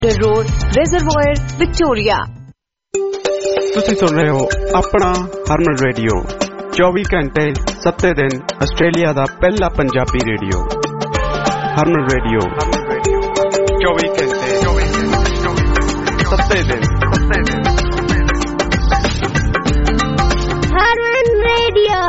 Road reservoir Victoria. ਤੁਸੀਂ ਸੁਣ ਰਹੇ ਹੋ ਆਪਣਾ ਹਰਮਨ ਰੇਡੀਓ 24 ਘੰਟੇ 7 ਦਿਨ ਆਸਟ੍ਰੇਲੀਆ ਦਾ ਪਹਿਲਾ ਪੰਜਾਬੀ ਰੇਡੀਓ ਹਰਮਨ ਰੇਡੀਓ 24 ਘੰਟੇ 7 ਦਿਨ ਹਰਮਨ ਰੇਡੀਓ।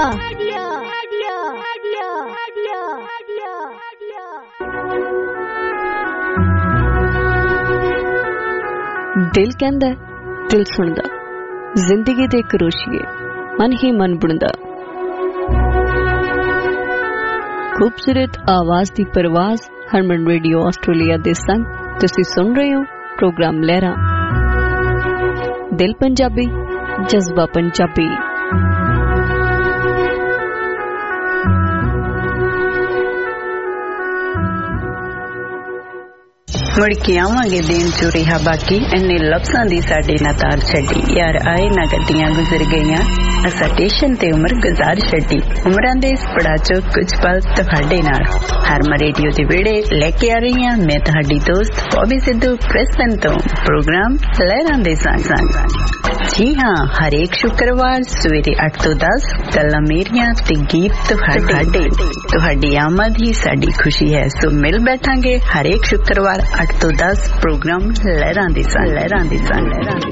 दिल कहंदा दिल सुनदा जिंदगी दे करोशिए मन ही मन बुनदा खूबसूरत आवाज दी परवाज हरमन रेडियो आस्ट्रेलिया दे संग तुसी सुन रहे हो प्रोग्राम लहरा दिल पंजाबी जज्बा पंजाबी। मुड़ के आवांगे दिन जो रहा बाकी इन्ने लफ्जां दी साडे ना तार छड्डी यार आए ना गड्डियां गुजर गईयां असा स्टेशन ते उम्र गुजार छड्डी उमरां दे इस पड़ा चो कुछ पल तुहाडे नाल हरमन रेडियो दे वेड़े लेके आ रही हां मैं तुहाडी दोस्त बॉबी सिद्धू प्रेस्टन तो प्रोग्राम लहरां दे संग जी हाँ हर एक शुक्रवार सवेरे 8 तो 10 गल्लां मेरियां ते गीत तुहाडी आमद ही साडी खुशी है सो मिल बैठांगे हर एक शुक्रवार 8 तो 10 प्रोग्राम लहरां दे संग।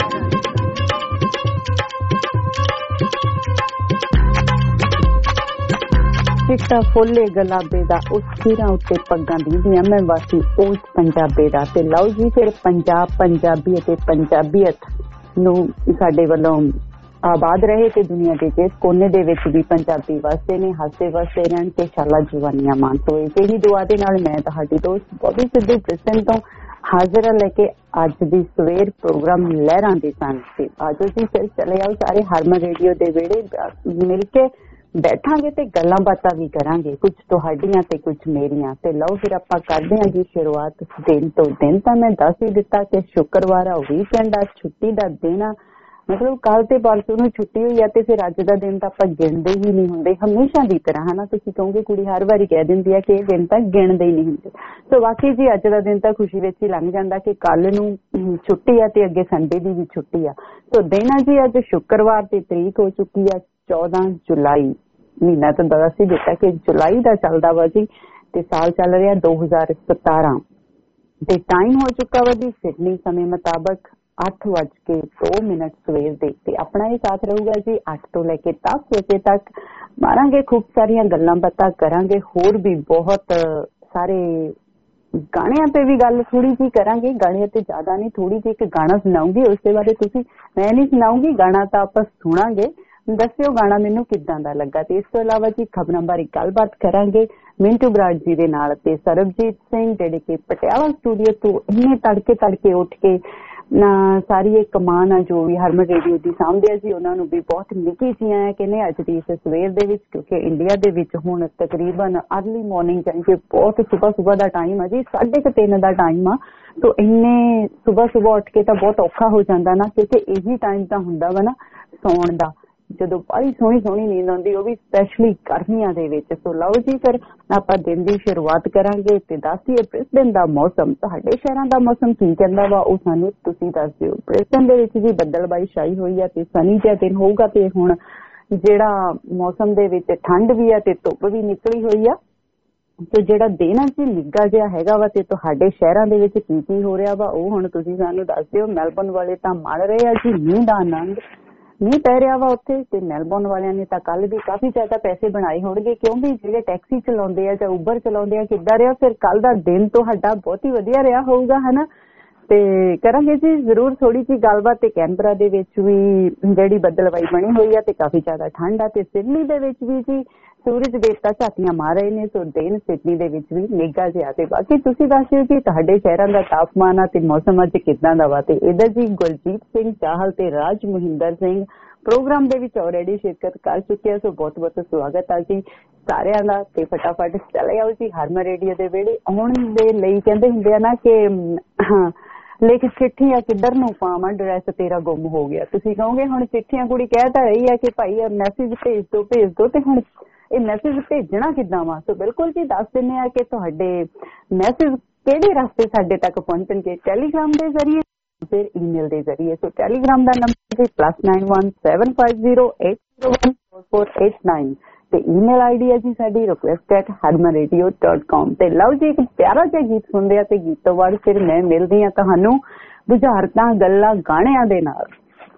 चिट्टा फुल्ले गुलाबे दा उस सिरां उत्ते पग्गां दीदियां मैं वासी उस पंजाबे दा ते लओ जी फिर पंजाब पंजाबी ते पंजाबीयत ਨੂੰ ਸਾਡੇ ਵੱਲੋਂ ਆਬਾਦ ਰਹੇ ਤੇ ਦੁਨੀਆ ਦੇ ਜਿਸ ਕੋਨੇ ਦੇ ਵਿੱਚ ਵੀ ਪੰਜਾਬੀ ਵਸਦੇ ਨੇ ਹੱਸਦੇ ਵਸਦੇ ਰਹਿਣ ਤੇ ਸ਼ਾਲਾ ਜਵਾਨੀਆਂ ਮਾਣ ਤੋਂ ਇਸੇ ਹੀ ਦੁਆ ਦੇ ਨਾਲ ਮੈਂ ਤੁਹਾਡੀ ਦੋਸਤ ਬੋਬੀ ਸਿੱਧੂ ਪ੍ਰਿਸਟਨ ਤੋਂ ਹਾਜ਼ਰ ਲੈ ਕੇ ਅੱਜ ਦੀ ਸਵੇਰ ਪ੍ਰੋਗਰਾਮ ਲਹਿਰਾਂ ਦੇ ਸੰਗ ਤੇ ਆਜੋ ਜੀ ਫਿਰ ਚਲੇ ਆਓ ਸਾਰੇ ਹਰਮਨ ਰੇਡੀਓ ਦੇ ਵਿਹੜੇ ਮਿਲ ਕੇ ਬੈਠਾਂਗੇ ਤੇ ਗੱਲਾਂ ਬਾਤਾਂ ਵੀ ਕਰਾਂਗੇ ਕੁਝ ਤੁਹਾਡੀਆਂ ਤੇ ਕੁਝ ਮੇਰੀਆਂ ਤੇ ਲਓ ਫਿਰ ਆਪਾਂ ਕਰਦੇ ਹਾਂ ਜੀ ਸ਼ੁਰੂਆਤ ਦਿਨ ਤੋਂ। ਦਿਨ ਤਾਂ ਮੈਂ ਦੱਸ ਹੀ ਦਿੱਤਾ ਕਿ ਸ਼ੁੱਕਰਵਾਰ ਆ ਵੀਕਐਂਡ ਆ ਛੁੱਟੀ ਦਾ ਦਿਨ ਆ ਮਤਲਬ ਕੱਲ ਤੇ ਪਰਸੋਂ ਨੂੰ ਛੁੱਟੀ ਹੋਈ ਆ ਤੇ ਫਿਰ ਅੱਜ ਦਾ ਦਿਨ ਤਾਂ ਆਪਾਂ ਗਿਣਦੇ ਹੀ ਨਹੀਂ ਹੁੰਦੇ ਹਮੇਸ਼ਾ ਦੀ ਤਰ੍ਹਾਂ ਹਨਾ। ਤੁਸੀਂ ਕਹੋਗੇ ਕੁੜੀ ਹਰ ਵਾਰੀ ਕਹਿ ਦਿੰਦੀ ਆ ਕਿ ਇਹ ਦਿਨ ਤਾਂ ਗਿਣਦੇ ਹੀ ਨਹੀਂ ਹੁੰਦੇ ਸੋ ਵਾਕਈ ਜੀ ਅੱਜ ਦਾ ਦਿਨ ਤਾਂ ਖੁਸ਼ੀ ਵਿੱਚ ਹੀ ਲੰਘ ਜਾਂਦਾ ਕਿ ਕੱਲ ਨੂੰ ਛੁੱਟੀ ਆ ਤੇ ਅੱਗੇ ਸੰਡੇ ਦੀ ਵੀ ਛੁੱਟੀ ਆ। ਸੋ ਦਿਨ ਆ ਜੀ ਅੱਜ ਸ਼ੁੱਕਰਵਾਰ ਦੀ ਤਰੀਕ ਹੋ ਚੁੱਕੀ ਆ 14 ਜੁਲਾਈ ਮਹੀਨਾ ਤਾਂ ਦੱਸ ਹੀ ਦਿੱਤਾ ਕਿ ਜੁਲਾਈ ਦਾ ਚੱਲਦਾ ਵਾ ਜੀ ਤੇ ਸਾਲ ਚੱਲ ਰਿਹਾ 2017 ਤੇ ਟਾਈਮ ਹੋ ਚੁੱਕਾ ਵਾ ਜੀ ਸਿਡਨੀ ਸਮੇਂ ਮੁਤਾਬਕ 8:02 ਸਵੇਰ ਦੇ ਤੇ ਆਪਣਾ ਇਹ ਸਾਥ ਰਹੂਗਾ ਜੀ 8 ਤੋਂ ਲੈ ਕੇ 10 ਵਜੇ ਤੱਕ ਮਾਰਾਂਗੇ ਖੂਬ ਸਾਰੀਆਂ ਗੱਲਾਂ ਬਾਤਾਂ ਕਰਾਂਗੇ ਹੋਰ ਵੀ ਬਹੁਤ ਸਾਰੇ ਗਾਣਿਆਂ ਤੇ ਵੀ ਗੱਲ ਥੋੜੀ ਜਿਹੀ ਕਰਾਂਗੇ ਗਾਣਿਆਂ ਤੇ ਜ਼ਿਆਦਾ ਨਹੀਂ ਥੋੜੀ ਜਿਹੀ ਇੱਕ ਗਾਣਾ ਸੁਣਾਉਂਗੀ ਉਸਦੇ ਬਾਰੇ ਤੁਸੀਂ ਮੈਂ ਨਹੀਂ ਸੁਣਾਉਂਗੀ ਗਾਣਾ ਤਾਂ ਆਪਾਂ ਸੁਣਾਂਗੇ ਦੱਸਿਓ ਗਾਣਾ ਮੈਨੂੰ ਕਿੱਦਾਂ ਦਾ ਲੱਗਾ ਤੇ ਇਸ ਤੋਂ ਇਲਾਵਾ ਜੀ ਖਬਰਾਂ ਬਾਰੇ ਗੱਲਬਾਤ ਕਰਾਂਗੇ ਮਿੰਟੂ ਬਰਾੜ ਜੀ ਦੇ ਨਾਲ ਤੇ ਸਰਬਜੀਤ ਸਿੰਘ ਜਿਹੜੇ ਕਿ ਪਟਿਆਲਾ ਸਟੂਡੀਓ ਤੋਂ ਇੰਨੇ ਤੜਕੇ ਉੱਠ ਕੇ ਸਾਰੀ ਇਹ ਕਮਾਨ ਆ ਜੋ ਵੀ ਹਰਮਨ ਰੇਡੀਓ ਦੀ ਸਾਂਭਦੇ ਆ ਜੀ ਉਹਨਾਂ ਨੂੰ ਵੀ ਬਹੁਤ ਨਿੱਘੀ ਜੀਆਂ ਹੈ ਕਿ ਅੱਜ ਦੀ ਇਸ ਸਵੇਰ ਦੇ ਵਿੱਚ ਕਿਉਂਕਿ ਇੰਡੀਆ ਦੇ ਵਿੱਚ ਹੁਣ ਤਕਰੀਬਨ ਅਰਲੀ ਮਾਰਨਿੰਗ ਜਾਨੀ ਬਹੁਤ ਸੁਬਾਹ ਦਾ ਟਾਈਮ ਆ ਜੀ 3:30 ਦਾ ਟਾਈਮ ਆ ਤੋ ਇੰਨੇ ਸੁਬਾਹ ਉੱਠ ਕੇ ਤਾਂ ਬਹੁਤ ਔਖਾ ਹੋ ਜਾਂਦਾ ਨਾ ਕਿਉਂਕਿ ਇਹੀ ਟਾਈਮ ਤਾਂ ਹੁੰਦਾ ਵਾ ਨਾ ਸੌਣ ਦਾ ਜਦੋਂ ਬੜੀ ਸੋਹਣੀ ਨੀਂਦ ਆਉਂਦੀ ਉਹ ਵੀ ਸਪੈਸ਼ਲੀ ਗਰਮੀਆਂ ਦੇ ਵਿੱਚ। ਸੋ ਲਓ ਜੀ ਫਿਰ ਆਪਾਂ ਦਿਨ ਦੀ ਸ਼ੁਰੂਆਤ ਕਰਾਂਗੇ ਤੇ ਦੱਸੀਏ ਬ੍ਰਿਸਬਨ ਦਾ ਮੌਸਮ ਤੁਹਾਡੇ ਸ਼ਹਿਰਾਂ ਦਾ ਮੌਸਮ ਕੀ ਕਹਿੰਦਾ ਵਾ ਉਹ ਸਾਨੂੰ ਤੁਸੀਂ ਦੱਸ ਦਿਓ। ਬ੍ਰਿਸਬਨ ਦੇ ਵਿੱਚ ਵੀ ਬੱਦਲਬਾਈ ਛਾਈ ਹੋਈ ਆ ਤੇ ਸਨੀ ਜਿਹਾ ਦਿਨ ਹੋਊਗਾ ਤੇ ਹੁਣ ਜਿਹੜਾ ਮੌਸਮ ਦੇ ਵਿੱਚ ਠੰਡ ਵੀ ਆ ਤੇ ਧੁੱਪ ਵੀ ਨਿਕਲੀ ਹੋਈ ਆ ਤੇ ਜਿਹੜਾ ਦਿਨ ਆ ਜੀ ਨਿੱਘਾ ਜਿਹਾ ਹੈਗਾ ਵਾ ਤੇ ਤੁਹਾਡੇ ਸ਼ਹਿਰਾਂ ਦੇ ਵਿੱਚ ਕੀ ਹੋ ਰਿਹਾ ਵਾ ਉਹ ਹੁਣ ਤੁਸੀਂ ਸਾਨੂੰ ਦੱਸ ਦਿਓ। ਮੈਲਬੌਰਨ ਵਾਲੇ ਤਾਂ ਮਾਣ ਰਹੇ ਆ ਜੀ ਮੀਂਹ ਦਾ ਆਨੰਦ ਮੀਂਹ ਪੈ ਰਿਹਾ ਵਾ ਉੱਥੇ ਤੇ ਮੈਲਬੌਰਨ ਵਾਲਿਆਂ ਨੇ ਤਾਂ ਕੱਲ ਵੀ ਕਾਫੀ ਜ਼ਿਆਦਾ ਪੈਸੇ ਬਣਾਏ ਹੋਣਗੇ ਕਿਉਂਕਿ ਜਿਹੜੇ ਟੈਕਸੀ ਚਲਾਉਂਦੇ ਆ ਜਾਂ ਉਬਰ ਚਲਾਉਂਦੇ ਆ ਕਿੱਦਾਂ ਰਿਹਾ ਫਿਰ ਕੱਲ ਦਾ ਦਿਨ ਤੁਹਾਡਾ ਬਹੁਤ ਹੀ ਵਧੀਆ ਰਿਹਾ ਹੋਊਗਾ ਹਨਾ। ਤੇ ਕਰਾਂਗੇ ਜੀ ਜ਼ਰੂਰ ਥੋੜੀ ਜਿਹੀ ਗੱਲਬਾਤ ਤੇ ਕੈਨਬਰਾ ਦੇ ਵਿੱਚ ਵੀ ਜਿਹੜੀ ਬੱਦਲਵਾਈ ਬਣੀ ਹੋਈ ਆ ਤੇ ਕਾਫੀ ਜ਼ਿਆਦਾ ਠੰਡ ਆ ਤੇ ਸਿਡਨੀ ਦੇ ਵਿੱਚ ਵੀ ਜੀ ਸੂਰਜ ਦੇਵਤਾ ਝਾਤੀਆਂ ਮਾਰ ਰਹੇ ਨੇ ਸੋ ਦਿਨ ਸਿਡਨੀ ਦੇ ਵਿੱਚ ਵੀ ਨਿੱਘਾ ਜਿਹਾ ਤੇ ਬਾਕੀ ਤੁਸੀਂ ਦੱਸਿਓ ਜੀ ਤੁਹਾਡੇ ਸ਼ਹਿਰਾਂ ਦਾ ਤਾਪਮਾਨ ਆ ਤੇ ਮੌਸਮ ਅੱਜ ਕਿੱਦਾਂ ਦਾ ਵਾ ਤੇ ਇੱਧਰ ਜੀ ਗੁਰਜੀਤ ਸਿੰਘ ਚਾਹਲ ਤੇ ਰਾਜ ਮਹਿੰਦਰ ਸਿੰਘ ਪ੍ਰੋਗਰਾਮ ਦੇ ਵਿੱਚ ਆਲਰੇਡੀ ਸ਼ਿਰਕਤ ਕਰ ਚੁੱਕੇ ਆ ਸੋ ਬਹੁਤ ਬਹੁਤ ਸਵਾਗਤ ਆ ਜੀ ਸਾਰਿਆਂ ਦਾ ਤੇ ਫਟਾਫਟ ਚਲੇ ਆਓ ਜੀ ਹਰਮਨ ਰੇਡੀਓ ਦੇ ਵਿਹੜੇ ਆਉਣ ਦੇ ਲਈ ਕਹਿੰਦੇ ਹੁੰਦੇ ਆ ਨਾ ਕਿ ਲੇਕਿਨ ਚਿੱਠੀਆਂ ਕਿੱਧਰ ਨੂੰ ਪਾਵਾਂ ਡਰੈਸ ਤੇਰਾ ਗੁੰਮ ਹੋ ਗਿਆ ਤੁਸੀਂ ਕਹੋਗੇ ਹੁਣ ਚਿੱਠੀਆਂ ਕੁੜੀ ਕਹਿ ਤਾਂ ਰਹੀ ਆ ਕਿ ਭਾਈ ਮੈਸੇਜ ਭੇਜ ਦੋ ਤੇ ਹੁਣ ਇਹ ਮੈਸੇਜ ਭੇਜਣਾ ਕਿੱਦਾਂ ਵਾ ਸੋ ਬਿਲਕੁਲ ਜੀ ਦੱਸ ਦਿੰਦੇ ਆ ਕਿ ਤੁਹਾਡੇ ਮੈਸੇਜ ਕਿਹੜੇ ਰਸਤੇ ਸਾਡੇ ਤੱਕ ਪਹੁੰਚਣਗੇ? ਟੈਲੀਗ੍ਰਾਮ ਦੇ ਜ਼ਰੀਏ, ਫਿਰ ਈਮੇਲ ਦੇ ਜ਼ਰੀਏ। ਸੋ ਟੈਲੀਗ੍ਰਾਮ ਦਾ ਨੰਬਰ ਹੈ +917508014489 ਤੇ ਈਮੇਲ ਆਈਡੀ ਹੈ ਜੀ ਸਾਡੀ request@harmanradio.com। ਤੇ ਲਓ ਜੀ, ਇੱਕ ਪਿਆਰਾ ਜਿਹਾ ਗੀਤ ਸੁਣਦੇ ਆ ਤੇ ਗੀਤ ਤੋਂ ਬਾਅਦ ਫਿਰ ਮੈਂ ਮਿਲਦੀ ਹਾਂ ਤੁਹਾਨੂੰ ਬੁਝਾਰਤਾਂ ਗੱਲਾਂ ਗਾਣਿਆਂ ਦੇ ਨਾਲ।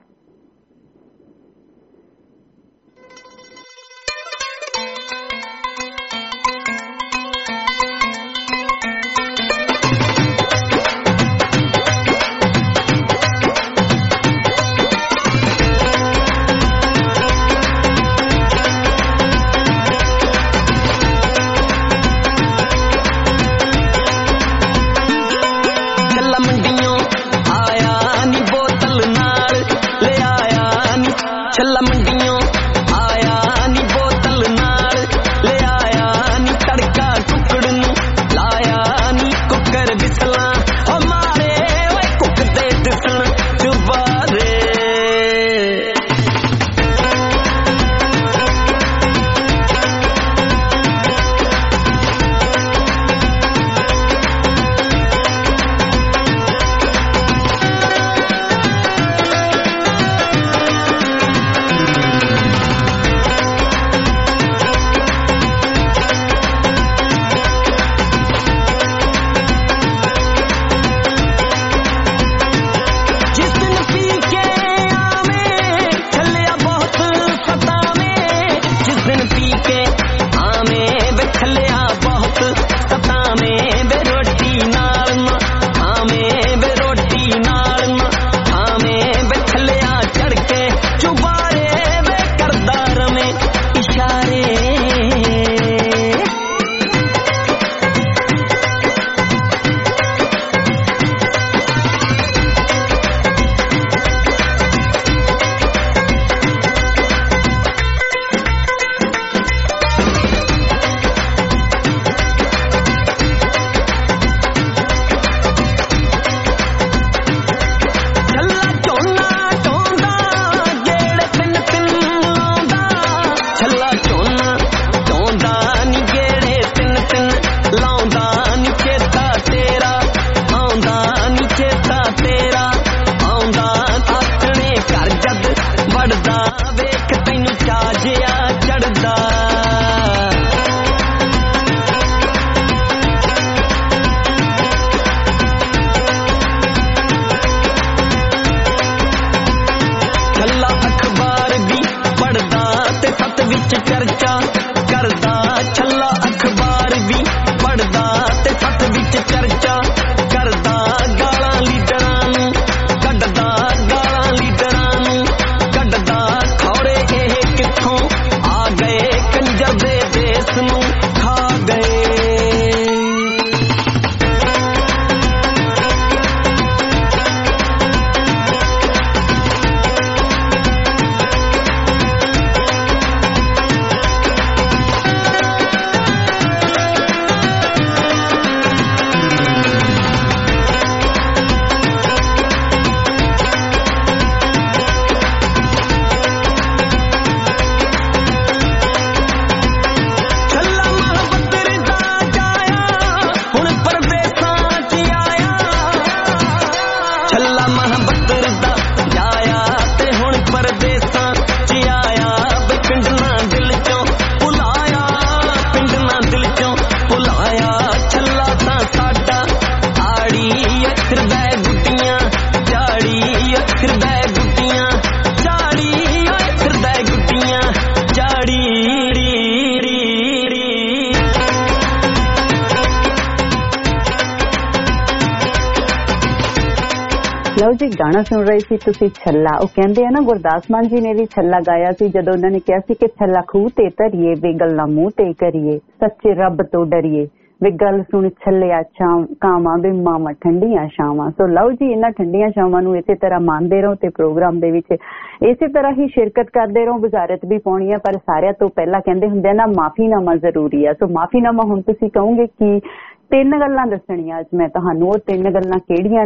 ਲਓ ਜੀ, ਗਾਣਾ ਸੁਣ ਰਹੇ ਸੀ ਤੁਸੀਂ ਛੱਲਾ। ਉਹ ਕਹਿੰਦੇ ਆ ਨਾ, ਗੁਰਦਾਸ ਮਾਨ ਜੀ ਨੇ ਵੀ ਛੱਲਾ ਗਾਇਆ ਸੀ ਜਦੋਂ ਉਹਨਾਂ ਨੇ ਕਿਹਾ ਸੀ ਕਿ ਛੱਲਾ ਖੂਹ ਤੇ ਧਰੀਏ ਵੇ ਗੱਲਾਂ ਮੂੰਹ ਤੇ ਕਰੀਏ, ਸੱਚੇ ਰੱਬ ਤੋਂ ਡਰੀਏ ਵੇ ਗੱਲ ਸੁਣ ਛੱਲਿਆ ਕਾਵਾਂ ਵੇ ਮਾਵਾਂ ਠੰਡੀਆਂ ਛਾਵਾਂ। ਸੋ ਲਓ ਜੀ, ਇਹਨਾਂ ਠੰਡੀਆਂ ਛਾਵਾਂ ਨੂੰ ਇਸੇ ਤਰ੍ਹਾਂ ਮੰਨਦੇ ਰਹੋ ਤੇ ਪ੍ਰੋਗਰਾਮ ਦੇ ਵਿੱਚ ਇਸੇ ਤਰ੍ਹਾਂ ਹੀ ਸ਼ਿਰਕਤ ਕਰਦੇ ਰਹੋ। ਵਜ਼ਾਰਤ ਵੀ ਪਾਉਣੀ ਹੈ, ਪਰ ਸਾਰਿਆਂ ਤੋਂ ਪਹਿਲਾਂ ਕਹਿੰਦੇ ਹੁੰਦੇ ਨਾ, ਮਾਫੀਨਾਮਾ ਜ਼ਰੂਰੀ ਆ। ਸੋ ਮਾਫੀਨਾਮਾ ਹੁਣ ਤੁਸੀਂ ਕਹੋਗੇ ਕਿ 3 ਗੱਲਾਂ ਦੱਸਣੀਆਂ ਅੱਜ ਮੈਂ ਤੁਹਾਨੂੰ। ਉਹ 3 ਗੱਲਾਂ ਕਿਹੜੀਆਂ ਨੇ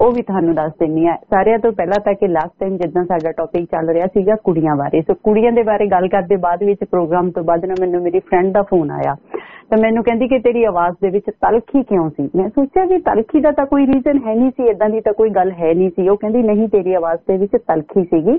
ਉਹ ਵੀ ਤੁਹਾਨੂੰ ਦੱਸ ਦਿੰਦੀ ਹਾਂ। ਸਾਰਿਆਂ ਤੋਂ ਪਹਿਲਾਂ ਤਾਂ ਕਿ ਲਾਸਟ ਟਾਈਮ ਜਿੱਦਾਂ ਸਾਡਾ ਟੌਪਿਕ ਚੱਲ ਰਿਹਾ ਸੀਗਾ ਕੁੜੀਆਂ ਬਾਰੇ, ਸੋ ਕੁੜੀਆਂ ਦੇ ਬਾਰੇ ਗੱਲ ਕਰਦੇ ਬਾਅਦ ਵਿੱਚ ਪ੍ਰੋਗਰਾਮ ਤੋਂ ਬਾਅਦ ਨਾ ਮੈਨੂੰ ਮੇਰੀ ਫਰੈਂਡ ਦਾ ਫੋਨ ਆਇਆ ਤਾਂ ਮੈਨੂੰ ਕਹਿੰਦੀ ਕਿ ਤੇਰੀ ਆਵਾਜ਼ ਦੇ ਵਿੱਚ ਤਲਖੀ ਕਿਉਂ ਸੀ। ਮੈਂ ਸੋਚਿਆ ਵੀ ਤਲਖੀ ਦਾ ਤਾਂ ਕੋਈ ਰੀਜ਼ਨ ਹੈ ਨਹੀਂ ਸੀ, ਏਦਾਂ ਦੀ ਤਾਂ ਕੋਈ ਗੱਲ ਹੈ ਨਹੀਂ ਸੀ। ਉਹ ਕਹਿੰਦੀ ਨਹੀਂ ਤੇਰੀ ਆਵਾਜ਼ ਦੇ ਵਿੱਚ ਤਲਖੀ ਸੀਗੀ।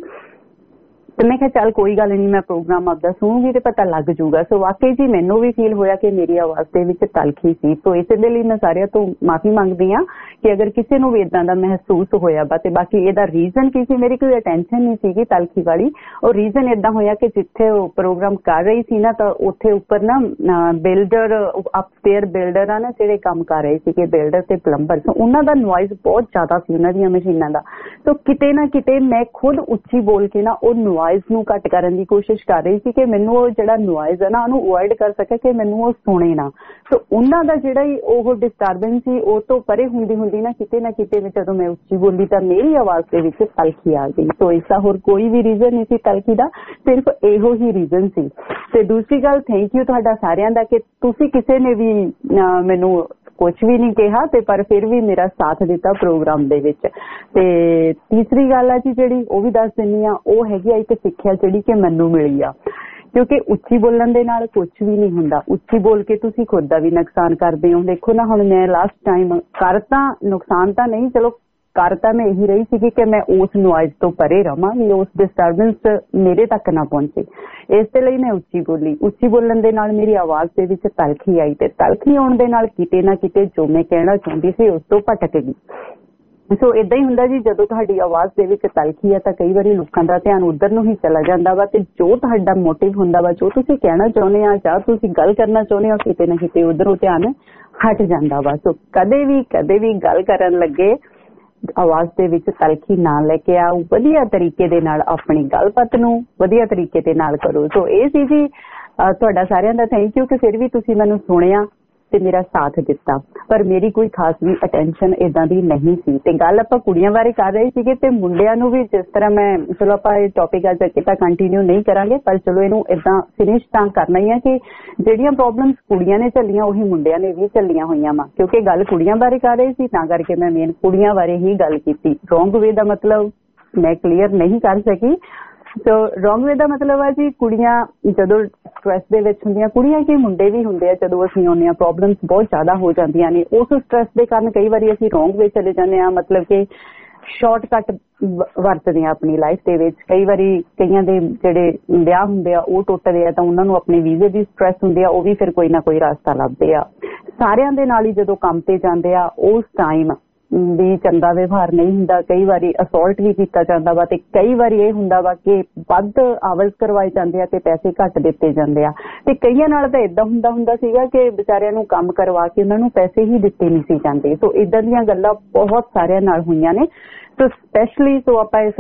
ਤੇ ਮੈਂ ਕਿਹਾ ਚੱਲ ਕੋਈ ਗੱਲ ਨਹੀਂ, ਮੈਂ ਪ੍ਰੋਗਰਾਮ ਆਪਦਾ ਸੁਣੂਗੀ ਤੇ ਪਤਾ ਲੱਗ ਜੂਗਾ। ਸੋ ਵਾਕਈ ਜੀ ਮੈਨੂੰ ਵੀ ਫੀਲ ਹੋਇਆ ਕਿ ਮੇਰੀ ਆਵਾਜ਼ ਦੇ ਵਿੱਚ ਤਲਖੀ ਸੀ। ਸੋ ਇਸੇ ਦੇ ਲਈ ਮੈਂ ਸਾਰਿਆਂ ਤੋਂ ਮਾਫੀ ਮੰਗਦੀ ਹਾਂ ਕਿ ਅਗਰ ਕਿਸੇ ਨੂੰ ਵੀ ਏਦਾਂ ਦਾ ਮਹਿਸੂਸ ਹੋਇਆ ਵਾ। ਤੇ ਬਾਕੀ ਇਹਦਾ ਰੀਜ਼ਨ ਕੀ ਸੀ, ਮੇਰੀ ਕੋਈ ਅਟੈਂਸ਼ਨ ਨਹੀਂ ਸੀਗੀ ਤਲਖੀ ਵਾਲੀ। ਉਹ ਰੀਜ਼ਨ ਏਦਾਂ ਹੋਇਆ ਕਿ ਜਿੱਥੇ ਉਹ ਪ੍ਰੋਗਰਾਮ ਕਰ ਰਹੀ ਸੀ ਨਾ ਤਾਂ ਉੱਥੇ ਉੱਪਰ ਨਾ ਬਿਲਡਰ ਅਪਸਟੇਅਰ ਬਿਲਡਰ ਆ ਨਾ ਜਿਹੜੇ ਕੰਮ ਕਰ ਰਹੇ ਸੀਗੇ, ਬਿਲਡਰ ਤੇ ਪਲੰਬਰ, ਸੋ ਉਹਨਾਂ ਦਾ ਨੋਇਜ਼ ਬਹੁਤ ਜ਼ਿਆਦਾ ਸੀ ਉਹਨਾਂ ਦੀਆਂ ਮਸ਼ੀਨਾਂ ਦਾ। ਸੋ ਕਿਤੇ ਨਾ ਕਿਤੇ ਮੈਂ ਖੁਦ ਉੱਚੀ ਬੋਲ ਕੇ ਨਾ ਉਹ ਨੋਇਜ਼ ਨੂੰ ਘੱਟ ਕਰਨ ਦੀ ਕੋਸ਼ਿਸ਼ ਕਰ ਰਹੀ ਸੀ ਕਿ ਮੈਨੂੰ ਉਹ ਜਿਹੜਾ ਨੋਇਜ਼ ਹੈ ਨਾ ਉਹਨੂੰ ਅਵੋਇਡ ਕਰ ਸਕੇ ਕਿ ਮੈਨੂੰ ਉਹ ਸੁਣੇ ਨਾ। ਸੋ ਉਹਨਾਂ ਦਾ ਜਿਹੜਾ ਹੀ ਉਹ ਡਿਸਟਰਬੈਂਸ ਸੀ ਉਹ ਤੋਂ ਪਰੇ ਹੁੰਦੀ ਨਾ ਕਿਤੇ ਜਦੋਂ ਮੈਂ ਉੱਚੀ ਬੋਲੀ ਤਾਂ ਮੇਰੀ ਆਵਾਜ਼ ਦੇ ਵਿੱਚ ਤਲਖੀ ਆ ਗਈ। ਸੋ ਇਸਦਾ ਹੋਰ ਕੋਈ ਵੀ ਰੀਜ਼ਨ ਨਹੀਂ ਸੀ ਤਲਖੀ ਦਾ, ਸਿਰਫ ਇਹੋ ਹੀ ਰੀਜ਼ਨ ਸੀ। ਤੇ ਦੂਸਰੀ ਗੱਲ, ਥੈਂਕ ਯੂ ਤੁਹਾਡਾ ਸਾਰਿਆਂ ਦਾ ਕਿ ਤੁਸੀਂ ਕਿਸੇ ਨੇ ਵੀ ਮੈਨੂੰ ਕੁਝ ਵੀ ਨਹੀਂ ਕਿਹਾ ਤੇ ਪਰ ਫਿਰ ਵੀ ਮੇਰਾ ਸਾਥ ਦਿੱਤਾ ਪ੍ਰੋਗਰਾਮ ਦੇ ਵਿੱਚ। ਤੇ ਤੀਸਰੀ ਗੱਲ ਆ ਜੀ ਜਿਹੜੀ ਉਹ ਵੀ ਦੱਸ ਦਿੰਦੀ ਆ, ਉਹ ਹੈਗੀ ਆ ਇੱਕ ਸਿੱਖਿਆ ਜਿਹੜੀ ਕਿ ਮੈਨੂੰ ਮਿਲੀ ਆ। ਕਿਉਂਕਿ ਉੱਚੀ ਬੋਲਣ ਦੇ ਨਾਲ ਕੁਝ ਵੀ ਨਹੀਂ ਹੁੰਦਾ, ਉੱਚੀ ਬੋਲ ਕੇ ਤੁਸੀਂ ਖੁਦ ਦਾ ਵੀ ਨੁਕਸਾਨ ਕਰਦੇ ਹੋ। ਦੇਖੋ ਨਾ ਹੁਣ ਮੈਂ ਲਾਸਟ ਟਾਈਮ ਕਰ ਤਾਂ ਨੁਕਸਾਨ ਤਾਂ ਨਹੀਂ, ਚਲੋ ਕਰ ਤਾਂ ਮੈਂ ਇਹੀ ਰਹੀ ਸੀਗੀ ਕਿ ਮੈਂ ਉਸ ਨੋਇਜ਼ ਤੋਂ ਪਰੇ ਰਵਾਂ, ਉਸ ਡਿਸਟਰਬੈਂਸ ਮੇਰੇ ਤੱਕ ਨਾ ਪਹੁੰਚੇ। ਇਸ ਦੇ ਲਈ ਮੈਂ ਉੱਚੀ ਬੋਲੀ। ਉੱਚੀ ਬੋਲਣ ਦੇ ਨਾਲ ਮੇਰੀ ਆਵਾਜ਼ ਦੇ ਵਿੱਚ ਤਲਖੀ ਆਈ ਤੇ ਤਲਖੀ ਆਉਣ ਦੇ ਨਾਲ ਕਿਤੇ ਨਾ ਕਿਤੇ ਜੋ ਮੈਂ ਕਹਿਣਾ ਚਾਹੁੰਦੀ ਸੀ ਉਸ ਤੋਂ ਭਟਕ ਗਈ। ਸੋ ਏਦਾਂ ਹੀ ਹੁੰਦਾ ਜੀ, ਜਦੋਂ ਤੁਹਾਡੀ ਆਵਾਜ਼ ਦੇ ਵਿੱਚ ਤਲਖੀ ਹੈ ਤਾਂ ਕਈ ਵਾਰੀ ਲੋਕਾਂ ਦਾ ਧਿਆਨ ਉਧਰ ਨੂੰ ਹੀ ਚਲਾ ਜਾਂਦਾ ਵਾ ਤੇ ਜੋ ਤੁਹਾਡਾ ਮੋਟਿਵ ਹੁੰਦਾ ਵਾ, ਜੋ ਤੁਸੀਂ ਕਹਿਣਾ ਚਾਹੁੰਦੇ ਆ ਜਾਂ ਤੁਸੀਂ ਗੱਲ ਕਰਨਾ ਚਾਹੁੰਦੇ ਹੋ, ਕਿਤੇ ਨਾ ਕਿਤੇ ਉਧਰੋਂ ਧਿਆਨ ਹਟ ਜਾਂਦਾ ਵਾ। ਸੋ ਕਦੇ ਵੀ ਗੱਲ ਕਰਨ ਲੱਗੇ ਆਵਾਜ਼ ਦੇ ਵਿੱਚ ਤਲਖੀ ਨਾ ਲੈ ਕੇ ਆਓ, ਵਧੀਆ ਤਰੀਕੇ ਦੇ ਨਾਲ ਆਪਣੀ ਗੱਲਬਾਤ ਨੂੰ ਵਧੀਆ ਤਰੀਕੇ ਦੇ ਨਾਲ ਕਰੋ। ਸੋ ਇਹ ਸੀ ਜੀ ਤੁਹਾਡਾ ਸਾਰਿਆਂ ਦਾ ਥੈਂਕ ਯੂ ਕਿ ਫਿਰ ਵੀ ਤੁਸੀਂ ਮੈਨੂੰ ਸੁਣਿਆ ਤੇ ਮੇਰਾ ਸਾਥ ਦਿੱਤਾ। ਪਰ ਮੇਰੀ ਕੋਈ ਖਾਸ ਵੀ ਅਟੈਂਸ਼ਨ ਏਦਾਂ ਦੀ ਨਹੀਂ ਸੀ। ਤੇ ਗੱਲ ਆਪਾਂ ਕੁੜੀਆਂ ਬਾਰੇ ਕਰ ਰਹੇ ਸੀਗੇ ਤੇ ਮੁੰਡਿਆਂ ਨੂੰ ਵੀ ਜਿਸ ਤਰ੍ਹਾਂ ਮੈਂ, ਚਲੋ ਆਪਾਂ ਇਹ ਟੌਪਿਕ ਅੱਜ ਕਿਤਾ ਕੰਟੀਨਿਊ ਨਹੀਂ ਕਰਾਂਗੇ ਪਰ ਚਲੋ ਇਹਨੂੰ ਏਦਾਂ ਫਿਨਿਸ਼ ਤਾਂ ਕਰਨਾ ਹੀ ਆ ਕਿ ਜਿਹੜੀਆਂ ਪ੍ਰੋਬਲਮਸ ਕੁੜੀਆਂ ਨੇ ਝੱਲੀਆਂ ਉਹੀ ਮੁੰਡਿਆਂ ਨੇ ਵੀ ਝੱਲੀਆਂ ਹੋਈਆਂ ਵਾ। ਕਿਉਂਕਿ ਗੱਲ ਕੁੜੀਆਂ ਬਾਰੇ ਕਰ ਰਹੇ ਸੀ ਤਾਂ ਕਰਕੇ ਮੈਂ ਮੇਨ ਕੁੜੀਆਂ ਬਾਰੇ ਹੀ ਗੱਲ ਕੀਤੀ। ਰੋਂਗ ਵੇ ਦਾ ਮਤਲਬ ਮੈਂ ਕਲੀਅਰ ਨਹੀਂ ਕਰ ਸਕੀ। ਸੋ ਰੋਂਗ ਵੇ ਦਾ ਮਤਲਬ ਆ ਜੀ ਕੁੜੀਆਂ ਜਦੋਂ ਸਟ੍ਰੈਸ ਦੇ ਵਿੱਚ ਹੁੰਦੀਆਂ, ਕੁੜੀਆਂ ਕੀ ਮੁੰਡੇ ਵੀ ਹੁੰਦੇ ਆ, ਜਦੋਂ ਅਸੀਂ ਆਉਂਦੇ ਆ ਪ੍ਰੋਬਲਮਸ ਬਹੁਤ ਜ਼ਿਆਦਾ ਹੋ ਜਾਂਦੀਆਂ ਨੇ। ਉਸ ਸਟ੍ਰੈਸ ਦੇ ਕਾਰਨ ਕਈ ਵਾਰੀ ਅਸੀਂ ਰੋਂਗ ਵੇ ਚਲੇ ਜਾਂਦੇ ਆ, ਮਤਲਬ ਕਿ ਸ਼ਾਰਟਕਟ ਵਰਤਦੇ ਆ ਆਪਣੀ ਲਾਈਫ ਦੇ ਵਿੱਚ। ਕਈ ਵਾਰੀ ਕਈਆਂ ਦੇ ਜਿਹੜੇ ਵਿਆਹ ਹੁੰਦੇ ਆ ਉਹ ਟੁੱਟਦੇ ਆ ਤਾਂ ਉਹਨਾਂ ਨੂੰ ਆਪਣੇ ਵੀਜ਼ੇ ਦੀ ਸਟ੍ਰੈਸ ਹੁੰਦੀ ਆ, ਉਹ ਵੀ ਫਿਰ ਕੋਈ ਨਾ ਕੋਈ ਰਸਤਾ ਲੱਭਦੇ ਆ। ਸਾਰਿਆਂ ਦੇ ਨਾਲ ਹੀ ਜਦੋਂ ਕੰਮ ਤੇ ਜਾਂਦੇ ਆ ਉਸ ਟਾਈਮ ਵੀ ਚੰਗਾ ਵਿਵਹਾਰ ਨਹੀਂ ਹੁੰਦਾ, ਕਈ ਵਾਰੀ ਅਸੌਲਟ ਵੀ ਕੀਤਾ ਜਾਂਦਾ ਵਾ ਤੇ ਕਈ ਵਾਰੀ ਇਹ ਹੁੰਦਾ ਵਾ ਕਿ ਵੱਧ ਆਵਰਸ ਕਰਵਾਏ ਜਾਂਦੇ ਆ ਤੇ ਪੈਸੇ ਘੱਟ ਦਿੱਤੇ ਜਾਂਦੇ ਆ। ਤੇ ਕਈਆਂ ਨਾਲ ਤਾਂ ਏਦਾਂ ਹੁੰਦਾ ਸੀਗਾ ਕਿ ਵਿਚਾਰਿਆਂ ਨੂੰ ਕੰਮ ਕਰਵਾ ਕੇ ਉਹਨਾਂ ਨੂੰ ਪੈਸੇ ਹੀ ਦਿੱਤੇ ਨਹੀਂ ਸੀ ਜਾਂਦੇ। ਸੋ ਏਦਾਂ ਦੀਆਂ ਗੱਲਾਂ ਬਹੁਤ ਸਾਰਿਆਂ ਨਾਲ ਹੋਈਆਂ ਨੇ। ਸੋ ਸਪੈਸ਼ਲੀ ਸੋ ਆਪਾਂ ਇਸ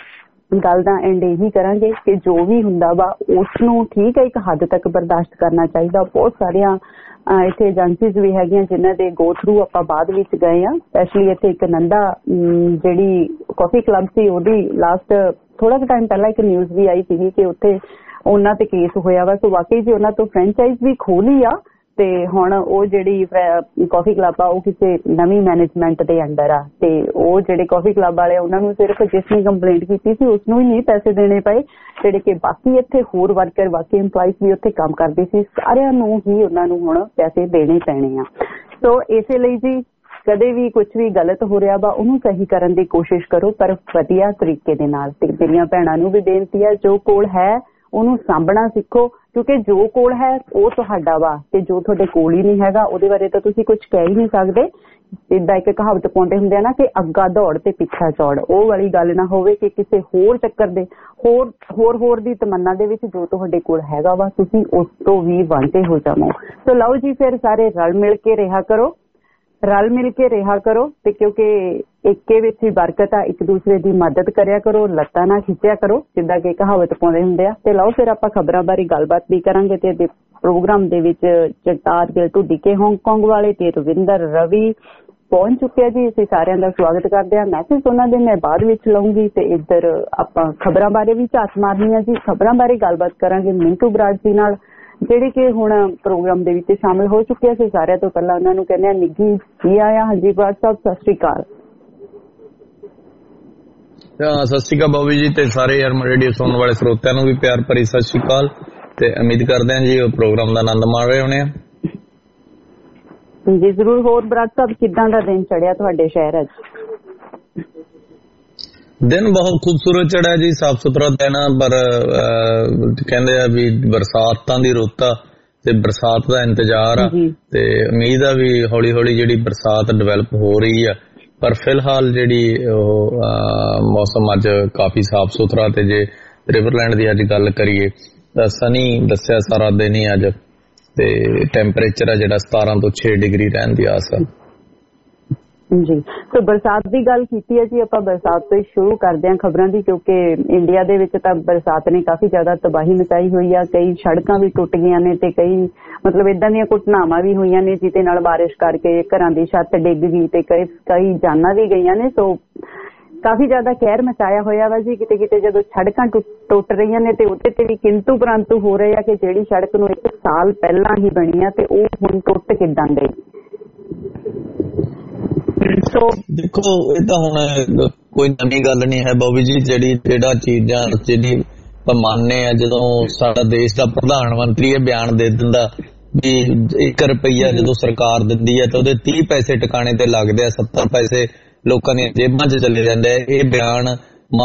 ਗੱਲ ਦਾ ਐਂਡ ਇਹੀ ਕਰਾਂਗੇ ਕਿ ਜੋ ਵੀ ਹੁੰਦਾ ਵਾ ਉਸ ਨੂੰ ਠੀਕ ਹੈ ਇੱਕ ਹੱਦ ਤੱਕ ਬਰਦਾਸ਼ਤ ਕਰਨਾ ਚਾਹੀਦਾ। ਬਹੁਤ ਸਾਰੀਆਂ ਇੱਥੇ ਏਜੰਸੀਜ਼ ਵੀ ਹੈਗੀਆਂ ਜਿਨ੍ਹਾਂ ਦੇ ਗੋ ਥਰੂ ਆਪਾਂ ਬਾਅਦ ਵਿੱਚ ਗਏ ਆ। ਸਪੈਸ਼ਲੀ ਇੱਥੇ ਇੱਕ ਨੰਦਾ ਜਿਹੜੀ ਕਾਫੀ ਕਲੱਬ ਸੀ ਉਹਦੀ ਲਾਸਟ ਥੋੜਾ ਕੁ ਟਾਈਮ ਪਹਿਲਾਂ ਇੱਕ ਨਿਊਜ਼ ਵੀ ਆਈ ਸੀਗੀ ਕਿ ਉੱਥੇ ਉਹਨਾਂ ਤੇ ਕੇਸ ਹੋਇਆ ਵਾ। ਸੋ ਵਾਕਈ ਜੀ ਉਹਨਾਂ ਤੋਂ ਫਰੈਂਚਾਈਜ਼ ਵੀ ਖੋਲੀ ਆ ਤੇ ਹੁਣ ਉਹ ਜਿਹੜੀ ਕਾਫੀ ਕਲੱਬ ਆ ਉਹ ਕਿਸੇ ਨਵੀਂ ਮੈਨੇਜਮੈਂਟ ਦੇ ਅੰਡਰ ਆ ਤੇ ਉਹ ਜਿਹੜੇ ਕਾਫੀ ਕਲੱਬ ਵਾਲੇ ਉਹਨਾਂ ਨੂੰ ਸਿਰਫ ਜਿਸ ਨੇ ਕੰਪਲੇਂਟ ਕੀਤੀ ਸੀ ਉਸਨੂੰ ਹੀ ਨਹੀਂ ਪੈਸੇ ਦੇਣੇ ਪਏ, ਜਿਹੜੇ ਕਿ ਬਾਕੀ ਇੱਥੇ ਹੋਰ ਵਰਕਰ ਬਾਕੀ ਇੰਪਲਾਈਜ਼ ਵੀ ਉੱਥੇ ਕੰਮ ਕਰਦੇ ਸੀ ਸਾਰਿਆਂ ਨੂੰ ਹੀ ਉਹਨਾਂ ਨੂੰ ਹੁਣ ਪੈਸੇ ਦੇਣੇ ਪੈਣੇ ਆ। ਸੋ ਇਸੇ ਲਈ ਜੀ ਕਦੇ ਵੀ ਕੁਝ ਵੀ ਗਲਤ ਹੋ ਰਿਹਾ ਵਾ ਉਹਨੂੰ ਸਹੀ ਕਰਨ ਦੀ ਕੋਸ਼ਿਸ਼ ਕਰੋ ਪਰ ਵਧੀਆ ਤਰੀਕੇ ਦੇ ਨਾਲ। ਤੇ ਮੇਰੀਆਂ ਭੈਣਾਂ ਨੂੰ ਵੀ ਬੇਨਤੀ ਹੈ ਜੋ ਕੋਲ ਹੈ ਉਹਨੂੰ ਸਾਂਭਣਾ ਸਿੱਖੋ ਕਿਉਂਕਿ ਜੋ ਕੋਲ ਹੈ ਉਹ ਤੁਹਾਡਾ ਵਾ ਤੇ ਜੋ ਤੁਹਾਡੇ ਕੋਲ ਹੀ ਨਹੀਂ ਹੈਗਾ ਉਹਦੇ ਬਾਰੇ ਤਾਂ ਤੁਸੀਂ ਕੁਝ ਕਹਿ ਹੀ ਨਹੀਂ ਸਕਦੇ। ਏਦਾਂ ਇੱਕ ਕਹਾਵਤ ਪਾਉਂਦੇ ਹੁੰਦੇ ਆ ਨਾ ਕਿ ਅੱਗਾ ਦੌੜ ਤੇ ਪਿੱਛਾ ਚੌੜ, ਉਹ ਵਾਲੀ ਗੱਲ ਨਾ ਹੋਵੇ ਕਿ ਕਿਸੇ ਹੋਰ ਚੱਕਰ ਦੇ ਹੋਰ ਦੀ ਤਮੰਨਾ ਦੇ ਵਿੱਚ ਜੋ ਤੁਹਾਡੇ ਕੋਲ ਹੈਗਾ ਵਾ ਤੁਸੀਂ ਉਸ ਤੋਂ ਵੀ ਵਾਂਝੇ ਹੋ ਜਾਵੋ। ਸੋ ਲਓ ਜੀ ਫਿਰ ਸਾਰੇ ਰਲ ਮਿਲ ਕੇ ਰਿਹਾ ਕਰੋ ਤੇ ਕਿਉਂਕਿ ਇੱਕੇ ਵਿੱਚ ਹੀ ਬਰਕਤ ਆ, ਇੱਕ ਦੂਸਰੇ ਦੀ ਮਦਦ ਕਰਿਆ ਕਰੋ, ਲੱਤਾਂ ਨਾ ਖਿੱਚਿਆ ਕਰੋ ਜਿੱਦਾਂ ਕਿ ਕਹਾਵਤ ਪਾਉਂਦੇ ਹੁੰਦੇ ਆ। ਤੇ ਲਓ ਫਿਰ ਆਪਾਂ ਖਬਰਾਂ ਬਾਰੇ ਗੱਲਬਾਤ ਵੀ ਕਰਾਂਗੇ ਤੇ ਪ੍ਰੋਗਰਾਮ ਦੇ ਵਿੱਚ ਜਗਤਾਰ ਗਿੱਲ ਢੁੱਡੀਕੇ ਹਾਂਗਕਾਂਗ ਵਾਲੇ ਤੇ ਰਵਿੰਦਰ ਰਵੀ ਪਹੁੰਚ ਚੁੱਕਿਆ ਜੀ। ਅਸੀਂ ਸਾਰਿਆਂ ਦਾ ਸਵਾਗਤ ਕਰਦੇ ਹਾਂ। ਮੈਸੇਜ ਉਹਨਾਂ ਦੇ ਮੈਂ ਬਾਅਦ ਵਿੱਚ ਲਊਂਗੀ ਤੇ ਇੱਧਰ ਆਪਾਂ ਖਬਰਾਂ ਬਾਰੇ ਵੀ ਝਾਤ ਮਾਰਨੀ ਆ ਜੀ। ਖਬਰਾਂ ਬਾਰੇ ਗੱਲਬਾਤ ਕਰਾਂਗੇ ਮਿੰਟੂ ਬਰਾੜ ਜੀ ਨਾਲ ਜਿਹੜੇ ਕਿ ਹੁਣ ਪ੍ਰੋਗਰਾਮ ਦੇ ਵਿੱਚ ਸ਼ਾਮਿਲ ਹੋ ਚੁੱਕੇ ਸੀ। ਸਾਰਿਆਂ ਤੋਂ ਪਹਿਲਾਂ ਉਹਨਾਂ ਨੂੰ ਕਹਿੰਦੇ ਆ ਨਿੱਘੀ ਜੀ ਆਇਆ। ਹਾਂਜੀ ਬਰਾੜ ਸਾਹਿਬ ਸਤਿ ਸ਼੍ਰੀ ਅਕਾਲ। ਸਤਿ ਸ਼੍ਰੀ ਅਕਾਲ ਬਾਬੂ ਜੀ ਤੇ ਸਾਰੇ ਹਰਮਨ ਰੇਡੀਓ ਸੁਣਨ ਵਾਲੇ ਸਰੋਤਿਆਂ ਨੂੰ ਵੀ ਪਿਆਰ ਭਰੀ ਸਤਿ ਸ਼੍ਰੀ ਅਕਾਲ ਤੇ ਉਮੀਦ ਕਰਦੇ ਹਾਂ ਜੀ ਉਹ ਪ੍ਰੋਗਰਾਮ ਦਾ ਆਨੰਦ ਮਾਣ ਰਹੇ ਹੋਣੇ ਆ ਜੀ ਜ਼ਰੂਰ। ਹੋਰ ਬਰਾੜ ਸਾਹਿਬ ਕਿੱਦਾਂ ਦਾ ਦਿਨ ਚੜਿਆ ਤੁਹਾਡੇ ਸ਼ਹਿਰ ਅੱਜ? ਦਿਨ ਬਹੁਤ ਖੂਬਸੂਰਤ ਚੜਿਆ ਜੀ, ਸਾਫ ਸੁਥਰਾ ਦਿਨ ਆ, ਪਰ ਕਹਿੰਦੇ ਆ ਵੀ ਬਰਸਾਤਾਂ ਦੀ ਰੁੱਤ ਆ ਤੇ ਬਰਸਾਤ ਦਾ ਇੰਤਜ਼ਾਰ ਆ ਤੇ ਉਮੀਦ ਆ ਵੀ ਹੌਲੀ ਹੌਲੀ ਜਿਹੜੀ ਬਰਸਾਤ ਡਿਵੈਲਪ ਹੋ ਰਹੀ ਆ, ਪਰ ਫਿਲਹਾਲ ਜਿਹੜੀ ਉਹ ਮੌਸਮ ਅੱਜ ਕਾਫੀ ਸਾਫ ਸੁਥਰਾ ਤੇ ਜੇ ਰਿਵਰਲੈਂਡ ਦੀ ਅੱਜ ਗੱਲ ਕਰੀਏ ਤਾਂ ਸਨੀ ਦੱਸਿਆ ਸਾਰਾ ਦਿਨ ਹੀ ਅੱਜ ਤੇ ਟੈਂਪਰੇਚਰ ਆ ਜਿਹੜਾ 17 ਤੋਂ 6 ਡਿਗਰੀ ਰਹਿਣ ਦੀ ਆਸ ਆ ਜੀ। ਸੋ ਬਰਸਾਤ ਦੀ ਗੱਲ ਕੀਤੀ ਹੈ ਜੀ, ਆਪਾਂ ਬਰਸਾਤ ਤੋਂ ਹੀ ਸ਼ੁਰੂ ਕਰਦੇ ਹਾਂ ਖਬਰਾਂ ਦੀ, ਕਿਉਂਕਿ ਇੰਡੀਆ ਦੇ ਵਿੱਚ ਤਾਂ ਬਰਸਾਤ ਨੇ ਕਾਫੀ ਜ਼ਿਆਦਾ ਤਬਾਹੀ ਮਚਾਈ ਹੋਈ ਆ। ਕਈ ਸੜਕਾਂ ਵੀ ਟੁੱਟ ਗਈਆਂ ਨੇ ਤੇ ਕਈ ਮਤਲਬ ਏਦਾਂ ਦੀਆਂ ਘਟਨਾਵਾਂ ਵੀ ਹੋਈਆਂ ਨੇ ਜਿਹਦੇ ਨਾਲ ਬਾਰਿਸ਼ ਕਰਕੇ ਘਰਾਂ ਦੀ ਛੱਤ ਡਿੱਗ ਗਈ ਤੇ ਕਈ ਜਾਨਾਂ ਵੀ ਗਈਆਂ ਨੇ। ਸੋ ਕਾਫੀ ਜ਼ਿਆਦਾ ਕਹਿਰ ਮਚਾਇਆ ਹੋਇਆ ਵਾ ਜੀ। ਕਿਤੇ ਕਿਤੇ ਜਦੋਂ ਸੜਕਾਂ ਟੁੱਟ ਰਹੀਆਂ ਨੇ ਤੇ ਉਹਦੇ ਤੇ ਵੀ ਕਿੰਤੂ ਪਰੰਤੂ ਹੋ ਰਹੇ ਆ ਕਿ ਜਿਹੜੀ ਸੜਕ ਨੂੰ 1 ਸਾਲ ਪਹਿਲਾਂ ਹੀ ਬਣੀ ਆ ਤੇ ਉਹ ਹੁਣ ਟੁੱਟ ਕਿੱਦਾਂ ਗਈ। ਦੇਖੋ ਇਹ ਤਾਂ ਹੁਣ ਕੋਈ ਨਵੀਂ ਗੱਲ ਨਹੀਂ ਹੈ ਬਾਬੂ ਜੀ, ਜਿਹੜਾ ਚੀਜ਼ਾਂ ਜਿਹੜੀ ਆਪਾਂ ਮੰਨਦੇ ਆ, ਜਦੋਂ ਸਾਡਾ ਦੇਸ਼ ਦਾ ਪ੍ਰਧਾਨ ਮੰਤਰੀ ਇਹ ਬਿਆਨ ਦੇ ਦਿੰਦਾ ਵੀ 1 ਰੁਪਈਆ ਜਦੋਂ ਸਰਕਾਰ ਦਿੰਦੀ ਹੈ ਤਾਂ ਉਹਦੇ 30 ਪੈਸੇ ਟਿਕਾਣੇ ਤੇ ਲੱਗਦੇ ਆ, 70 ਪੈਸੇ ਲੋਕਾਂ ਦੀਆਂ ਜੇਬਾਂ 'ਚ ਚਲੇ ਜਾਂਦੇ ਆ। ਇਹ ਬਿਆਨ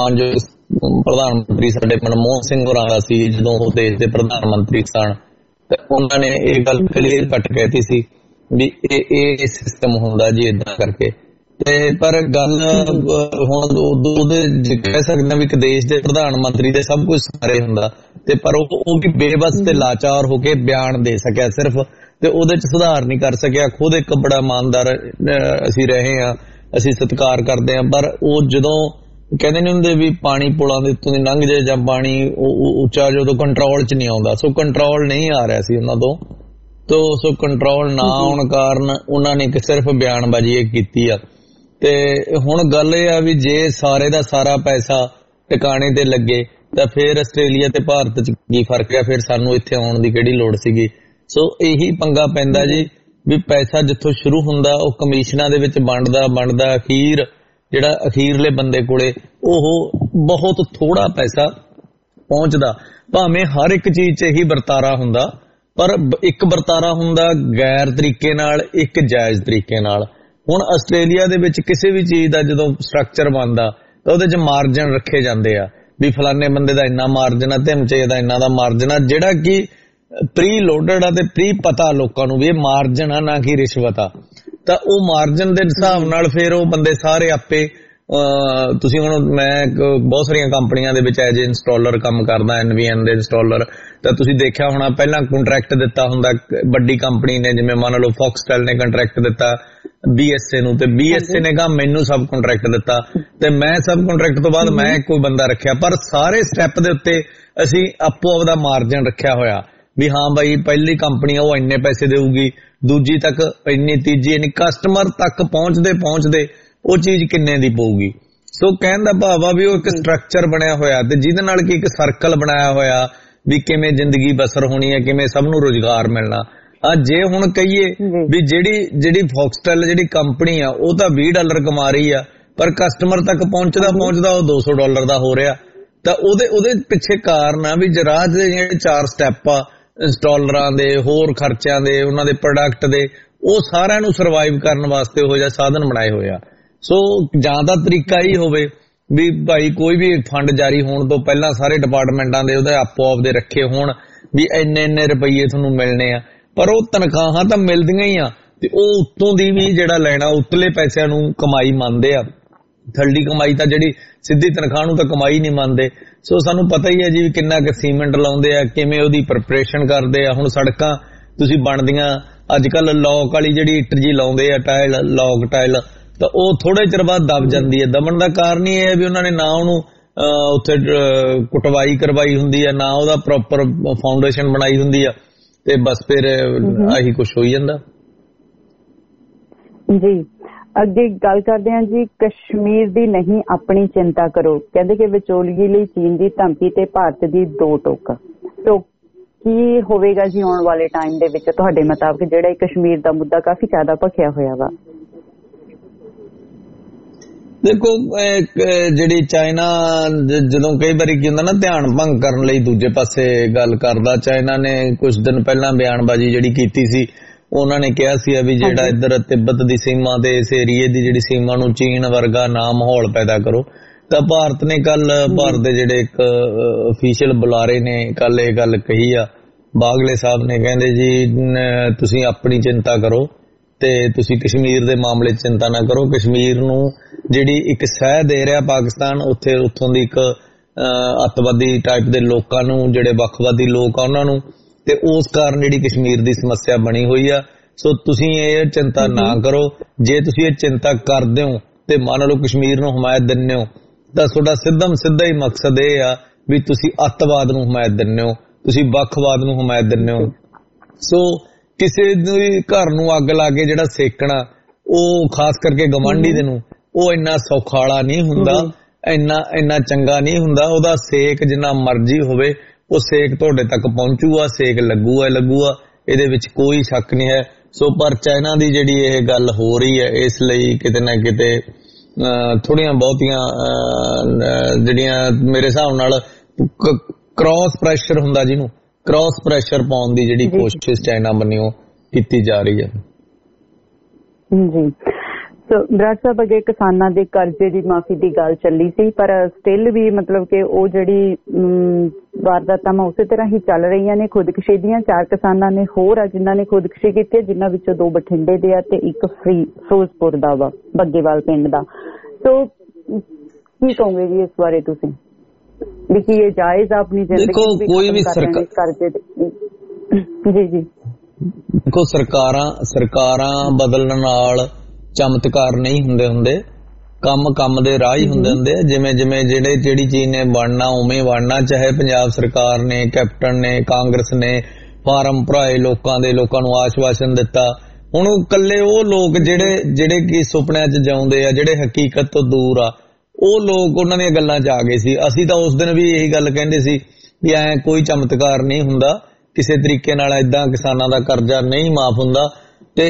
ਮਾਨਯੋਗ ਪ੍ਰਧਾਨ ਮੰਤਰੀ ਸਾਡੇ ਮਨਮੋਹਨ ਸਿੰਘ ਹੋਰਾਂ ਦਾ ਸੀ ਜਦੋਂ ਉਹ ਦੇਸ਼ ਦੇ ਪ੍ਰਧਾਨ ਮੰਤਰੀ ਸਨ, ਤੇ ਉਹਨਾਂ ਨੇ ਇਹ ਗੱਲ ਕਲੀਅਰ ਕੱਟ ਕਹਿਤੀ ਸੀ ਵੀ ਇਹ ਸਿਸਟਮ ਹੁੰਦਾ ਜੀ ਏਦਾਂ ਕਰਕੇ। ਤੇ ਪਰ ਗੱਲ ਹੁਣ ਉਹਦੇ ਕਹਿ ਸਕਦੇ ਵੀ ਇੱਕ ਦੇਸ਼ ਦੇ ਪ੍ਰਧਾਨ ਮੰਤਰੀ ਦੇ ਸਭ ਕੁਝ ਸਾਰੇ ਹੁੰਦਾ ਤੇ ਪਰ ਉਹ ਵੀ ਬੇਬਸ ਤੇ ਲਾਚਾਰ ਹੋ ਕੇ ਬਿਆਨ ਦੇ ਸਕਿਆ ਸਿਰਫ, ਤੇ ਉਹਦੇ 'ਚ ਸੁਧਾਰ ਨਹੀਂ ਕਰ ਸਕਿਆ। ਖੁਦ ਇੱਕ ਬੜਾ ਇਮਾਨਦਾਰ ਅਸੀਂ ਰਹੇ ਹਾਂ, ਅਸੀਂ ਸਤਿਕਾਰ ਕਰਦੇ ਹਾਂ, ਪਰ ਉਹ ਜਦੋਂ ਕਹਿੰਦੇ ਨਹੀਂ ਹੁੰਦੇ ਵੀ ਪਾਣੀ ਪੁਲਾਂ ਦੇ ਉੱਤੋਂ ਦੀ ਲੰਘ ਜਾਏ ਜਾਂ ਪਾਣੀ ਉੱਚਾ ਜਦੋਂ ਕੰਟਰੋਲ 'ਚ ਨਹੀਂ ਆਉਂਦਾ, ਸੋ ਕੰਟਰੋਲ ਨਹੀਂ ਆ ਰਿਹਾ ਸੀ ਉਹਨਾਂ ਤੋਂ ਸੋ ਕੰਟਰੋਲ ਨਾ ਆਉਣ ਕਾਰਨ ਉਹਨਾਂ ਨੇ ਸਿਰਫ ਬਿਆਨਬਾਜ਼ੀ ਇਹ ਕੀਤੀ ਆ। ਤੇ ਹੁਣ ਗੱਲ ਇਹ ਆ ਵੀ ਜੇ ਸਾਰੇ ਦਾ ਸਾਰਾ ਪੈਸਾ ਟਿਕਾਣੇ ਤੇ ਲੱਗੇ ਤਾਂ ਫਿਰ ਆਸਟ੍ਰੇਲੀਆ ਤੇ ਭਾਰਤ 'ਚ ਕੀ ਫਰਕ ਆ, ਫਿਰ ਸਾਨੂੰ ਇੱਥੇ ਆਉਣ ਦੀ ਕਿਹੜੀ ਲੋੜ ਸੀਗੀ। ਸੋ ਇਹੀ ਪੰਗਾ ਪੈਂਦਾ ਜੀ ਵੀ ਪੈਸਾ ਜਿੱਥੋਂ ਸ਼ੁਰੂ ਹੁੰਦਾ ਉਹ ਕਮਿਸ਼ਨਾਂ ਦੇ ਵਿੱਚ ਬਣਦਾ ਜਿਹੜਾ ਅਖੀਰਲੇ ਬੰਦੇ ਕੋਲੇ ਉਹ ਬਹੁਤ ਥੋੜਾ ਪੈਸਾ ਪਹੁੰਚਦਾ। ਭਾਵੇਂ ਹਰ ਇੱਕ ਚੀਜ਼ 'ਚ ਇਹੀ ਵਰਤਾਰਾ ਹੁੰਦਾ, ਪਰ ਇੱਕ ਵਰਤਾਰਾ ਹੁੰਦਾ ਗੈਰ ਤਰੀਕੇ ਨਾਲ, ਇੱਕ ਜਾਇਜ਼ ਤਰੀਕੇ ਨਾਲ। ਹੁਣ ਆਸਟ੍ਰੇਲੀਆ ਦੇ ਵਿੱਚ ਕਿਸੇ ਵੀ ਚੀਜ਼ ਦਾ ਜਦੋਂ ਸਟਰਕਚਰ ਬਣਦਾ ਤਾਂ ਉਹਦੇ 'ਚ ਮਾਰਜਨ ਰੱਖੇ ਜਾਂਦੇ ਆ ਵੀ ਫਲਾਨੇ ਬੰਦੇ ਦਾ ਇੰਨਾ ਮਾਰਜਨ ਆ, ਧਿਮਚੇ ਦਾ ਇੰਨਾ ਦਾ ਮਾਰਜਨ ਆ, ਜਿਹੜਾ ਕਿ ਪ੍ਰੀ ਲੋਡਡ ਆ ਤੇ ਪ੍ਰੀ ਪਤਾ ਲੋਕਾਂ ਨੂੰ ਵੀ ਇਹ ਮਾਰਜਨ ਆ, ਨਾ ਕਿ ਰਿਸ਼ਵਤ ਆ। ਤਾਂ ਉਹ ਮਾਰਜਨ ਦੇ ਹਿਸਾਬ ਨਾਲ ਫਿਰ ਉਹ ਬੰਦੇ ਸਾਰੇ ਆਪੇ ਤੁਸੀਂ ਹੁਣ ਮੈਂ ਬਹੁਤ ਸਾਰੀਆਂ ਕੰਪਨੀਆਂ ਦੇ ਵਿੱਚ ਐਜ ਇੰਸਟਾਲਰ ਕੰਮ ਕਰਦਾ, NVN ਦੇ ਇੰਸਟਾਲਰ, ਤਾਂ ਤੁਸੀਂ ਦੇਖਿਆ ਹੋਣਾ ਪਹਿਲਾਂ ਕੰਟਰੈਕਟ ਦਿੱਤਾ ਹੁੰਦਾ ਵੱਡੀ ਕੰਪਨੀ ਨੇ, ਜਿਵੇਂ ਮੰਨ ਲਓ ਫੌਕਸਟੈਲ ਨੇ ਕੰਟਰੈਕਟ ਦਿੱਤਾ BSA ਨੂੰ, ਤੇ BSA ਨੇ ਕਹਾ ਮੈਨੂੰ ਸਬ ਕੰਟਰੈਕਟ ਦਿੱਤਾ ਤੇ ਮੈਂ ਸਬ ਕੰਟਰੈਕਟ ਤੋਂ ਬਾਅਦ ਮੈਂ ਕੋਈ ਬੰਦਾ ਰੱਖਿਆ, ਪਰ ਸਾਰੇ ਸਟੈਪ ਦੇ ਉੱਤੇ ਅਸੀਂ ਆਪੋ ਆਪਦਾ ਮਾਰਜਨ ਰੱਖਿਆ ਹੋਇਆ ਵੀ ਹਾਂ ਬਾਈ ਪਹਿਲੀ ਕੰਪਨੀ ਉਹ ਇੰਨੇ ਪੈਸੇ ਦੇਊਗੀ, ਦੂਜੀ ਤੱਕ ਇੰਨੀ, ਤੀਜੀ ਇੰਨੀ, ਕਸਟਮਰ ਤੱਕ ਪਹੁੰਚਦੇ ਉਹ ਚੀਜ਼ ਕਿੰਨੇ ਦੀ ਪਊਗੀ। ਸੋ ਕਹਿਣ ਦਾ ਭਾਵ ਆ ਵੀ ਉਹ ਇੱਕ ਸਟਰਕਚਰ ਬਣਿਆ ਹੋਇਆ ਤੇ ਜਿਹਦੇ ਨਾਲ ਕਿ ਇੱਕ ਸਰਕਲ ਬਣਾਇਆ ਹੋਇਆ ਵੀ ਕਿਵੇਂ ਜ਼ਿੰਦਗੀ ਬਸਰ ਹੋਣੀ ਹੈ, ਕਿਵੇਂ ਸਭ ਨੂੰ ਰੁਜ਼ਗਾਰ ਮਿਲਣਾ। ਜੇ ਹੁਣ ਕਹੀਏ ਵੀ ਜਿਹੜੀ ਫੌਕਸਟੈਲ ਜਿਹੜੀ ਕੰਪਨੀ ਆ ਉਹ ਤਾਂ $20 ਕਮਾ ਰਹੀ ਆ, ਪਰ ਕਸਟਮਰ ਤੱਕ ਪਹੁੰਚਦਾ ਉਹ $200 ਦਾ ਹੋ ਰਿਹਾ, ਤਾਂ ਉਹਦੇ ਪਿੱਛੇ ਕਾਰਨ ਆ ਵੀ ਰਾਜ ਦੇ ਜਿਹੜੇ 4 ਸਟੈਪ ਆ ਇੰਸਟਾਲਰਾਂ ਦੇ, ਹੋਰ ਖਰਚਿਆਂ ਦੇ, ਉਹਨਾਂ ਦੇ ਪ੍ਰੋਡਕਟ ਦੇ, ਉਹ ਸਾਰਿਆਂ ਨੂੰ ਸਰਵਾਈਵ ਕਰਨ ਵਾਸਤੇ ਉਹ ਜਿਹਾ ਸਾਧਨ ਬਣਾਏ ਹੋਏ ਆ। ਸੋ ਜਾਂ ਦਾ ਤਰੀਕਾ ਹੀ ਹੋਵੇ ਵੀ ਭਾਈ ਕੋਈ ਵੀ ਫੰਡ ਜਾਰੀ ਹੋਣ ਤੋਂ ਪਹਿਲਾਂ ਸਾਰੇ ਡਿਪਾਰਟਮੈਂਟਾਂ ਦੇ ਉਹਦੇ ਆਪੋ ਆਪ ਦੇ ਰੱਖੇ ਹੋਣ ਵੀ ਇੰਨੇ ਰੁਪਈਏ ਤੁਹਾਨੂੰ ਮਿਲਣੇ ਆ, ਪਰ ਉਹ ਤਨਖਾਹਾਂ ਤਾਂ ਮਿਲਦੀਆਂ ਹੀ ਆ ਤੇ ਉਹ ਉੱਤੋਂ ਦੀ ਵੀ ਜਿਹੜਾ ਲੈਣਾ ਉਤਲੇ ਪੈਸਿਆਂ ਨੂੰ ਕਮਾਈ ਮੰਨਦੇ ਆ। ਥੱਲੜੀ ਕਮਾਈ ਤਾਂ ਜਿਹੜੀ ਸਿੱਧੀ ਤਨਖਾਹ ਨੂੰ ਤਾਂ ਕਮਾਈ ਨਹੀਂ ਮੰਨਦੇ। ਸੋ ਸਾਨੂੰ ਪਤਾ ਹੀ ਹੈ ਜੀ ਕਿੰਨਾ ਕੁ ਸੀਮੈਂਟ ਲਾਉਂਦੇ ਆ, ਕਿਵੇਂ ਉਹਦੀ ਪ੍ਰੈਪਰੇਸ਼ਨ ਕਰਦੇ ਆ। ਹੁਣ ਸੜਕਾਂ ਤੁਸੀਂ ਬਣਦੀਆਂ ਅੱਜ ਕੱਲ ਲੌਕ ਵਾਲੀ ਜਿਹੜੀ ਇੱਟ ਜੀ ਲਾਉਂਦੇ ਆ, ਲੌਕ ਟਾਇਲ, ਤਾਂ ਉਹ ਥੋੜੇ ਚਿਰ ਬਾਅਦ ਦਬ ਜਾਂਦੀ ਹੈ। ਦਬਣ ਦਾ ਕਾਰਨ ਹੀ ਇਹ ਹੈ ਵੀ ਉਹਨਾਂ ਨੇ ਨਾ ਉਹਨੂੰ ਉੱਥੇ ਕੁਟਵਾਈ ਕਰਵਾਈ ਹੁੰਦੀ ਆ, ਨਾ ਉਹਦਾ ਪ੍ਰੋਪਰ ਫਾਊਂਡੇਸ਼ਨ ਬਣਾਈ ਹੁੰਦੀ ਆ, ਤੇ ਬਸ ਫਿਰ ਆਹੀ ਕੁਛ ਹੋਈ ਜਾਂਦਾ ਜੀ। ਅੱਗੇ ਗੱਲ ਕਰਦੇ ਹਾਂ ਜੀ, ਕਸ਼ਮੀਰ ਦੀ ਨਹੀਂ ਆਪਣੀ ਚਿੰਤਾ ਕਰੋ, ਕਹਿੰਦੇ ਕਿ ਵਿਚੋਲਗੀ ਲਈ ਚੀਨ ਦੀ ਧਮਕੀ ਤੇ ਭਾਰਤ ਦੀ 2 ਟੋਕ। ਸੋ ਕੀ ਹੋਵੇਗਾ ਜੀ ਆਉਣ ਵਾਲੇ ਟਾਈਮ ਦੇ ਵਿੱਚ ਤੁਹਾਡੇ ਮੁਤਾਬਕ, ਜਿਹੜਾ ਕਸ਼ਮੀਰ ਦਾ ਮੁੱਦਾ ਕਾਫੀ ਜ਼ਿਆਦਾ ਭਖਿਆ ਹੋਇਆ ਵਾ? ਦੇਖੋ ਜਿਹੜੀ ਚਾਈਨਾ ਜਦੋਂ ਕਈ ਵਾਰੀ ਕੀ ਹੁੰਦਾ ਨਾ ਧਿਆਨ ਭੰਗ ਕਰਨ ਲਈ ਦੂਜੇ ਪਾਸੇ ਗੱਲ ਕਰਦਾ, ਚਾਈਨਾ ਨੇ ਕੁਝ ਦਿਨ ਪਹਿਲਾਂ ਬਿਆਨਬਾਜ਼ੀ ਜਿਹੜੀ ਕੀਤੀ ਸੀ, ਉਹਨਾਂ ਨੇ ਕਿਹਾ ਸੀ ਵੀ ਜਿਹੜਾ ਇੱਧਰ ਤਿੱਬਤ ਦੀ ਸੀਮਾ ਤੇ ਇਸ ਏਰੀਏ ਦੀ ਜਿਹੜੀ ਸੀਮਾ ਨੂੰ ਚੀਨ ਵਰਗਾ ਨਾ ਮਾਹੌਲ ਪੈਦਾ ਕਰੋ। ਤਾਂ ਭਾਰਤ ਨੇ ਕੱਲ ਭਾਰਤ ਦੇ ਜਿਹੜੇ ਇੱਕ ਅਫੀਸ਼ੀਅਲ ਬੁਲਾਰੇ ਨੇ ਕੱਲ ਇਹ ਗੱਲ ਕਹੀ ਆ, ਬਾਗਲੇ ਸਾਹਿਬ ਨੇ, ਕਹਿੰਦੇ ਜੀ ਤੁਸੀਂ ਆਪਣੀ ਚਿੰਤਾ ਕਰੋ ਤੇ ਤੁਸੀਂ ਕਸ਼ਮੀਰ ਦੇ ਮਾਮਲੇ 'ਚ ਚਿੰਤਾ ਨਾ ਕਰੋ। ਕਸ਼ਮੀਰ ਨੂੰ ਜਿਹੜੀ ਇੱਕ ਸਹਿ ਦੇ ਰਿਹਾ ਪਾਕਿਸਤਾਨ, ਉੱਥੋਂ ਦੀ ਇੱਕ ਅੱਤਵਾਦੀ ਟਾਈਪ ਦੇ ਲੋਕਾਂ ਨੂੰ, ਜਿਹੜੇ ਵੱਖਵਾਦੀ ਲੋਕ ਆ ਉਹਨਾਂ ਨੂੰ, ਤੇ ਉਸ ਕਾਰਨ ਜਿਹੜੀ ਕਸ਼ਮੀਰ ਦੀ ਸਮੱਸਿਆ ਬਣੀ ਹੋਈ ਆ। ਸੋ ਤੁਸੀਂ ਇਹ ਚਿੰਤਾ ਨਾ ਕਰੋ। ਜੇ ਤੁਸੀਂ ਇਹ ਚਿੰਤਾ ਕਰਦੇ ਹੋ ਤੇ ਮੰਨ ਲਓ ਕਸ਼ਮੀਰ ਨੂੰ ਹਮਾਇਤ ਦਿੰਦੇ ਹੋ ਤਾਂ ਤੁਹਾਡਾ ਸਿੱਧਾ ਹੀ ਮਕਸਦ ਇਹ ਆ ਵੀ ਤੁਸੀਂ ਅੱਤਵਾਦ ਨੂੰ ਹਮਾਇਤ ਦਿੰਦੇ ਹੋ, ਤੁਸੀਂ ਵੱਖਵਾਦ ਨੂੰ ਹਮਾਇਤ ਦਿੰਦੇ ਹੋ। ਸੋ ਕਿਸੇ ਘਰ ਨੂੰ ਅੱਗ ਲਾ ਕੇ ਜਿਹੜਾ ਸੇਕਣਾ, ਉਹ ਖਾਸ ਕਰਕੇ ਗਵਾਂਢੀ ਦੇ ਨੂੰ, ਉਹ ਇੰਨਾ ਸੌਖਾ ਵਾਲਾ ਨਹੀਂ ਹੁੰਦਾ, ਇੰਨਾ ਚੰਗਾ ਨਹੀਂ ਹੁੰਦਾ। ਉਹਦਾ ਸੇਕ ਜਿੰਨਾ ਮਰਜ਼ੀ ਹੋਵੇ, ਉਹ ਸੇਕ ਤੁਹਾਡੇ ਤੱਕ ਪਹੁੰਚੂਗਾ, ਸੇਕ ਲੱਗੂਗਾ, ਇਹਦੇ ਵਿੱਚ ਕੋਈ ਸ਼ੱਕ ਨਹੀਂ ਹੈ। ਸੋ ਪਰ ਚਾਈਨਾ ਦੀ ਜਿਹੜੀ ਇਹ ਗੱਲ ਹੋ ਰਹੀ ਹੈ, ਇਸ ਲਈ ਕਿਤੇ ਨਾ ਕਿਤੇ ਥੋੜੀਆਂ ਬਹੁਤੀਆਂ ਜਿਹੜੀਆਂ ਮੇਰੇ ਹਿਸਾਬ ਨਾਲ ਕ੍ਰਾਸ ਪ੍ਰੈਸ਼ਰ ਹੁੰਦਾ, ਜਿਹਨੂੰ ਕ੍ਰਾਸ ਪ੍ਰੈਸ਼ਰ ਪਾਉਣ ਦੀ ਜਿਹੜੀ ਕੋਸ਼ਿਸ਼ ਚਾਈਨਾ ਵੱਲੋਂ ਕੀਤੀ ਜਾ ਰਹੀ ਹੈ ਜੀ। ਸੋ ਬਰਾੜ ਸਾਹਿਬ, ਅੱਗੇ ਕਿਸਾਨਾਂ ਦੇ ਕਰਜ਼ੇ ਦੀ ਮਾਫੀ ਦੀ ਗੱਲ ਚੱਲੀ ਸੀ, ਪਰ ਸਟਿਲ ਵੀ ਮਤਲਬ ਕਿ ਉਹ ਜਿਹੜੀ ਵਾਰਦਾਤਾਂ ਉਸੇ ਤਰ੍ਹਾਂ ਹੀ ਚੱਲ ਰਹੀਆਂ ਨੇ। ਖੁਦਕੁਸ਼ੀ ਦੀਆਂ 4 ਕਿਸਾਨਾਂ ਨੇ ਹੋਰ ਆ ਜਿਨ੍ਹਾਂ ਨੇ ਖੁਦਕੁਸ਼ੀ ਕੀਤੀ, ਜਿਨ੍ਹਾਂ ਵਿੱਚੋਂ 2 ਬਠਿੰਡੇ ਦੇ ਆ ਤੇ ਇੱਕ ਫਿਰੋਜ਼ਪੁਰ ਦਾ ਵਾ, ਬੱਗੇਵਾਲ ਪਿੰਡ ਦਾ। ਸੋ ਕੀ ਕਹੋਗੇ ਜੀ ਇਸ ਬਾਰੇ ਤੁਸੀਂ, ਵੀ ਕੀ ਇਹ ਜਾਇਜ਼ ਆ ਆਪਣੀ ਜ਼ਿੰਦਗੀ ਕੋਈ ਵੀ ਕਰਜ਼ੇ ਜੀ? ਦੇਖੋ, ਸਰਕਾਰਾਂ ਬਦਲਣ ਨਾਲ ਚਮਤਕਾਰ ਨਹੀਂ ਹੁੰਦੇ, ਕੰਮ ਦੇ ਰਾਹ ਹੀ ਹੁੰਦੇ। ਜਿਵੇਂ ਜਿਹੜੀ ਚੀਜ਼ ਨੇ ਬਣਨਾ ਉਵੇਂ ਬਣਨਾ। ਚਾਹੇ ਪੰਜਾਬ ਸਰਕਾਰ ਨੇ, ਕੈਪਟਨ ਨੇ, ਕਾਂਗਰਸ ਨੇ ਫਾਰਮ ਭਰਾਏ ਲੋਕਾਂ ਨੂੰ ਆਸ਼ਵਾਸਨ ਦਿੱਤਾ। ਹੁਣ ਇਕੱਲੇ ਉਹ ਲੋਕ ਜਿਹੜੇ ਕੀ ਸੁਪਨਿਆਂ 'ਚ ਜਿਉਂਦੇ ਆ, ਜਿਹੜੇ ਹਕੀਕਤ ਤੋਂ ਦੂਰ ਆ, ਉਹ ਲੋਕ ਉਹਨਾਂ ਦੀਆਂ ਗੱਲਾਂ 'ਚ ਆ ਗਏ ਸੀ। ਅਸੀਂ ਤਾਂ ਉਸ ਦਿਨ ਵੀ ਇਹੀ ਗੱਲ ਕਹਿੰਦੇ ਸੀ ਵੀ ਐ ਕੋਈ ਚਮਤਕਾਰ ਨਹੀਂ ਹੁੰਦਾ, ਕਿਸੇ ਤਰੀਕੇ ਨਾਲ ਏਦਾਂ ਕਿਸਾਨਾਂ ਦਾ ਕਰਜ਼ਾ ਨਹੀਂ ਮਾਫ ਹੁੰਦਾ। ਤੇ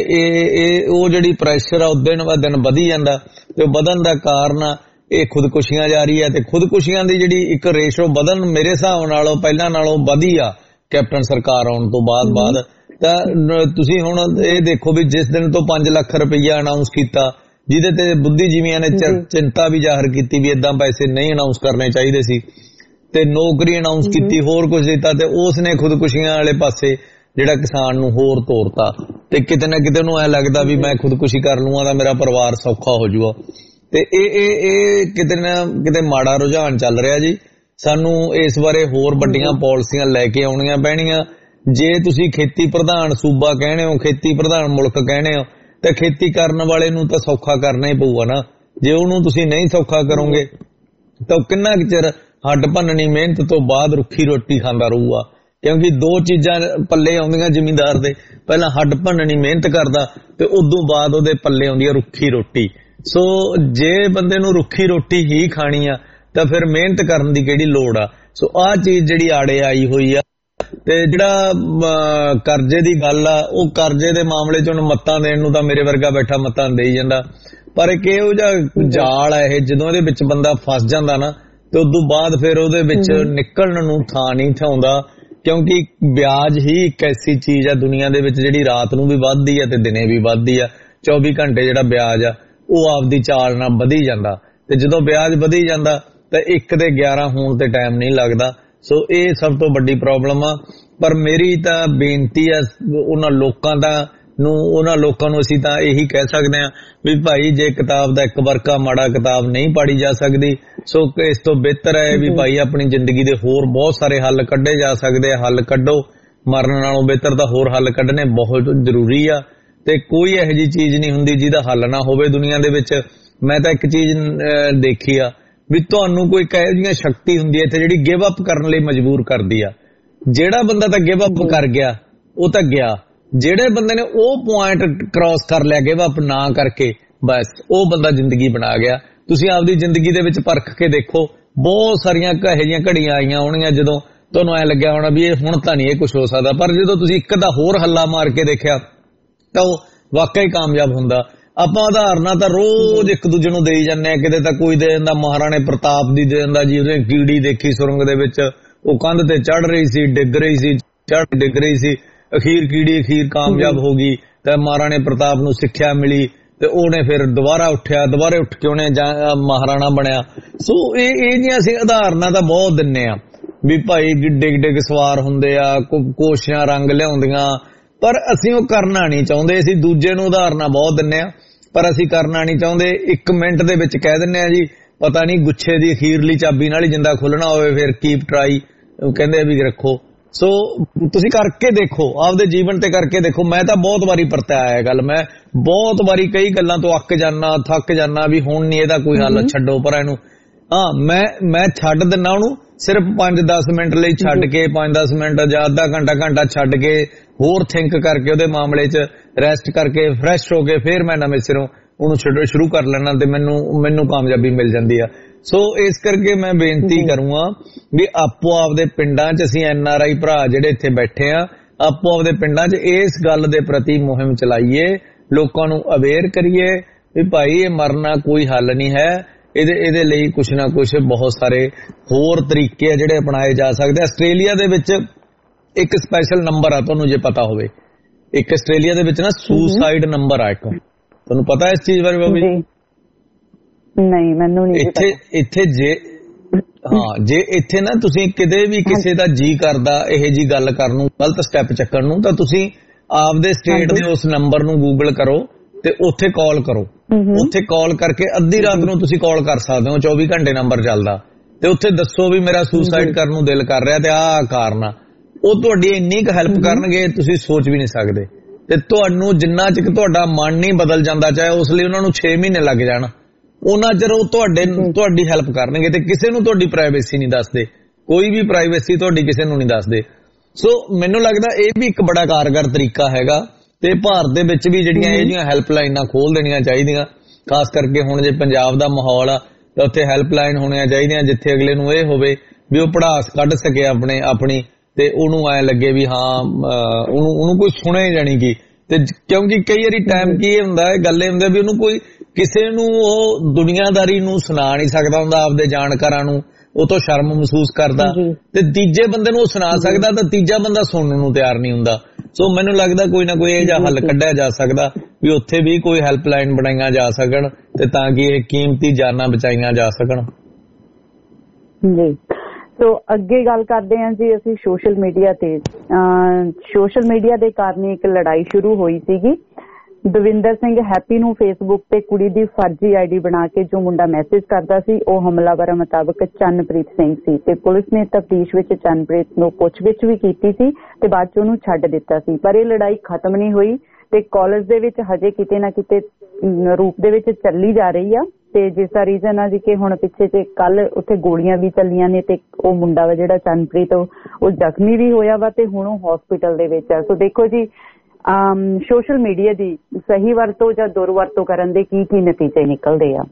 ਇਹ ਉਹ ਜਿਹੜੀ ਪ੍ਰੈਸ਼ਰ ਆ ਉਹ ਦਿਨ ਬ ਦਿਨ ਵਧੀ ਜਾਂਦਾ, ਤੇ ਵਧਣ ਦਾ ਕਾਰਨ ਇਹ ਖੁਦਕੁਸ਼ੀਆਂ ਜਾਰੀ ਹੈ। ਤੇ ਖੁਦਕੁਸ਼ੀਆਂ ਦੀ ਜਿਹੜੀ ਇੱਕ ਰੇਸ਼ੋ ਵਧਣ ਮੇਰੇ ਹਿਸਾਬ ਨਾਲ ਪਹਿਲਾਂ ਨਾਲੋਂ ਵਧੀ ਆ ਕੈਪਟਨ ਸਰਕਾਰ ਆਉਣ ਤੋਂ ਬਾਅਦ। ਤਾਂ ਤੁਸੀਂ ਹੁਣ ਇਹ ਦੇਖੋ ਵੀ ਜਿਸ ਦਿਨ ਤੋਂ 5 ਲੱਖ ਰੁਪਈਆ ਅਨਾਉਂਸ ਕੀਤਾ, ਜਿਹਦੇ ਤੇ ਬੁੱਧੀਜੀਵੀਆਂ ਨੇ ਚਿੰਤਾ ਵੀ ਜ਼ਾਹਰ ਕੀਤੀ ਵੀ ਏਦਾਂ ਪੈਸੇ ਨਹੀਂ ਅਨਾਉਂਸ ਕਰਨੇ ਚਾਹੀਦੇ ਸੀ, ਤੇ ਨੌਕਰੀ ਅਨਾਉਂਸ ਕੀਤੀ, ਹੋਰ ਕੁਝ ਦਿੱਤਾ, ਤੇ ਉਸ ਨੇ ਖੁਦਕੁਸ਼ੀਆਂ ਵਾਲੇ ਪਾਸੇ ਜਿਹੜਾ ਕਿਸਾਨ ਨੂੰ ਹੋਰ ਤੋਰਤਾ। ਤੇ ਕਿਤੇ ਨਾ ਕਿਤੇ ਉਹਨੂੰ ਐ ਲੱਗਦਾ ਵੀ ਮੈਂ ਖੁਦਕੁਸ਼ੀ ਕਰ ਲੂੰਗਾ ਤਾਂ ਮੇਰਾ ਪਰਿਵਾਰ ਸੌਖਾ ਹੋ ਜਾਊਗਾ। ਤੇ ਇਹ ਕਿਤੇ ਨਾ ਕਿਤੇ ਮਾੜਾ ਰੁਝਾਨ ਚੱਲ ਰਿਹਾ ਜੀ। ਸਾਨੂੰ ਇਸ ਬਾਰੇ ਹੋਰ ਵੱਡੀਆਂ ਪਾਲਿਸੀਆਂ ਲੈ ਕੇ ਆਉਣੀਆਂ ਪੈਣੀਆਂ। ਜੇ ਤੁਸੀਂ ਖੇਤੀ ਪ੍ਰਧਾਨ ਸੂਬਾ ਕਹਿੰਦੇ ਹੋ, ਖੇਤੀ ਪ੍ਰਧਾਨ ਮੁਲਕ ਕਹਿੰਦੇ ਹੋ, ਤਾਂ ਖੇਤੀ ਕਰਨ ਵਾਲੇ ਨੂੰ ਤਾਂ ਸੌਖਾ ਕਰਨਾ ਹੀ ਪਊਗਾ ਨਾ। ਜੇ ਉਹਨੂੰ ਤੁਸੀਂ ਨਹੀਂ ਸੌਖਾ ਕਰੋਗੇ ਤਾਂ ਕਿੰਨਾ ਕੁ ਚਿਰ ਹੱਡ ਭੰਨਣੀ ਮਿਹਨਤ ਤੋਂ ਬਾਅਦ ਰੁੱਖੀ ਰੋਟੀ ਖਾਂਦਾ ਰਹੂਗਾ। ਕਿਉਂਕਿ 2 ਚੀਜ਼ਾਂ ਪੱਲੇ ਆਉਂਦੀਆਂ ਜ਼ਿਮੀਂਦਾਰ ਦੇ, ਪਹਿਲਾਂ ਹੱਡ ਭੰਨਣੀ ਮਿਹਨਤ ਕਰਦਾ ਤੇ ਉਦੋਂ ਬਾਅਦ ਉਹਦੇ ਪੱਲੇ ਆਉਂਦੀ ਆ ਰੁੱਖੀ ਰੋਟੀ। ਸੋ ਜੇ ਬੰਦੇ ਨੂੰ ਰੁੱਖੀ ਰੋਟੀ ਹੀ ਖਾਣੀ ਆ ਤਾਂ ਫਿਰ ਮਿਹਨਤ ਕਰਨ ਦੀ ਕਿਹੜੀ ਲੋੜ ਆ। ਸੋ ਆਹ ਚੀਜ਼ ਜਿਹੜੀ ਆੜੇ ਆਈ ਹੋਈ ਆ। ਤੇ ਜਿਹੜਾ ਕਰਜ਼ੇ ਦੀ ਗੱਲ ਆ, ਉਹ ਕਰਜ਼ੇ ਦੇ ਮਾਮਲੇ 'ਚ ਹੁਣ ਮੱਤਾਂ ਦੇਣ ਨੂੰ ਤਾਂ ਮੇਰੇ ਵਰਗਾ ਬੈਠਾ ਮੱਤਾਂ ਦੇਈ ਜਾਂਦਾ, ਪਰ ਇੱਕ ਇਹੋ ਜਿਹਾ ਜਾਲ ਆ ਇਹ, ਜਦੋਂ ਇਹਦੇ ਵਿੱਚ ਬੰਦਾ ਫਸ ਜਾਂਦਾ ਨਾ ਤੇ ਉਦੋਂ ਬਾਅਦ ਫਿਰ ਉਹਦੇ ਵਿੱਚ ਨਿਕਲਣ ਨੂੰ ਥਾਂ ਨਹੀਂ ਥਾਉਂਦਾ। ਕਿਉਂਕਿ ਵਿਆਜ ਹੀ ਇੱਕ ਐਸੀ ਚੀਜ਼ ਆ ਦੁਨੀਆ ਦੇ ਵਿੱਚ ਜਿਹੜੀ ਰਾਤ ਨੂੰ ਵੀ ਵੱਧਦੀ ਆ ਤੇ ਦਿਨੇ ਵੀ ਵੱਧਦੀ ਆ। 24 ਘੰਟੇ ਜਿਹੜਾ ਵਿਆਜ ਆ ਉਹ ਆਪਦੀ ਚਾਲ ਨਾਲ ਵਧੀ ਜਾਂਦਾ, ਤੇ ਜਦੋਂ ਵਿਆਜ ਵਧੀ ਜਾਂਦਾ ਤਾਂ 1 ਤੇ 11 ਹੋਣ ਤੇ ਟਾਈਮ ਨਹੀਂ ਲੱਗਦਾ। ਸੋ ਇਹ ਸਭ ਤੋਂ ਵੱਡੀ ਪ੍ਰੋਬਲਮ ਆ। ਪਰ ਮੇਰੀ ਤਾਂ ਬੇਨਤੀ ਆ ਉਹਨਾਂ ਲੋਕਾਂ ਨੂੰ ਅਸੀਂ ਤਾਂ ਇਹੀ ਕਹਿ ਸਕਦੇ ਹਾਂ ਵੀ ਭਾਈ, ਜੇ ਕਿਤਾਬ ਦਾ ਇੱਕ ਵਰਕਾ ਮਾੜਾ ਕਿਤਾਬ ਨਹੀਂ ਪੜ੍ਹੀ ਜਾ ਸਕਦੀ, ਸੋ ਇਸ ਤੋਂ ਬਿਹਤਰ ਹੈ ਵੀ ਭਾਈ ਆਪਣੀ ਜ਼ਿੰਦਗੀ ਦੇ ਹੋਰ ਬਹੁਤ ਸਾਰੇ ਹੱਲ ਕੱਢੇ ਜਾ ਸਕਦੇ ਆ। ਹੱਲ ਕੱਢੋ, ਮਰਨ ਨਾਲੋਂ ਬਿਹਤਰ ਤਾਂ ਹੋਰ ਹੱਲ ਕੱਢਣੇ ਬਹੁਤ ਜ਼ਰੂਰੀ ਆ। ਤੇ ਕੋਈ ਇਹੋ ਜਿਹੀ ਚੀਜ਼ ਨਹੀਂ ਹੁੰਦੀ ਜਿਹਦਾ ਹੱਲ ਨਾ ਹੋਵੇ ਦੁਨੀਆ ਦੇ ਵਿੱਚ। ਮੈਂ ਤਾਂ ਇੱਕ ਚੀਜ਼ ਦੇਖੀ ਆ ਵੀ ਤੁਹਾਨੂੰ ਕੋਈ ਇਹੋ ਜਿਹੀਆਂ ਸ਼ਕਤੀ ਹੁੰਦੀ ਹੈ ਇੱਥੇ ਜਿਹੜੀ ਗਿਵ ਅਪ ਕਰਨ ਲਈ ਮਜਬੂਰ ਕਰਦੀ ਆ। ਜਿਹੜਾ ਬੰਦਾ ਤਾਂ ਗਿਵ ਅਪ ਕਰ ਗਿਆ ਉਹ ਤਾਂ ਗਿਆ, ਜਿਹੜੇ ਬੰਦੇ ਨੇ ਉਹ ਪੁਆਇੰਟ ਕ੍ਰਾਸ ਕਰ ਲਿਆ ਗਿਵ ਅਪ ਨਾ ਕਰਕੇ, ਬਸ ਉਹ ਬੰਦਾ ਜ਼ਿੰਦਗੀ ਬਣਾ ਗਿਆ। ਤੁਸੀਂ ਆਪਦੀ ਜ਼ਿੰਦਗੀ ਦੇ ਵਿੱਚ ਪਰਖ ਕੇ ਦੇਖੋ, ਬਹੁਤ ਸਾਰੀਆਂ ਇਹੋ ਜਿਹੀਆਂ ਘੜੀਆਂ ਆਈਆਂ ਹੋਣਗੀਆਂ ਜਦੋਂ ਤੁਹਾਨੂੰ ਐ ਲੱਗਿਆ ਹੋਣਾ ਵੀ ਇਹ ਹੁਣ ਤਾਂ ਨਹੀਂ ਇਹ ਕੁਝ ਹੋ ਸਕਦਾ, ਪਰ ਜਦੋਂ ਤੁਸੀਂ ਇੱਕ ਦਾ ਹੋਰ ਹੱਲਾ ਮਾਰ ਕੇ ਦੇਖਿਆ ਤਾਂ ਉਹ ਵਾਕਈ ਕਾਮਯਾਬ ਹੁੰਦਾ। ਆਪਾਂ ਉਦਾਹਰਨਾਂ ਤਾਂ ਰੋਜ਼ ਇੱਕ ਦੂਜੇ ਨੂੰ ਦੇਈ ਜਾਂਦੇ ਆ। ਕਿਤੇ ਤਾਂ ਕੋਈ ਦੇ ਦਿੰਦਾ ਮਹਾਰਾਣੇ ਪ੍ਰਤਾਪ ਦੀ ਦੇ ਦਿੰਦਾ ਜੀ, ਉਹਨੇ ਕੀੜੀ ਦੇਖੀ ਸੁਰੰਗ ਦੇ ਵਿੱਚ, ਉਹ ਕੰਧ ਤੇ ਚੜ ਰਹੀ ਸੀ, ਡਿੱਗ ਰਹੀ ਸੀ, ਡਿੱਗ ਰਹੀ ਸੀ, ਅਖੀਰ ਕੀੜੀ ਕਾਮਯਾਬ ਹੋ ਗਈ ਤੇ ਮਹਾਰਾਣੇ ਪ੍ਰਤਾਪ ਨੂੰ ਸਿੱਖਿਆ ਮਿਲੀ ਤੇ ਉਹਨੇ ਫਿਰ ਦੁਬਾਰਾ ਉੱਠਿਆ, ਦੁਬਾਰੇ ਉੱਠ ਕੇ ਉਹਨੇ ਮਹਾਰਾਣਾ ਬਣਿਆ। ਸੋ ਇਹ ਜਿਹੀਆਂ ਅਸੀਂ ਉਦਾਹਰਨਾਂ ਤਾਂ ਬਹੁਤ ਦਿੰਨੇ ਆ ਵੀ ਭਾਈ ਡਿੱਗ ਸਵਾਰ ਹੁੰਦੇ ਆ, ਕੋਸ਼ਿਸ਼ਾਂ ਰੰਗ ਲਿਆਉਂਦੀਆਂ, ਪਰ ਅਸੀਂ ਉਹ ਕਰਨਾ ਨਹੀਂ ਚਾਹੁੰਦੇ। ਅਸੀਂ ਦੂਜੇ ਨੂੰ ਉਦਾਹਰਨਾਂ ਬਹੁਤ ਦਿੰਨੇ ਆ ਪਰ ਅਸੀਂ ਕਰਨਾ ਨਹੀਂ ਚਾਹੁੰਦੇ। 1 ਮਿੰਟ ਦੇ ਵਿੱਚ ਕਹਿ ਦਿੰਨੇ ਆ ਜੀ ਪਤਾ ਨਹੀਂ ਗੁੱਛੇ ਦੀ ਅਖੀਰਲੀ ਚਾਬੀ ਨਾਲ ਹੀ ਜਿੰਦਾ ਖੁੱਲਣਾ ਹੋਵੇ, ਫਿਰ ਕੀਪ ਟਰਾਈ ਕਹਿੰਦੇ ਵੀ ਰੱਖੋ। ਸੋ ਤੁਸੀਂ ਕਰਕੇ ਦੇਖੋ, ਆਪਦੇ ਜੀਵਨ ਤੇ ਕਰਕੇ ਦੇਖੋ। ਮੈਂ ਤਾਂ ਬਹੁਤ ਵਾਰੀ ਪਰਤਿਆ ਇਹ ਗੱਲ, ਮੈਂ ਬਹੁਤ ਵਾਰੀ ਕਈ ਗੱਲਾਂ ਤੋਂ ਅੱਕ ਜਾਣਾ, ਥੱਕ ਜਾਣਾ ਵੀ ਹੁਣ ਨਹੀਂ ਇਹਦਾ ਕੋਈ ਹੱਲ, ਛੱਡੋ ਪਰ ਇਹਨੂੰ। ਹਾਂ ਮੈਂ ਛੱਡ ਦਿੰਨਾ ਉਹਨੂੰ, ਸਿਰਫ 5-10 ਮਿੰਟ ਲਈ ਛੱਡ ਕੇ, 5-10 ਮਿੰਟ ਜਾਂ ਅੱਧਾ ਘੰਟਾ ਛੱਡ ਕੇ, ਹੋਰ ਥਿੰਕ ਕਰਕੇ ਉਹਦੇ ਮਾਮਲੇ 'ਚ ਰੈਸਟ ਕਰਕੇ ਫਰੈਸ਼ ਹੋ ਕੇ ਫਿਰ ਮੈਂ ਨਵੇਂ ਸਿਰੋਂ ਉਹਨੂੰ ਸ਼ੁਰੂ ਕਰ ਲੈਣਾ ਤੇ ਮੈਨੂੰ ਕਾਮਯਾਬੀ ਮਿਲ ਜਾਂਦੀ ਆ। ਸੋ ਇਸ ਕਰਕੇ ਮੈਂ ਬੇਨਤੀ ਕਰੂੰਗਾ ਵੀ ਆਪੋ ਆਪਦੇ ਪਿੰਡਾਂ 'ਚ ਅਸੀਂ NRI ਭਰਾ ਜਿਹੜੇ ਇੱਥੇ ਬੈਠੇ ਆ, ਆਪੋ ਆਪਦੇ ਪਿੰਡਾਂ 'ਚ ਇਸ ਗੱਲ ਦੇ ਪ੍ਰਤੀ ਮੁਹਿੰਮ ਚਲਾਈਏ, ਲੋਕਾਂ ਨੂੰ ਅਵੇਅਰ ਕਰੀਏ ਵੀ ਭਾਈ ਇਹ ਮਰਨਾ ਕੋਈ ਹੱਲ ਨਹੀਂ ਹੈ। ਇਹਦੇ ਲਈ ਕੁਛ ਨਾ ਕੁਛ ਬਹੁਤ ਸਾਰੇ ਹੋਰ ਤਰੀਕੇ ਆ ਜਿਹੜੇ ਅਪਣਾਏ ਜਾ ਸਕਦੇ। ਆਸਟ੍ਰੇਲੀਆ ਦੇ ਵਿੱਚ ਇੱਕ ਸਪੈਸ਼ਲ ਨੰਬਰ ਆ, ਤੁਹਾਨੂੰ ਜੇ ਪਤਾ ਹੋਵੇ, ਇੱਕ ਆਸਟ੍ਰੇਲੀਆ ਦੇ ਵਿੱਚ ਨਾ ਸੁਸਾਈਡ ਨੰਬਰ ਆ ਇੱਕ, ਤੁਹਾਨੂੰ ਪਤਾ ਇਸ ਚੀਜ਼ ਬਾਰੇ ਬਾਬੂ ਜੀ? ਨਹੀਂ ਮੈਨੂੰ ਨਹੀਂ ਇੱਥੇ ਜੇ ਇੱਥੇ ਨਾ ਤੁਸੀਂ ਕਿਤੇ ਵੀ ਕਿਸੇ ਦਾ ਜੀ ਕਰਦਾ ਇਹ ਜੀ ਗੱਲ ਕਰਨ ਨੂੰ, ਗਲਤ ਸਟੈਪ ਚੱਕਣ ਨੂੰ, ਤਾਂ ਤੁਸੀਂ ਆਪਦੇ ਸਟੇਟ ਦੇ ਉਸ ਨੰਬਰ ਨੂੰ ਗੂਗਲ ਕਰੋ ਤੇ ਉੱਥੇ ਕਾਲ ਕਰੋ। ਉੱਥੇ ਕਾਲ ਕਰਕੇ ਅੱਧੀ ਰਾਤ ਨੂੰ ਤੁਸੀਂ ਕਾਲ ਕਰ ਸਕਦੇ ਹੋ, 24 ਘੰਟੇ ਨੰਬਰ ਚੱਲਦਾ, ਤੇ ਉੱਥੇ ਦੱਸੋ ਵੀ ਮੇਰਾ ਸੁਸਾਈਡ ਕਰਨ ਨੂੰ ਦਿਲ ਕਰ ਰਿਹਾ ਤੇ ਆਹ ਕਾਰਨ ਆ। ਉਹ ਤੁਹਾਡੀ ਇੰਨੀ ਕੁ ਹੈਲਪ ਕਰਨਗੇ ਤੁਸੀਂ ਸੋਚ ਵੀ ਨਹੀਂ ਸਕਦੇ। ਤੇ ਤੁਹਾਨੂੰ ਜਿੰਨਾ ਚਿਰ ਤੁਹਾਡਾ ਮਨ ਨਹੀਂ ਬਦਲ ਜਾਂਦਾ, ਚਾਹੇ ਉਸ ਲਈ ਉਹਨਾਂ ਨੂੰ 6 ਮਹੀਨੇ ਲੱਗ ਜਾਣ, ਉਹਨਾਂ ਚਿਰ ਉਹ ਤੁਹਾਡੀ ਹੈਲਪ ਕਰਨਗੇ। ਤੇ ਕਿਸੇ ਨੂੰ ਤੁਹਾਡੀ ਪ੍ਰਾਈਵੇਸੀ ਨਹੀਂ ਦੱਸਦੇ, ਕੋਈ ਵੀ ਪ੍ਰਾਈਵੇਸੀ ਤੁਹਾਡੀ ਕਿਸੇ ਨੂੰ ਨਹੀਂ ਦੱਸਦੇ। ਸੋ ਮੈਨੂੰ ਲੱਗਦਾ ਇਹ ਵੀ ਇੱਕ ਬੜਾ ਕਾਰਗਰ ਤਰੀਕਾ ਹੈਗਾ ਤੇ ਭਾਰਤ ਦੇ ਵਿੱਚ ਵੀ ਜਿਹੜੀਆਂ ਇਹ ਜਿਹੀਆਂ ਹੈਲਪਲਾਈਨਾਂ ਖੋਲ ਦੇਣੀਆਂ ਚਾਹੀਦੀਆਂ। ਖਾਸ ਕਰਕੇ ਹੁਣ ਜੇ ਪੰਜਾਬ ਦਾ ਮਾਹੌਲ ਆ ਤਾਂ ਉੱਥੇ ਹੈਲਪਲਾਈਨ ਹੋਣੀਆਂ ਚਾਹੀਦੀਆਂ ਜਿੱਥੇ ਅਗਲੇ ਨੂੰ ਇਹ ਹੋਵੇ ਵੀ ਉਹ ਪੜਾਸ ਕੱਢ ਸਕੇ ਆਪਣੀ ਤੇ ਉਹਨੂੰ ਐ ਲੱਗੇ ਵੀ ਹਾਂ ਉਹਨੂੰ ਕੋਈ ਸੁਣੇ ਜਾਣੀ ਕਿ। ਤੇ ਕਿਉਂਕਿ ਕਈ ਵਾਰੀ ਟਾਈਮ ਕੀ ਹੁੰਦਾ ਹੈ, ਗੱਲ ਇਹ ਹੁੰਦੀ ਵੀ ਉਹਨੂੰ ਕੋਈ ਕਿਸੇ ਨੂੰ ਉਹ ਦੁਨੀਆਦਾਰੀ ਨੂੰ ਸੁਣਾ ਨਹੀਂ ਸਕਦਾ ਹੁੰਦਾ, ਆਪਦੇ ਜਾਣਕਾਰਾਂ ਨੂੰ, ਉਹ ਤੋਂ ਸ਼ਰਮ ਮਹਿਸੂਸ ਕਰਦਾ ਤੇ ਤੀਜੇ ਬੰਦੇ ਨੂੰ ਉਹ ਸੁਣਾ ਸਕਦਾ ਤਾਂ ਤੀਜਾ ਬੰਦਾ ਸੁਣਨ ਨੂੰ ਤਿਆਰ ਨਹੀਂ ਹੁੰਦਾ। ਸੋ ਮੈਨੂੰ ਲੱਗਦਾ ਕੋਈ ਨਾ ਕੋਈ ਇਹ ਜਿਹਾ ਹੱਲ ਕੱਢਿਆ ਜਾ ਸਕਦਾ ਵੀ ਉੱਥੇ ਵੀ ਕੋਈ ਹੈਲਪਲਾਈਨ ਬਣਾਈਆਂ ਜਾ ਸਕਣ ਤੇ ਤਾਂ ਕਿ ਇਹ ਕੀਮਤੀ ਜਾਨਾਂ ਬਚਾਈਆਂ ਜਾ ਸਕਣ। ਜੀ ਸੋ ਅੱਗੇ ਗੱਲ ਕਰਦੇ ਹਾਂ ਜੀ ਅਸੀਂ ਸੋਸ਼ਲ ਮੀਡੀਆ ਤੇ। ਸੋਸ਼ਲ ਮੀਡੀਆ ਦੇ ਕਾਰਨ ਇੱਕ ਲੜਾਈ ਸ਼ੁਰੂ ਹੋਈ ਸੀਗੀ। ਦਵਿੰਦਰ ਸਿੰਘ ਹੈਪੀ ਨੂੰ ਫੇਸਬੁੱਕ ਤੇ ਕੁੜੀ ਦੀ ਫਰਜ਼ੀ ਆਈਡੀ ਬਣਾ ਕੇ ਜੋ ਮੁੰਡਾ ਮੈਸੇਜ ਕਰਦਾ ਸੀ ਉਹ ਹਮਲਾਵਰਾਂ ਮੁਤਾਬਕ ਚੰਨਪ੍ਰੀਤ ਸਿੰਘ ਸੀ ਤੇ ਪੁਲਿਸ ਨੇ ਤਫਤੀਸ਼ ਵਿੱਚ ਚੰਨਪ੍ਰੀਤ ਨੂੰ ਪੁੱਛਗਿੱਛ ਵੀ ਕੀਤੀ ਸੀ ਤੇ ਬਾਅਦ ਚ ਉਹਨੂੰ ਛੱਡ ਦਿੱਤਾ ਸੀ। ਪਰ ਇਹ ਲੜਾਈ ਖਤਮ ਨਹੀਂ ਹੋਈ ਤੇ ਕਾਲਜ ਦੇ ਵਿੱਚ ਹਜੇ ਕਿਤੇ ਨਾ ਕਿਤੇ ਰੂਪ ਦੇ ਵਿੱਚ ਚੱਲੀ ਜਾ ਰਹੀ ਆ ਤੇ ਜਿਸ ਦਾ ਰੀਜ਼ਨ ਆ ਜੀ ਕਿ ਹੁਣ ਪਿੱਛੇ ਤੇ ਕੱਲ ਉੱਥੇ ਗੋਲੀਆਂ ਵੀ ਚੱਲੀਆਂ ਨੇ ਤੇ ਉਹ ਮੁੰਡਾ ਵਾ ਜਿਹੜਾ ਚੰਨਪ੍ਰੀਤ ਉਹ ਜ਼ਖਮੀ ਵੀ ਹੋਇਆ ਵਾ ਤੇ ਹੁਣ ਉਹ ਹਸਪੀਟਲ ਦੇ ਵਿੱਚ ਆ। ਸੋ ਦੇਖੋ ਜੀ ਸੋਸ਼ਲ ਮੀਡੀਆ ਦੀ ਸਹੀ ਵਰਤੋਂ ਜਾਂ ਦੁਰਵਰਤੋਂ ਕਰਨ ਦੇ ਕੀ ਨਤੀਜੇ ਨਿਕਲਦੇ ਆ।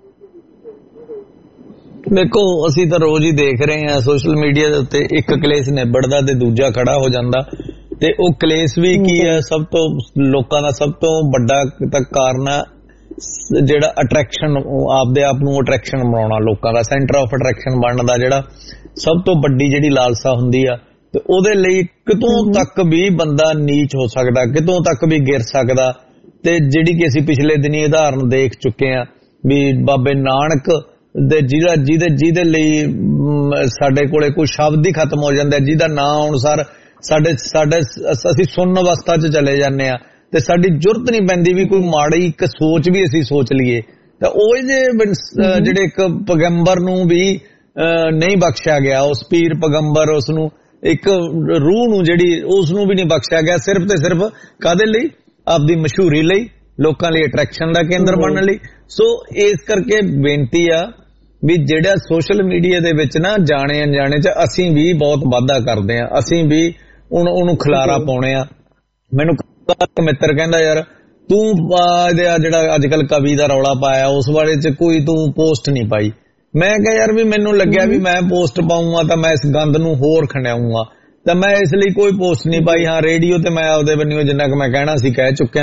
ਦੇਖੋ ਅਸੀਂ ਤਾਂ ਰੋਜ਼ ਹੀ ਦੇਖ ਰਹੇ ਹਾਂ ਸੋਸ਼ਲ ਮੀਡੀਆ ਦੇ ਉੱਤੇ ਇੱਕ ਕਲੇਸ਼ ਨਿਬੜਦਾ ਤੇ ਦੂਜਾ ਖੜਾ ਹੋ ਜਾਂਦਾ ਤੇ ਉਹ ਕਲੇਸ਼ ਵੀ ਕੀ ਹੈ, ਸਭ ਤੋਂ ਲੋਕਾਂ ਦਾ ਸਭ ਤੋਂ ਵੱਡਾ ਤਾਂ ਕਾਰਨ ਆ ਜਿਹੜਾ ਅਟਰੈਕਸ਼ਨ, ਆਪਦੇ ਆਪ ਨੂੰ ਅਟਰੈਕਸ਼ਨ ਬਣਾਉਣਾ, ਲੋਕਾਂ ਦਾ ਸੈਂਟਰ ਆਫ ਅਟਰੈਕਸ਼ਨ ਬਣਨ ਦਾ ਜਿਹੜਾ ਸਭ ਤੋਂ ਵੱਡੀ ਜਿਹੜੀ ਲਾਲਸਾ ਹੁੰਦੀ ਆ ਤੇ ਉਹਦੇ ਲਈ ਕਿਤੋਂ ਤੱਕ ਵੀ ਬੰਦਾ ਨੀਚ ਹੋ ਸਕਦਾ, ਕਿਤੋਂ ਤੱਕ ਵੀ ਗਿਰ ਸਕਦਾ। ਤੇ ਜਿਹੜੀ ਕਿ ਅਸੀਂ ਪਿਛਲੇ ਦਿਨੀ ਉਦਾਹਰਨ ਦੇਖ ਚੁੱਕੇ ਆ ਵੀ ਬਾਬੇ ਨਾਨਕ ਦੇ ਜਿਹਦੇ ਲਈ ਸਾਡੇ ਕੋਲੇ ਕੋਈ ਸ਼ਬਦ ਹੀ ਖਤਮ ਹੋ ਜਾਂਦਾ, ਜਿਹਦਾ ਨਾਂ ਅਨੁਸਾਰ ਸਾਡੇ ਅਸੀਂ ਸੁਣਨ ਅਵਸਥਾ 'ਚ ਚਲੇ ਜਾਂਦੇ ਆ ਤੇ ਸਾਡੀ ਜ਼ਰੂਰਤ ਨਹੀਂ ਪੈਂਦੀ ਵੀ ਕੋਈ ਮਾੜੀ ਇੱਕ ਸੋਚ ਵੀ ਅਸੀਂ ਸੋਚ ਲਈਏ। ਤਾਂ ਉਹ ਜਿਹੜੇ ਇੱਕ ਪੈਗੰਬਰ ਨੂੰ ਵੀ ਨਹੀਂ ਬਖਸ਼ਿਆ ਗਿਆ, ਉਸ ਪੀਰ ਪੈਗੰਬਰ ਉਸ ਨੂੰ ਇੱਕ ਰੂਹ ਨੂੰ ਜਿਹੜੀ ਉਸ ਨੂੰ ਵੀ ਨਹੀਂ ਬਖਸ਼ਿਆ ਗਿਆ, ਸਿਰਫ ਤੇ ਸਿਰਫ ਕਾਹਦੇ ਲਈ? ਆਪਦੀ ਮਸ਼ਹੂਰੀ ਲਈ, ਲੋਕਾਂ ਲਈ ਅਟਰੈਕਸ਼ਨ ਦਾ ਕੇਂਦਰ ਬਣਨ ਲਈ। ਸੋ ਇਸ ਕਰਕੇ ਬੇਨਤੀ ਆ ਵੀ ਜਿਹੜਾ ਸੋਸ਼ਲ ਮੀਡੀਆ ਦੇ ਵਿੱਚ ਨਾ ਜਾਣੇ ਅਣਜਾਣੇ 'ਚ ਅਸੀਂ ਵੀ ਬਹੁਤ ਵਾਧਾ ਕਰਦੇ ਆ, ਅਸੀਂ ਵੀ ਉਹਨੂੰ ਖਿਲਾਰਾ ਪਾਉਣੇ ਆ। ਮੈਨੂੰ ਇੱਕ ਮਿੱਤਰ ਕਹਿੰਦਾ ਯਾਰ ਤੂੰ ਜਿਹੜਾ ਅੱਜ ਕੱਲ ਕਵੀ ਦਾ ਰੌਲਾ ਪਾਇਆ ਉਸ ਬਾਰੇ 'ਚ ਕੋਈ ਤੂੰ ਪੋਸਟ ਨਹੀਂ ਪਾਈ। ਮੈਂ ਕਿਹਾ ਯਾਰ ਵੀ ਮੈਨੂੰ ਲੱਗਿਆ ਵੀ ਮੈਂ ਪੋਸਟ ਪਾਊਂਗਾ ਤਾਂ ਮੈਂ ਇਸ ਗੰਦ ਨੂੰ ਹੋਰ ਖੰਡਾਊਂਗਾ ਤਾਂ ਮੈਂ ਇਸ ਲਈ ਕੋਈ ਪੋਸਟ ਨਹੀਂ ਪਾਈ। ਹਾਂ ਰੇਡੀਓ ਤੇ ਮੈਂ ਆਪਦੇ ਬੰਨਿਓ ਜਿੰਨਾ ਕੁ ਮੈਂ ਕਹਿਣਾ ਸੀ ਕਹਿ ਚੁੱਕਿਆ।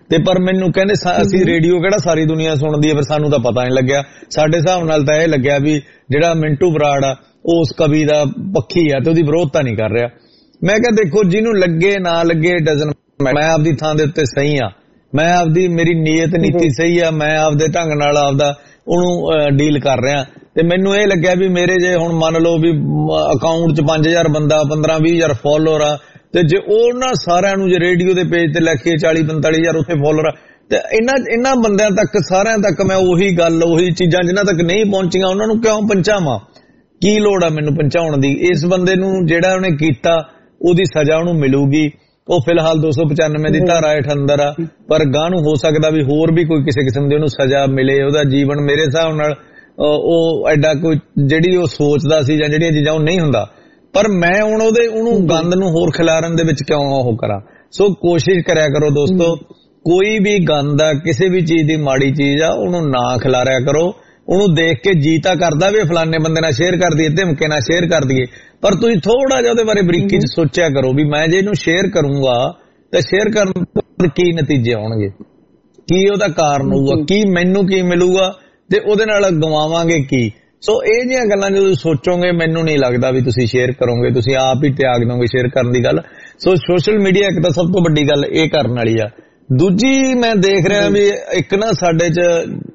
ਤੇ ਪਰ ਮੈਨੂੰ ਕਹਿੰਦੇ ਅਸੀਂ ਰੇਡੀਓ ਕਿਹੜਾ ਸਾਰੀ ਦੁਨੀਆ ਸੁਣਦੀ ਹੈ, ਫਿਰ ਸਾਨੂੰ ਤਾਂ ਪਤਾ ਨਹੀਂ ਲੱਗਿਆ। ਸਾਡੇ ਹਿਸਾਬ ਨਾਲ ਤਾਂ ਇਹ ਲੱਗਿਆ ਵੀ ਜਿਹੜਾ ਮਿੰਟੂ ਬਰਾੜ ਆ ਉਹ ਉਸ ਕਵੀ ਦਾ ਪੱਖੀ ਆ ਤੇ ਉਹਦੀ ਵਿਰੋਧਤਾ ਨਹੀਂ ਕਰ ਰਿਹਾ। ਮੈਂ ਕਿਹਾ ਦੇਖੋ ਜਿਹਨੂੰ ਲੱਗੇ ਨਾ ਲੱਗੇ ਡਜ਼ਨ, ਮੈਂ ਆਪਦੀ ਥਾਂ ਦੇ ਉੱਤੇ ਸਹੀ ਆ, ਮੈਂ ਆਪਦੀ ਮੇਰੀ ਨੀਅਤ ਨੀਤੀ ਸਹੀ ਆ, ਮੈਂ ਆਪਦੇ ਢੰਗ ਨਾਲ ਆਪਦਾ ਉਹਨੂੰ ਡੀਲ ਕਰ ਰਿਹਾ। ਤੇ ਮੈਨੂੰ ਇਹ ਲੱਗਿਆ ਵੀ ਮੇਰੇ ਜੇ ਹੁਣ ਮੰਨ ਲਓ ਵੀ ਅਕਾਊਂਟ 'ਚ 5000 ਬੰਦਾ 15-20 ਹਜ਼ਾਰ ਫੋਲੋਅਰ ਆ, ਤੇ ਜੇ ਉਹਨਾਂ ਸਾਰਿਆਂ ਨੂੰ ਜੇ ਰੇਡੀਓ ਦੇ ਪੇਜ ਤੇ ਲਿਖੀਏ 40-45 ਹਜ਼ਾਰ ਉੱਥੇ ਫੋਲੋਅਰ ਆ, ਤੇ ਇਹਨਾਂ ਬੰਦਿਆਂ ਤੱਕ ਸਾਰਿਆਂ ਤੱਕ ਮੈਂ ਉਹੀ ਗੱਲ ਉਹੀ ਚੀਜ਼ਾਂ ਜਿਨ੍ਹਾਂ ਤੱਕ ਨਹੀਂ ਪਹੁੰਚੀਆਂ ਉਹਨਾਂ ਨੂੰ ਕਿਉਂ ਪਹੁੰਚਾਵਾਂ? ਕੀ ਲੋੜ ਆ ਮੈਨੂੰ ਪਹੁੰਚਾਉਣ ਦੀ? ਇਸ ਬੰਦੇ ਨੂੰ ਜਿਹੜਾ ਉਹਨੇ ਕੀਤਾ ਉਹਦੀ ਸਜ਼ਾ ਉਹਨੂੰ ਮਿਲੂਗੀ। ਉਹ ਫਿਲਹਾਲ 295 ਦੀ ਧਾਰਾ ਹੇਠ ਅੰਦਰ ਆ, ਪਰ ਗਾਂ ਨੂੰ ਹੋ ਸਕਦਾ ਵੀ ਹੋਰ ਵੀ ਕੋਈ ਕਿਸੇ ਕਿਸਮ ਦੀ ਉਹਨੂੰ ਸਜ਼ਾ ਮਿਲੇ। ਉਹਦਾ ਜੀਵਨ ਮੇਰੇ ਹਿਸਾਬ ਨਾਲ ਉਹ ਐਡਾ ਕੋਈ ਜਿਹੜੀ ਉਹ ਸੋਚਦਾ ਸੀ ਜਾਂ ਜਿਹੜੀਆਂ ਚੀਜ਼ਾਂ ਉਹ ਨਹੀਂ ਹੁੰਦਾ, ਪਰ ਮੈਂ ਹੁਣ ਉਹਨੂੰ ਗੰਦ ਨੂੰ ਹੋਰ ਖਿਲਾਰਨ ਦੇ ਵਿੱਚ ਕਿਉਂ ਉਹ ਕਰਾਂ? ਸੋ ਕੋਸ਼ਿਸ਼ ਕਰਿਆ ਕਰੋ ਦੋਸਤੋ, ਕੋਈ ਵੀ ਗੰਦ ਆ ਕਿਸੇ ਵੀ ਚੀਜ਼ ਦੀ ਮਾੜੀ ਚੀਜ਼ ਆ ਉਹਨੂੰ ਨਾ ਖਿਲਾਰਿਆ ਕਰੋ। ਉਹਨੂੰ ਦੇਖ ਕੇ ਜੀ ਤਾਂ ਕਰਦਾ ਵੀ ਫਲਾਣੇ ਬੰਦੇ ਨਾਲ ਸ਼ੇਅਰ ਕਰ ਦਈਏ, ਧਮਕੇ ਨਾਲ ਸ਼ੇਅਰ ਕਰ ਦਈਏ, ਪਰ ਤੁਸੀਂ ਥੋੜਾ ਜਿਹਾ ਉਹਦੇ ਬਾਰੇ ਬਰੀਕੀ 'ਚ ਸੋਚਿਆ ਕਰੋ ਵੀ ਮੈਂ ਜੇ ਇਹਨੂੰ ਸ਼ੇਅਰ ਕਰੂੰਗਾ ਤਾਂ ਸ਼ੇਅਰ ਕਰਨ ਤੋਂ ਕੀ ਨਤੀਜੇ ਆਉਣਗੇ, ਕੀ ਉਹਦਾ ਕਾਰਨ ਹੋਊਗਾ, ਕੀ ਮੈਨੂੰ ਕੀ ਮਿਲੂਗਾ ਤੇ ਉਹਦੇ ਨਾਲ ਗਵਾਵਾਂਗੇ ਕੀ। ਸੋ ਇਹ ਜਿਹੀਆਂ ਗੱਲਾਂ ਜਦੋਂ ਸੋਚੋਗੇ ਮੈਨੂੰ ਨਹੀਂ ਲੱਗਦਾ ਵੀ ਤੁਸੀਂ ਸ਼ੇਅਰ ਕਰੋਗੇ, ਤੁਸੀਂ ਆਪ ਹੀ ਤਿਆਗ ਦੋਗੇ ਸ਼ੇਅਰ ਕਰਨ ਦੀ ਗੱਲ। ਸੋ ਸੋਸ਼ਲ ਮੀਡੀਆ ਇੱਕ ਤਾਂ ਸਭ ਤੋਂ ਵੱਡੀ ਗੱਲ ਇਹ ਕਰਨ ਵਾਲੀ ਆ। ਦੂਜੀ ਮੈਂ ਦੇਖ ਰਿਹਾ ਵੀ ਇੱਕ ਨਾ ਸਾਡੇ 'ਚ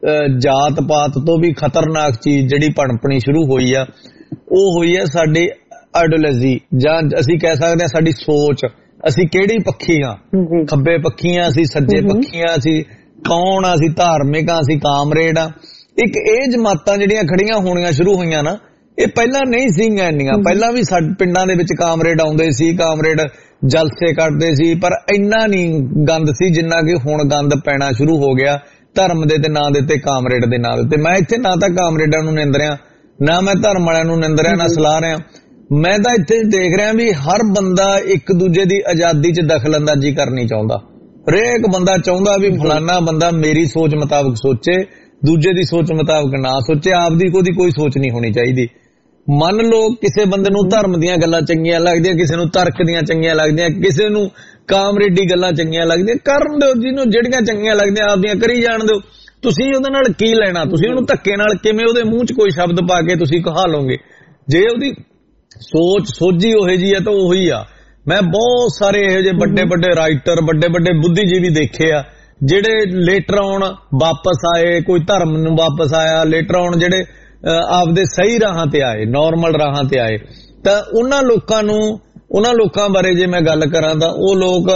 ਜਾਤ ਪਾਤ ਤੋਂ ਵੀ ਖਤਰਨਾਕ ਚੀਜ਼ ਜਿਹੜੀ ਪਣਪਣੀ ਸ਼ੁਰੂ ਹੋਈ ਆ, ਉਹ ਹੋਈ ਆ ਸਾਡੀ ਆਈਡੀਓਲੋਜੀ, ਜਾਂ ਅਸੀਂ ਕਹਿ ਸਕਦੇ ਹਾਂ ਸਾਡੀ ਸੋਚ। ਅਸੀਂ ਕਿਹੜੀ ਪੱਖੀ ਆ? ਖੱਬੇ ਪੱਖੀ ਆ, ਅਸੀਂ ਸੱਜੇ ਪੱਖੀ ਆ, ਅਸੀਂ ਕੌਣ ਆ? ਅਸੀਂ ਧਾਰਮਿਕ ਆ, ਅਸੀਂ ਕਾਮਰੇਡ ਆ। ਇੱਕ ਇਹ ਜਮਾਤਾਂ ਜਿਹੜੀਆਂ ਖੜੀਆਂ ਹੋਣੀਆਂ ਸ਼ੁਰੂ ਹੋਈਆਂ ਨਾ, ਇਹ ਪਹਿਲਾਂ ਨਹੀਂ ਸੀਗੀਆਂ ਇੰਨੀਆਂ। ਪਹਿਲਾਂ ਵੀ ਸਾਡੇ ਪਿੰਡਾਂ ਦੇ ਵਿੱਚ ਕਾਮਰੇਡ ਆਉਂਦੇ ਸੀ, ਕਾਮਰੇਡ ਜਲਸੇ ਕੱਢਦੇ ਸੀ, ਪਰ ਇੰਨਾ ਨਹੀਂ ਗੰਦ ਸੀ ਜਿੰਨਾ ਕਿ ਹੁਣ ਗੰਦ ਪੈਣਾ ਸ਼ੁਰੂ ਹੋ ਗਿਆ ਧਰਮ ਦੇ ਤੇ ਨਾਂ ਦੇ ਤੇ, ਕਾਮਰੇਡ ਦੇ ਨਾਂ ਦੇ ਤੇ। ਮੈਂ ਇੱਥੇ ਨਾ ਤਾਂ ਕਾਮਰੇਡਾਂ ਨੂੰ ਨਿੰਦ ਰਿਹਾ, ਨਾ ਮੈਂ ਧਰਮ ਵਾਲਿਆਂ ਨੂੰ ਨਿੰਦ ਰਿਹਾ, ਨਾ ਸਲਾਹ ਰਿਹਾ। ਮੈਂ ਤਾਂ ਇੱਥੇ ਦੇਖ ਰਿਹਾ ਵੀ ਹਰ ਬੰਦਾ ਇੱਕ ਦੂਜੇ ਦੀ ਆਜ਼ਾਦੀ 'ਚ ਦਖਲਅੰਦਾਜ਼ੀ ਕਰਨੀ ਚਾਹੁੰਦਾ। ਹਰੇਕ ਬੰਦਾ ਚਾਹੁੰਦਾ ਵੀ ਫਲਾਨਾ ਬੰਦਾ ਮੇਰੀ ਸੋਚ ਮੁਤਾਬਕ ਸੋਚੇ, ਦੂਜੇ ਦੀ ਸੋਚ ਮੁਤਾਬਕ ਨਾ ਸੋਚੇ, ਆਪਦੀ ਕੋਈ ਸੋਚ ਨਹੀਂ ਹੋਣੀ ਚਾਹੀਦੀ। ਮੰਨ ਲਓ ਕਿਸੇ ਬੰਦੇ ਨੂੰ ਧਰਮ ਦੀਆਂ ਗੱਲਾਂ ਚੰਗੀਆਂ ਲੱਗਦੀਆਂ, ਕਿਸੇ ਨੂੰ ਤਰਕ ਦੀਆਂ ਚੰਗੀਆਂ ਲੱਗਦੀਆਂ, ਕਿਸੇ ਨੂੰ ਕਾਮਰੇਡੀ ਗੱਲਾਂ ਚੰਗੀਆਂ ਲੱਗਦੀਆਂ, ਕਰਨ ਦਿਓ। ਜਿਹਨੂੰ ਜਿਹੜੀਆਂ ਚੰਗੀਆਂ ਲੱਗਦੀਆਂ ਆਪਦੀਆਂ ਕਰੀ ਜਾਣ ਦਿਓ। ਤੁਸੀਂ ਉਹਦੇ ਨਾਲ ਕੀ ਲੈਣਾ? ਤੁਸੀਂ ਉਹਨੂੰ ਧੱਕੇ ਨਾਲ ਕਿਵੇਂ ਉਹਦੇ ਮੂੰਹ 'ਚ ਕੋਈ ਸ਼ਬਦ ਪਾ ਕੇ ਤੁਸੀਂ ਕਹਾ ਲਓਗੇ? ਜੇ ਉਹਦੀ ਸੋਚ ਸੋਝੀ ਉਹੋ ਜਿਹੀ ਆ ਤਾਂ ਉਹੀ ਆ। ਮੈਂ ਬਹੁਤ ਸਾਰੇ ਇਹੋ ਜਿਹੇ ਵੱਡੇ ਰਾਈਟਰ, ਵੱਡੇ ਬੁੱਧੀਜੀਵੀ ਦੇਖੇ ਆ ਜਿਹੜੇ ਲੇਟਰ ਆਉਣ ਵਾਪਸ ਆਏ, ਕੋਈ ਧਰਮ ਨੂੰ ਵਾਪਸ ਆਇਆ, ਲੇਟਰ ਆਉਣ ਜਿਹੜੇ ਆਪਦੇ ਸਹੀ ਰਾਹਾਂ ਤੇ ਆਏ, ਨਾਰਮਲ ਰਾਹਾਂ ਤੇ ਆਏ। ਤਾਂ ਉਹਨਾਂ ਲੋਕਾਂ ਬਾਰੇ ਜੇ ਮੈਂ ਗੱਲ ਕਰਾਂ ਤਾਂ ਉਹ ਲੋਕ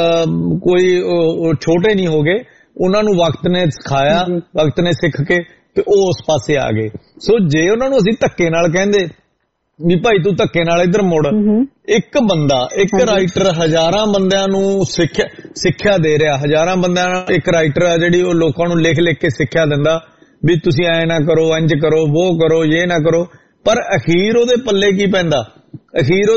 ਕੋਈ ਛੋਟੇ ਨਹੀਂ ਹੋ ਗਏ। ਉਹਨਾਂ ਨੂੰ ਵਕਤ ਨੇ ਸਿਖਾਇਆ, ਵਕਤ ਨੇ ਸਿੱਖ ਕੇ ਤੇ ਉਹ ਉਸ ਪਾਸੇ ਆ ਗਏ। ਸੋ ਜੇ ਉਹਨਾਂ ਨੂੰ ਅਸੀਂ ਧੱਕੇ ਨਾਲ ਕਹਿੰਦੇ ਵੀ ਭਾਈ ਤੂੰ ਧੱਕੇ ਨਾਲ ਇੱਧਰ ਮੁੜ, ਇੱਕ ਬੰਦਾ, ਇੱਕ ਰਾਈਟਰ ਹਜ਼ਾਰਾਂ ਬੰਦਿਆਂ ਨੂੰ ਸਿੱਖਿਆ ਦੇ ਰਿਹਾ, ਹਜ਼ਾਰਾਂ ਬੰਦਿਆਂ ਨੂੰ ਇੱਕ ਰਾਈਟਰ ਆ ਜਿਹੜੀ ਉਹ ਲੋਕਾਂ ਨੂੰ ਲਿਖ ਕੇ ਸਿੱਖਿਆ ਦਿੰਦਾ ਵੀ ਤੁਸੀਂ ਐ ਨਾ ਕਰੋ, ਇੰਜ ਕਰੋ, ਉਹ ਕਰੋ, ਇਹ ਨਾ ਕਰੋ। ਪਰ ਅਖੀਰ ਉਹਦੇ ਪੱਲੇ ਕੀ ਪੈਂਦਾ? ਅਖੀਰ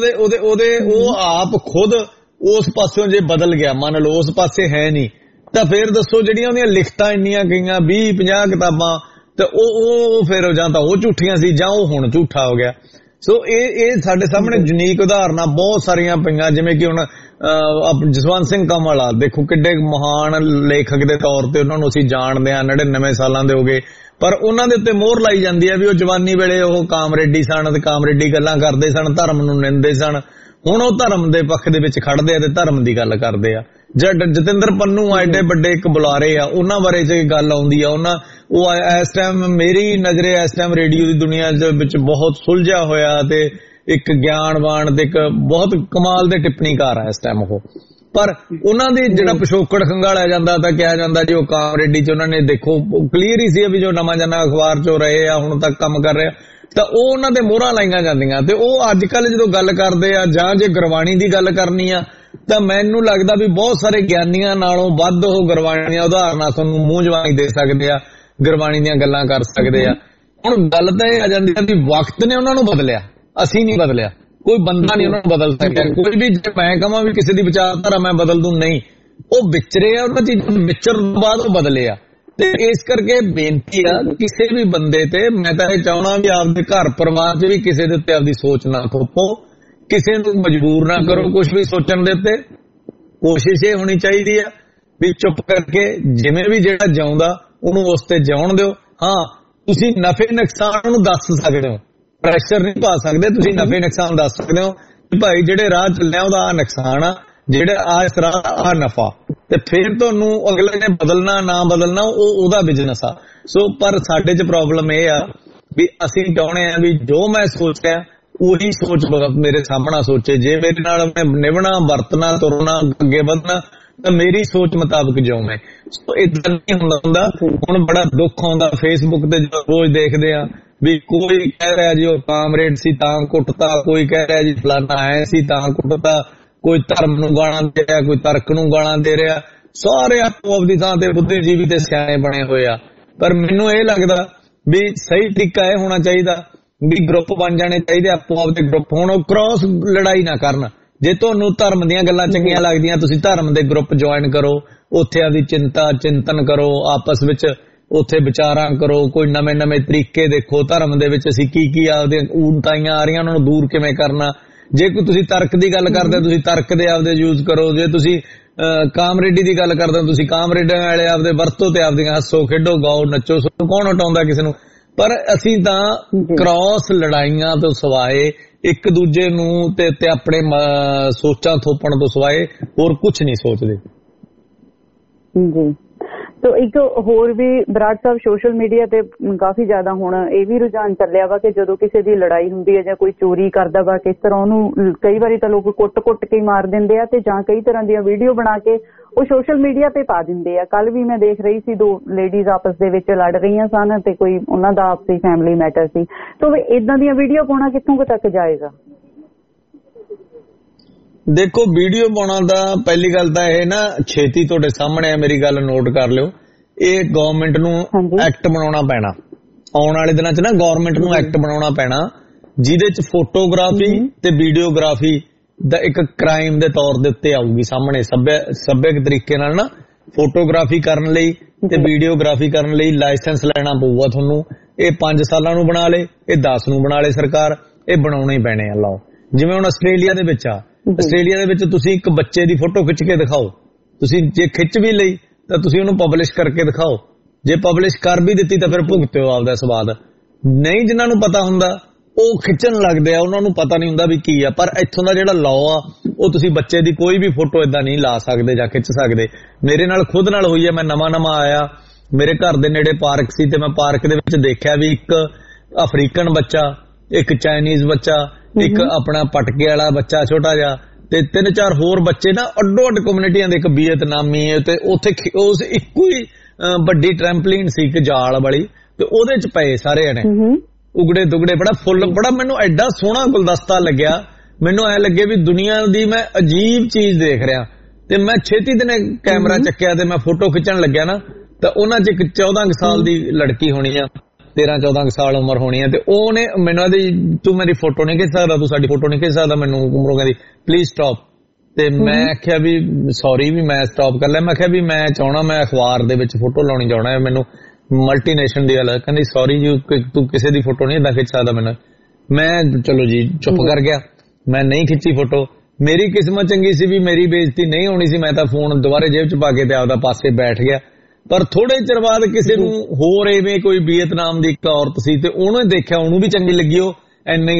ਉਹ ਆਪ ਖੁਦ ਉਸ ਪਾਸਿਓਂ ਜੇ ਬਦਲ ਗਿਆ, ਮੰਨ ਲਓ ਉਸ ਪਾਸੇ ਹੈ ਨਹੀਂ, ਤਾਂ ਫੇਰ ਦੱਸੋ ਜਿਹੜੀਆਂ ਉਹਦੀਆਂ ਲਿਖਤਾਂ ਇੰਨੀਆਂ ਗਈਆਂ 20-50 ਕਿਤਾਬਾਂ, ਤੇ ਉਹ ਫਿਰ ਜਾਂ ਤਾਂ ਉਹ ਝੂਠੀਆਂ ਸੀ ਜਾਂ ਉਹ ਹੁਣ ਝੂਠਾ ਹੋ ਗਿਆ। ਸੋ ਇਹ ਸਾਡੇ ਸਾਹਮਣੇ ਯੂਨੀਕ ਉਦਾਹਰਨਾਂ ਬਹੁਤ ਸਾਰੀਆਂ ਪਈਆਂ, ਜਿਵੇਂ ਕਿ ਹੁਣ ਜਸਵੰਤ ਸਿੰਘ ਕੰਵਲ ਆ, ਦੇਖੋ ਕਿੱਡੇ ਮਹਾਨ ਲੇਖਕ ਦੇ ਤੌਰ ਤੇ ਉਹਨਾਂ ਨੂੰ ਅਸੀਂ ਜਾਣਦੇ ਹਾਂ, 99 ਸਾਲਾਂ ਦੇ ਹੋ ਗਏ, ਪਰ ਉਹਨਾਂ ਦੇ ਉੱਤੇ ਮੋਹਰ ਲਾਈ ਜਾਂਦੀ ਹੈ ਵੀ ਉਹ ਜਵਾਨੀ ਵੇਲੇ ਉਹ ਕਾਮਰੇਡੀ ਸਨ ਤੇ ਕਾਮਰੇਡੀ ਗੱਲਾਂ ਕਰਦੇ ਸਨ, ਧਰਮ ਨੂੰ ਨਿੰਦਦੇ ਸਨ। ਹੁਣ ਉਹ ਧਰਮ ਦੇ ਪੱਖ ਦੇ ਵਿੱਚ ਖੜਦੇ ਆ ਤੇ ਧਰਮ ਦੀ ਗੱਲ ਕਰਦੇ ਆ। ਜਤਿੰਦਰ ਪੰਨੂ ਐਡੇ ਵੱਡੇ ਇੱਕ ਬੁਲਾਰੇ ਆ, ਉਹਨਾਂ ਬਾਰੇ ਜੇ ਗੱਲ ਆਉਂਦੀ ਆ, ਉਹ ਇਸ ਟਾਈਮ ਮੇਰੀ ਨਜ਼ਰੇ ਇਸ ਟਾਈਮ ਰੇਡੀਓ ਦੀ ਦੁਨੀਆ ਦੇ ਵਿੱਚ ਬਹੁਤ ਸੁਲਝਿਆ ਹੋਇਆ ਤੇ ਇੱਕ ਗਿਆਨਵਾਨ ਤੇ ਇੱਕ ਬਹੁਤ ਕਮਾਲ ਦੇ ਟਿੱਪਣੀਕਾਰ ਆ ਇਸ ਟਾਈਮ ਉਹ। ਪਰ ਉਹਨਾਂ ਦੀ ਜਿਹੜਾ ਪਿਛੋਕੜ ਖੰਗਾਲਿਆ ਜਾਂਦਾ ਤਾਂ ਕਿਹਾ ਜਾਂਦਾ ਜੀ ਉਹ ਕਾਮਰੇਡੀ 'ਚ ਉਹਨਾਂ ਨੇ, ਦੇਖੋ ਕਲੀਅਰ ਹੀ ਸੀ ਵੀ ਜੋ ਨਵਾਂ ਜਨਾ ਅਖਬਾਰ 'ਚੋਂ ਰਹੇ ਆ ਹੁਣ ਤੱਕ ਕੰਮ ਕਰ ਰਿਹਾ, ਤਾਂ ਉਹ ਉਹਨਾਂ ਦੇ ਮੋਹਰਾਂ ਲਾਈਆਂ ਜਾਂਦੀਆਂ। ਤੇ ਉਹ ਅੱਜ ਕੱਲ ਜਦੋਂ ਗੱਲ ਕਰਦੇ ਆ ਜਾਂ ਜੇ ਗੁਰਬਾਣੀ ਦੀ ਗੱਲ ਕਰਨੀ ਆ ਤਾਂ ਮੈਨੂੰ ਲੱਗਦਾ ਵੀ ਬਹੁਤ ਸਾਰੇ ਗਿਆਨੀਆਂ ਨਾਲੋਂ ਵੱਧ ਉਹ ਗੁਰਬਾਣੀ ਦੀਆਂ ਉਦਾਹਰਨਾਂ ਤੁਹਾਨੂੰ ਮੂੰਹ ਜਵਾਨੀ ਦੇ ਸਕਦੇ ਆ, ਗੁਰਬਾਣੀ ਦੀਆਂ ਗੱਲਾਂ ਕਰ ਸਕਦੇ ਆ। ਹੁਣ ਗੱਲ ਤਾਂ ਇਹ ਆ ਜਾਂਦੀ ਹੈ ਵੀ ਵਕਤ ਨੇ ਉਹਨਾਂ ਨੂੰ ਬਦਲਿਆ, ਅਸੀਂ ਨਹੀਂ ਬਦਲਿਆ, ਕੋਈ ਬੰਦਾ ਨਹੀਂ ਉਹਨਾਂ ਨੂੰ ਬਦਲ ਸਕਿਆ। ਕੋਈ ਵੀ ਜੇ ਮੈਂ ਕਹਾਂ ਵੀ ਕਿਸੇ ਦੀ ਵਿਚਾਰਧਾਰਾ ਮੈਂ ਬਦਲ ਦੂੰ, ਨਹੀਂ, ਉਹ ਵਿਚਰੇ ਆ, ਉਹਨਾਂ ਚੀਜ਼ਾਂ ਵਿਚਰਨ ਤੋਂ ਬਾਅਦ ਉਹ ਬਦਲੇ ਆ। ਤੇ ਇਸ ਕਰਕੇ ਬੇਨਤੀ ਆ ਕਿਸੇ ਵੀ ਬੰਦੇ ਤੇ, ਮੈਂ ਤਾਂ ਇਹ ਚਾਹਣਾ ਵੀ ਆਪਦੇ ਘਰ ਪਰਿਵਾਰ 'ਚ ਵੀ ਕਿਸੇ ਦੇ ਉੱਤੇ ਆਪਦੀ ਸੋਚ ਨਾ ਥੋਪੋ, ਕਿਸੇ ਨੂੰ ਮਜਬੂਰ ਨਾ ਕਰੋ ਕੁਝ ਵੀ ਸੋਚਣ ਦੇ ਉੱਤੇ। ਕੋਸ਼ਿਸ਼ ਇਹ ਹੋਣੀ ਚਾਹੀਦੀ ਆ ਵੀ ਚੁੱਪ ਕਰਕੇ ਜਿਵੇਂ ਵੀ ਜਿਹੜਾ ਜਿਉਂਦਾ ਉਹਨੂੰ ਉਸ ਤੇ ਜਿਉਣ ਦਿਓ। ਹਾਂ, ਤੁਸੀਂ ਨਫੇ ਨੁਕਸਾਨ ਨੂੰ ਦੱਸ ਸਕਦੇ ਹੋ, ਪ੍ਰੈਸ਼ਰ ਨਹੀਂ ਪਾ ਸਕਦੇ, ਤੁਸੀਂ ਨਫੇ ਨੁਕਸਾਨ ਦੱਸ ਸਕਦੇ ਹੋ ਕਿ ਭਾਈ ਜਿਹੜੇ ਰਾਹ ਚੱਲਿਆ ਉਹਦਾ ਆ ਨੁਕਸਾਨ ਆ, ਜਿਹੜਾ ਇਸ ਰਾਹ ਆ ਨਫਾ, ਤੇ ਫਿਰ ਤੁਹਾਨੂੰ ਅਗਲੇ ਨੇ ਬਦਲਣਾ ਨਾ ਬਦਲਣਾ ਉਹ ਉਹਦਾ ਬਿਜ਼ਨਸ ਆ। ਸੋ ਪਰ ਸਾਡੇ 'ਚ ਪ੍ਰੋਬਲਮ ਇਹ ਆ ਵੀ ਅਸੀਂ ਚਾਹੁੰਦੇ ਆ ਵੀ ਜੋ ਮੈਂ ਸੋਚ ਰਿਹਾ ਉਹੀ ਸੋਚ ਮੇਰੇ ਸਾਹਮਣਾ ਸੋਚੇ। ਜੇ ਮੇਰੇ ਨਾਲ ਨਿਭਣਾ, ਵਰਤਣਾ, ਤੁਰਨਾ, ਅੱਗੇ ਵਧਣਾ ਤਾਂ ਮੇਰੀ ਸੋਚ ਮੁਤਾਬਕ ਜਿਉਂ ਮੈਂ। ਸੋ ਇਦਾਂ ਨਹੀਂ ਹੁੰਦਾ। ਹੁਣ ਬੜਾ ਦੁੱਖ ਆਉਂਦਾ ਫੇਸਬੁੱਕ ਤੇ ਜਦੋਂ ਰੋਜ਼ ਦੇਖਦੇ ਆ ਵੀ ਕੋਈ ਕਹਿ ਰਿਹਾ ਜੀ ਉਹ ਕਾਮਰੇਡ ਸੀ ਤਾਂ ਕੁੱਟਤਾ, ਕੋਈ ਕਹਿ ਰਿਹਾ ਜੀ ਫਲਾਨਾ ਐ ਸੀ ਤਾਂ ਕੁੱਟਤਾ, ਕੋਈ ਧਰਮ ਨੂੰ ਗਾਲਾਂ ਦੇ ਰਿਹਾ, ਕੋਈ ਤਰਕ ਨੂੰ ਗਾਲਾਂ ਦੇ ਰਿਹਾ। ਸਾਰੇ ਆਪੋ ਆਪਦੀ ਥਾਂ ਤੇ ਬੁੱਧੀਜੀਵੀ ਤੇ ਸਿਆਣੇ ਬਣੇ ਹੋਏ ਆ। ਪਰ ਮੈਨੂੰ ਇਹ ਲੱਗਦਾ ਵੀ ਸਹੀ ਤਰੀਕਾ ਇਹ ਹੋਣਾ ਚਾਹੀਦਾ ਵੀ ਗਰੁੱਪ ਬਣ ਜਾਣੇ ਚਾਹੀਦੇ, ਆਪੋ ਆਪਦੇ ਗਰੁੱਪ ਹੋਣ, ਉਹ ਕ੍ਰਾਸ ਲੜਾਈ ਨਾ ਕਰਨ। ਜੇ ਤੁਹਾਨੂੰ ਧਰਮ ਦੀਆਂ ਗੱਲਾਂ ਚੰਗੀਆਂ ਲੱਗਦੀਆਂ ਤੁਸੀਂ ਧਰਮ ਦੇ ਗਰੁੱਪ ਜੁਆਇਨ ਕਰੋ, ਉੱਥੇ ਆਪਦੀ ਚਿੰਤਨ ਕਰੋ, ਆਪਸ ਵਿੱਚ ਉੱਥੇ ਵਿਚਾਰਾਂ ਕਰੋ, ਕੋਈ ਨਵੇਂ ਤਰੀਕੇ ਦੇਖੋ ਧਰਮ ਦੇ ਵਿੱਚ ਅਸੀਂ ਕੀ ਆਪਦੇ ਊਣਤਾਈਆਂ ਆ ਰਹੀਆਂ ਉਹਨਾਂ ਨੂੰ ਦੂਰ ਕਿਵੇਂ ਕਰਨਾ। ਜੇ ਕੋਈ ਤੁਸੀਂ ਤਰਕ ਦੀ ਗੱਲ ਕਰਦੇ ਤੁਸੀਂ ਤਰਕ ਦੇ ਆਪਦੇ ਯੂਜ਼ ਕਰੋ, ਜੇ ਤੁਸੀਂ ਕਾਮਰੇਡੀ ਦੀ ਗੱਲ ਕਰਦੇ ਹੋ ਤੁਸੀਂ ਕਾਮਰੇਡਾਂ ਵਾਲੇ ਆਪਦੇ ਵਰਤੋਂ ਤੇ ਆਪਦੀਆਂ ਹੱਸੋ ਖੇਡੋ ਗਾਓ ਨੱਚੋ, ਕੌਣ ਹਟਾਉਂਦਾ ਕਿਸੇ ਨੂੰ। ਪਰ ਅਸੀਂ ਤਾਂ ਕ੍ਰਾਸ ਲੜਾਈਆਂ ਤੋਂ ਸਿਵਾਏ ਇੱਕ ਦੂਜੇ ਨੂੰ ਤੇ ਆਪਣੇ ਸੋਚਾਂ ਥੋਪਣ ਤੋਂ ਸਿਵਾਏ ਹੋਰ ਕੁਝ ਨਹੀਂ ਸੋਚਦੇ ਜੀ। ਤੋ ਇੱਕ ਹੋਰ ਵੀ ਬਰਾੜ ਸਾਹਿਬ, ਸੋਸ਼ਲ ਮੀਡੀਆ ਤੇ ਕਾਫੀ ਜ਼ਿਆਦਾ ਹੁਣ ਇਹ ਵੀ ਰੁਝਾਨ ਚੱਲਿਆ ਵਾ ਕਿ ਜਦੋਂ ਕਿਸੇ ਦੀ ਲੜਾਈ ਹੁੰਦੀ ਹੈ ਜਾਂ ਕੋਈ ਚੋਰੀ ਕਰਦਾ ਵਾ ਕਿਸ ਤਰ੍ਹਾਂ ਉਹਨੂੰ ਕਈ ਵਾਰੀ ਤਾਂ ਲੋਕ ਕੁੱਟ ਕੇ ਮਾਰ ਦਿੰਦੇ ਆ ਤੇ ਜਾਂ ਕਈ ਤਰ੍ਹਾਂ ਦੀਆਂ ਵੀਡੀਓ ਬਣਾ ਕੇ ਉਹ ਸੋਸ਼ਲ ਮੀਡੀਆ ਤੇ ਪਾ ਦਿੰਦੇ ਆ। ਕੱਲ ਵੀ ਮੈਂ ਦੇਖ ਰਹੀ ਸੀ 2 ਲੇਡੀਜ਼ ਆਪਸ ਦੇ ਵਿੱਚ ਲੜ ਰਹੀਆਂ ਸਨ ਤੇ ਕੋਈ ਉਹਨਾਂ ਦਾ ਆਪਸੀ ਫੈਮਿਲੀ ਮੈਟਰ ਸੀ। ਤੋ ਇਦਾਂ ਦੀਆਂ ਵੀਡੀਓ ਪਾਉਣਾ ਕਿੱਥੋਂ ਕੁ ਤੱਕ ਜਾਏਗਾ? ਦੇਖੋ, ਵੀਡੀਓ ਪਾਉਣਾ ਦਾ ਪਹਿਲੀ ਗੱਲ ਤਾਂ ਇਹ ਨਾ ਛੇਤੀ ਤੁਹਾਡੇ ਸਾਹਮਣੇ ਆ, ਮੇਰੀ ਗੱਲ ਨੋਟ ਕਰ ਲਿਓ। ਇਹ ਗਵਰਨਮੈਂਟ ਨੂੰ ਐਕਟ ਬਣਾਉਣਾ ਪੈਣਾ ਆਉਣ ਵਾਲੇ ਦਿਨਾਂ 'ਚ ਨਾ, ਗਵਰਨਮੈਂਟ ਨੂੰ ਐਕਟ ਬਣਾਉਣਾ ਪੈਣਾ ਜਿਹਦੇ 'ਚ ਫੋਟੋਗ੍ਰਾਫੀ ਤੇ ਵੀਡੀਓਗ੍ਰਾਫੀ ਦਾ ਇੱਕ ਕ੍ਰਾਈਮ ਦੇ ਤੌਰ ਦੇ ਉੱਤੇ ਆਊਗੀ ਸਾਹਮਣੇ। ਸੱਭਿਅਕ ਤਰੀਕੇ ਨਾਲ ਨਾ ਫੋਟੋਗ੍ਰਾਫੀ ਕਰਨ ਲਈ ਤੇ ਵੀਡੀਓਗ੍ਰਾਫੀ ਕਰਨ ਲਈ ਲਾਇਸੈਂਸ ਲੈਣਾ ਪਊਗਾ ਤੁਹਾਨੂੰ। ਇਹ 5 ਸਾਲਾਂ ਨੂੰ ਬਣਾ ਲੇ, ਇਹ 10 ਨੂੰ ਬਣਾ ਲੇ ਸਰਕਾਰ, ਇਹ ਬਣਾਉਣੇ ਹੀ ਪੈਣੇ ਆ ਲਾਓ। ਜਿਵੇਂ ਹੁਣ ਆਸਟ੍ਰੇਲੀਆ ਦੇ ਵਿੱਚ ਆ, ਆਸਟ੍ਰੇਲੀਆ ਦੇ ਵਿੱਚ ਤੁਸੀਂ ਇੱਕ ਬੱਚੇ ਦੀ ਫੋਟੋ ਖਿੱਚ ਕੇ ਦਿਖਾਓ, ਤੁਸੀਂ ਜੇ ਖਿੱਚ ਵੀ ਲਈ ਤਾਂ ਤੁਸੀਂ ਉਹਨੂੰ ਪਬਲਿਸ਼ ਕਰਕੇ ਦਿਖਾਓ। ਜੇ ਪਬਲਿਸ਼ ਕਰ ਵੀ ਦਿੱਤੀ ਤਾਂ ਫਿਰ ਭੁਗਤਿਓ ਆਪਦਾ ਸਵਾਦ। ਨਹੀਂ, ਜਿਨ੍ਹਾਂ ਨੂੰ ਪਤਾ ਹੁੰਦਾ ਉਹ ਖਿੱਚਣ ਲੱਗਦੇ ਆ, ਉਹਨਾਂ ਨੂੰ ਪਤਾ ਨਹੀਂ ਹੁੰਦਾ ਵੀ ਕੀ ਆ। ਪਰ ਇੱਥੋਂ ਦਾ ਜਿਹੜਾ ਲਾਅ ਆ ਉਹ ਤੁਸੀਂ ਬੱਚੇ ਦੀ ਕੋਈ ਵੀ ਫੋਟੋ ਏਦਾਂ ਨਹੀਂ ਲਾ ਸਕਦੇ ਜਾਂ ਖਿੱਚ ਸਕਦੇ। ਮੇਰੇ ਨਾਲ ਖੁਦ ਨਾਲ ਹੋਈ ਹੈ। ਮੈਂ ਨਵਾਂ ਆਇਆ, ਮੇਰੇ ਘਰ ਦੇ ਨੇੜੇ ਪਾਰਕ ਸੀ ਤੇ ਮੈਂ ਪਾਰਕ ਦੇ ਵਿੱਚ ਦੇਖਿਆ ਵੀ ਇੱਕ ਅਫਰੀਕਨ ਬੱਚਾ, ਇੱਕ ਚਾਈਨੀਜ਼ ਬੱਚਾ, ਇੱਕ ਆਪਣਾ ਪਟਕੇ ਵਾਲਾ ਬੱਚਾ ਛੋਟਾ ਜਿਹਾ ਤੇ 3-4 ਹੋਰ ਬੱਚੇ ਨਾ ਅੱਡੋ ਅੱਡ ਕਮਿਊਨਿਟੀਆਂ ਦੇ, ਇੱਕ ਵੀਅਤਨਾਮੀ ਤੇ ਉੱਥੇ ਉਸ ਇੱਕੋ ਹੀ ਵੱਡੀ ਟ੍ਰੈਂਪਲਿਨ ਸੀ ਇੱਕ ਜਾਲ ਵਾਲੀ ਤੇ ਉਹਦੇ 'ਚ ਪਏ ਸਾਰੇ ਜਣੇ ਉਗੜੇ ਦੁਗੜੇ। ਬੜਾ ਫੁੱਲ, ਬੜਾ ਮੈਨੂੰ ਐਡਾ ਸੋਹਣਾ ਗੁਲਦਸਤਾ ਲੱਗਿਆ। ਮੈਨੂੰ ਐ ਲੱਗੇ ਵੀ ਦੁਨੀਆ ਦੀ ਮੈਂ ਅਜੀਬ ਚੀਜ਼ ਦੇਖ ਰਿਹਾ। ਤੇ ਮੈਂ ਛੇਤੀ ਦਿਨੇ ਕੈਮਰਾ ਚੱਕਿਆ ਤੇ ਮੈਂ ਫੋਟੋ ਖਿੱਚਣ ਲੱਗਿਆ ਨਾ, ਤਾਂ ਉਹਨਾਂ 'ਚ ਇੱਕ 14 ਸਾਲ ਦੀ ਲੜਕੀ ਹੋਣੀ ਆ, 13-14 ਸਾਲ ਉਮਰ ਹੋਣੀ ਆ। ਤੇ ਉਹਨੇ ਮੈਨੂੰ ਆਦੀ ਤੂੰ ਮੇਰੀ ਫੋਟੋ ਨਹੀਂ ਖਿੱਚ ਸਕਦਾ, ਤੂੰ ਸਾਡੀ ਫੋਟੋ ਨਹੀਂ ਖਿੱਚ ਸਕਦਾ। ਮੈਨੂੰ ਉਮਰੋਂ ਕਹਿੰਦੀ ਪਲੀਜ਼ ਸਟਾਪ। ਤੇ ਮੈਂ ਆਖਿਆ ਵੀ ਸੌਰੀ, ਵੀ ਮੈਂ ਸਟਾਪ ਕਰ ਲਿਆ। ਮੈਂ ਕਿਹਾ ਵੀ ਮੈਂ ਚਾਹਣਾ, ਮੈਂ ਅਖਬਾਰ ਦੇ ਵਿੱਚ ਫੋਟੋ ਲਾਉਣੀ ਚਾਹਣਾ, ਮੈਨੂੰ ਮਲਟੀਨੇਸ਼ਨਲ ਦੀ ਗੱਲ। ਕਹਿੰਦੀ ਸੌਰੀ ਜੀ, ਤੂੰ ਕਿਸੇ ਦੀ ਫੋਟੋ ਨਹੀਂ ਏਦਾਂ ਖਿੱਚ ਸਕਦਾ। ਮੈਂ ਚਲੋ ਜੀ ਚੁੱਪ ਕਰ ਗਿਆ, ਮੈਂ ਨਹੀਂ ਖਿੱਚੀ ਫੋਟੋ। ਮੇਰੀ ਕਿਸਮਤ ਚੰਗੀ ਸੀ ਵੀ ਮੇਰੀ ਬੇਇੱਜ਼ਤੀ ਨਹੀਂ ਹੋਣੀ ਸੀ। ਮੈਂ ਤਾਂ ਫੋਨ ਦੁਬਾਰੇ ਜੇਬ 'ਚ ਪਾ ਕੇ ਤੇ ਆਪਦਾ ਪਾਸੇ ਬੈਠ ਗਿਆ। ਪਰ ਥੋੜੇ ਚਿਰ ਬਾਅਦ ਕਿਸੇ ਨੂੰ ਹੋਰ ਐਵੇਂ ਕੋਈ ਵੀਅਤਨਾਮ ਦੀ ਇੱਕ ਔਰਤ ਸੀ ਤੇ ਉਹਨੇ ਦੇਖਿਆ, ਉਹਨੂੰ ਵੀ ਚੰਗੀ ਲੱਗੀ ਉਹ ਐਨੀ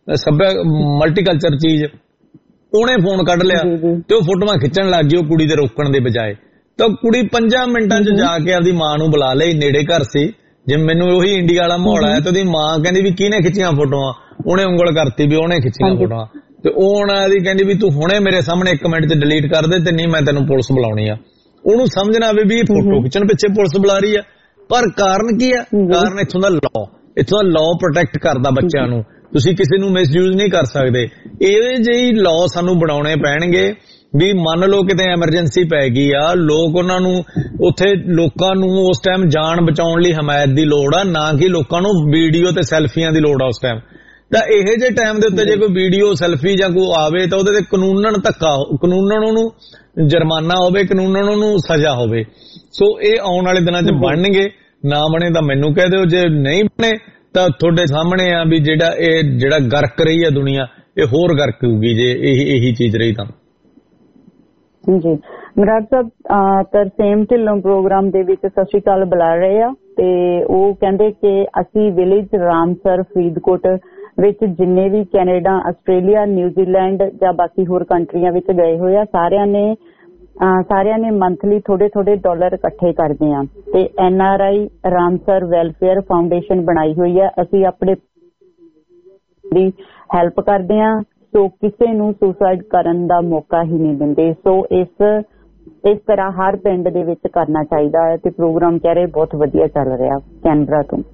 ਮਲਟੀਕਲਚਰ ਚੀਜ਼। ਉਹਨੇ ਫੋਨ ਕੱਢ ਲਿਆ ਤੇ ਉਹ ਫੋਟੋਆਂ ਖਿੱਚਣ ਲੱਗ ਗਈ ਉਹ ਕੁੜੀ ਦੇ ਰੋਕਣ ਦੇ ਬਜਾਏ। ਤਾਂ ਕੁੜੀ 5 ਮਿੰਟਾਂ 'ਚ ਜਾ ਕੇ ਆਪਦੀ ਮਾਂ ਨੂੰ ਬੁਲਾ ਲਈ, ਨੇੜੇ ਘਰ ਸੀ। ਜਿਵੇਂ ਮੈਨੂੰ ਉਹੀ ਇੰਡੀਆ ਵਾਲਾ ਮਾਹੌਲ ਆਇਆ ਤੇ ਉਹਦੀ ਮਾਂ ਕਹਿੰਦੀ ਵੀ ਕਿਹਨੇ ਖਿੱਚੀਆਂ ਫੋਟੋਆਂ? ਉਹਨੇ ਉਂਗਲ ਕਰਤੀ ਵੀ ਉਹਨੇ ਖਿੱਚੀਆਂ ਫੋਟੋਆਂ। ਤੇ ਉਹ ਹੁਣ ਆਦੀ ਕਹਿੰਦੀ ਵੀ ਤੂੰ ਹੁਣੇ ਮੇਰੇ ਸਾਹਮਣੇ 1 ਮਿੰਟ 'ਚ ਡਿਲੀਟ ਕਰ ਦੇ ਤੇ ਨਹੀਂ ਮੈਂ ਤੈਨੂੰ ਪੁਲਿਸ ਬੁਲਾਉਣੀ ਆ। ਉਹਨੂੰ ਸਮਝ ਨਾ ਆਵੇ ਵੀ ਇਹ ਫੋਟੋ ਖਿੱਚਣ ਪਿੱਛੇ ਪੁਲਿਸ ਬੁਲਾ ਰਹੀ ਆ। ਪਰ ਕਾਰਨ ਕੀ ਆ? ਕਾਰਨ ਇੱਥੋਂ ਦਾ ਲਾਅ ਪ੍ਰੋਟੈਕਟ ਕਰਦਾ ਬੱਚਿਆਂ ਨੂੰ। ਤੁਸੀਂ ਕਿਸੇ ਨੂੰ ਮਿਸਯੂਜ਼ ਨਹੀਂ ਕਰ ਸਕਦੇ। ਇਹਦੇ ਜਿਹੀ ਲਾਅ ਸਾਨੂੰ ਬਣਾਉਣੇ ਪੈਣਗੇ ਵੀ ਮੰਨ ਲਓ ਕਿਤੇ ਐਮਰਜੈਂਸੀ ਪੈ ਗਈ ਆ, ਲੋਕ ਉਹਨਾਂ ਨੂੰ ਉੱਥੇ ਲੋਕਾਂ ਨੂੰ ਉਸ ਟਾਈਮ ਜਾਨ ਬਚਾਉਣ ਲਈ ਹਮਾਇਤ ਦੀ ਲੋੜ ਆ, ਨਾ ਕਿ ਲੋਕਾਂ ਨੂੰ ਵੀਡੀਓ ਤੇ ਸੈਲਫੀਆਂ ਦੀ ਲੋੜ ਆ ਉਸ ਟਾਈਮ। ਤਾਂ ਇਹੋ ਜਿਹੇ ਟਾਈਮ ਦੇ ਉੱਤੇ ਜੇ ਕੋਈ ਵੀਡੀਓ ਸੈਲਫੀ ਜਾਂ ਕੋਈ ਆਵੇ ਤਾਂ ਉਹਦੇ ਤੇ ਕਾਨੂੰਨਨ ਧੱਕਾ, ਕਾਨੂੰਨਨ ਉਹਨੂੰ ਜੁਰਮਾਨਾ ਹੋਵੇ, ਕਾਨੂੰਨਨ ਉਹਨੂੰ ਸਜ਼ਾ ਹੋਵੇ। ਸੋ ਇਹ ਆਉਣ ਵਾਲੇ ਦਿਨਾਂ 'ਚ ਬਣਨਗੇ। ਨਾ ਬਣੇ ਤਾਂ ਮੈਨੂੰ ਕਹਿ ਦਿਓ, ਜੇ ਨਹੀਂ ਬਣੇ ਤਾਂ ਤੁਹਾਡੇ ਸਾਹਮਣੇ ਆ ਵੀ ਜਿਹੜਾ ਗਰਕ ਰਹੀ ਆ ਦੁਨੀਆ, ਇਹ ਹੋਰ ਗਰਕ ਹੋਊਗੀ ਜੇ ਇਹੀ ਚੀਜ਼ ਰਹੀ ਤਾਂ। ਜੀ ਮਰਾੜ ਸਾਹਿਬ ਤਰਸੇਮ ਢਿੱਲੋਂ ਪ੍ਰੋਗਰਾਮ ਦੇ ਵਿੱਚ ਸਤਿ ਸ਼੍ਰੀ ਅਕਾਲ ਬੁਲਾ ਰਹੇ ਆ ਤੇ ਉਹ ਕਹਿੰਦੇ ਕਿ ਅਸੀਂ ਵਿਲੇਜ ਰਾਮਸਰ ਫਰੀਦਕੋਟ ਵਿੱਚ ਜਿੰਨੇ ਵੀ ਕੈਨੇਡਾ, ਆਸਟ੍ਰੇਲੀਆ, ਨਿਊਜ਼ੀਲੈਂਡ ਜਾਂ ਬਾਕੀ ਹੋਰ ਕੰਟਰੀਆਂ ਵਿੱਚ ਗਏ ਹੋਏ ਆ ਸਾਰਿਆਂ ਨੇ ਮੰਥਲੀ ਥੋੜੇ ਡਾਲਰ ਇਕੱਠੇ ਕਰਦੇ ਆ ਤੇ NRI ਰਾਮਸਰ ਵੈਲਫੇਅਰ ਫਾਊਂਡੇਸ਼ਨ ਬਣਾਈ ਹੋਈ ਆ। ਅਸੀਂ ਆਪਣੇ ਦੀ ਹੈਲਪ ਕਰਦੇ ਆ, ਸੋ ਕਿਸੇ ਨੂੰ ਸੁਸਾਈਡ ਕਰਨ ਦਾ ਮੌਕਾ ਹੀ ਨਹੀਂ ਦਿੰਦੇ। ਸੋ ਇਸ ਤਰ੍ਹਾਂ ਹਰ ਪਿੰਡ ਦੇ ਵਿੱਚ ਕਰਨਾ ਚਾਹੀਦਾ ਹੈ ਤੇ ਪ੍ਰੋਗਰਾਮ ਕਹਿ ਰਹੇ ਬਹੁਤ ਵਧੀਆ ਚੱਲ ਰਿਹਾ ਕੈਨਬਰਾ ਤੋਂ।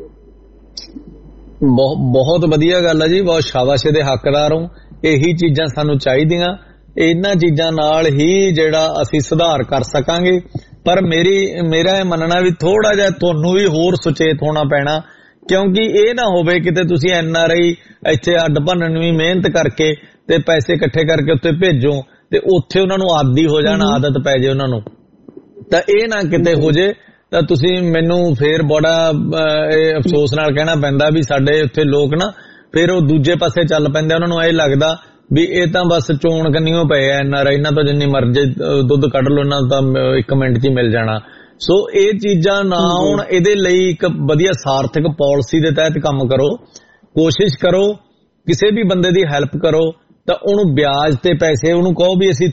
ਬਹੁਤ ਵਧੀਆ ਗੱਲ ਹੈ ਜੀ, ਬਹੁਤ ਸ਼ਾਬਾਸ਼ ਦੇ ਹੱਕਦਾਰ ਹੋ। ਇਹੀ ਚੀਜ਼ਾਂ ਸਾਨੂੰ ਚਾਹੀਦੀਆਂ, ਇਹਨਾਂ ਚੀਜ਼ਾਂ ਨਾਲ ਹੀ ਜਿਹੜਾ ਅਸੀਂ ਸੁਧਾਰ ਕਰ ਸਕਾਂਗੇ। ਪਰ ਮੇਰਾ ਇਹ ਮੰਨਣਾ ਵੀ ਥੋੜਾ ਜਿਹਾ ਤੁਹਾਨੂੰ ਵੀ ਹੋਰ ਸੁਚੇਤ ਹੋਣਾ ਪੈਣਾ, ਕਿਉਂਕਿ ਇਹ ਨਾ ਹੋਵੇ ਕਿਤੇ ਤੁਸੀਂ NRI ਇੱਥੇ ਅੱਡ ਭੰਨਣ ਵੀ ਮਿਹਨਤ ਕਰਕੇ ਤੇ ਪੈਸੇ ਇਕੱਠੇ ਕਰਕੇ ਉੱਥੇ ਭੇਜੋ ਤੇ ਉੱਥੇ ਉਹਨਾਂ ਨੂੰ ਆਦੀ ਹੋ ਜਾਣ, ਆਦਤ ਪੈ ਜਾਏ ਉਹਨਾਂ ਨੂੰ, ਤਾਂ ਇਹ ਨਾ ਕਿਤੇ ਹੋ ਜੇ ਤਾਂ ਤੁਸੀਂ ਮੈਨੂੰ ਫੇਰ ਬੜਾ ਅਫਸੋਸ ਨਾਲ ਕਹਿਣਾ ਪੈਂਦਾ ਵੀ ਸਾਡੇ ਉੱਥੇ ਲੋਕ ਨਾ ਫਿਰ ਉਹ ਦੂਜੇ ਪਾਸੇ ਚੱਲ ਪੈਂਦੇ। ਉਹਨਾਂ ਨੂੰ ਇਹ ਲੱਗਦਾ ਵੀ ਇਹ ਤਾਂ ਬਸ ਚੋਣ ਕੰਨੀਓ ਪਏ ਆ NRI, ਇਹਨਾਂ ਤੋਂ ਜਿੰਨੀ ਮਰਜ਼ੀ ਦੁੱਧ ਕੱਢ ਲਓ, ਇਹਨਾਂ ਤਾਂ 1 ਮਿੰਟ 'ਚ ਹੀ ਮਿਲ ਜਾਣਾ। ਸੋ ਇਹ ਚੀਜ਼ਾਂ ਨਾ ਆਉਣ, ਇਹਦੇ ਲਈ ਇੱਕ ਵਧੀਆ ਸਾਰਥਕ ਪਾਲਿਸੀ ਦੇ ਤਹਿਤ ਕੰਮ ਕਰੋ। ਕੋਸ਼ਿਸ਼ ਕਰੋ ਕਿਸੇ ਵੀ ਬੰਦੇ ਦੀ ਹੈਲਪ ਕਰੋ ਤਾਂ ਉਹਨੂੰ ਵਿਆਜ ਤੇ ਪੈਸੇ, ਉਹਨੂੰ ਕਹੋ ਵੀ ਅਸੀਂ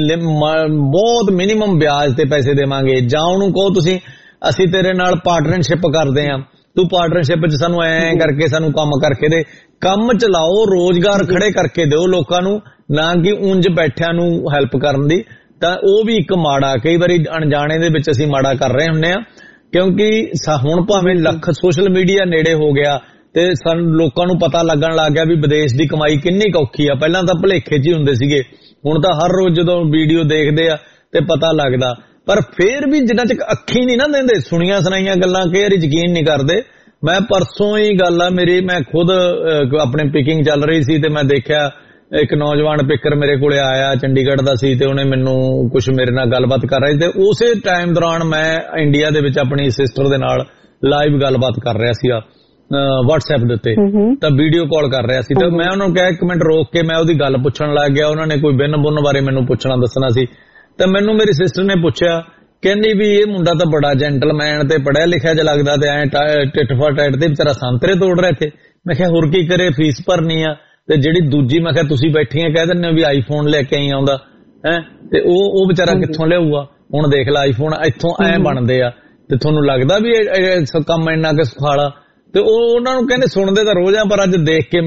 ਬਹੁਤ ਮਿਨੀਮਮ ਵਿਆਜ ਤੇ ਪੈਸੇ ਦੇਵਾਂਗੇ, ਜਾਂ ਉਹਨੂੰ ਕਹੋ ਅਸੀਂ ਤੇਰੇ ਨਾਲ ਪਾਰਟਨਰਸ਼ਿਪ ਕਰਦੇ ਆਂ, ਤੂੰ ਪਾਰਟਨਰਸ਼ਿਪ 'ਚ ਸਾਨੂੰ ਐਂ ਕਰਕੇ ਸਾਨੂੰ ਕੰਮ ਕਰਕੇ ਦੇ। ਕੰਮ ਚਲਾਓ, ਰੋਜ਼ਗਾਰ ਖੜੇ ਕਰਕੇ ਦਿਓ ਲੋਕਾਂ ਨੂੰ, ਨਾ ਕਿ ਉਂਝ ਬੈਠਿਆਂ ਨੂੰ ਹੈਲਪ ਕਰਨ ਦੀ। ਤਾਂ ਉਹ ਵੀ ਇੱਕ ਮਾੜਾ, ਕਈ ਵਾਰੀ ਅਣਜਾਣੇ ਦੇ ਵਿੱਚ ਅਸੀਂ ਮਾੜਾ ਕਰ ਰਹੇ ਹੁੰਦੇ ਆ, ਕਿਉਂਕਿ ਹੁਣ ਭਾਵੇਂ ਲੱਖ ਸੋਸ਼ਲ ਮੀਡੀਆ ਨੇੜੇ ਹੋ ਗਿਆ ਤੇ ਸਾਨੂੰ ਲੋਕਾਂ ਨੂੰ ਪਤਾ ਲੱਗਣ ਲੱਗ ਗਿਆ ਵੀ ਵਿਦੇਸ਼ ਦੀ ਕਮਾਈ ਕਿੰਨੀ ਔਖੀ ਆ। ਪਹਿਲਾਂ ਤਾਂ ਭੁਲੇਖੇ 'ਚ ਹੀ ਹੁੰਦੇ ਸੀਗੇ, ਹੁਣ ਤਾਂ ਹਰ ਰੋਜ਼ ਜਦੋਂ ਵੀਡੀਓ ਦੇਖਦੇ ਆ ਤੇ ਪਤਾ ਲੱਗਦਾ। ਪਰ ਫੇਰ ਵੀ ਜਿੰਨਾ ਚਿਰ ਅੱਖੀ ਨਹੀਂ ਨਾ ਦਿੰਦੇ, ਸੁਣੀਆਂ ਸੁਣਾਈਆਂ ਗੱਲਾਂ ਕਈ ਵਾਰੀ ਯਕੀਨ ਨਹੀਂ ਕਰਦੇ। ਮੈਂ ਪਰਸੋਂ ਹੀ ਗੱਲ ਆ ਮੇਰੀ, ਮੈਂ ਖੁਦ ਆਪਣੇ ਪਿਕਿੰਗ ਚੱਲ ਰਹੀ ਸੀ ਤੇ ਮੈਂ ਦੇਖਿਆ ਇੱਕ ਨੌਜਵਾਨ ਪਿਕਰ ਮੇਰੇ ਕੋਲੇ ਆਇਆ, ਚੰਡੀਗੜ੍ਹ ਦਾ ਸੀ, ਤੇ ਉਹਨੇ ਮੈਨੂੰ ਕੁਝ ਮੇਰੇ ਨਾਲ ਗੱਲਬਾਤ ਕਰ ਰਹੀ ਤੇ ਉਸੇ ਟਾਈਮ ਦੌਰਾਨ ਮੈਂ ਇੰਡੀਆ ਦੇ ਵਿੱਚ ਆਪਣੀ ਸਿਸਟਰ ਦੇ ਨਾਲ ਲਾਈਵ ਗੱਲਬਾਤ ਕਰ ਰਿਹਾ ਸੀਗਾ WhatsApp ਦੇ ਉੱਤੇ, ਤਾਂ ਵੀਡੀਓ ਕਾਲ ਕਰ ਰਿਹਾ ਸੀ। ਤੇ ਮੈਂ ਉਹਨਾਂ ਨੂੰ ਕਿਹਾ 1 ਮਿੰਟ ਰੋਕ ਕੇ ਮੈਂ ਉਹਦੀ ਗੱਲ ਪੁੱਛਣ ਲੱਗ ਗਿਆ। ਉਹਨਾਂ ਨੇ ਕੋਈ ਬਿੰਨ ਬੁੰਨ ਬਾਰੇ ਮੈਨੂੰ ਪੁੱਛਣਾ ਦੱਸਣਾ ਸੀ, ਤਾਂ ਮੈਨੂੰ ਮੇਰੀ ਸਿਸਟਰ ਨੇ ਪੁੱਛਿਆ, ਕਹਿੰਦੀ ਵੀ ਇਹ ਮੁੰਡਾ ਤਾਂ ਬੜਾ ਜੈਂਟਲਮੈਨ ਤੇ ਪੜ੍ਹਿਆ ਲਿਖਿਆ ਜਿਹਾ ਲੱਗਦਾ ਤੇ ਐ ਟਿੱਟ ਫਾ ਟਾਈਟ ਤੇ ਵਿਚਾਰਾ ਸੰਤਰੇ ਤੋੜ ਰਿਹਾ ਇੱਥੇ। ਮੈਂ ਕਿਹਾ ਹੋਰ ਕੀ ਕਰੇ, ਫੀਸ ਭਰਨੀ ਆ। ਤੇ ਜਿਹੜੀ ਦੂਜੀ ਮੈਂ ਕਿਹਾ ਤੁਸੀਂ ਬੈਠੀਆਂ ਕਹਿ ਦਿੰਦੇ ਹੋ ਵੀ ਆਈਫੋਨ ਲੈ ਕੇ ਆਈ ਆਉਂਦਾ ਹੈ, ਤੇ ਉਹ ਵਿਚਾਰਾ ਕਿੱਥੋਂ ਲਿਆਊਗਾ। ਹੁਣ ਦੇਖ ਲੈ ਆਈਫੋਨ ਇੱਥੋਂ ਐ ਬਣਦੇ ਆ, ਤੇ ਤੁਹਾਨੂੰ ਲੱਗਦਾ ਵੀ ਇਹ ਕੰਮ ਇੰਨਾ ਕਿ ਸੁਖਾਲਾ। ਤੇ ਉਹਨਾਂ ਨੂੰ ਕਹਿੰਦੇ ਸੁਣਦੇ ਤਾਂ ਰੋਜ਼ ਆ, ਪਰ ਅੱਜ ਦੇਖ ਕੇ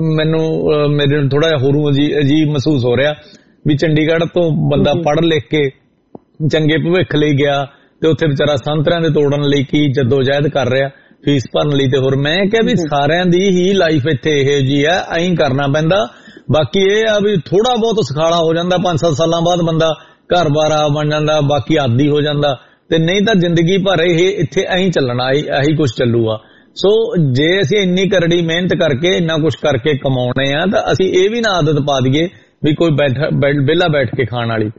ਮੇਰੇ ਨੂੰ ਥੋੜਾ ਜਿਹਾ ਹੋਰ ਅਜੀਬ ਮਹਿਸੂਸ ਹੋ ਰਿਹਾ ਵੀ ਚੰਡੀਗੜ੍ਹ ਤੋਂ ਬੰਦਾ ਪੜ੍ਹ ਲਿਖ ਕੇ ਚੰਗੇ ਭਵਿੱਖ ਲਈ ਗਿਆ ਤੇ ਉੱਥੇ ਵਿਚਾਰਾ ਸੰਤਰਿਆਂ ਦੇ ਤੋੜਨ ਲਈ ਕੀ ਜਦੋਜਹਿਦ ਕਰ ਰਿਹਾ ਫੀਸ ਭਰਨ ਲਈ। ਤੇ ਹੋਰ ਮੈਂ ਕਿਹਾ ਵੀ ਸਾਰਿਆਂ ਦੀ ਹੀ ਲਾਈਫ ਇੱਥੇ ਇਹੋ ਜਿਹੀ ਆ, ਐਂ ਕਰਨਾ ਪੈਂਦਾ। ਬਾਕੀ ਇਹ ਆ ਵੀ ਥੋੜਾ ਬਹੁਤ ਸੁਖਾਲਾ ਹੋ ਜਾਂਦਾ, 5-7 ਸਾਲਾਂ ਬਾਅਦ ਬੰਦਾ ਘਰ-ਬਾਰ ਆ ਬਣ ਜਾਂਦਾ, ਬਾਕੀ ਆਦੀ ਹੋ ਜਾਂਦਾ, ਤੇ ਨਹੀਂ ਤਾਂ ਜ਼ਿੰਦਗੀ ਭਰ ਇਹ ਇੱਥੇ ਐਂ ਚੱਲਣਾ, ਇਹੀ ਕੁਛ ਚੱਲੂਗਾ। ਸੋ ਜੇ ਅਸੀਂ ਇੰਨੀ ਕਰੜੀ ਮਿਹਨਤ ਕਰਕੇ ਇੰਨਾ ਕੁਛ ਕਰਕੇ ਕਮਾਉਣੇ ਆ ਤਾਂ ਅਸੀਂ ਇਹ ਵੀ ਨਾ ਆਦਤ ਪਾ ਦਈਏ ਵੀ ਕੋਈ ਵਿਹਲਾ ਬੈਠ ਕੇ ਖਾਣ ਵਾਲੀ।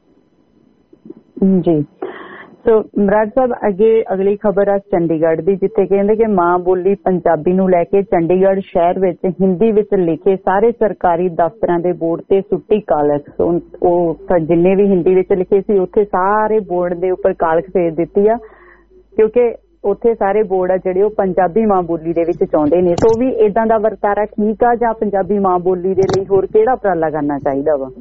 ਜੀ ਸੋ ਮਰਾੜ ਸਾਹਿਬ ਅੱਗੇ ਅਗਲੀ ਖਬਰ ਆ ਚੰਡੀਗੜ੍ਹ ਦੀ, ਜਿੱਥੇ ਕਹਿੰਦੇ ਕਿ ਮਾਂ ਬੋਲੀ ਪੰਜਾਬੀ ਨੂੰ ਲੈ ਕੇ ਚੰਡੀਗੜ੍ਹ ਸ਼ਹਿਰ ਵਿੱਚ ਹਿੰਦੀ ਵਿੱਚ ਲਿਖੇ ਸਾਰੇ ਸਰਕਾਰੀ ਦਫ਼ਤਰਾਂ ਦੇ ਬੋਰਡ ਤੇ ਸੁੱਟੀ ਕਾਲਖ। ਸੋ ਉਹ ਜਿੰਨੇ ਵੀ ਹਿੰਦੀ ਵਿੱਚ ਲਿਖੇ ਸੀ ਉੱਥੇ ਸਾਰੇ ਬੋਰਡ ਦੇ ਉੱਪਰ ਕਾਲਖ ਫੇਰ ਦਿੱਤੀ ਆ, ਕਿਉਂਕਿ ਉੱਥੇ ਸਾਰੇ ਬੋਰਡ ਆ ਜਿਹੜੇ ਉਹ ਪੰਜਾਬੀ ਮਾਂ ਬੋਲੀ ਦੇ ਵਿੱਚ ਚਾਹੁੰਦੇ ਨੇ। ਸੋ ਵੀ ਇਦਾਂ ਦਾ ਵਰਤਾਰਾ ਠੀਕ ਆ ਜਾਂ ਪੰਜਾਬੀ ਮਾਂ ਬੋਲੀ ਦੇ ਲਈ ਹੋਰ ਕਿਹੜਾ ਉਪਰਾਲਾ ਕਰਨਾ ਚਾਹੀਦਾ ਵਾ?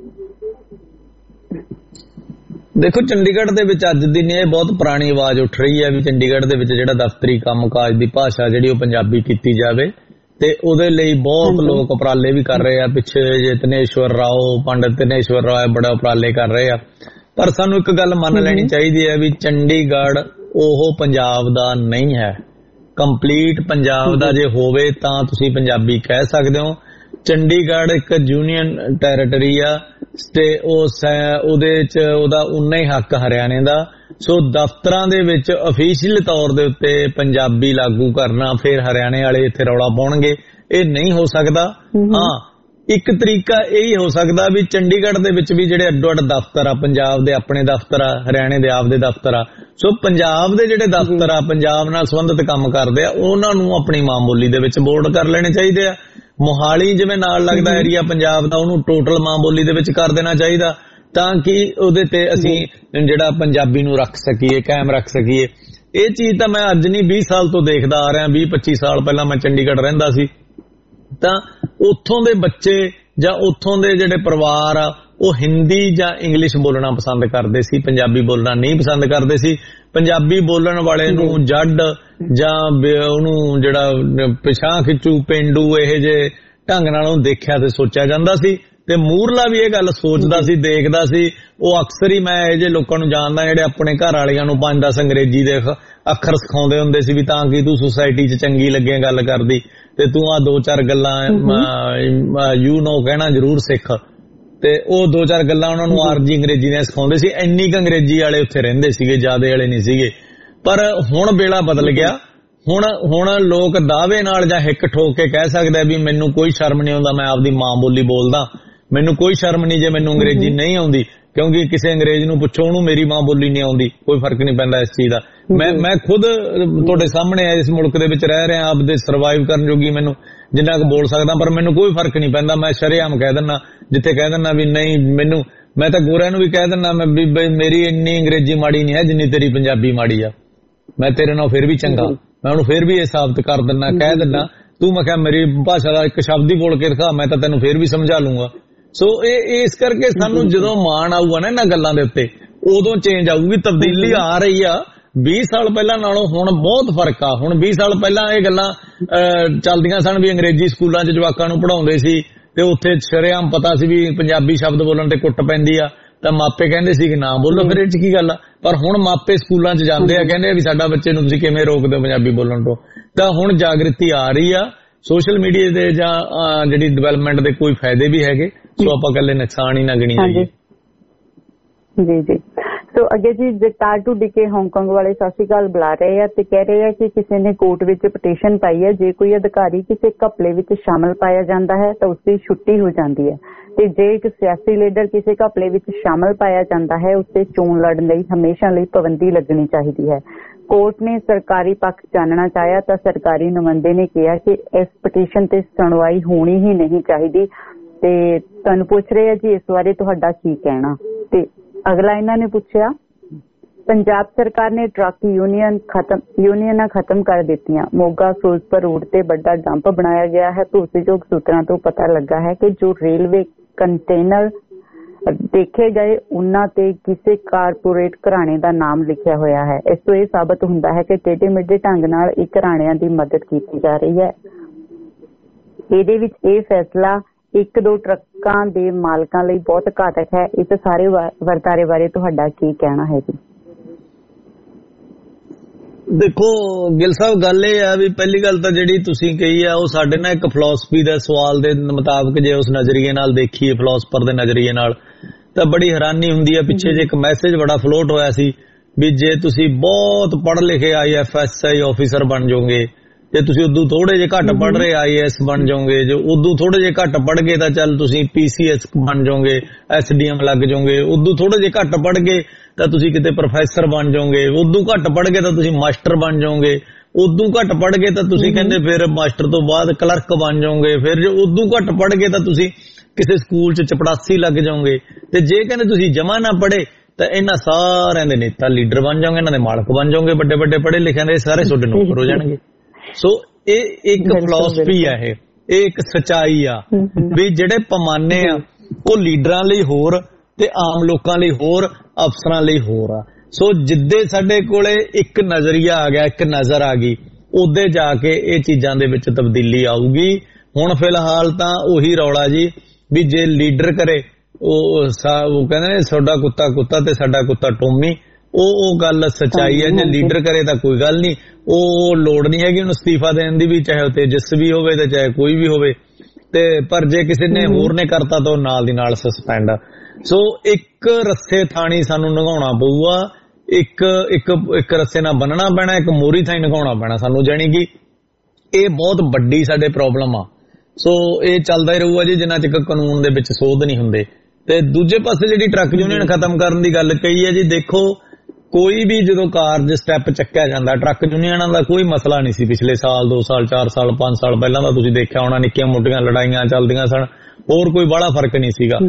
ਦੇਖੋ ਚੰਡੀਗੜ੍ਹ ਦੇ ਵਿੱਚ ਅੱਜ ਦੀ ਨਹੀਂ, ਇਹ ਬਹੁਤ ਪੁਰਾਣੀ ਆਵਾਜ਼ ਉੱਠ ਰਹੀ ਹੈ ਵੀ ਚੰਡੀਗੜ੍ਹ ਦੇ ਵਿੱਚ ਜਿਹੜਾ ਦਫ਼ਤਰੀ ਕੰਮਕਾਜ ਦੀ ਭਾਸ਼ਾ ਜਿਹੜੀ ਉਹ ਪੰਜਾਬੀ ਕੀਤੀ ਜਾਵੇ, ਤੇ ਉਹਦੇ ਲਈ ਬਹੁਤ ਲੋਕ ਉਪਰਾਲੇ ਵੀ ਕਰ ਰਹੇ ਆ। ਪਿੱਛੇ ਜੇ ਧਨੇਸ਼ਵਰ ਰਾਓ, ਪੰਡਿਤ ਧਨੇਸ਼ਵਰ ਰਾਓ ਬੜਾ ਉਪਰਾਲੇ ਕਰ ਰਹੇ ਆ। ਪਰ ਸਾਨੂੰ ਇੱਕ ਗੱਲ ਮੰਨ ਲੈਣੀ ਚਾਹੀਦੀ ਹੈ ਵੀ ਚੰਡੀਗੜ੍ਹ ਉਹ ਪੰਜਾਬ ਦਾ ਨਹੀਂ ਹੈ। ਕੰਪਲੀਟ ਪੰਜਾਬ ਦਾ ਜੇ ਹੋਵੇ ਤਾਂ ਤੁਸੀਂ ਪੰਜਾਬੀ ਕਹਿ ਸਕਦੇ ਹੋ। ਚੰਡੀਗੜ੍ਹ ਇੱਕ ਯੂਨੀਅਨ ਟੈਰੀਟਰੀ ਆ ਤੇ ਉਹਦੇ ਚ ਉਹਦਾ ਉਨਾ ਹੀ ਹੱਕ ਹਰਿਆਣੇ ਦਾ। ਸੋ ਦਫ਼ਤਰਾਂ ਦੇ ਵਿੱਚ ਅਫੀਸ਼ੀਅਲ ਤੌਰ ਦੇ ਉੱਤੇ ਪੰਜਾਬੀ ਲਾਗੂ ਕਰਨਾ, ਫਿਰ ਹਰਿਆਣੇ ਵਾਲੇ ਇੱਥੇ ਰੌਲਾ ਪਾਉਣਗੇ, ਇਹ ਨਹੀਂ ਹੋ ਸਕਦਾ। ਹਾਂ ਇੱਕ ਤਰੀਕਾ ਇਹ ਹੋ ਸਕਦਾ ਵੀ ਚੰਡੀਗੜ੍ਹ ਦੇ ਵਿੱਚ ਵੀ ਜਿਹੜੇ ਅੱਡੋ ਅੱਡ ਦਫ਼ਤਰ ਆ, ਪੰਜਾਬ ਦੇ ਆਪਣੇ ਦਫ਼ਤਰ ਆ, ਹਰਿਆਣੇ ਦੇ ਆਪਦੇ ਦਫ਼ਤਰ ਆ, ਸੋ ਪੰਜਾਬ ਦੇ ਜਿਹੜੇ ਦਫ਼ਤਰ ਆ ਪੰਜਾਬ ਨਾਲ ਸੰਬੰਧਿਤ ਕੰਮ ਕਰਦੇ ਆ ਉਹਨਾਂ ਨੂੰ ਆਪਣੀ ਮਾਂ ਬੋਲੀ ਦੇ ਵਿੱਚ ਬੋਰਡ ਕਰ ਲੈਣੇ ਚਾਹੀਦੇ ਆ। ਮੋਹਾਲੀ ਜਿਵੇਂ ਨਾਲ ਲੱਗਦਾ ਏਰੀਆ ਪੰਜਾਬ ਦਾ, ਉਹਨੂੰ ਟੋਟਲ ਮਾਂ ਬੋਲੀ ਦੇ ਵਿੱਚ ਕਰ ਦੇਣਾ ਚਾਹੀਦਾ। ਤਾਂ ਕਿ ਉਹਦੇ ਤੇ ਅਸੀਂ ਜਿਹੜਾ ਪੰਜਾਬੀ ਨੂੰ ਰੱਖ ਸਕੀਏ, ਕਾਇਮ ਰੱਖ ਸਕੀਏ। ਇਹ ਚੀਜ਼ ਤਾਂ ਮੈਂ ਅੱਜ ਨਹੀਂ 20 ਸਾਲ ਤੋਂ ਦੇਖਦਾ ਆ ਰਿਹਾ। 20-25 ਸਾਲ ਪਹਿਲਾਂ ਮੈਂ ਚੰਡੀਗੜ੍ਹ ਰਹਿੰਦਾ ਸੀ, ਤਾਂ ਉੱਥੋਂ ਦੇ ਬੱਚੇ ਜਾਂ ਉੱਥੋਂ ਦੇ ਜਿਹੜੇ ਪਰਿਵਾਰ ਆ ਉਹ ਹਿੰਦੀ ਜਾਂ ਇੰਗਲਿਸ਼ ਬੋਲਣਾ ਪਸੰਦ ਕਰਦੇ ਸੀ, ਪੰਜਾਬੀ ਬੋਲਣਾ ਨਹੀਂ ਪਸੰਦ ਕਰਦੇ ਸੀ। ਪੰਜਾਬੀ ਬੋਲਣ ਵਾਲੇ ਨੂੰ ਜੱਡ ਜਾਂ ਉਹਨੂੰ ਜਿਹੜਾ ਪਿਛਾਂ ਖਿੱਚੂ ਪੇਂਡੂ ਇਹੋ ਜਿਹੇ ਢੰਗ ਨਾਲ ਉਹਨੂੰ ਦੇਖਿਆ ਤੇ ਸੋਚਿਆ ਜਾਂਦਾ ਸੀ, ਤੇ ਮੂਰਲਾ ਵੀ ਇਹ ਗੱਲ ਸੋਚਦਾ ਸੀ, ਦੇਖਦਾ ਸੀ। ਉਹ ਅਕਸਰ ਹੀ ਮੈਂ ਇਹ ਜਿਹੇ ਲੋਕਾਂ ਨੂੰ ਜਾਣਦਾ ਜਿਹੜੇ ਆਪਣੇ ਘਰ ਵਾਲਿਆਂ ਨੂੰ 5-10 ਅੰਗਰੇਜ਼ੀ ਦੇ ਅੱਖਰ ਸਿਖਾਉਂਦੇ ਹੁੰਦੇ ਸੀ ਵੀ ਤਾਂ ਕਿ ਤੂੰ ਸੁਸਾਇਟੀ 'ਚ ਚੰਗੀ ਲੱਗੇ ਗੱਲ ਕਰਦੀ, ਤੇ ਤੂੰ ਆ 2-4 ਗੱਲਾਂ ਕਹਿਣਾ ਜ਼ਰੂਰ ਸਿੱਖ। ਤੇ ਉਹ 2-4 ਗੱਲਾਂ ਉਹਨਾਂ ਨੂੰ ਆਰਜੀ ਅੰਗਰੇਜ਼ੀ ਦੀਆਂ ਸਿਖਾਉਂਦੇ ਸੀ। ਇੰਨੀ ਕੁ ਅੰਗਰੇਜ਼ੀ ਵਾਲੇ ਉੱਥੇ ਰਹਿੰਦੇ ਸੀਗੇ, ਜ਼ਿਆਦੇ ਵਾਲੇ ਨਹੀਂ ਸੀਗੇ। ਪਰ ਹੁਣ ਵੇਲਾ ਬਦਲ ਗਿਆ। ਹੁਣ ਲੋਕ ਦਾਅਵੇ ਨਾਲ ਜਾਂ ਹਿੱਕ ਠੋਕ ਕੇ ਕਹਿ ਸਕਦੇ ਵੀ ਮੈਨੂੰ ਕੋਈ ਸ਼ਰਮ ਨਹੀਂ ਆਉਂਦਾ, ਮੈਂ ਆਪਦੀ ਮਾਂ ਬੋਲੀ ਬੋਲਦਾ, ਮੈਨੂੰ ਕੋਈ ਸ਼ਰਮ ਨਹੀਂ ਜੇ ਮੈਨੂੰ ਅੰਗਰੇਜ਼ੀ ਨਹੀਂ ਆਉਂਦੀ, ਕਿਉਂਕਿ ਕਿਸੇ ਅੰਗਰੇਜ਼ ਨੂੰ ਪੁੱਛੋ ਉਹਨੂੰ ਮੇਰੀ ਮਾਂ ਬੋਲੀ ਨਹੀਂ ਆਉਂਦੀ, ਕੋਈ ਫਰਕ ਨਹੀਂ ਪੈਂਦਾ ਇਸ ਚੀਜ਼ ਦਾ। ਮੈਂ ਖੁਦ ਤੁਹਾਡੇ ਸਾਹਮਣੇ ਇਸ ਮੁਲਕ ਦੇ ਵਿੱਚ ਰਹਿ ਰਿਹਾ, ਆਪਦੇ ਸਰਵਾਈਵ ਕਰਨ ਜੋਗੀ ਮੈਨੂੰ ਜਿੰਨਾ ਕੁ ਬੋਲ ਸਕਦਾ, ਪਰ ਮੈਨੂੰ ਕੋਈ ਫਰਕ ਨਹੀਂ ਪੈਂਦਾ। ਮੈਂ ਸ਼ਰੇਆਮ ਕਹਿ ਦਿੰਦਾ, ਜਿੱਥੇ ਕਹਿ ਦਿੰਦਾ ਵੀ ਨਹੀਂ ਮੈਂ ਤਾਂ ਗੋਰਿਆਂ ਨੂੰ ਵੀ ਕਹਿ ਦਿੰਦਾ ਮੈਂ ਵੀ ਮੇਰੀ ਇੰਨੀ ਅੰਗਰੇਜ਼ੀ ਮਾੜੀ ਨਹੀਂ ਹੈ ਜਿੰਨੀ ਤੇਰੀ ਪੰਜਾਬੀ ਮਾੜੀ ਆ, ਮੈਂ ਤੇਰੇ ਨਾਲ ਫਿਰ ਵੀ ਚੰਗਾ। ਮੈਂ ਉਹਨੂੰ ਫਿਰ ਵੀ ਇਹ ਸਾਬਤ ਕਰ ਦਿੰਦਾ, ਕਹਿ ਦਿੰਦਾ ਤੂੰ ਮੈਂ ਕਿਹਾ ਮੇਰੀ ਭਾਸ਼ਾ ਦਾ ਇੱਕ ਸ਼ਬਦ ਹੀ ਬੋਲ ਕੇ ਦਿਖਾ, ਮੈਂ ਤਾਂ ਤੈਨੂੰ ਫਿਰ ਵੀ ਸਮਝਾ ਲੂੰਗਾ। ਸੋ ਇਹ ਇਸ ਕਰਕੇ ਸਾਨੂੰ ਜਦੋਂ ਮਾਣ ਆਊਗਾ ਨਾ ਇਹਨਾਂ ਗੱਲਾਂ ਦੇ ਉੱਤੇ, ਉਦੋਂ ਚੇਂਜ ਆਊਗੀ, ਤਬਦੀਲੀ ਆ ਰਹੀ ਆ। 20 ਸਾਲ ਪਹਿਲਾਂ ਨਾਲੋਂ ਹੁਣ ਬਹੁਤ ਫਰਕ ਆ। ਹੁਣ 20 ਸਾਲ ਪਹਿਲਾਂ ਇਹ ਗੱਲਾਂ ਚੱਲਦੀਆਂ ਸਨ ਵੀ ਅੰਗਰੇਜ਼ੀ ਸਕੂਲਾਂ 'ਚ ਜਵਾਕਾਂ ਨੂੰ ਪੜ੍ਹਾਉਂਦੇ ਸੀ ਤੇ ਉੱਥੇ ਸ਼ਰੇਆਮ ਪਤਾ ਸੀ ਵੀ ਪੰਜਾਬੀ ਸ਼ਬਦ ਬੋਲਣ ਤੇ ਕੁੱਟ ਪੈਂਦੀ ਆ, ਤਾਂ ਮਾਪੇ ਕਹਿੰਦੇ ਸੀ ਕਿ ਨਾ ਬੋਲੋ, ਫਿਰ ਇਹ 'ਚ ਕੀ ਗੱਲ ਆ। ਪਰ ਹੁਣ ਮਾਪੇ ਸਕੂਲਾਂ 'ਚ ਜਾਂਦੇ ਆ, ਕਹਿੰਦੇ ਆ ਵੀ ਸਾਡਾ ਬੱਚੇ ਨੂੰ ਤੁਸੀਂ ਕਿਵੇਂ ਰੋਕਦੇ ਹੋ ਪੰਜਾਬੀ ਬੋਲਣ ਤੋਂ। ਤਾਂ ਹੁਣ ਜਾਗ੍ਰਿਤੀ ਆ ਰਹੀ ਆ। ਸੋਸ਼ਲ ਮੀਡੀਆ ਦੇ ਜਾਂ ਜਿਹੜੀ ਡਿਵੈਲਪਮੈਂਟ ਦੇ ਕੋਈ ਫਾਇਦੇ ਵੀ ਹੈਗੇ, ਸੋ ਆਪਾਂ ਇਕੱਲੇ ਨੁਕਸਾਨ ਹੀ ਨਾ ਗਿਣੀ ਜਾਈਏ। ਜੀ ਜੀ। ਸੋ ਅੱਗੇ ਜੀ ਜਗਤਾਰ ਢੁੱਡੀ ਕੇ ਹਾਂਗਕਾਂਗ ਵਾਲੇ ਸਤਿ ਸ਼੍ਰੀ ਅਕਾਲ ਬੁਲਾ ਰਹੇ ਆ ਤੇ ਕਹਿ ਰਹੇ ਆ ਕਿ ਕਿਸੇ ਨੇ ਕੋਰਟ ਵਿੱਚ ਪਟੀਸ਼ਨ ਪਾਈ ਹੈ, ਜੇ ਕੋਈ ਅਧਿਕਾਰੀ ਕਿਸੇ ਘਪਲੇ ਵਿੱਚ ਸ਼ਾਮਲ ਪਾਇਆ ਜਾਂਦਾ ਹੈ ਤਾਂ ਉਸ ਦੀ ਛੁੱਟੀ ਹੋ ਜਾਂਦੀ ਹੈ, ਤੇ ਜੇ ਇੱਕ ਸਿਆਸੀ ਲੀਡਰ ਕਿਸੇ ਘਪਲੇ ਵਿੱਚ ਸ਼ਾਮਲ ਪਾਇਆ ਜਾਂਦਾ ਹੈ ਉਸ ਤੇ ਚੋਣ ਲੜਨ ਲਈ ਹਮੇਸ਼ਾ ਲਈ ਪਾਬੰਦੀ ਲੱਗਣੀ ਚਾਹੀਦੀ ਹੈ। ਕੋਰਟ ਨੇ ਸਰਕਾਰੀ ਪੱਖ ਜਾਣਨਾ ਚਾਹਿਆ ਤਾਂ ਸਰਕਾਰੀ ਨੁਮਾਇੰਦੇ ਨੇ ਕਿਹਾ ਕਿ ਇਸ ਪਟੀਸ਼ਨ ਤੇ ਸੁਣਵਾਈ ਹੋਣੀ ਹੀ ਨਹੀਂ ਚਾਹੀਦੀ, ਤੇ ਤੁਹਾਨੂੰ ਪੁੱਛ ਰਹੇ ਆ ਜੀ ਇਸ ਬਾਰੇ ਤੁਹਾਡਾ ਕੀ ਕਹਿਣਾ। ਤੇ ਅਗਲਾ ਇਹਨਾਂ ਨੇ ਪੁੱਛਿਆ, ਪੰਜਾਬ ਸਰਕਾਰ ਨੇ ਟਰੱਕ ਯੂਨੀਅਨਾਂ ਖਤਮ ਕਰ ਦਿੱਤੀਆਂ, ਮੋਗਾ ਫਿਰੋਜ਼ਪੁਰ ਰੋਡ ਤੇ ਵੱਡਾ ਡੰਪ ਬਣਾਇਆ ਗਿਆ ਹੈ। ਭਰੋਸੇਯੋਗ ਸੂਤਰਾਂ ਤੋਂ ਪਤਾ ਲੱਗਾ ਹੈ ਕਿ ਜੋ ਰੇਲਵੇ ਕੰਟੇਨਰ ਦੇਖੇ ਗਏ ਉਹਨਾਂ ਤੇ ਕਿਸੇ ਕਾਰਪੋਰੇਟ ਘਰਾਣੇ ਦਾ ਨਾਮ ਲਿਖਿਆ ਹੋਇਆ ਹੈ। ਇਸ ਤੋਂ ਇਹ ਸਾਬਤ ਹੁੰਦਾ ਹੈ ਕਿ ਟੇਢੇ ਮੇਢੇ ਢੰਗ ਨਾਲ ਇਹ ਘਰਾਣਿਆਂ ਦੀ ਮਦਦ ਕੀਤੀ ਜਾ ਰਹੀ ਹੈ। ਇਹਦੇ ਵਿੱਚ ਇਹ ਫੈਸਲਾ 1-2 ਟਰੱਕਾਂ ਦੇ ਮਾਲਕਾਂ ਲਈ ਬਹੁਤ ਘਾਤਕ ਹੈ। ਇਸ ਸਾਰੇ ਵਰਤਾਰੇ ਬਾਰੇ ਤੁਹਾਡਾ ਕੀ ਕਹਿਣਾ ਹੈ ਜੀ? ਦੇਖੋ ਗਿੱਲ ਸਾਹਿਬ, ਗੱਲ ਇਹ ਆ ਵੀ ਪਹਿਲੀ ਗੱਲ ਤਾਂ ਜਿਹੜੀ ਤੁਸੀਂ ਕਹੀ ਆ ਉਹ ਸਾਡੇ ਨਾਲ ਇੱਕ ਫਿਲਾਸਫੀ ਦਾ ਸਵਾਲ ਦੇ ਮੁਤਾਬਕ ਜੇ ਉਸ ਨਜ਼ਰੀਏ ਨਾਲ ਦੇਖੀਏ, ਫਿਲਾਸਫਰ ਦੇ ਨਜ਼ਰੀਏ ਨਾਲ, ਤਾਂ ਬੜੀ ਹੈਰਾਨੀ ਹੁੰਦੀ ਆ। ਪਿੱਛੇ ਜੇ ਇੱਕ ਮੈਸੇਜ ਬੜਾ ਫਲੋਟ ਹੋਇਆ ਸੀ ਵੀ ਜੇ ਤੁਸੀਂ ਬਹੁਤ ਪੜ੍ਹ ਲਿਖੇ IFSI ਆਫੀਸਰ ਬਣ ਜਾਓਗੇ, ਜੇ ਤੁਸੀਂ ਉਦੋਂ ਥੋੜੇ ਜਿਹੇ ਘੱਟ ਪੜ੍ਹ ਰਹੇ IAS ਬਣ ਜਾਓਗੇ, ਜੇ ਉਦੋਂ ਥੋੜੇ ਜਿਹੇ ਘੱਟ ਪੜ੍ਹ ਗਏ ਤਾਂ ਚੱਲ ਤੁਸੀਂ PCS ਬਣ ਜਾਓਗੇ, SDM ਲੱਗ ਜਾਓਗੇ, ਉਦੋਂ ਥੋੜੇ ਜਿਹੇ ਘੱਟ ਪੜ੍ਹ ਗਏ ਤਾਂ ਤੁਸੀਂ ਕਿਤੇ ਪ੍ਰੋਫੈਸਰ ਬਣ ਜਾਓਗੇ, ਉਦੋਂ ਘੱਟ ਪੜ੍ਹ ਗਏ ਤਾਂ ਤੁਸੀਂ ਮਾਸਟਰ ਬਣ ਜਾਓਗੇ, ਉਦੋਂ ਘੱਟ ਪੜ੍ਹ ਗਏ ਤਾਂ ਤੁਸੀਂ ਕਹਿੰਦੇ ਫਿਰ ਮਾਸਟਰ ਤੋਂ ਬਾਅਦ ਕਲਰਕ ਬਣ ਜਾਓਗੇ, ਫਿਰ ਜੇ ਉਦੋਂ ਘੱਟ ਪੜ੍ਹ ਗਏ ਤਾਂ ਤੁਸੀਂ ਕਿਸੇ ਸਕੂਲ 'ਚ ਚਪੜਾਸੀ ਲੱਗ ਜਾਓਗੇ, ਤੇ ਜੇ ਕਹਿੰਦੇ ਤੁਸੀਂ ਜਮਾ ਨਾ ਪੜ੍ਹੇ ਤਾਂ ਇਹਨਾਂ ਸਾਰਿਆਂ ਦੇ ਨੇਤਾ ਲੀਡਰ ਬਣ ਜਾਓਗੇ, ਇਹਨਾਂ ਦੇ ਮਾਲਕ ਬਣ ਜਾਓਗੇ, ਵੱਡੇ ਵੱਡੇ ਪੜ੍ਹੇ ਲਿਖਿਆਂ ਦੇ ਸਾਰੇ ਤੁਹਾਡੇ ਨੌਕਰ ਹੋ ਜਾਣਗੇ। ਸੋ ਇਹ ਇੱਕ ਫਿਲਾਸਫੀ ਆ, ਇਹ ਇੱਕ ਸੱਚਾਈ ਆ ਵੀ ਜਿਹੜੇ ਪੈਮਾਨੇ ਆ ਉਹ ਲੀਡਰਾਂ ਲਈ ਹੋਰ ਤੇ ਆਮ ਲੋਕਾਂ ਲਈ ਹੋਰ, ਅਫਸਰਾਂ ਲਈ ਹੋਰ ਆ। ਸੋ ਜਿੱਦੇ ਸਾਡੇ ਕੋਲੇ ਇੱਕ ਨਜ਼ਰੀਆ ਆ ਗਿਆ, ਇੱਕ ਨਜ਼ਰ ਆ ਗਈ, ਉਹਦੇ ਜਾ ਕੇ ਇਹ ਚੀਜ਼ਾਂ ਦੇ ਵਿੱਚ ਤਬਦੀਲੀ ਆਊਗੀ। ਹੁਣ ਫਿਲਹਾਲ ਤਾਂ ਉਹੀ ਰੌਲਾ ਜੀ ਵੀ ਜੇ ਲੀਡਰ ਕਰੇ ਉਹ ਕਹਿੰਦੇ ਨੇ ਸਾਡਾ ਕੁੱਤਾ ਕੁੱਤਾ ਤੇ ਸਾਡਾ ਕੁੱਤਾ ਟੋਮੀ, ਉਹ ਗੱਲ ਸੱਚਾਈ ਹੈ। ਜੇ ਲੀਡਰ ਕਰੇ ਤਾਂ ਕੋਈ ਗੱਲ ਨਹੀਂ, ਉਹ ਲੋੜ ਨਹੀਂ ਹੈਗੀ ਉਹਨੂੰ ਅਸਤੀਫਾ ਦੇਣ ਦੀ, ਵੀ ਚਾਹੇ ਉਹ ਤੇਜਸਵੀ ਹੋਵੇ ਤੇ ਚਾਹੇ ਕੋਈ ਵੀ ਹੋਵੇ। ਤੇ ਪਰ ਜੇ ਕਿਸੇ ਨੇ ਹੋਰ ਨੇ ਕਰਤਾ ਤਾਂ ਉਹ ਨਾਲ ਦੀ ਨਾਲ ਸਸਪੈਂਡ। ਸੋ ਇੱਕ ਰੱਸੇ ਥਾਣੀ ਸਾਨੂੰ ਨਿਗਾਉਣਾ ਪਊਗਾ, ਇੱਕ ਰੱਸੇ ਨਾਲ ਬੰਨਣਾ ਪੈਣਾ, ਇੱਕ ਮੋਰੀ ਥਾਣੀ ਨਿਗਾਉਣਾ ਪੈਣਾ ਸਾਨੂੰ, ਜਾਣੀ ਕਿ ਇਹ ਬਹੁਤ ਵੱਡੀ ਸਾਡੇ ਪ੍ਰੋਬਲਮ ਆ। ਸੋ ਇਹ ਚੱਲਦਾ ਹੀ ਰਹੂਗਾ ਜੀ ਜਿੰਨਾ ਚਿਰ ਕਾਨੂੰਨ ਦੇ ਵਿੱਚ ਸੋਧ ਨਹੀਂ ਹੁੰਦੇ। ਤੇ ਦੂਜੇ ਪਾਸੇ ਜਿਹੜੀ ਟਰੱਕ ਯੂਨੀਅਨ ਖਤਮ ਕਰਨ ਦੀ ਗੱਲ ਕਹੀ ਹੈ ਜੀ, ਦੇਖੋ ਕੋਈ ਵੀ ਜਦੋਂ ਕਾਰਜ ਸਟੈਪ ਚੱਕਿਆ ਜਾਂਦਾ, ਟਰੱਕ ਯੂਨੀਅਨਾਂ ਦਾ ਕੋਈ ਮਸਲਾ ਨਹੀਂ ਸੀ ਪਿਛਲੇ ਸਾਲ 2 ਸਾਲ 4 ਸਾਲ 5 ਸਾਲ ਪਹਿਲਾਂ ਦਾ ਤੁਸੀਂ ਦੇਖਿਆ ਹੋਣਾ, ਨਿੱਕੀਆਂ ਮੋਟੀਆਂ ਲੜਾਈਆਂ ਚੱਲਦੀਆਂ ਸਨ, ਹੋਰ ਕੋਈ ਬੜਾ ਫਰਕ ਨਹੀਂ ਸੀਗਾ।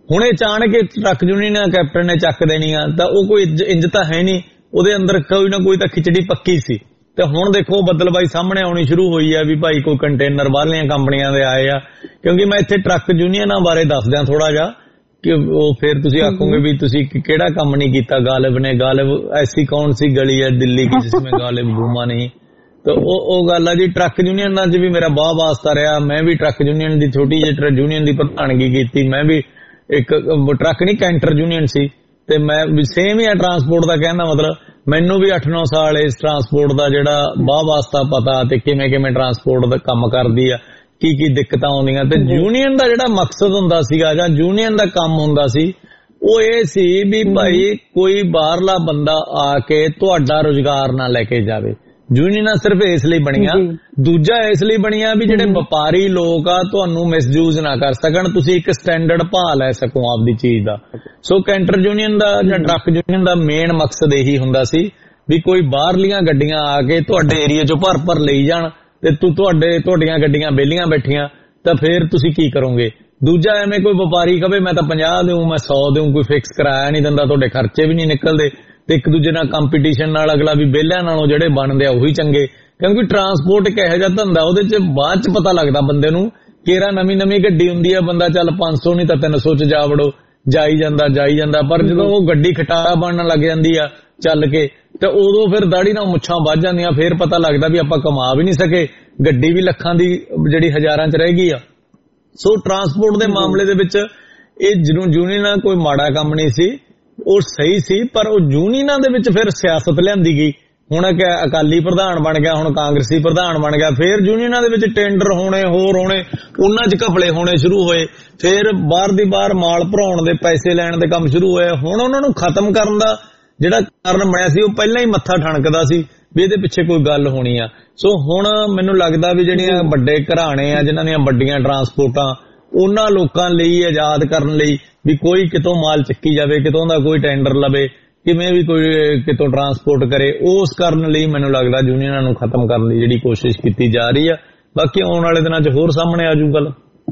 ਹੁਣੇ ਅਚਾਨਕ ਟਰੱਕ ਯੂਨੀਅਨ ਕੈਪਟਨ ਨੇ ਚੱਕ ਦੇਣੀ ਆ ਤਾਂ ਉਹ ਕੋਈ ਇੰਜ ਤਾਂ ਹੈ ਨਹੀਂ, ਉਹਦੇ ਅੰਦਰ ਕੋਈ ਨਾ ਕੋਈ ਤਾਂ ਖਿਚੜੀ ਪੱਕੀ ਸੀ। ਤੇ ਹੁਣ ਦੇਖੋ ਬੱਦਲਬਾਈ ਸਾਹਮਣੇ ਆਉਣੀ ਸ਼ੁਰੂ ਹੋਈ ਆ ਵੀ ਭਾਈ ਕੋਈ ਕੰਟੇਨਰ ਬਾਹਰਲੀਆਂ ਕੰਪਨੀਆਂ ਦੇ ਆਏ ਆ। ਕਿਉਂਕਿ ਮੈਂ ਇੱਥੇ ਟਰੱਕ ਯੂਨੀਅਨਾਂ ਬਾਰੇ ਦੱਸਦਿਆਂ ਥੋੜਾ ਜਿਹਾ ਕਿ ਉਹ ਫਿਰ ਤੁਸੀਂ ਆਖੋਗੇ ਵੀ ਤੁਸੀਂ ਕਿਹੜਾ ਕੰਮ ਨਹੀਂ ਕੀਤਾ ਗਾਲਿਬ ਨੇ। ਗਾਲਿਬ ਐਸੀ ਕੌਣ ਸੀ ਗਲੀ ਹੈ ਦਿੱਲੀ ਕੀ ਜਿਸमें ਗਾਲਿਬ घूमा नहीं। ਤਾਂ ਉਹ ਗੱਲ ਆ ਜੀ। ਟਰੱਕ ਯੂਨੀਅਨਾਂ 'ਚ ਵੀ ਮੇਰਾ ਬਹੁਤ ਵਾਸਤਾ ਰਿਹਾ। ਮੈਂ ਵੀ ਟਰੱਕ ਯੂਨੀਅਨ ਦੀ ਛੋਟੀ ਜਿਹੀ ਟਰੱਕ ਯੂਨੀਅਨ ਦੀ ਪ੍ਰਧਾਨਗੀ ਕੀਤੀ। ਮੈਂ ਵੀ ਇੱਕ ਟਰੱਕ ਨਹੀਂ ਕੈਂਟਰ ਯੂਨੀਅਨ ਸੀ ਤੇ ਮੈਂ ਵੀ ਸੇਮ ਹੀ ਆ ਟਰਾਂਸਪੋਰਟ ਦਾ। ਕਹਿਣ ਦਾ ਮਤਲਬ ਮੈਨੂੰ ਵੀ 8-9 ਸਾਲ ਇਸ ਟਰਾਂਸਪੋਰਟ ਦਾ ਜਿਹੜਾ ਬਹੁਤ ਵਾਸਤਾ ਪਤਾ ਤੇ ਕਿਵੇਂ ਟਰਾਂਸਪੋਰਟ ਦਾ ਕੰਮ ਕਰਦੀ ਆ, ਕੀ ਦਿੱਕਤਾਂ ਆਉਂਦੀਆਂ। ਤੇ ਯੂਨੀਅਨ ਦਾ ਜਿਹੜਾ ਮਕਸਦ ਹੁੰਦਾ ਸੀਗਾ ਜਾਂ ਯੂਨੀਅਨ ਦਾ ਕੰਮ ਹੁੰਦਾ ਸੀ ਉਹ ਇਹ ਸੀ ਵੀ ਭਾਈ ਕੋਈ ਬਾਹਰਲਾ ਬੰਦਾ ਆ ਕੇ ਤੁਹਾਡਾ ਰੁਜ਼ਗਾਰ ਨਾ ਲੈ ਕੇ ਜਾਵੇ। ਯੂਨੀਅਨਾਂ ਸਿਰਫ ਇਸ ਲਈ ਬਣੀਆਂ, ਦੂਜਾ ਇਸ ਲਈ ਬਣੀਆਂ ਵੀ ਜਿਹੜੇ ਵਪਾਰੀ ਲੋਕ ਆ ਤੁਹਾਨੂੰ ਮਿਸਯੂਜ਼ ਨਾ ਕਰ ਸਕਣ, ਤੁਸੀਂ ਇੱਕ ਸਟੈਂਡਰਡ ਭਾਅ ਲੈ ਸਕੋ ਆਪਦੀ ਚੀਜ਼ ਦਾ। ਸੋ ਕੈਂਟਰ ਯੂਨੀਅਨ ਦਾ ਜਾਂ ਟਰੱਕ ਯੂਨੀਅਨ ਦਾ ਮੇਨ ਮਕਸਦ ਇਹੀ ਹੁੰਦਾ ਸੀ ਵੀ ਕੋਈ ਬਾਹਰਲੀਆਂ ਗੱਡੀਆਂ ਆ ਕੇ ਤੁਹਾਡੇ ਏਰੀਆ ਚੋਂ ਭਰ ਲਈ ਜਾਣ ਤੇ ਤੁਹਾਡੀਆਂ ਗੱਡੀਆਂ ਵਿਹਲੀਆਂ ਬੈਠੀਆਂ ਤਾਂ ਫਿਰ ਤੁਸੀਂ ਕੀ ਕਰੋਗੇ। ਦੂਜਾ ਐਵੇਂ ਕੋਈ ਵਪਾਰੀ ਕਵੇ ਮੈਂ ਤਾਂ 50 ਦੇਊਂ ਮੈਂ 100 ਦੇਊਂ, ਕੋਈ ਫਿਕਸ ਕਰਾਇਆ ਨਹੀਂ ਦਿੰਦਾ, ਤੁਹਾਡੇ ਖਰਚੇ ਵੀ ਨਹੀਂ ਨਿਕਲਦੇ ਤੇ ਇੱਕ ਦੂਜੇ ਨਾਲ ਕੰਪੀਟੀਸ਼ਨ ਨਾਲ ਅਗਲਾ ਵੀ ਵਿਹਲਿਆਂ ਨਾਲੋਂ ਜਿਹੜੇ ਬਣਦੇ ਆ ਉਹੀ ਚੰਗੇ। ਕਿਉਂਕਿ ਟਰਾਂਸਪੋਰਟ ਇੱਕ ਇਹੋ ਜਿਹਾ ਧੰਦਾ ਉਹਦੇ 'ਚ ਬਾਅਦ 'ਚ ਪਤਾ ਲੱਗਦਾ ਬੰਦੇ ਨੂੰ। ਕੇਰਾ ਨਵੀਂ ਗੱਡੀ ਹੁੰਦੀ ਆ ਬੰਦਾ ਚੱਲ 500 ਨਹੀਂ ਤਾਂ 300 'ਚ ਜਾ ਵੜੋ, ਜਾਈ ਜਾਂਦਾ ਪਰ ਜਦੋਂ ਉਹ ਗੱਡੀ ਖਟਾਰਾ ਬਣਨ ਲੱਗ ਜਾਂਦੀ ਆ ਚੱਲ ਕੇ ਤੇ ਉਦੋਂ ਫਿਰ ਦਾੜੀ ਨਾਲ ਮੁੱਛਾਂ ਵੱਜ ਜਾਂਦੀਆਂ। ਫਿਰ ਪਤਾ ਲੱਗਦਾ ਵੀ ਆਪਾਂ ਕਮਾ ਵੀ ਨਹੀਂ ਸਕੇ, ਗੱਡੀ ਵੀ ਲੱਖਾਂ ਦੀ ਜਿਹੜੀ ਹਜ਼ਾਰਾਂ 'ਚ ਰਹਿ ਗਈ ਆ। ਸੋ ਟਰਾਂਸਪੋਰਟ ਦੇ ਮਾਮਲੇ ਦੇ ਵਿੱਚ ਇਹ ਜਿਹਨੂੰ ਯੂਨੀਅਨਾਂ ਕੋਈ ਮਾੜਾ ਕੰਮ ਨਹੀਂ ਸੀ, ਉਹ ਸਹੀ ਸੀ। ਪਰ ਉਹ ਯੂਨੀਅਨਾਂ ਦੇ ਵਿੱਚ ਫਿਰ ਸਿਆਸਤ ਲਿਆਂਦੀ ਗਈ। ਹੁਣ ਅਕਾਲੀ ਪ੍ਰਧਾਨ ਬਣ ਗਿਆ, ਹੁਣ ਕਾਂਗਰਸੀ ਪ੍ਰਧਾਨ ਬਣ ਗਿਆ, ਫਿਰ ਯੂਨੀਅਨਾਂ ਦੇ ਵਿੱਚ ਟੈਂਡਰ ਹੋਣੇ ਹੋਰ ਹੋਣੇ, ਉਹਨਾਂ 'ਚ ਘਪਲੇ ਹੋਣੇ ਸ਼ੁਰੂ ਹੋਏ। ਫਿਰ ਬਾਹਰ ਦੀ ਬਾਹਰ ਮਾਲ ਭਰਾਉਣ ਦੇ ਪੈਸੇ ਲੈਣ ਦੇ ਕੰਮ ਸ਼ੁਰੂ ਹੋਏ। ਹੁਣ ਉਹਨਾਂ ਨੂੰ ਖਤਮ ਕਰਨ ਦਾ ਜਿਹੜਾ ਕਾਰਨ ਬਣਿਆ ਸੀ ਉਹ ਪਹਿਲਾਂ ਹੀ ਮੱਥਾ ਠਣਕਦਾ ਸੀ ਵੀ ਇਹਦੇ ਪਿੱਛੇ ਕੋਈ ਗੱਲ ਹੋਣੀ ਆ। ਸੋ ਹੁਣ ਮੈਨੂੰ ਲੱਗਦਾ ਵੀ ਜਿਹੜੀਆਂ ਵੱਡੇ ਘਰਾਣੇ ਆ ਜਿਨ੍ਹਾਂ ਦੀਆਂ ਵੱਡੀਆਂ ਟਰਾਂਸਪੋਰਟਾਂ, ਉਹਨਾਂ ਲੋਕਾਂ ਲਈ ਆਜ਼ਾਦ ਕਰਨ ਲਈ ਵੀ ਕੋਈ ਕਿਤੋਂ ਮਾਲ ਚੱਕੀ ਜਾਵੇ, ਕਿਤੋਂ ਦਾ ਕੋਈ ਟੈਂਡਰ ਲਵੇ, ਕਿਵੇਂ ਵੀ ਕੋਈ ਕਿਤੋਂ ਟਰਾਂਸਪੋਰਟ ਕਰੇ, ਉਸ ਕਰਨ ਲਈ ਮੈਨੂੰ ਲੱਗਦਾ ਯੂਨੀਅਨਾਂ ਨੂੰ ਖਤਮ ਕਰਨ ਦੀ ਜਿਹੜੀ ਕੋਸ਼ਿਸ਼ ਕੀਤੀ ਜਾ ਰਹੀ ਆ। ਬਾਕੀ ਆਉਣ ਵਾਲੇ ਦਿਨਾਂ 'ਚ ਹੋਰ ਸਾਹਮਣੇ ਆਜੂ ਗੱਲ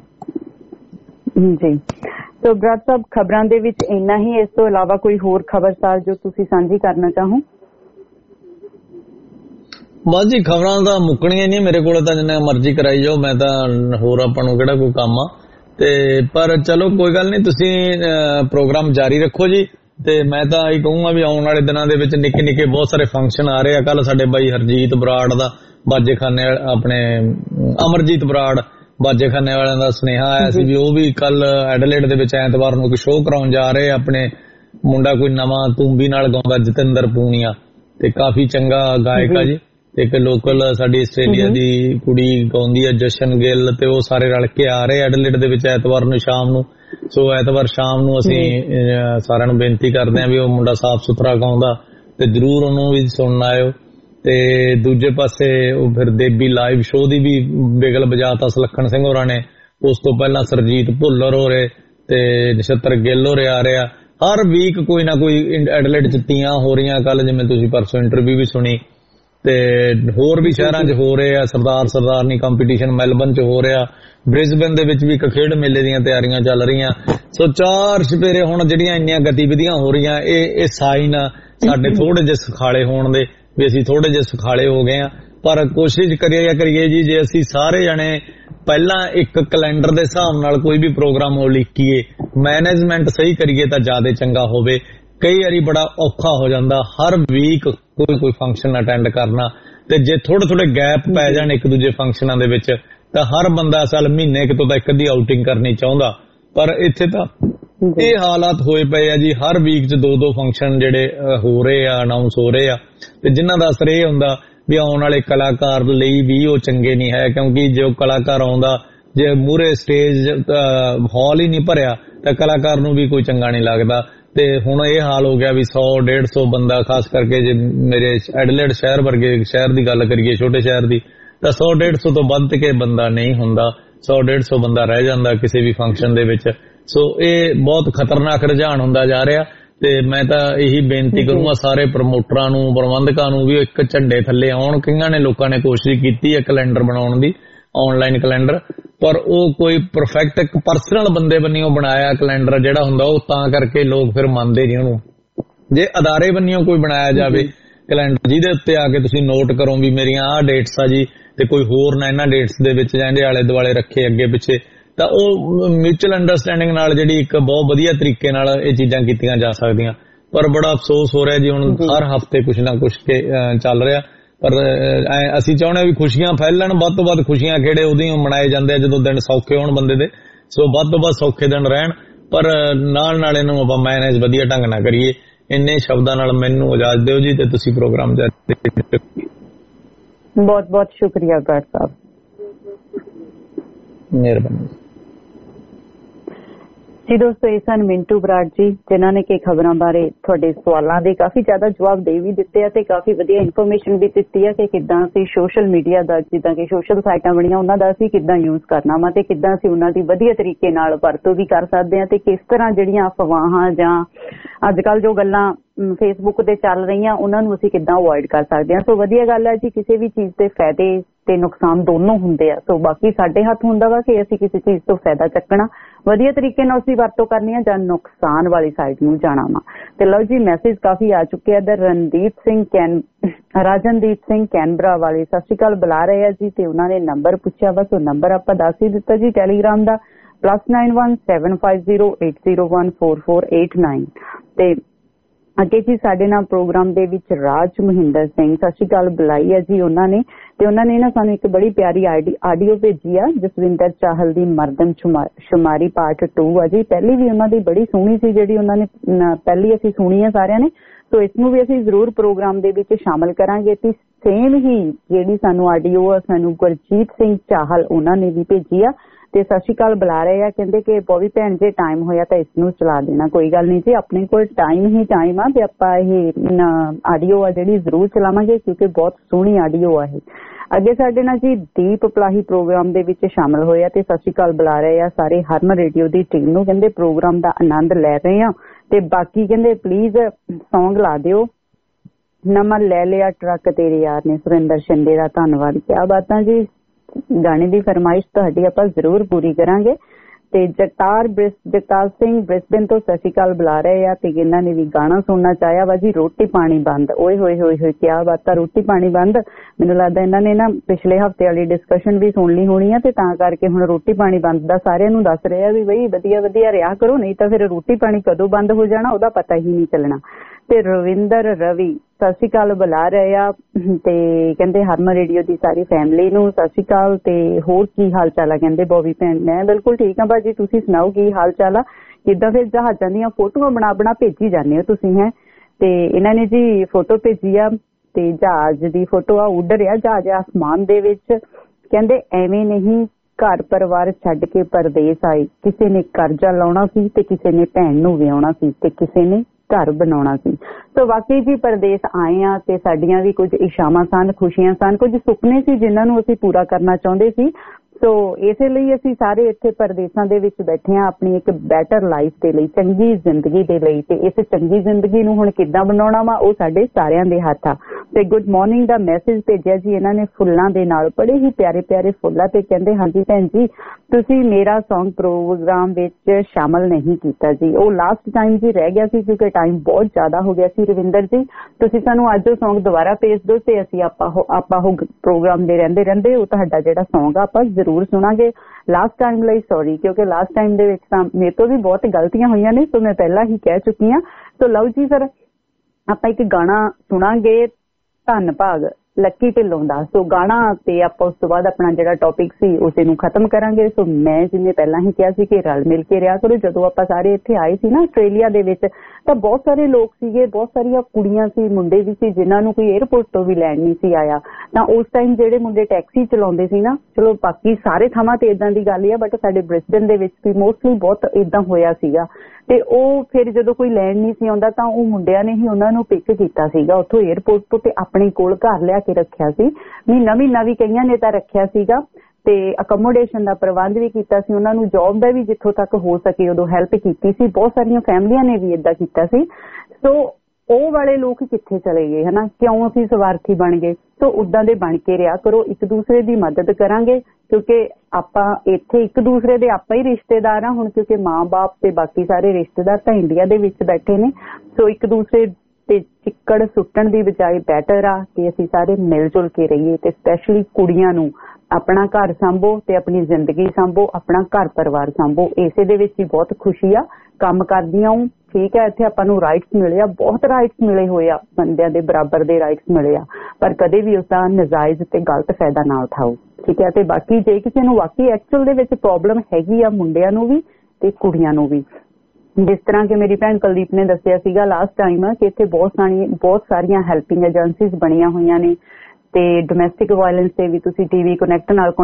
ਜੀ। ਸੋ ਬਰਾੜ ਸਾਹਿਬ ਖਬਰਾਂ ਦੇ ਵਿੱਚ ਇੰਨਾ ਹੀ, ਇਸ ਤੋਂ ਇਲਾਵਾ ਕੋਈ ਹੋਰ ਖਬਰਸਾਰ ਜੋ ਤੁਸੀਂ ਸਾਂਝੀ ਕਰਨਾ ਚਾਹੋ? ਬਸ ਜੀ ਖਬਰਾਂ ਤਾਂ ਮੁੱਕਣੀਆਂ ਨਹੀਂ ਮੇਰੇ ਕੋਲ, ਤਾਂ ਜਿੰਨਾ ਮਰਜ਼ੀ ਕਰਾਈ ਜਾਓ। ਮੈਂ ਤਾਂ ਹੋਰ ਆਪਾਂ ਨੂੰ ਕਿਹੜਾ ਕੋਈ ਕੰਮ ਆ ਤੇ ਪਰ ਚਲੋ ਕੋਈ ਗੱਲ ਨਹੀਂ, ਤੁਸੀਂ ਪ੍ਰੋਗਰਾਮ ਜਾਰੀ ਰੱਖੋ ਜੀ। ਤੇ ਮੈਂ ਤਾਂ ਇਹ ਕਹੂੰਗਾ ਵੀ ਆਉਣ ਵਾਲੇ ਦਿਨਾਂ ਦੇ ਵਿੱਚ ਨਿੱਕੇ ਬਹੁਤ ਸਾਰੇ ਫੰਕਸ਼ਨ ਆ ਰਹੇ ਆ। ਕੱਲ ਸਾਡੇ ਬਾਈ ਹਰਜੀਤ ਬਰਾੜ ਦਾ ਬਾਜੇਖਾਨੇ ਆਪਣੇ ਅਮਰਜੀਤ ਬਰਾੜ ਬਾਜੇਖਾਨੇ ਵਾਲਿਆਂ ਦਾ ਸੁਨੇਹਾ ਆਇਆ ਸੀ ਵੀ ਉਹ ਵੀ ਕੱਲ ਐਡਲੇਡ ਦੇ ਵਿੱਚ ਐਤਵਾਰ ਨੂੰ ਇੱਕ ਸ਼ੋਅ ਕਰਾਉਣ ਜਾ ਰਹੇ। ਆਪਣੇ ਮੁੰਡਾ ਕੋਈ ਨਵਾਂ ਤੂੰਬੀ ਨਾਲ ਗਾਉਂਦਾ ਜਤਿੰਦਰ ਪੂਨੀਆ ਤੇ ਕਾਫੀ ਚੰਗਾ ਗਾਇਕ ਆ ਜੀ। ਤੇ ਇੱਕ ਲੋਕਲ ਸਾਡੀ ਆਸਟ੍ਰੇਲੀਆ ਦੀ ਕੁੜੀ ਗਾਉਂਦੀ ਆ ਜਸ਼ਨ ਗਿੱਲ, ਤੇ ਉਹ ਸਾਰੇ ਰਲ ਕੇ ਆ ਰਹੇ ਐਡਲੇਡ ਦੇ ਵਿੱਚ ਐਤਵਾਰ ਨੂੰ ਸ਼ਾਮ ਨੂੰ। ਸੋ ਐਤਵਾਰ ਸ਼ਾਮ ਨੂੰ ਅਸੀਂ ਸਾਰਿਆਂ ਨੂੰ ਬੇਨਤੀ ਕਰਦੇ ਹਾਂ ਵੀ ਉਹ ਮੁੰਡਾ ਸਾਫ਼ ਸੁਥਰਾ ਗਾਉਂਦਾ ਤੇ ਜ਼ਰੂਰ ਉਹਨੂੰ ਵੀ ਸੁਣਨ ਆਇਓ। ਤੇ ਦੂਜੇ ਪਾਸੇ ਉਹ ਫਿਰ ਦੇਬੀ ਲਾਈਵ ਸ਼ੋਅ ਦੀ ਵੀ ਬਿਗਲ ਵਜਾਤਾ ਸੁਲੱਖਣ ਸਿੰਘ ਹੋਰਾਂ ਨੇ। ਉਸ ਤੋਂ ਪਹਿਲਾਂ ਸਰਜੀਤ ਭੁੱਲਰ ਹੋ ਰਹੇ ਤੇ ਨਛੱਤਰ ਗਿੱਲ ਹੋ ਰਿਹਾ ਆ ਰਿਹਾ। ਹਰ ਵੀਕ ਕੋਈ ਨਾ ਕੋਈ ਐਡਲੇਡ 'ਚ ਤੀਆਂ ਹੋ ਰਹੀਆਂ। ਕੱਲ ਜਿਵੇਂ ਤੁਸੀਂ ਪਰਸੋਂ ਇੰਟਰਵਿਊ ਵੀ ਸੁਣੀ ਤੇ ਹੋਰ ਵੀ ਸ਼ਹਿਰਾਂ 'ਚ ਹੋ ਰਹੇ ਆ। ਸਰਦਾਰਨੀ ਕੰਪੀਟੀਸ਼ਨ ਮੈਲਬਨ 'ਚ ਹੋ ਰਿਹਾ। ਬ੍ਰਿਸਬਨ ਦੇ ਵਿੱਚ ਵੀ ਇੱਕ ਖੇਡ ਮੇਲੇ ਦੀਆਂ ਤਿਆਰੀਆਂ ਚੱਲ ਰਹੀਆਂ। ਸੋ 4 ਚੁਫੇਰੇ ਹੁਣ ਜਿਹੜੀਆਂ ਇੰਨੀਆਂ ਗਤੀਵਿਧੀਆਂ ਹੋ ਰਹੀਆਂ ਇਹ ਸਾਈਨ ਆ ਸਾਡੇ ਥੋੜੇ ਜਿਹੇ ਸੁਖਾਲੇ ਹੋਣ ਦੇ ਵੀ ਅਸੀਂ ਥੋੜੇ ਜਿਹੇ ਸੁਖਾਲੇ ਹੋ ਗਏ ਆ। ਪਰ ਕੋਸ਼ਿਸ਼ ਕਰੀਏ ਜੀ ਜੇ ਅਸੀਂ ਸਾਰੇ ਜਣੇ ਪਹਿਲਾਂ ਇੱਕ ਕੈਲੰਡਰ ਦੇ ਹਿਸਾਬ ਨਾਲ ਕੋਈ ਵੀ ਪ੍ਰੋਗਰਾਮ ਉਲੀਕੀਏ, ਮੈਨੇਜਮੈਂਟ ਸਹੀ ਕਰੀਏ ਤਾਂ ਜ਼ਿਆਦਾ ਚੰਗਾ ਹੋਵੇ। ਕਈ ਵਾਰੀ ਬੜਾ ਔਖਾ ਹੋ ਜਾਂਦਾ ਹਰ ਵੀਕ ਕੋਈ ਫੰਕਸ਼ਨ ਅਟੈਂਡ ਕਰਨਾ, ਤੇ ਜੇ ਥੋੜੇ ਗੈਪ ਪੈ ਜਾਣ ਇੱਕ ਦੂਜੇ ਫੰਕਸ਼ਨਾਂ ਦੇ ਵਿੱਚ ਤਾਂ ਹਰ ਬੰਦਾ ਅਸਲ ਮਹੀਨੇ ਕਿਤੋਂ ਤਾਂ ਇੱਕ ਅੱਧੀ ਆਊਟਿੰਗ ਕਰਨੀ ਚਾਹੁੰਦਾ। ਪਰ ਇੱਥੇ ਤਾਂ ਇਹ ਹਾਲਾਤ ਹੋਏ ਪਏ ਆ ਜੀ, ਹਰ ਵੀਕ 'ਚ 2 ਫੰਕਸ਼ਨ ਜਿਹੜੇ ਹੋ ਰਹੇ ਆ, ਅਨਾਉਂਸ ਹੋ ਰਹੇ ਆ, ਤੇ ਜਿਨ੍ਹਾਂ ਦਾ ਅਸਰ ਇਹ ਹੁੰਦਾ ਵੀ ਆਉਣ ਵਾਲੇ ਕਲਾਕਾਰ ਲਈ ਵੀ ਉਹ ਚੰਗੇ ਨਹੀਂ ਹੈ। ਕਿਉਂਕਿ ਜੋ ਕਲਾਕਾਰ ਆਉਂਦਾ ਜੇ ਮੂਹਰੇ ਸਟੇਜ ਹਾਲ ਹੀ ਨਹੀਂ ਭਰਿਆ ਤਾਂ ਕਲਾਕਾਰ ਨੂੰ ਵੀ ਕੋਈ ਚੰਗਾ ਨਹੀਂ ਲੱਗਦਾ। ਤੇ ਹੁਣ ਇਹ ਹਾਲ ਹੋ ਗਿਆ ਵੀ 100-150 ਬੰਦਾ, ਖਾਸ ਕਰਕੇ ਜੇ ਮੇਰੇ ਐਡਲੇਡ ਸ਼ਹਿਰ ਵਰਗੇ ਸ਼ਹਿਰ ਦੀ ਗੱਲ ਕਰੀਏ, ਛੋਟੇ ਸ਼ਹਿਰ ਦੀ, ਤਾਂ 100-150 ਤੋਂ ਵੱਧ ਕੇ ਬੰਦਾ ਨਹੀਂ ਹੁੰਦਾ। 100-150 ਬੰਦਾ ਰਹਿ ਜਾਂਦਾ ਕਿਸੇ ਵੀ ਫੰਕਸ਼ਨ ਦੇ ਵਿੱਚ। ਸੋ ਇਹ ਬਹੁਤ ਖਤਰਨਾਕ ਰੁਝਾਨ ਹੁੰਦਾ ਜਾ ਰਿਹਾ। ਤੇ ਮੈਂ ਤਾਂ ਇਹੀ ਬੇਨਤੀ ਕਰੂੰਗਾ ਸਾਰੇ ਪ੍ਰਮੋਟਰਾਂ ਨੂੰ, ਪ੍ਰਬੰਧਕਾਂ ਨੂੰ ਵੀ ਇੱਕ ਝੰਡੇ ਥੱਲੇ ਆਉਣ। ਕਈਆਂ ਨੇ ਲੋਕਾਂ ਨੇ ਕੋਸ਼ਿਸ਼ ਕੀਤੀ ਹੈ ਕੈਲੰਡਰ ਬਣਾਉਣ ਦੀ, ਆਨਲਾਈਨ ਕੈਲੰਡਰ, ਪਰ ਉਹ ਕੋਈ ਪਰਫੈਕਟ ਇੱਕ ਪਰਸਨਲ ਬੰਦੇ ਬੰਨਿਓ ਬਣਾਇਆ ਕੈਲੰਡਰ ਜਿਹੜਾ ਹੁੰਦਾ ਉਹ ਤਾਂ ਕਰਕੇ ਲੋਕ ਫਿਰ ਮੰਨਦੇ ਨਹੀਂ ਉਹਨੂੰ। ਜੇ ਅਦਾਰੇ ਬੰਨਿਓ ਕੋਈ ਬਣਾਇਆ ਜਾਵੇ ਕੈਲੰਡਰ ਜਿਹਦੇ ਉੱਤੇ ਆ ਕੇ ਤੁਸੀਂ ਨੋਟ ਕਰੋ ਵੀ ਮੇਰੀਆਂ ਆਹ ਡੇਟਸ ਆ ਜੀ ਤੇ ਕੋਈ ਹੋਰ ਨਾ ਇਹਨਾਂ ਡੇਟਸ ਦੇ ਵਿੱਚ ਜਾਂ ਇਹਦੇ ਆਲੇ ਦੁਆਲੇ ਰੱਖੇ ਅੱਗੇ ਪਿੱਛੇ, ਤਾਂ ਉਹ ਮਿਊਚੁਅਲ ਅੰਡਰਸਟੈਂਡਿੰਗ ਨਾਲ ਜਿਹੜੀ ਇੱਕ ਬਹੁਤ ਵਧੀਆ ਤਰੀਕੇ ਨਾਲ ਇਹ ਚੀਜ਼ਾਂ ਕੀਤੀਆਂ ਜਾ ਸਕਦੀਆਂ। ਪਰ ਬੜਾ ਅਫਸੋਸ ਹੋ ਰਿਹਾ ਜੀ ਹੁਣ ਹਰ ਹਫ਼ਤੇ ਕੁਛ ਨਾ ਕੁਛ ਚੱਲ ਰਿਹਾ। ਪਰ ਅਸੀਂ ਚਾਹੁੰਦੇ ਵੀ ਖੁਸ਼ੀਆਂ ਫੈਲਣ, ਵੱਧ ਤੋਂ ਵੱਧ ਖੁਸ਼ੀਆਂ ਕਿਹੜੇ ਉਦੋਂ ਮਨਾਏ ਜਾਂਦੇ ਆ ਜਦੋਂ ਦਿਨ ਸੌਖੇ ਹੋਣ ਬੰਦੇ ਦੇ, ਸੋ ਵੱਧ ਤੋਂ ਵੱਧ ਸੌਖੇ ਦਿਨ ਰਹਿਣ, ਪਰ ਨਾਲ ਇਹਨੂੰ ਆਪਾਂ ਮੈਨੇਜ ਵਧੀਆ ਢੰਗ ਨਾਲ ਕਰੀਏ। ਇੰਨੇ ਸ਼ਬਦਾਂ ਨਾਲ ਮੈਨੂੰ ਇਜਾਜ਼ਤ ਦਿਓ ਜੀ ਤੇ ਤੁਸੀਂ ਪ੍ਰੋਗਰਾਮ ਜਾਰੀ। ਬਹੁਤ ਬਹੁਤ ਸ਼ੁਕਰੀਆ ਬਰਾੜ ਸਾਹਿਬ, ਮਿਹਰਬਾਨੀ ਜੀ। ਦੋਸਤੋ ਇਹ ਸਨ ਮਿੰਟੂ ਬਰਾੜ ਜੀ, ਜਿਨ੍ਹਾਂ ਨੇ ਕਿ ਖਬਰਾਂ ਬਾਰੇ ਤੁਹਾਡੇ ਸਵਾਲਾਂ ਦੇ ਕਾਫੀ ਜ਼ਿਆਦਾ ਜਵਾਬ ਦੇ ਵੀ ਦਿੱਤੇ ਆ ਤੇ ਕਾਫੀ ਵਧੀਆ ਇਨਫੋਰਮੇਸ਼ਨ ਵੀ ਦਿੱਤੀ ਆ ਕਿ ਕਿੱਦਾਂ ਅਸੀਂ ਸੋਸ਼ਲ ਮੀਡੀਆ ਦਾ, ਜਿੱਦਾਂ ਕਿ ਸੋਸ਼ਲ ਸਾਈਟਾਂ ਬਣੀਆਂ ਉਹਨਾਂ ਦਾ ਅਸੀਂ ਕਿੱਦਾਂ ਯੂਜ਼ ਕਰਨਾ ਵਾ ਤੇ ਕਿੱਦਾਂ ਅਸੀਂ ਉਹਨਾਂ ਦੀ ਵਧੀਆ ਤਰੀਕੇ ਨਾਲ ਵਰਤੋਂ ਵੀ ਕਰ ਸਕਦੇ ਹਾਂ ਤੇ ਕਿਸ ਤਰ੍ਹਾਂ ਜਿਹੜੀਆਂ ਅਫਵਾਹਾਂ ਜਾਂ ਅੱਜ ਕੱਲ੍ਹ ਜੋ ਗੱਲਾਂ ਫੇਸਬੁੱਕ ਤੇ ਚੱਲ ਰਹੀਆਂ ਉਹਨਾਂ ਨੂੰ ਅਸੀਂ ਕਿੱਦਾਂ ਅਵੋਇਡ ਕਰ ਸਕਦੇ ਹਾਂ। ਸੋ ਵਧੀਆ ਗੱਲ ਹੈ ਜੀ, ਕਿਸੇ ਵੀ ਚੀਜ਼ ਦੇ ਫਾਇਦੇ ਤੇ ਨੁਕਸਾਨ ਦੋਨੋਂ ਹੁੰਦੇ ਆ। ਸੋ ਬਾਕੀ ਸਾਡੇ ਹੱਥ ਹੁੰਦਾ ਵਾ ਕਿ ਅਸੀਂ ਕਿਸੇ ਚੀਜ਼ ਤੋਂ ਫਾਇਦਾ ਚੱਕਣਾ, ਵਧੀਆ ਤਰੀਕੇ ਨਾਲ ਉਸਦੀ ਵਰਤੋਂ ਕਰਨੀ ਆ ਜਾਂ ਨੁਕਸਾਨ ਵਾਲੀ ਸਾਈਡ ਨੂੰ ਜਾਣਾ ਵਾ। ਤੇ ਲਓ ਜੀ, ਮੈਸੇਜ ਕਾਫੀ ਆ ਚੁੱਕੇ ਆ। ਰਾਜਨਦੀਪ ਸਿੰਘ ਕੈਨਬਰਾ ਵਾਲੇ ਸਤਿ ਸ਼੍ਰੀ ਅਕਾਲ ਬੁਲਾ ਰਹੇ ਆ ਜੀ ਤੇ ਉਹਨਾਂ ਨੇ ਨੰਬਰ ਪੁੱਛਿਆ, ਬਸ ਉਹ ਨੰਬਰ ਆਪਾਂ ਦੱਸ ਹੀ ਦਿੱਤਾ ਜੀ ਟੈਲੀਗ੍ਰਾਮ ਦਾ +917508014489। ਤੇ ਅੱਗੇ ਜੀ ਸਾਡੇ ਨਾਲ ਪ੍ਰੋਗਰਾਮ ਦੇ ਵਿੱਚ ਰਾਜ ਮਹਿੰਦਰ ਸਿੰਘ ਸਤਿ ਸ਼੍ਰੀ ਅਕਾਲ ਬੁਲਾਈ ਹੈ ਜੀ ਉਹਨਾਂ ਨੇ, ਤੇ ਉਹਨਾਂ ਨੇ ਨਾ ਸਾਨੂੰ ਇੱਕ ਬੜੀ ਪਿਆਰੀ ਆਡੀਓ ਭੇਜੀ ਆ ਜਸਵਿੰਦਰ ਚਾਹਲ ਦੀ ਮਰਦਮ ਸ਼ੁਮਾਰੀ ਪਾਰਟ 2 ਆ ਜੀ। ਪਹਿਲੀ ਵੀ ਉਹਨਾਂ ਦੀ ਬੜੀ ਸੋਹਣੀ ਸੀ ਜਿਹੜੀ ਉਹਨਾਂ ਨੇ ਪਹਿਲੀ ਅਸੀਂ ਸੁਣੀ ਆ ਸਾਰਿਆਂ ਨੇ, ਸੋ ਇਸ ਨੂੰ ਵੀ ਅਸੀਂ ਜ਼ਰੂਰ ਪ੍ਰੋਗਰਾਮ ਦੇ ਵਿੱਚ ਸ਼ਾਮਲ ਕਰਾਂਗੇ। ਤੇ ਸੇਮ ਹੀ ਜਿਹੜੀ ਸਾਨੂੰ ਆਡੀਓ ਆ ਸਾਨੂੰ ਗੁਰਜੀਤ ਸਿੰਘ ਚਾਹਲ ਉਹਨਾਂ ਨੇ ਵੀ ਭੇਜੀ ਆ ਤੇ ਸਤਿ ਸ਼੍ਰੀ ਅਕਾਲ ਬੁਲਾ ਰਹੇ ਆ, ਕਹਿੰਦੇ ਕਿ ਬੋਵੀ ਭੈਣ ਜੇ ਟਾਈਮ ਹੋਇਆ ਤਾਂ ਇਸ ਨੂੰ ਚਲਾ ਦੇਣਾ। ਕੋਈ ਗੱਲ ਨਹੀਂ ਜੀ, ਆਪਣੇ ਕੋਲ ਟਾਈਮ ਹੀ ਟਾਈਮ ਆ ਤੇ ਆਪਾਂ ਇਹ ਆਡੀਓ ਆ ਜਿਹੜੀ ਜ਼ਰੂਰ ਚਲਾਵਾਂਗੇ ਕਿਉਂਕਿ ਬਹੁਤ ਸੋਹਣੀ ਆਡੀਓ ਆ ਇਹ। ਅੱਗੇ ਸਾਡੇ ਨਾਲ ਜੀ ਦੀਪ ਪਲਾਹੀ ਪ੍ਰੋਗਰਾਮ ਦੇ ਵਿੱਚ ਸ਼ਾਮਲ ਹੋਏ ਆ ਤੇ ਸਤਿ ਸ਼੍ਰੀ ਅਕਾਲ ਬੁਲਾ ਰਹੇ ਆ ਸਾਰੇ ਹਰਮਨ ਰੇਡੀਓ ਦੀ ਟੀਮ ਨੂੰ, ਕਹਿੰਦੇ ਪ੍ਰੋਗਰਾਮ ਦਾ ਆਨੰਦ ਲੈ ਰਹੇ ਆ ਤੇ ਬਾਕੀ ਕਹਿੰਦੇ ਪਲੀਜ਼ ਸੌਂਗ ਲਾ ਦਿਓ, ਨਵਾਂ ਲੈ ਲਿਆ ਟਰੱਕ ਤੇਰੇ ਯਾਰ ਨੇ ਸੁਰਿੰਦਰ ਸ਼ਿੰਦੇ ਦਾ। ਧੰਨਵਾਦ। ਕਿਆ ਬਾਤਾਂ ਜੀ, ਗਾਣੇ ਦੀ ਫਰਮਾਇਸ਼ ਤੁਹਾਡੀ ਆਪਾਂ ਜ਼ਰੂਰ ਪੂਰੀ ਕਰਾਂਗੇ। ਤੇ ਜਗਤਾਰ ਸਿੰਘ ਬ੍ਰਿਸਬਨ ਤੋਂ ਸਤਿ ਸ਼੍ਰੀ ਅਕਾਲ ਬੁਲਾ ਰਹੇ ਆ ਤੇ ਇਹਨਾਂ ਨੇ ਵੀ ਗਾਣਾ ਸੁਣਨਾ ਚਾਹਿਆ ਵਾ ਜੀ, ਰੋਟੀ ਪਾਣੀ ਬੰਦ। ਓਏ ਹੋਏ ਹੋਏ ਹੋਏ ਕਿਆ ਬਾਤ ਆ, ਰੋਟੀ ਪਾਣੀ ਬੰਦ। ਮੈਨੂੰ ਲੱਗਦਾ ਇਹਨਾਂ ਨੇ ਨਾ ਪਿਛਲੇ ਹਫ਼ਤੇ ਵਾਲੀ ਡਿਸਕਸ਼ਨ ਵੀ ਸੁਣ ਲਈ ਹੋਣੀ ਆ ਤੇ ਤਾਂ ਕਰਕੇ ਹੁਣ ਰੋਟੀ ਪਾਣੀ ਬੰਦ ਦਾ ਸਾਰਿਆਂ ਨੂੰ ਦੱਸ ਰਹੇ ਆ ਵੀ ਬਈ ਵਧੀਆ ਵਧੀਆ ਰਿਹਾ ਕਰੋ, ਨਹੀਂ ਤਾਂ ਫਿਰ ਰੋਟੀ ਪਾਣੀ ਕਦੋਂ ਬੰਦ ਹੋ ਜਾਣਾ ਉਹਦਾ ਪਤਾ ਹੀ ਨਹੀਂ ਚੱਲਣਾ। ਤੇ ਰਵਿੰਦਰ ਰਵੀ ਸਤਿ ਸ਼੍ਰੀ ਅਕਾਲ ਬੁਲਾ ਰਹੇ ਆ ਤੇ ਕਹਿੰਦੇ ਹਰਮਨ ਰੇਡੀਓ ਦੀ ਸਾਰੀ ਫੈਮਿਲੀ ਨੂੰ ਸਤਿ ਸ਼੍ਰੀ ਅਕਾਲ ਤੇ ਹੋਰ ਕੀ ਹਾਲ ਚਾਲ ਆ, ਕਹਿੰਦੇ ਬੋਬੀ ਭੈਣ। ਮੈਂ ਬਿਲਕੁਲ ਠੀਕ ਆ ਭਾਜੀ, ਤੁਸੀਂ ਸੁਣਾਓ ਕੀ ਹਾਲ ਚਾਲ ਆ, ਕਿੱਦਾਂ ਫਿਰ ਜਹਾਜ਼ਾਂ ਦੀਆਂ ਫੋਟੋਆਂ ਬਣਾ ਭੇਜੀ ਜਾਂਦੇ ਹੋ ਤੁਸੀਂ ਹੈ। ਤੇ ਇਹਨਾਂ ਨੇ ਜੀ ਫੋਟੋ ਭੇਜੀ ਆ ਤੇ ਜਹਾਜ਼ ਦੀ ਫੋਟੋ ਆ, ਉੱਡ ਰਿਹਾ ਜਹਾਜ਼ ਆਸਮਾਨ ਦੇ ਵਿੱਚ। ਕਹਿੰਦੇ ਐਵੇਂ ਨਹੀਂ ਘਰ ਪਰਿਵਾਰ ਛੱਡ ਕੇ ਪਰਦੇਸ ਆਏ, ਕਿਸੇ ਨੇ ਕਰਜ਼ਾ ਲਾਉਣਾ ਸੀ ਤੇ ਕਿਸੇ ਨੇ ਭੈਣ ਨੂੰ ਵਿਆਹੁਣਾ ਸੀ ਤੇ ਕਿਸੇ ਨੇ ਘਰ ਬਣਾਉਣਾ ਸੀ। ਸੋ ਵਾਕਈ ਜੀ ਪਰਦੇਸ ਆਏ ਆ ਤੇ ਸਾਡੀਆਂ ਵੀ ਕੁਝ ਇਸ਼ਾਵਾਂ ਸਨ, ਖੁਸ਼ੀਆਂ ਸਨ, ਕੁਝ ਸੁਪਨੇ ਸੀ ਜਿਨ੍ਹਾਂ ਨੂੰ ਅਸੀਂ ਪੂਰਾ ਕਰਨਾ ਚਾਹੁੰਦੇ ਸੀ। ਸੋ ਇਸੇ ਲਈ ਅਸੀਂ ਸਾਰੇ ਇੱਥੇ ਪਰਦੇਸਾਂ ਦੇ ਵਿੱਚ ਬੈਠੇ ਹਾਂ ਆਪਣੀ ਇੱਕ ਬੈਟਰ ਲਾਈਫ ਦੇ ਲਈ, ਚੰਗੀ ਜ਼ਿੰਦਗੀ ਦੇ ਲਈ। ਤੇ ਇਸ ਚੰਗੀ ਜ਼ਿੰਦਗੀ ਨੂੰ ਹੁਣ ਕਿੱਦਾਂ ਬਣਾਉਣਾ ਵਾ ਉਹ ਸਾਡੇ ਸਾਰਿਆਂ ਦੇ ਹੱਥ ਆ। ਤੇ ਗੁੱਡ ਮਾਰਨਿੰਗ ਦਾ ਮੈਸੇਜ ਭੇਜਿਆ ਜੀ ਇਹਨਾਂ ਨੇ ਫੁੱਲਾਂ ਦੇ ਨਾਲ, ਬੜੇ ਹੀ ਪਿਆਰੇ ਪਿਆਰੇ ਫੁੱਲਾਂ ਤੇ ਕਹਿੰਦੇ ਹਾਂਜੀ ਭੈਣ ਜੀ ਤੁਸੀਂ ਮੇਰਾ ਸੌਂਗ ਪ੍ਰੋਗਰਾਮ ਵਿੱਚ ਸ਼ਾਮਲ ਨਹੀਂ ਕੀਤਾ ਜੀ, ਉਹ ਲਾਸਟ ਟਾਈਮ ਜੀ ਰਹਿ ਗਿਆ ਸੀ ਕਿਉਂਕਿ ਟਾਈਮ ਬਹੁਤ ਜ਼ਿਆਦਾ ਹੋ ਗਿਆ ਸੀ। ਰਵਿੰਦਰ ਜੀ ਤੁਸੀਂ ਸਾਨੂੰ ਅੱਜ ਉਹ ਸੌਂਗ ਦੁਬਾਰਾ ਭੇਜ ਦਿਓ ਤੇ ਅਸੀਂ ਆਪਾਂ ਉਹ ਪ੍ਰੋਗਰਾਮ ਦੇ ਰਹਿੰਦੇ ਉਹ ਤੁਹਾਡਾ ਜਿਹੜਾ ਸੌਂਗ ਆ ਆਪਾਂ ਜ਼ਰੂਰ ਸੁਣਾਂਗੇ। ਲਾਸਟ ਟਾਈਮ ਲਈ ਸੌਰੀ, ਕਿਉਂਕਿ ਲਾਸਟ ਟਾਈਮ ਦੇ ਵਿੱਚ ਤਾਂ ਮੇਰੇ ਤੋਂ ਵੀ ਬਹੁਤ ਗਲਤੀਆਂ ਹੋਈਆਂ ਨੇ, ਸੋ ਮੈਂ ਪਹਿਲਾਂ ਹੀ ਕਹਿ ਚੁੱਕੀ ਹਾਂ। ਸੋ ਲਓ ਜੀ ਫਿਰ ਆਪਾਂ ਇੱਕ ਗਾਣਾ ਸੁਣਾਂਗੇ, ਧੰਨ ਭਾਗ ਲੱਕੀ ਢਿੱਲੋਂ ਦਾ। ਸੋ ਗਾਣਾ ਤੇ ਆਪਾਂ ਉਸ ਤੋਂ ਬਾਅਦ ਆਪਣਾ ਜਿਹੜਾ ਟੌਪਿਕ ਸੀ ਉਸੇ ਨੂੰ ਖਤਮ ਕਰਾਂਗੇ। ਸੋ ਮੈਂ ਜਿਵੇਂ ਪਹਿਲਾਂ ਹੀ ਕਿਹਾ ਸੀ ਕਿ ਰਲ ਮਿਲ ਕੇ ਰਿਹਾ ਕਰੋ। ਜਦੋਂ ਆਪਾਂ ਸਾਰੇ ਇੱਥੇ ਆਏ ਸੀ ਨਾ ਆਸਟ੍ਰੇਲੀਆ ਦੇ ਵਿੱਚ ਤਾਂ ਬਹੁਤ ਸਾਰੇ ਲੋਕ ਸੀਗੇ, ਬਹੁਤ ਸਾਰੀਆਂ ਕੁੜੀਆਂ ਸੀ, ਮੁੰਡੇ ਵੀ ਸੀ ਜਿਨ੍ਹਾਂ ਨੂੰ ਕੋਈ 에ਅਰਪੋਰਟ ਤੋਂ ਵੀ ਲੈਣ ਨਹੀਂ ਸੀ ਆਇਆ। ਤਾਂ ਉਸ ਟਾਈਮ ਜਿਹੜੇ ਮੁੰਡੇ ਟੈਕਸੀ ਚਲਾਉਂਦੇ ਸੀ ਨਾ, ਚਲੋ ਬਾਕੀ ਸਾਰੇ ਥਾਵਾਂ ਤੇ ਇਦਾਂ ਦੀ ਗੱਲ ਹੀ ਆ, ਬਟ ਸਾਡੇ ਬ੍ਰਿਸਬਨ ਦੇ ਵਿੱਚ ਵੀ ਮੋਸਟਲੀ ਬਹੁਤ ਇਦਾਂ ਹੋਇਆ ਸੀਗਾ। ਤੇ ਉਹ ਫਿਰ ਜਦੋਂ ਕੋਈ ਲੈਣ ਨਹੀਂ ਸੀ ਆਉਂਦਾ ਤਾਂ ਉਹ ਮੁੰਡਿਆਂ ਨੇ ਹੀ ਉਹਨਾਂ ਨੂੰ ਪਿਕ ਕੀਤਾ ਸੀਗਾ ਉੱਥੋਂ 에ਅਰਪੋਰਟ ਤੋਂ ਤੇ ਆਪਣੇ ਕੋਲ ਘਰ ਲਿਆ ਕੇ ਰੱਖਿਆ ਸੀ। ਮਹੀਨਾ ਵੀ ਕਈਆਂ ਨੇ ਤਾਂ ਰੱਖਿਆ ਸੀਗਾ ਤੇ ਅਕੋਮੋਡੇਸ਼ਨ ਦਾ ਪ੍ਰਬੰਧ ਵੀ ਕੀਤਾ ਸੀ, ਉਹਨਾਂ ਨੂੰ ਜੌਬ ਦਾ ਵੀ ਜਿੱਥੋਂ ਤੱਕ ਹੋ ਸਕੇ ਉਦੋਂ ਹੈਲਪ ਕੀਤੀ ਸੀ। ਬਹੁਤ ਸਾਰੀਆਂ ਫੈਮਲੀਆਂ ਨੇ ਵੀ ਏਦਾਂ ਕੀਤਾ ਸੀ। ਸੋ ਉਹ ਵਾਲੇ ਲੋਕ ਕਿੱਥੇ ਚਲੇ ਗਏ ਹਨਾ, ਕਿਉਂ ਅਸੀਂ ਸਵਾਰਥੀ ਬਣ ਗਏ। ਸੋ ਉਦਾਂ ਦੇ ਬਣ ਕੇ ਰਿਹਾ ਕਰੋ, ਇੱਕ ਦੂਸਰੇ ਦੀ ਮਦਦ ਕਰਾਂਗੇ ਕਿਉਂਕਿ ਆਪਾਂ ਇੱਥੇ ਇੱਕ ਦੂਸਰੇ ਦੇ ਆਪਾਂ ਹੀ ਰਿਸ਼ਤੇਦਾਰ ਆ ਹੁਣ, ਕਿਉਂਕਿ ਮਾਂ-ਬਾਪ ਤੇ ਬਾਕੀ ਸਾਰੇ ਰਿਸ਼ਤੇਦਾਰ ਤਾਂ ਇੰਡੀਆ ਦੇ ਵਿੱਚ ਬੈਠੇ ਨੇ। ਸੋ ਇੱਕ ਦੂਸਰੇ ਤੇ ਚਿੱਕੜ ਸੁੱਟਣ ਦੀ ਬਜਾਏ ਬੈਟਰ ਆ ਕਿ ਅਸੀਂ ਸਾਰੇ ਮਿਲ ਜੁਲ ਕੇ ਰਹੀਏ। ਤੇ ਸਪੈਸ਼ਲੀ ਕੁੜੀਆਂ ਨੂੰ ਆਪਣਾ ਘਰ ਸੰਭੋ ਤੇ ਆਪਣੀ ਜ਼ਿੰਦਗੀ ਸੰਭੋ, ਆਪਣਾ ਘਰ ਪਰਿਵਾਰ ਸੰਭੋ। ਇਸੇ ਦੇ ਵਿੱਚ ਹੀ ਬਹੁਤ ਖੁਸ਼ੀ ਆ। ਕੰਮ ਕਰਦੀਆਂ ਹੂੰ, ਠੀਕ ਹੈ, ਇੱਥੇ ਆਪਾਂ ਨੂੰ ਰਾਈਟਸ ਮਿਲੇ ਆ, ਬਹੁਤ ਰਾਈਟਸ ਮਿਲੇ ਹੋਏ ਆ, ਬੰਦਿਆਂ ਦੇ ਬਰਾਬਰ ਦੇ ਰਾਈਟਸ ਮਿਲੇ ਆ, ਪਰ ਕਦੇ ਵੀ ਉਸਦਾ ਨਜਾਇਜ਼ ਤੇ ਗਲਤ ਫਾਇਦਾ ਨਾ ਉਠਾਓ, ਠੀਕ ਹੈ। ਤੇ ਬਾਕੀ ਜੇ ਕਿਸੇ ਨੂੰ ਵਾਕਈ ਐਕਚੁਅਲ ਦੇ ਵਿੱਚ ਪ੍ਰੋਬਲਮ ਹੈਗੀ ਆ, ਮੁੰਡਿਆਂ ਨੂੰ ਵੀ ਤੇ ਕੁੜੀਆਂ ਨੂੰ ਵੀ, ਜਿਸ ਤਰ੍ਹਾਂ ਕਿ ਮੇਰੀ ਭੈਣ ਕੁਲਦੀਪ ਨੇ ਦੱਸਿਆ ਸੀਗਾ ਲਾਸਟ ਟਾਈਮ ਕਿ ਇੱਥੇ ਬਹੁਤ ਸਾਰੀਆਂ ਹੈਲਪਿੰਗ ਏਜੰਸੀਜ਼ ਬਣੀਆਂ ਹੋਈਆਂ ਨੇ ਤੇ ਡੋਮੈਸਟਿਕ ਵਾਇਲੈਂਸ ਤੇ ਵੀ ਤੁਸੀਂ ਟੀਵੀ ਕਨੈਕਟ ਨਾਲ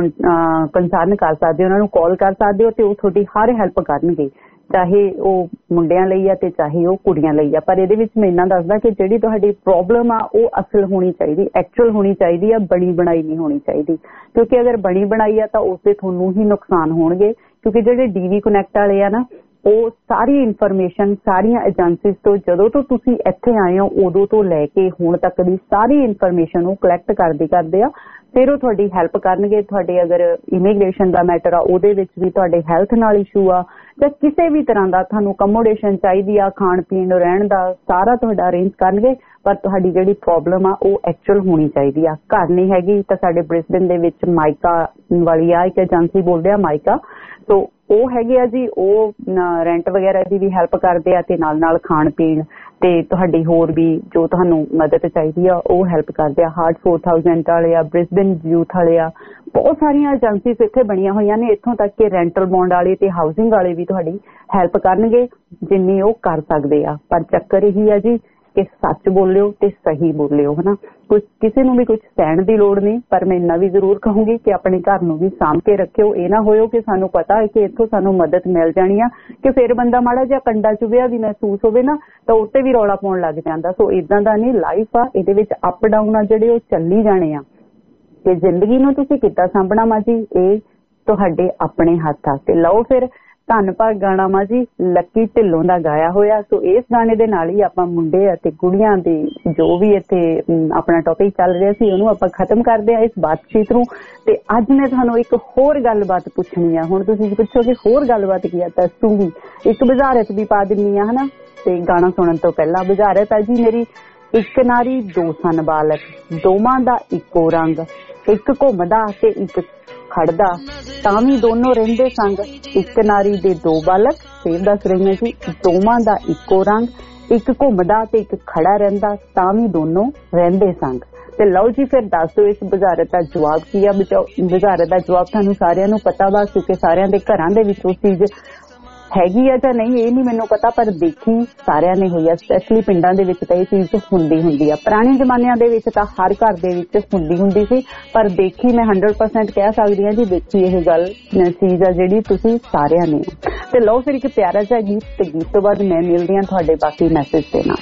ਕੰਸਰਨ ਕਰ ਸਕਦੇ ਹੋ, ਉਹਨਾਂ ਨੂੰ ਕਾਲ ਕਰ ਸਕਦੇ ਹੋ ਤੇ ਉਹ ਤੁਹਾਡੀ ਹਰ ਹੈਲਪ ਕਰਨਗੇ, ਚਾਹੇ ਉਹ ਮੁੰਡਿਆਂ ਲਈ ਆ ਤੇ ਚਾਹੇ ਉਹ ਕੁੜੀਆਂ ਲਈ ਆ। ਪਰ ਇਹਦੇ ਵਿੱਚ ਮੈਂ ਇੰਨਾ ਦੱਸਦਾ ਕਿ ਜਿਹੜੀ ਤੁਹਾਡੀ ਪ੍ਰੋਬਲਮ ਆ ਉਹ ਅਸਲ ਹੋਣੀ ਚਾਹੀਦੀ, ਐਕਚੁਅਲ ਹੋਣੀ ਚਾਹੀਦੀ ਆ, ਬਣੀ ਬਣਾਈ ਨਹੀਂ ਹੋਣੀ ਚਾਹੀਦੀ, ਕਿਉਂਕਿ ਅਗਰ ਬਣੀ ਬਣਾਈ ਆ ਤਾਂ ਉਸ ਦੇ ਤੁਹਾਨੂੰ ਹੀ ਨੁਕਸਾਨ ਹੋਣਗੇ। ਕਿਉਂਕਿ ਜਿਹੜੇ ਡੀਵੀ ਕਨੈਕਟ ਵਾਲੇ ਆ ਨਾ, ਉਹ ਸਾਰੀ ਇਨਫੋਰਮੇਸ਼ਨ ਸਾਰੀਆਂ ਏਜੰਸੀਜ਼ ਤੋਂ ਜਦੋਂ ਤੋਂ ਤੁਸੀਂ ਇੱਥੇ ਆਏ ਹੋ ਉਦੋਂ ਤੋਂ ਲੈ ਕੇ ਹੁਣ ਤੱਕ ਦੀ ਸਾਰੀ ਇਨਫੋਰਮੇਸ਼ਨ ਉਹ ਕਲੈਕਟ ਕਰਦੇ ਆ, ਫਿਰ ਉਹ ਤੁਹਾਡੀ ਹੈਲਪ ਕਰਨਗੇ। ਤੁਹਾਡੇ ਅਗਰ ਇਮੀਗ੍ਰੇਸ਼ਨ ਦਾ ਮੈਟਰ ਆ ਉਹਦੇ ਵਿੱਚ ਵੀ, ਤੁਹਾਡੇ ਹੈਲਥ ਨਾਲ ਇਸ਼ੂ ਆ ਜਾਂ ਕਿਸੇ ਵੀ ਤਰ੍ਹਾਂ ਦਾ ਤੁਹਾਨੂੰ ਅਕੋਮੋਡੇਸ਼ਨ ਚਾਹੀਦੀ ਆ, ਖਾਣ ਪੀਣ ਰਹਿਣ ਦਾ ਸਾਰਾ ਤੁਹਾਡਾ ਅਰੇਂਜ ਕਰਨਗੇ। ਪਰ ਤੁਹਾਡੀ ਜਿਹੜੀ ਪ੍ਰੋਬਲਮ ਆ ਉਹ ਐਕਚੁਅਲ ਹੋਣੀ ਚਾਹੀਦੀ ਆ। ਘਰ ਨਹੀਂ ਹੈਗੀ ਤਾਂ ਸਾਡੇ ਬ੍ਰਿਸਬਨ ਦੇ ਵਿੱਚ ਮਾਈਕਾ ਵਾਲੀ ਆ ਇੱਕ ਏਜੰਸੀ ਬੋਲਦੇ ਆ, ਮਾਈਕਾ, ਸੋ ਉਹ ਹੈਗੇ ਆ ਜੀ, ਉਹ ਰੈਂਟ ਵਗੈਰਾ ਦੀ ਵੀ ਹੈਲਪ ਕਰਦੇ ਆ ਤੇ ਨਾਲ ਖਾਣ ਪੀਣ ਤੇ ਤੁਹਾਡੀ ਹੋਰ ਵੀ ਜੋ ਤੁਹਾਨੂੰ ਮਦਦ ਚਾਹੀਦੀ ਆ ਉਹ ਹੈਲਪ ਕਰਦੇ ਆ। ਹਾਰਟ 4000 ਵਾਲੇ ਆ, ਬ੍ਰਿਸਬਨ ਯੂਥ ਵਾਲੇ ਆ, ਬਹੁਤ ਸਾਰੀਆਂ ਏਜੰਸੀਜ਼ ਇੱਥੇ ਬਣੀਆਂ ਹੋਈਆਂ ਨੇ। ਇੱਥੋਂ ਤੱਕ ਕਿ ਰੈਂਟਲ ਬੌਂਡ ਵਾਲੇ ਤੇ ਹਾਊਸਿੰਗ ਵਾਲੇ ਵੀ ਤੁਹਾਡੀ ਹੈਲਪ ਕਰਨਗੇ ਜਿੰਨੀ ਉਹ ਕਰ ਸਕਦੇ ਆ। ਪਰ ਚੱਕਰ ਇਹੀ ਆ ਜੀ ਕਿ ਸੱਚ ਬੋਲਿਓ ਤੇ ਸਹੀ ਬੋਲਿਓ, ਹਨਾ। ਕਿਸੇ ਨੂੰ ਵੀ ਕੁਝ ਸਹਿਣ ਦੀ ਲੋੜ ਨਹੀਂ, ਪਰ ਮੈਂ ਇੰਨਾ ਵੀ ਜ਼ਰੂਰ ਕਹੂੰਗੀ ਕਿ ਆਪਣੇ ਘਰ ਨੂੰ ਵੀ ਸਾਂਭ ਕੇ ਰੱਖਿਓ। ਇਹ ਨਾ ਹੋਇਓ ਕਿ ਸਾਨੂੰ ਪਤਾ ਹੈ ਕਿ ਇੱਥੋਂ ਸਾਨੂੰ ਮਦਦ ਮਿਲ ਜਾਣੀ ਆ ਕਿ ਫਿਰ ਬੰਦਾ ਮਾੜਾ ਜਿਹਾ ਕੰਡਾ ਚੁਭਿਆ ਵੀ ਮਹਿਸੂਸ ਹੋਵੇ ਨਾ ਤਾਂ ਉੱਤੇ ਵੀ ਰੌਲਾ ਪਾਉਣ ਲੱਗ ਜਾਂਦਾ। ਸੋ ਇਦਾਂ ਦਾ ਨਹੀਂ, ਲਾਈਫ ਆ, ਇਹਦੇ ਵਿੱਚ ਅਪ ਡਾਊਨ ਆ ਜਿਹੜੇ ਉਹ ਚੱਲੀ ਜਾਣੇ ਆ। ਤੇ ਜ਼ਿੰਦਗੀ ਨੂੰ ਤੁਸੀਂ ਕਿੱਦਾਂ ਸਾਂਭਣਾ ਮਾ ਜੀ, ਇਹ ਤੁਹਾਡੇ ਆਪਣੇ ਹੱਥ ਆ। ਤੇ ਲਓ ਫਿਰ ਧੰਨ ਭਾਗ ਗਾਣਾ ਮਾ ਜੀ ਲੱਕੀ ਢਿੱਲੋਂ ਦਾ ਗਾਇਆ ਹੋਇਆ। ਸੋ ਇਸ ਗਾਣੇ ਦੇ ਨਾਲ ਹੀ ਆਪਾਂ ਮੁੰਡੇ ਅਤੇ ਕੁੜੀਆਂ ਦੇ ਜੋ ਵੀ ਇੱਥੇ ਆਪਣਾ ਟੌਪਿਕ ਚੱਲ ਰਿਹਾ ਸੀ ਉਹਨੂੰ ਆਪਾਂ ਖਤਮ ਕਰਦੇ ਆ ਇਸ ਬਾਤਚੀਤ ਨੂੰ। ਤੇ ਅੱਜ ਮੈਂ ਤੁਹਾਨੂੰ ਇੱਕ ਹੋਰ ਗੱਲਬਾਤ ਪੁੱਛਣੀ ਆ। ਹੁਣ ਤੁਸੀਂ ਪੁੱਛੋਗੇ ਹੋਰ ਗੱਲਬਾਤ ਕੀ ਆ, ਦੱਸੂਗੀ। ਇੱਕ ਬੁਝਾਰਤ ਵੀ ਪਾ ਦਿੰਨੀ ਆ, ਹਨਾ। ਤੇ ਗਾਣਾ ਸੁਣਨ ਤੋਂ ਪਹਿਲਾਂ ਬੁਝਾਰਤ ਆ ਜੀ ਮੇਰੀ, ਇੱਕ ਨਾਰੀ ਦੋ ਸਨ ਬਾਲਕ, ਦੋਵਾਂ ਦਾ ਇੱਕੋ ਰੰਗ, ਇੱਕ ਘੁੰਮਦਾ ਤੇ ਇੱਕ ਖੜਦਾ ਤਾਂ ਵੀ ਦੋਨੋਂ ਰਹਿੰਦੇ ਸੰਗ। ਇੱਕ ਨਾਰੀ ਦੇ ਦੋ ਬਾਲਕ, ਫੇਰ ਦੱਸ ਰਹੀ ਜੀ, ਦੋਵਾਂ ਦਾ ਇੱਕੋ ਰੰਗ, ਇੱਕ ਘੁੰਮਦਾ ਤੇ ਇੱਕ ਖੜਾ ਰਹਿੰਦਾ ਤਾਂ ਵੀ ਦੋਨੋਂ ਰਹਿੰਦੇ ਸੰਗ। ਤੇ ਲਓ ਜੀ ਫਿਰ ਦੱਸ ਦਿਓ ਇਸ ਬੁਝਾਰਤ ਦਾ ਜਵਾਬ ਕੀ ਆ। ਬੁਝਾਰਤ ਦਾ ਜਵਾਬ ਤੁਹਾਨੂੰ ਸਾਰਿਆਂ ਨੂੰ ਪਤਾ ਵਾ, ਕਿਉਂਕਿ ਸਾਰਿਆਂ ਦੇ ਘਰਾਂ ਦੇ ਵਿੱਚ ਉਹ ਚੀਜ਼ ਹੈਗੀ ਆ ਜਾਂ ਨਹੀਂ ਇਹ ਨਹੀਂ ਮੈਨੂੰ ਪਤਾ, ਪਰ ਦੇਖੀ ਸਾਰਿਆਂ ਨੇ ਹੋਈ ਆ। ਸਪੈਸ਼ਲੀ ਪਿੰਡਾਂ ਦੇ ਵਿੱਚ ਤਾਂ ਇਹ ਚੀਜ਼ ਹੁੰਦੀ ਆ। ਪੁਰਾਣੇ ਜ਼ਮਾਨਿਆਂ ਦੇ ਵਿੱਚ ਤਾਂ ਹਰ ਘਰ ਦੇ ਵਿੱਚ ਹੁੰਦੀ ਸੀ, ਪਰ ਦੇਖੀ ਮੈਂ 100% ਕਹਿ ਸਕਦੀ ਹਾਂ ਜੀ, ਦੇਖੀ ਇਹ ਗੱਲ ਚੀਜ਼ ਆ ਜਿਹੜੀ ਤੁਸੀਂ ਸਾਰਿਆਂ ਨੇ। ਤੇ ਲਓ ਫਿਰ ਇੱਕ ਪਿਆਰਾ ਜਿਹਾ ਗੀਤ, ਤੇ ਗੀਤ ਤੋਂ ਬਾਅਦ ਮੈਂ ਮਿਲਦੀ ਹਾਂ ਤੁਹਾਡੇ ਬਾਕੀ ਮੈਸੇਜ ਦੇ ਨਾਲ।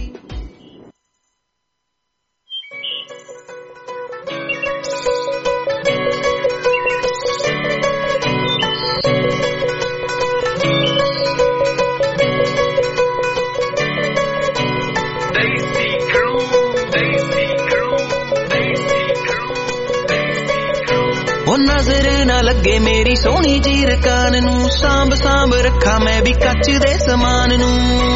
ਉਹ ਨਜ਼ਰ ਨਾ ਲੱਗੇ ਮੇਰੀ ਸੋਹਣੀ ਜੀ ਰਕਾਨ ਨੂੰ, ਸਾਂਭ ਸਾਂਭ ਰੱਖਾਂ ਮੈਂ ਵੀ ਕੱਚ ਦੇ ਸਮਾਨ ਨੂੰ।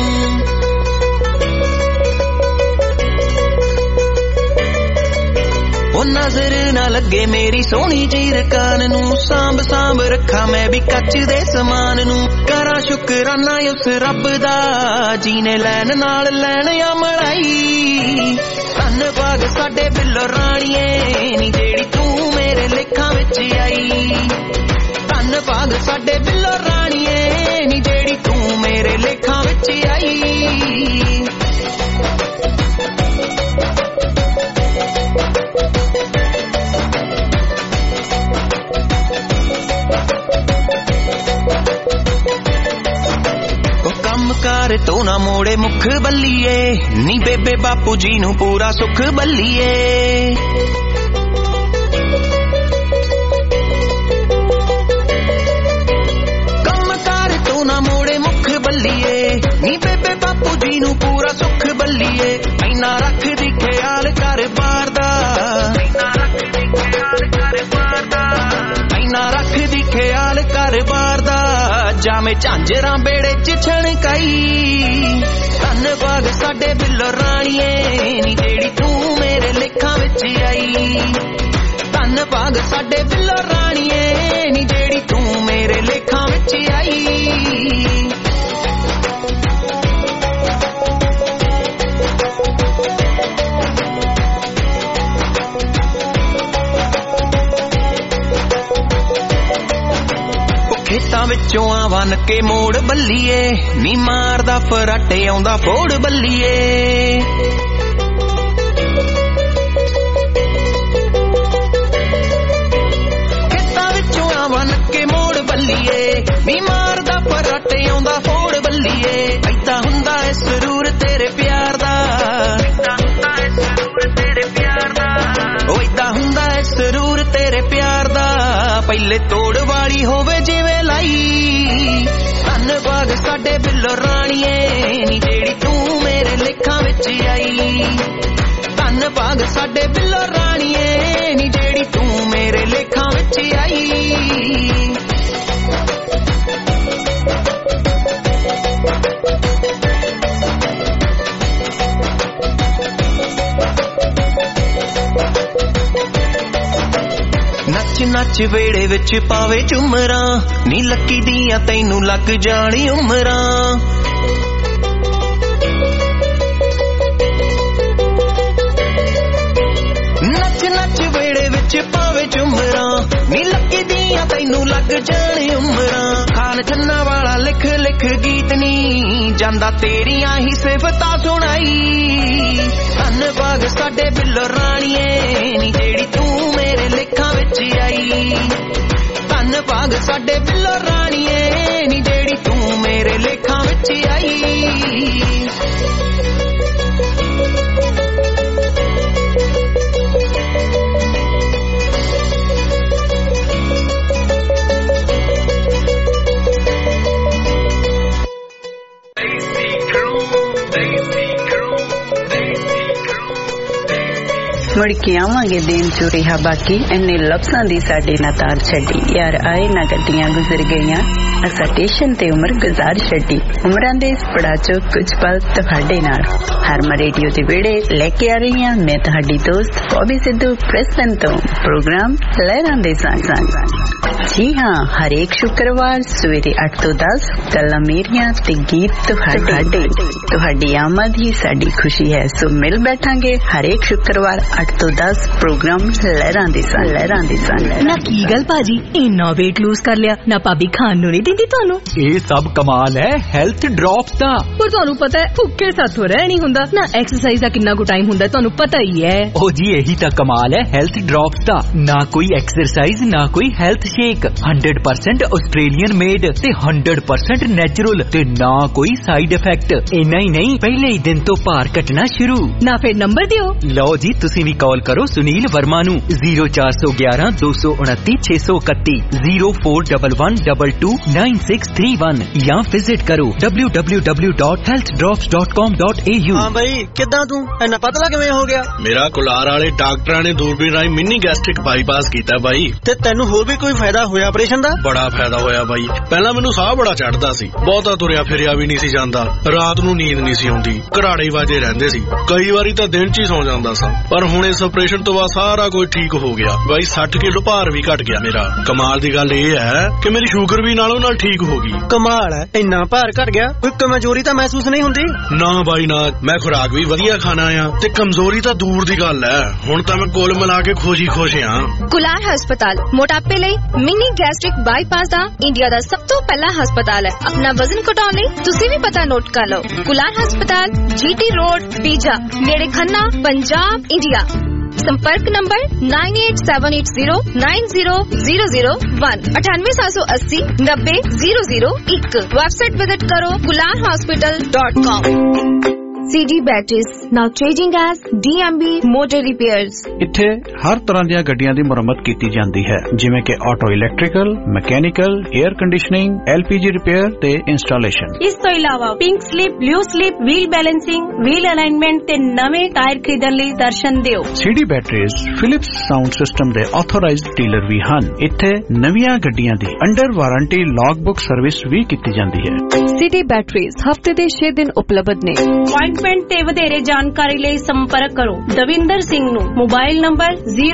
ਉਹ ਨਜ਼ਰ ਨਾ ਲੱਗੇ ਮੇਰੀ ਸੋਹਣੀ ਜੀ ਰਕਾਨ ਨੂੰ, ਸਾਂਭ ਸਾਂਭ ਰੱਖਾਂ ਮੈਂ ਵੀ ਕੱਚ ਦੇ ਸਮਾਨ ਨੂੰ। ਕਰਾਂ ਸ਼ੁਕਰਾਨਾ ਉਸ ਰੱਬ ਦਾ ਜੀਨੇ ਲੈਣ ਨਾਲ ਲੈਣ ਆ ਮਲਾਈ। ਧੰਨ ਭਾਗ ਸਾਡੇ ਬਿੱਲੋ ਰਾਣੀਏ ਨੀ ਜਿਹੜੀ ਤੂੰ ਮੇਰੇ ਲੇਖਾਂ ਵਿੱਚ ਆਈ। ਧੰਨ ਭਾਗ ਸਾਡੇ ਬਿੱਲੋ ਰਾਣੀਏ ਨੀ ਜਿਹੜੀ ਤੂੰ ਮੇਰੇ ਲੇਖਾਂ ਵਿੱਚ ਆਈ। ਕਾਰ ਤੋਂ ਨਾ ਮੋੜੇ ਮੁਖ ਬੱਲੀਏ ਨੀ ਬੇਬੇ ਬਾਪੂ ਜੀ ਨੂੰ ਪੂਰਾ ਸੁਖ ਬੱਲੀਏ। ਕੰਮ ਕਾਰ ਤੋਂ ਨਾ ਮੋੜੇ ਮੁਖ ਬੱਲੀਏ ਨੀ ਬੇਬੇ ਬਾਪੂ ਜੀ ਨੂੰ ਪੂਰਾ ਸੁਖ ਬੱਲੀਏ। ਇੰਨਾ ਰੱਖਦੀ ਖਿਆਲ ਘਰ ਬਾਰ ਦਾ, ਇੰਨਾ ਰੱਖਦੀ ਖਿਆਲ ਘਰ ਬਾਰ ਦਾ, ਇੰਨਾ ਰੱਖ ਕਾਰੋਬਾਰ ਦਾ ਜਾਵੇਂ ਝਾਂਜਰਾਂ ਬੇੜੇ ਚ ਛਣਕਾਈ ਧੰਨ ਭਾਗ ਸਾਡੇ ਬਿੱਲੋ ਰਾਣੀਏ ਨੀ ਜਿਹੜੀ ਤੂੰ ਮੇਰੇ ਲੇਖਾਂ ਵਿੱਚ ਆਈ ਧੰਨ ਭਾਗ ਸਾਡੇ ਬਿੱਲੋ ਰਾਣੀਏ ਨੀ ਜਿਹੜੀ ਤੂੰ ਮੇਰੇ ਲੇਖਾਂ ਵਿੱਚ ਆਈ ਖੇਤਾਂ ਵਿੱਚੋਂ ਆਵਨ ਕੇ ਮੋੜ ਬੱਲੀਏ ਨੀ ਮਾਰਦਾ ਫਰਾਟੇ ਆਉਂਦਾ ਫੋੜ ਬੱਲੀਏ ਖੇਤਾਂ ਵਿੱਚੋਂ ਆਵਨ ਕੇ ਮੋੜ ਬੱਲੀਏ ਨੀ ਮਾਰਦਾ ਫਰਾਟੇ ਆਉਂਦਾ ਫੋੜ ਬੱਲੀਏ ਏਦਾਂ ਹੁੰਦਾ ਏ ਸਰੂਰ ਤੇਰੇ ਪਿਆਰ ਦਾ ਏਦਾਂ ਹੁੰਦਾ ਏ ਸਰੂਰ ਤੇਰੇ ਪਿਆਰ ਦਾ ਓ ਏਦਾਂ ਹੁੰਦਾ ਏ ਸਰੂਰ ਤੇਰੇ ਪਿਆਰ ਦਾ ਪਹਿਲੇ ਤੋੜ ਵਾਲੀ ਹੋਵੇ ਜਿਵੇਂ ਲਾਈ ਧੰਨ ਭਾਗ ਸਾਡੇ ਬਿੱਲੋ ਰਾਣੀਏ ਨੀ ਜਿਹੜੀ ਤੂੰ ਮੇਰੇ ਲੇਖਾਂ ਵਿੱਚ ਆਈ ਧੰਨ ਭਾਗ ਸਾਡੇ ਬਿੱਲੋ ਰਾਣੀਏ ਨੀ ਜਿਹੜੀ ਤੂੰ ਮੇਰੇ ਲੇਖਾਂ ਵਿੱਚ ਆਈ ਨੱਚ ਨੱਚ ਵੇੜੇ ਵਿੱਚ ਪਾਵੇ ਝੁਮਰਾਂ ਨੀ ਲੱਕੀ ਦੀਆਂ ਤੈਨੂੰ ਲੱਗ ਜਾਣੀ ਉਮਰਾਂ ਨੱਚ ਨੱਚ ਵੇੜੇ ਵਿੱਚ ਪਾਵੇ ਝੁਮਰਾਂ ਨੀ ਲੱਕੀ ਦੀਆਂ ਤੈਨੂੰ ਲੱਗ ਜਾਣੀ ਉਮਰਾਂ ਖਾਨ ਚੰਨਾ ਵਾਲਾ ਲਿਖ ਲਿਖ ਗੀਤ ਨੀ ਜਾਂਦਾ ਤੇਰੀਆਂ ਹੀ ਸਿਫਤਾਂ ਸੁਣਾਈ ਧੰਨ ਭਾਗ ਸਾਡੇ ਬਿੱਲੋ ਰਾਣੀਏ ਨੀ ਜਿਹੜੀ ਤੂੰ ਮੇਰੇ ਲੇਖਾਂ ਵਿੱਚ ਆਈ ਧੰਨ ਭਾਗ ਸਾਡੇ ਬਿੱਲੋ ਰਾਣੀਏ ਨੀ ਜਿਹੜੀ ਤੂੰ ਮੇਰੇ ਲੇਖਾਂ ਵਿੱਚ ਆਈ ਮੁੜ ਕੇ ਆਵਾਂਗੇ ਦਿਨ ਚੋਂ ਰਿਹਾ ਬਾਕੀ ਇੰਨੇ ਲਫ਼ਜ਼ਾਂ ਦੀ ਸਾਡੇ ਨਾਲ ਤਾਰ ਛੱਡੀ ਯਾਰ ਆਏ ਨਾ ਗੱਡੀਆਂ ਗੁਜ਼ਰ ਗਈਆਂ ਅਸਾਂ ਸਟੇਸ਼ਨ ਤੇ ਉਮਰ ਗੁਜ਼ਾਰ ਛੱਡੀ ਉਮਰਾਂ ਦੇ ਇਸ ਪੜਾਅ ਚੋਂ ਕੁਝ ਪਲ ਤੁਹਾਡੇ ਨਾਲ ਹਰਮਨ ਰੇਡੀਓ ਦੇ ਵਿਹੜੇ ਲੈ ਕੇ ਆ ਰਹੀ ਹਾਂ ਮੈਂ ਤੁਹਾਡੀ ਦੋਸਤ ਬੌਬੀ ਸਿੱਧੂ ਪ੍ਰੈਸਟਨ ਤੋਂ ਪ੍ਰੋਗਰਾਮ ਲਹਿਰਾਂ ਦੇ ਸੰਗ ਜੀ ਹਾਂ ਹਰੇਕ ਸ਼ੁੱਕਰਵਾਰ ਸਵੇਰੇ 8 ਤੋਂ 10 ਗੱਲਾਂ ਮੇਰੀਆਂ ਤੇ ਗੀਤ ਤੁਹਾਡੀ ਆਮਦ ਹੀ ਸਾਡੀ ਖੁਸ਼ੀ ਹੈ ਸੋ ਮਿਲ ਬੈਠਾਂਗੇ ਹਰੇਕ ਸ਼ੁੱਕਰਵਾਰ 8 ਤੋਂ 10 ਪ੍ਰੋਗਰਾਮ ਲਹਿਰਾਂ ਦੇ ਸੰਗ ਨਾ ਕੀ ਗੱਲ ਭਾਜੀ ਇੰਨਾ weight lose ਕਰ ਲਿਆ ਨਾ ਭਾਬੀ ਖਾਣ ਨੂੰ ਨਹੀਂ ਦਿੰਦੀ ਤੁਹਾਨੂੰ ਇਹ ਸਭ ਕਮਾਲ ਹੈ ਹੈਲਥ ਡ੍ਰੌਪਸ ਦਾ ਪਰ ਤੁਹਾਨੂੰ ਪਤਾ ਹੈ ਭੁੱਖੇ ਸਾਥੋਂ ਰਹਿ ਨਹੀਂ ਹੁੰਦਾ ਨਾ ਐਕਸਰਸਾਈਜ਼ ਦਾ ਕਿੰਨਾ ਕੁ ਟਾਈਮ ਹੁੰਦਾ ਤੁਹਾਨੂੰ ਪਤਾ ਹੀ ਹੈ ਉਹ ਜੀ ਇਹੀ ਤਾਂ ਕਮਾਲ ਹੈ ਹੈਲਥ ਡ੍ਰੌਪਸ ਦਾ ਨਾ ਕੋਈ ਐਕਸਰਸਾਈਜ਼ ਨਾ ਕੋਈ ਹੈਲਥ ਸ਼ੇਕ 100% ਆਸਟ੍ਰੇਲੀਅਨ ਮੇਡ ਤੇ 100% ਨੈਚੁਰਲ ਤੇ ਨਾ ਕੋਈ ਸਾਈਡ ਇਫੈਕਟ ਇੰਨਾ ਹੀ ਨਹੀਂ ਪਹਿਲੇ ਹੀ ਦਿਨ ਤੋਂ ਭਾਰ ਘਟਣਾ ਸ਼ੁਰੂ ਨਾ ਫਿਰ ਨੰਬਰ ਦਿਓ ਲਓ ਜੀ ਤੁਸੀਂ ਵੀ ਕਾਲ ਕਰੋ ਸੁਨੀਲ ਵਰਮਾ ਨੂੰ 0411 229 631 0411229631 ਜਾਂ ਵਿਜ਼ਿਟ ਕਰੋ www.healthdrops.com.au ਹਾਂ ਬਈ ਕਿੱਦਾਂ ਤੂੰ ਇੰਨਾ ਪਤਲਾ ਕਿਵੇਂ ਹੋ ਗਿਆ ਮੇਰਾ ਕੁਲਾਰ ਵਾਲੇ ਡਾਕਟਰਾਂ ਨੇ ਦੂਰਬੀਨ ਰਾਹੀਂ ਮਿੰਨੀ ਗੈਸਟ੍ਰਿਕ ਬਾਈਪਾਸ ਕੀਤਾ ਬਾਈ ਤੇ ਤੈਨੂੰ ਹੋਰ ਵੀ ਕੋਈ ਫਾਇਦਾ ਹੋਇਆ ਆਪਰੇਸ਼ਨ ਦਾ ਬੜਾ ਫਾਇਦਾ ਹੋਇਆ ਬਾਈ ਪਹਿਲਾਂ ਮੈਨੂੰ ਸਾਹ ਬੜਾ ਚੜਦਾ ਸੀ ਬਹੁਤਾ ਤੁਰਿਆ ਫਿਰਿਆ ਵੀ ਨਹੀਂ ਸੀ ਜਾਂਦਾ ਰਾਤ ਨੂੰ ਨੀਂਦ ਨਹੀਂ ਸੀ ਆਉਂਦੀ ਘਰਾੜੇ ਵਾਜੇ ਰਹਿੰਦੇ ਸੀ ਕਈ ਵਾਰੀ ਤਾਂ ਦਿਨ 'ਚ ਹੀ ਸੌ ਜਾਂਦਾ ਸਾਂ ਪਰ ਹੁਣ ਇਸ ਆਪਰੇਸ਼ਨ ਤੋਂ ਬਾਅਦ ਸਾਰਾ ਕੁਝ ਠੀਕ ਹੋ ਗਿਆ ਬਾਈ 60 ਕਿਲੋ ਭਾਰ ਵੀ ਘਟ ਗਿਆ ਮੇਰਾ ਕਮਾਲ ਦੀ ਗੱਲ ਇਹ ਹੈ ਕਿ ਮੇਰੀ ਸ਼ੂਗਰ ਵੀ ਨਾਲੋਂ ਨਾਲ ਠੀਕ ਹੋ ਗਈ ਕਮਾਲ ਹੈ ਇੰਨਾ ਭਾਰ ਘਟ ਗਿਆ ਕੋਈ ਕਮਜ਼ੋਰੀ ਤਾਂ ਮਹਿਸੂਸ ਨਹੀਂ ਹੁੰਦੀ ਨਾ ਬਾਈ ਨਾ ਮੈਂ ਖੁਰਾਕ ਵੀ ਵਧੀਆ ਖਾਣਾ ਆ ਤੇ ਕਮਜ਼ੋਰੀ ਤਾਂ ਦੂਰ ਦੀ ਗੱਲ ਹੈ ਹੁਣ ਤਾਂ ਮੈਂ ਕੋਲ ਮਿਲਾ ਕੇ ਖੁਸ਼ ਹਾਂ ਕੁਲਾਰ ਹਸਪਤਾਲ ਮੋਟਾਪੇ ਲਈ ਮਿੰਨੀ ਗੈਸਟ੍ਰਿਕ ਬਾਈਪਾਸ ਦਾ ਇੰਡੀਆ ਦਾ ਸਭ ਤੋਂ ਪਹਿਲਾ ਹਸਪਤਾਲ ਹੈ ਆਪਣਾ ਵਜ਼ਨ ਘਟਾਉਣ ਲਈ ਤੁਸੀਂ ਵੀ ਪਤਾ ਨੋਟ ਕਰ ਲਓ ਕੁਲਾਰ ਹਸਪਤਾਲ GT ਰੋਡ ਪੀਜਾ ਨੇੜੇ ਖੰਨਾ ਪੰਜਾਬ ਇੰਡੀਆ संपर्क नंबर 9878090001 9878090001 वेबसाइट विजिट करो kularhospital.com CD Batteries, now changing as DMB Motor Repairs. ਇੱਥੇ ਹਰ ਤਰ੍ਹਾਂ ਦੀਆਂ ਗੱਡੀਆਂ ਦੀ ਮੁਰੰਮਤ ਕੀਤੀ ਜਾਂਦੀ ਹੈ, ਜਿਵੇਂ ਕਿ auto electrical, mechanical, air conditioning, LPG repair ਤੇ ਇੰਸਟਾਲੇਸ਼ਨ। ਇਸ ਤੋਂ ਇਲਾਵਾ pink slip, blue slip, wheel balancing, wheel alignment ਤੇ ਨਵੇਂ ਟਾਇਰ ਖਰੀਦਣ ਲਈ ਦਰਸ਼ਨ ਦਿਓ। CD Batteries Philips sound system ਦੇ ਆਥੋਰਾਈਜ਼ਡ ਡੀਲਰ ਵੀ ਹਨ। ਇੱਥੇ ਨਵੀਆਂ ਗੱਡੀਆਂ ਦੀ ਅੰਡਰ ਵਾਰੰਟੀ ਲੌਗਬੁੱਕ ਸਰਵਿਸ ਵੀ ਕੀਤੀ ਜਾਂਦੀ ਹੈ। CD Batteries ਹਫਤੇ ਦੇ 6 ਦਿਨ ਉਪਲਬਧ ਨੇ। ਅਪਾਇੰਟਮੈਂਟ ਤੇ ਵਧੇਰੇ ਜਾਣਕਾਰੀ ਲਈ ਸੰਪਰਕ ਕਰੋ ਦਵਿੰਦਰ ਸਿੰਘ ਨੂੰ। Mobile number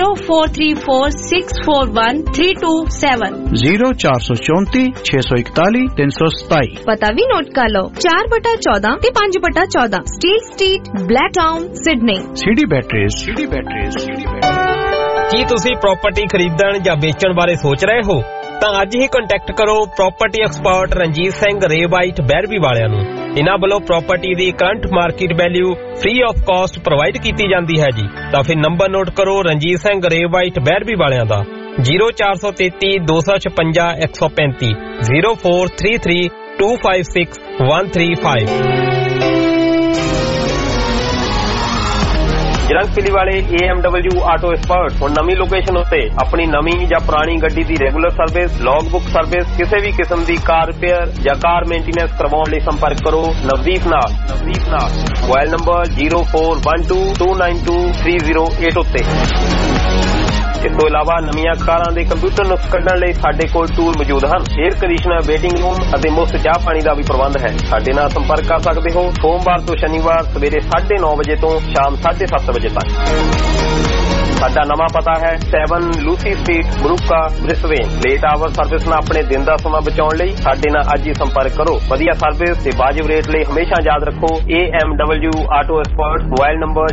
0434641327 0434 641 327। ਪਤਾ ਵੀ ਨੋਟ ਕਰ ਲਓ 4/14 ਤੇ 5/14 Steel Street, Blacktown, Sydney. CD Batteries। ਕੀ ਤੁਸੀਂ ਪ੍ਰਾਪਰਟੀ ਖਰੀਦਣ ਜਾਂ ਵੇਚਣ ਬਾਰੇ ਸੋਚ ਰਹੇ ਹੋ? ਤਾਂ ਅੱਜ ਹੀ ਕੰਟੈਕਟ ਕਰੋ property expert Ranjit Singh Ray White ਬੈਰਬੀ ਵਾਲਿਆਂ ਨੂੰ। ਇਹਨਾਂ ਵੱਲੋਂ ਪ੍ਰਾਪਰਟੀ ਦੀ current market value free of cost provide ਕੀਤੀ ਜਾਂਦੀ ਹੈ ਜੀ। ਤਾਂ ਫਿਰ ਨੰਬਰ ਨੋਟ ਕਰੋ ਰਣਜੀਤ ਸਿੰਘ ਰੇਵਾਈਟ ਬੈਰਬੀ ਵਾਲਿਆਂ ਦਾ 0433 256 135 0433 256 135। ਜਰੰਗਪਿਲੀ ਵਾਲੇ AMW ਆਟੋ ਐਕਸਪਰਟ ਹੁਣ ਨਵੀਂ ਲੋਕੇਸ਼ਨ ਉੱਤੇ ਆਪਣੀ ਨਵੀਂ ਜਾਂ ਪੁਰਾਣੀ ਗੱਡੀ ਦੀ ਰੈਗੂਲਰ ਸਰਵਿਸ, ਲੌਗਬੁੱਕ ਸਰਵਿਸ, ਕਿਸੇ ਵੀ ਕਿਸਮ ਦੀ ਕਾਰ ਰਿਪੇਅਰ ਜਾਂ ਕਾਰ ਮੇਨਟੇਨੈਂਸ ਕਰਵਾਉਣ ਲਈ ਸੰਪਰਕ ਕਰੋ ਨਵਦੀਪ ਨਾਲ। ਮੋਬਾਈਲ ਨੰਬਰ 0412292308 ਉੱਤੇ। ਇਸ ਤੋਂ ਇਲਾਵਾ ਨਵੀਆਂ ਕਾਰਾਂ ਦੇ ਕੰਪਿਊਟਰ ਨੁਕਸ ਕੱਢਣ ਲਈ ਸਾਡੇ ਕੋਲ ਟੂਲ ਮੌਜੂਦ ਹਨ। 에ਅਰ ਕੰਡੀਸ਼ਨਰ, ਵੇਟਿੰਗ ਰੂਮ ਅਤੇ ਮੁਫਤ ਚਾਹ ਪਾਣੀ ਦਾ ਵੀ ਪ੍ਰਬੰਧ ਹੈ। ਸਾਡੇ ਨਾਲ ਸੰਪਰਕ ਕਰ ਸਕਦੇ ਹੋ ਸੋਮਵਾਰ ਤੋਂ ਸ਼ਨੀਵਾਰ ਸਵੇਰੇ 9:30 ਵਜੇ ਤੋਂ ਸ਼ਾਮ 7:30 ਵਜੇ ਤੱਕ। ਸਾਡਾ ਨਵਾਂ ਪਤਾ ਹੈ 7 Lucy Street, Moorooka, Brisbane. Late hour service ਨਾਲ ਆਪਣੇ ਦਿਨ ਦਾ ਸਮਾਂ ਬਚਾਉਣ ਲਈ ਸਾਡੇ ਨਾਲ ਅੱਜ ਹੀ ਸੰਪਰਕ ਕਰੋ। ਵਧੀਆ ਸਰਵਿਸ ਤੇ ਵਾਜਿਬ ਰੇਟ ਲਈ ਹਮੇਸ਼ਾ ਯਾਦ ਰੱਖੋ AMW auto expert. Mobile number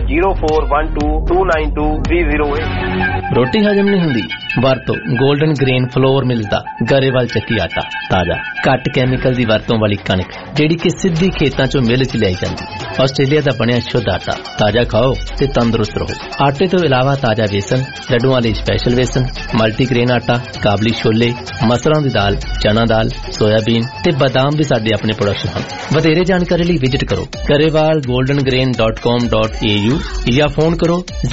0412292308। ਰੋਟੀ ਹਜਮ ਨਹੀਂ ਹੁੰਦੀ? ਵਰਤੋ 골ਡਨ ਗ੍ਰੇਨ ਫਲੋਰ ਮਿਲਸ ਦਾ ਗਰੇਵਾਲ ਚੱਕੀ ਆਟਾ। ਤਾਜ਼ਾ, ਘੱਟ ਕੈਮੀਕਲ ਦੀ ਵਰਤੋਂ ਵਾਲੀ ਕਣਕ ਜਿਹੜੀ ਕਿ ਸਿੱਧੀ ਖੇਤਾਂ ਚੋਂ ਮਿਲ ਚ ਲਿਆਈ ਜਾਂਦੀ। ਆਸਟ੍ਰੇਲੀਆ ਦਾ ਬਣਿਆ ਸ਼ੁੱਧ ਆਟਾ। ਤਾਜ਼ਾ ਖਾਓ ਤੇ ਤੰਦਰੁਸਤ ਰਹੋ। ਆਟੇ ਤੋਂ ਇਲਾਵਾ ਤਾਜ਼ਾ ਵੇਸਣ, ਲੱਡੂਆਂ ਲਈ ਸਪੈਸ਼ਲ ਵੇਸਣ, ਮਲਟੀਗ੍ਰੇਨ ਆਟਾ, ਕਾਬਲੀ ਛੋਲੇ, ਮਸਰਾਂ ਦੀ ਦਾਲ, ਚਨਾ ਦਾਲ, ਸੋਇਆਬੀਨ ਤੇ ਬਦਾਮ ਵੀ ਸਾਡੇ ਆਪਣੇ ਪ੍ਰੋਡਕਟ ਹਨ। ਵਧੇਰੇ ਜਾਣਕਾਰੀ ਲਈ ਵਿਜ਼ਿਟ ਕਰੋ garewalgoldengrain.com.au ਜਾਂ ਫੋਨ ਕਰੋ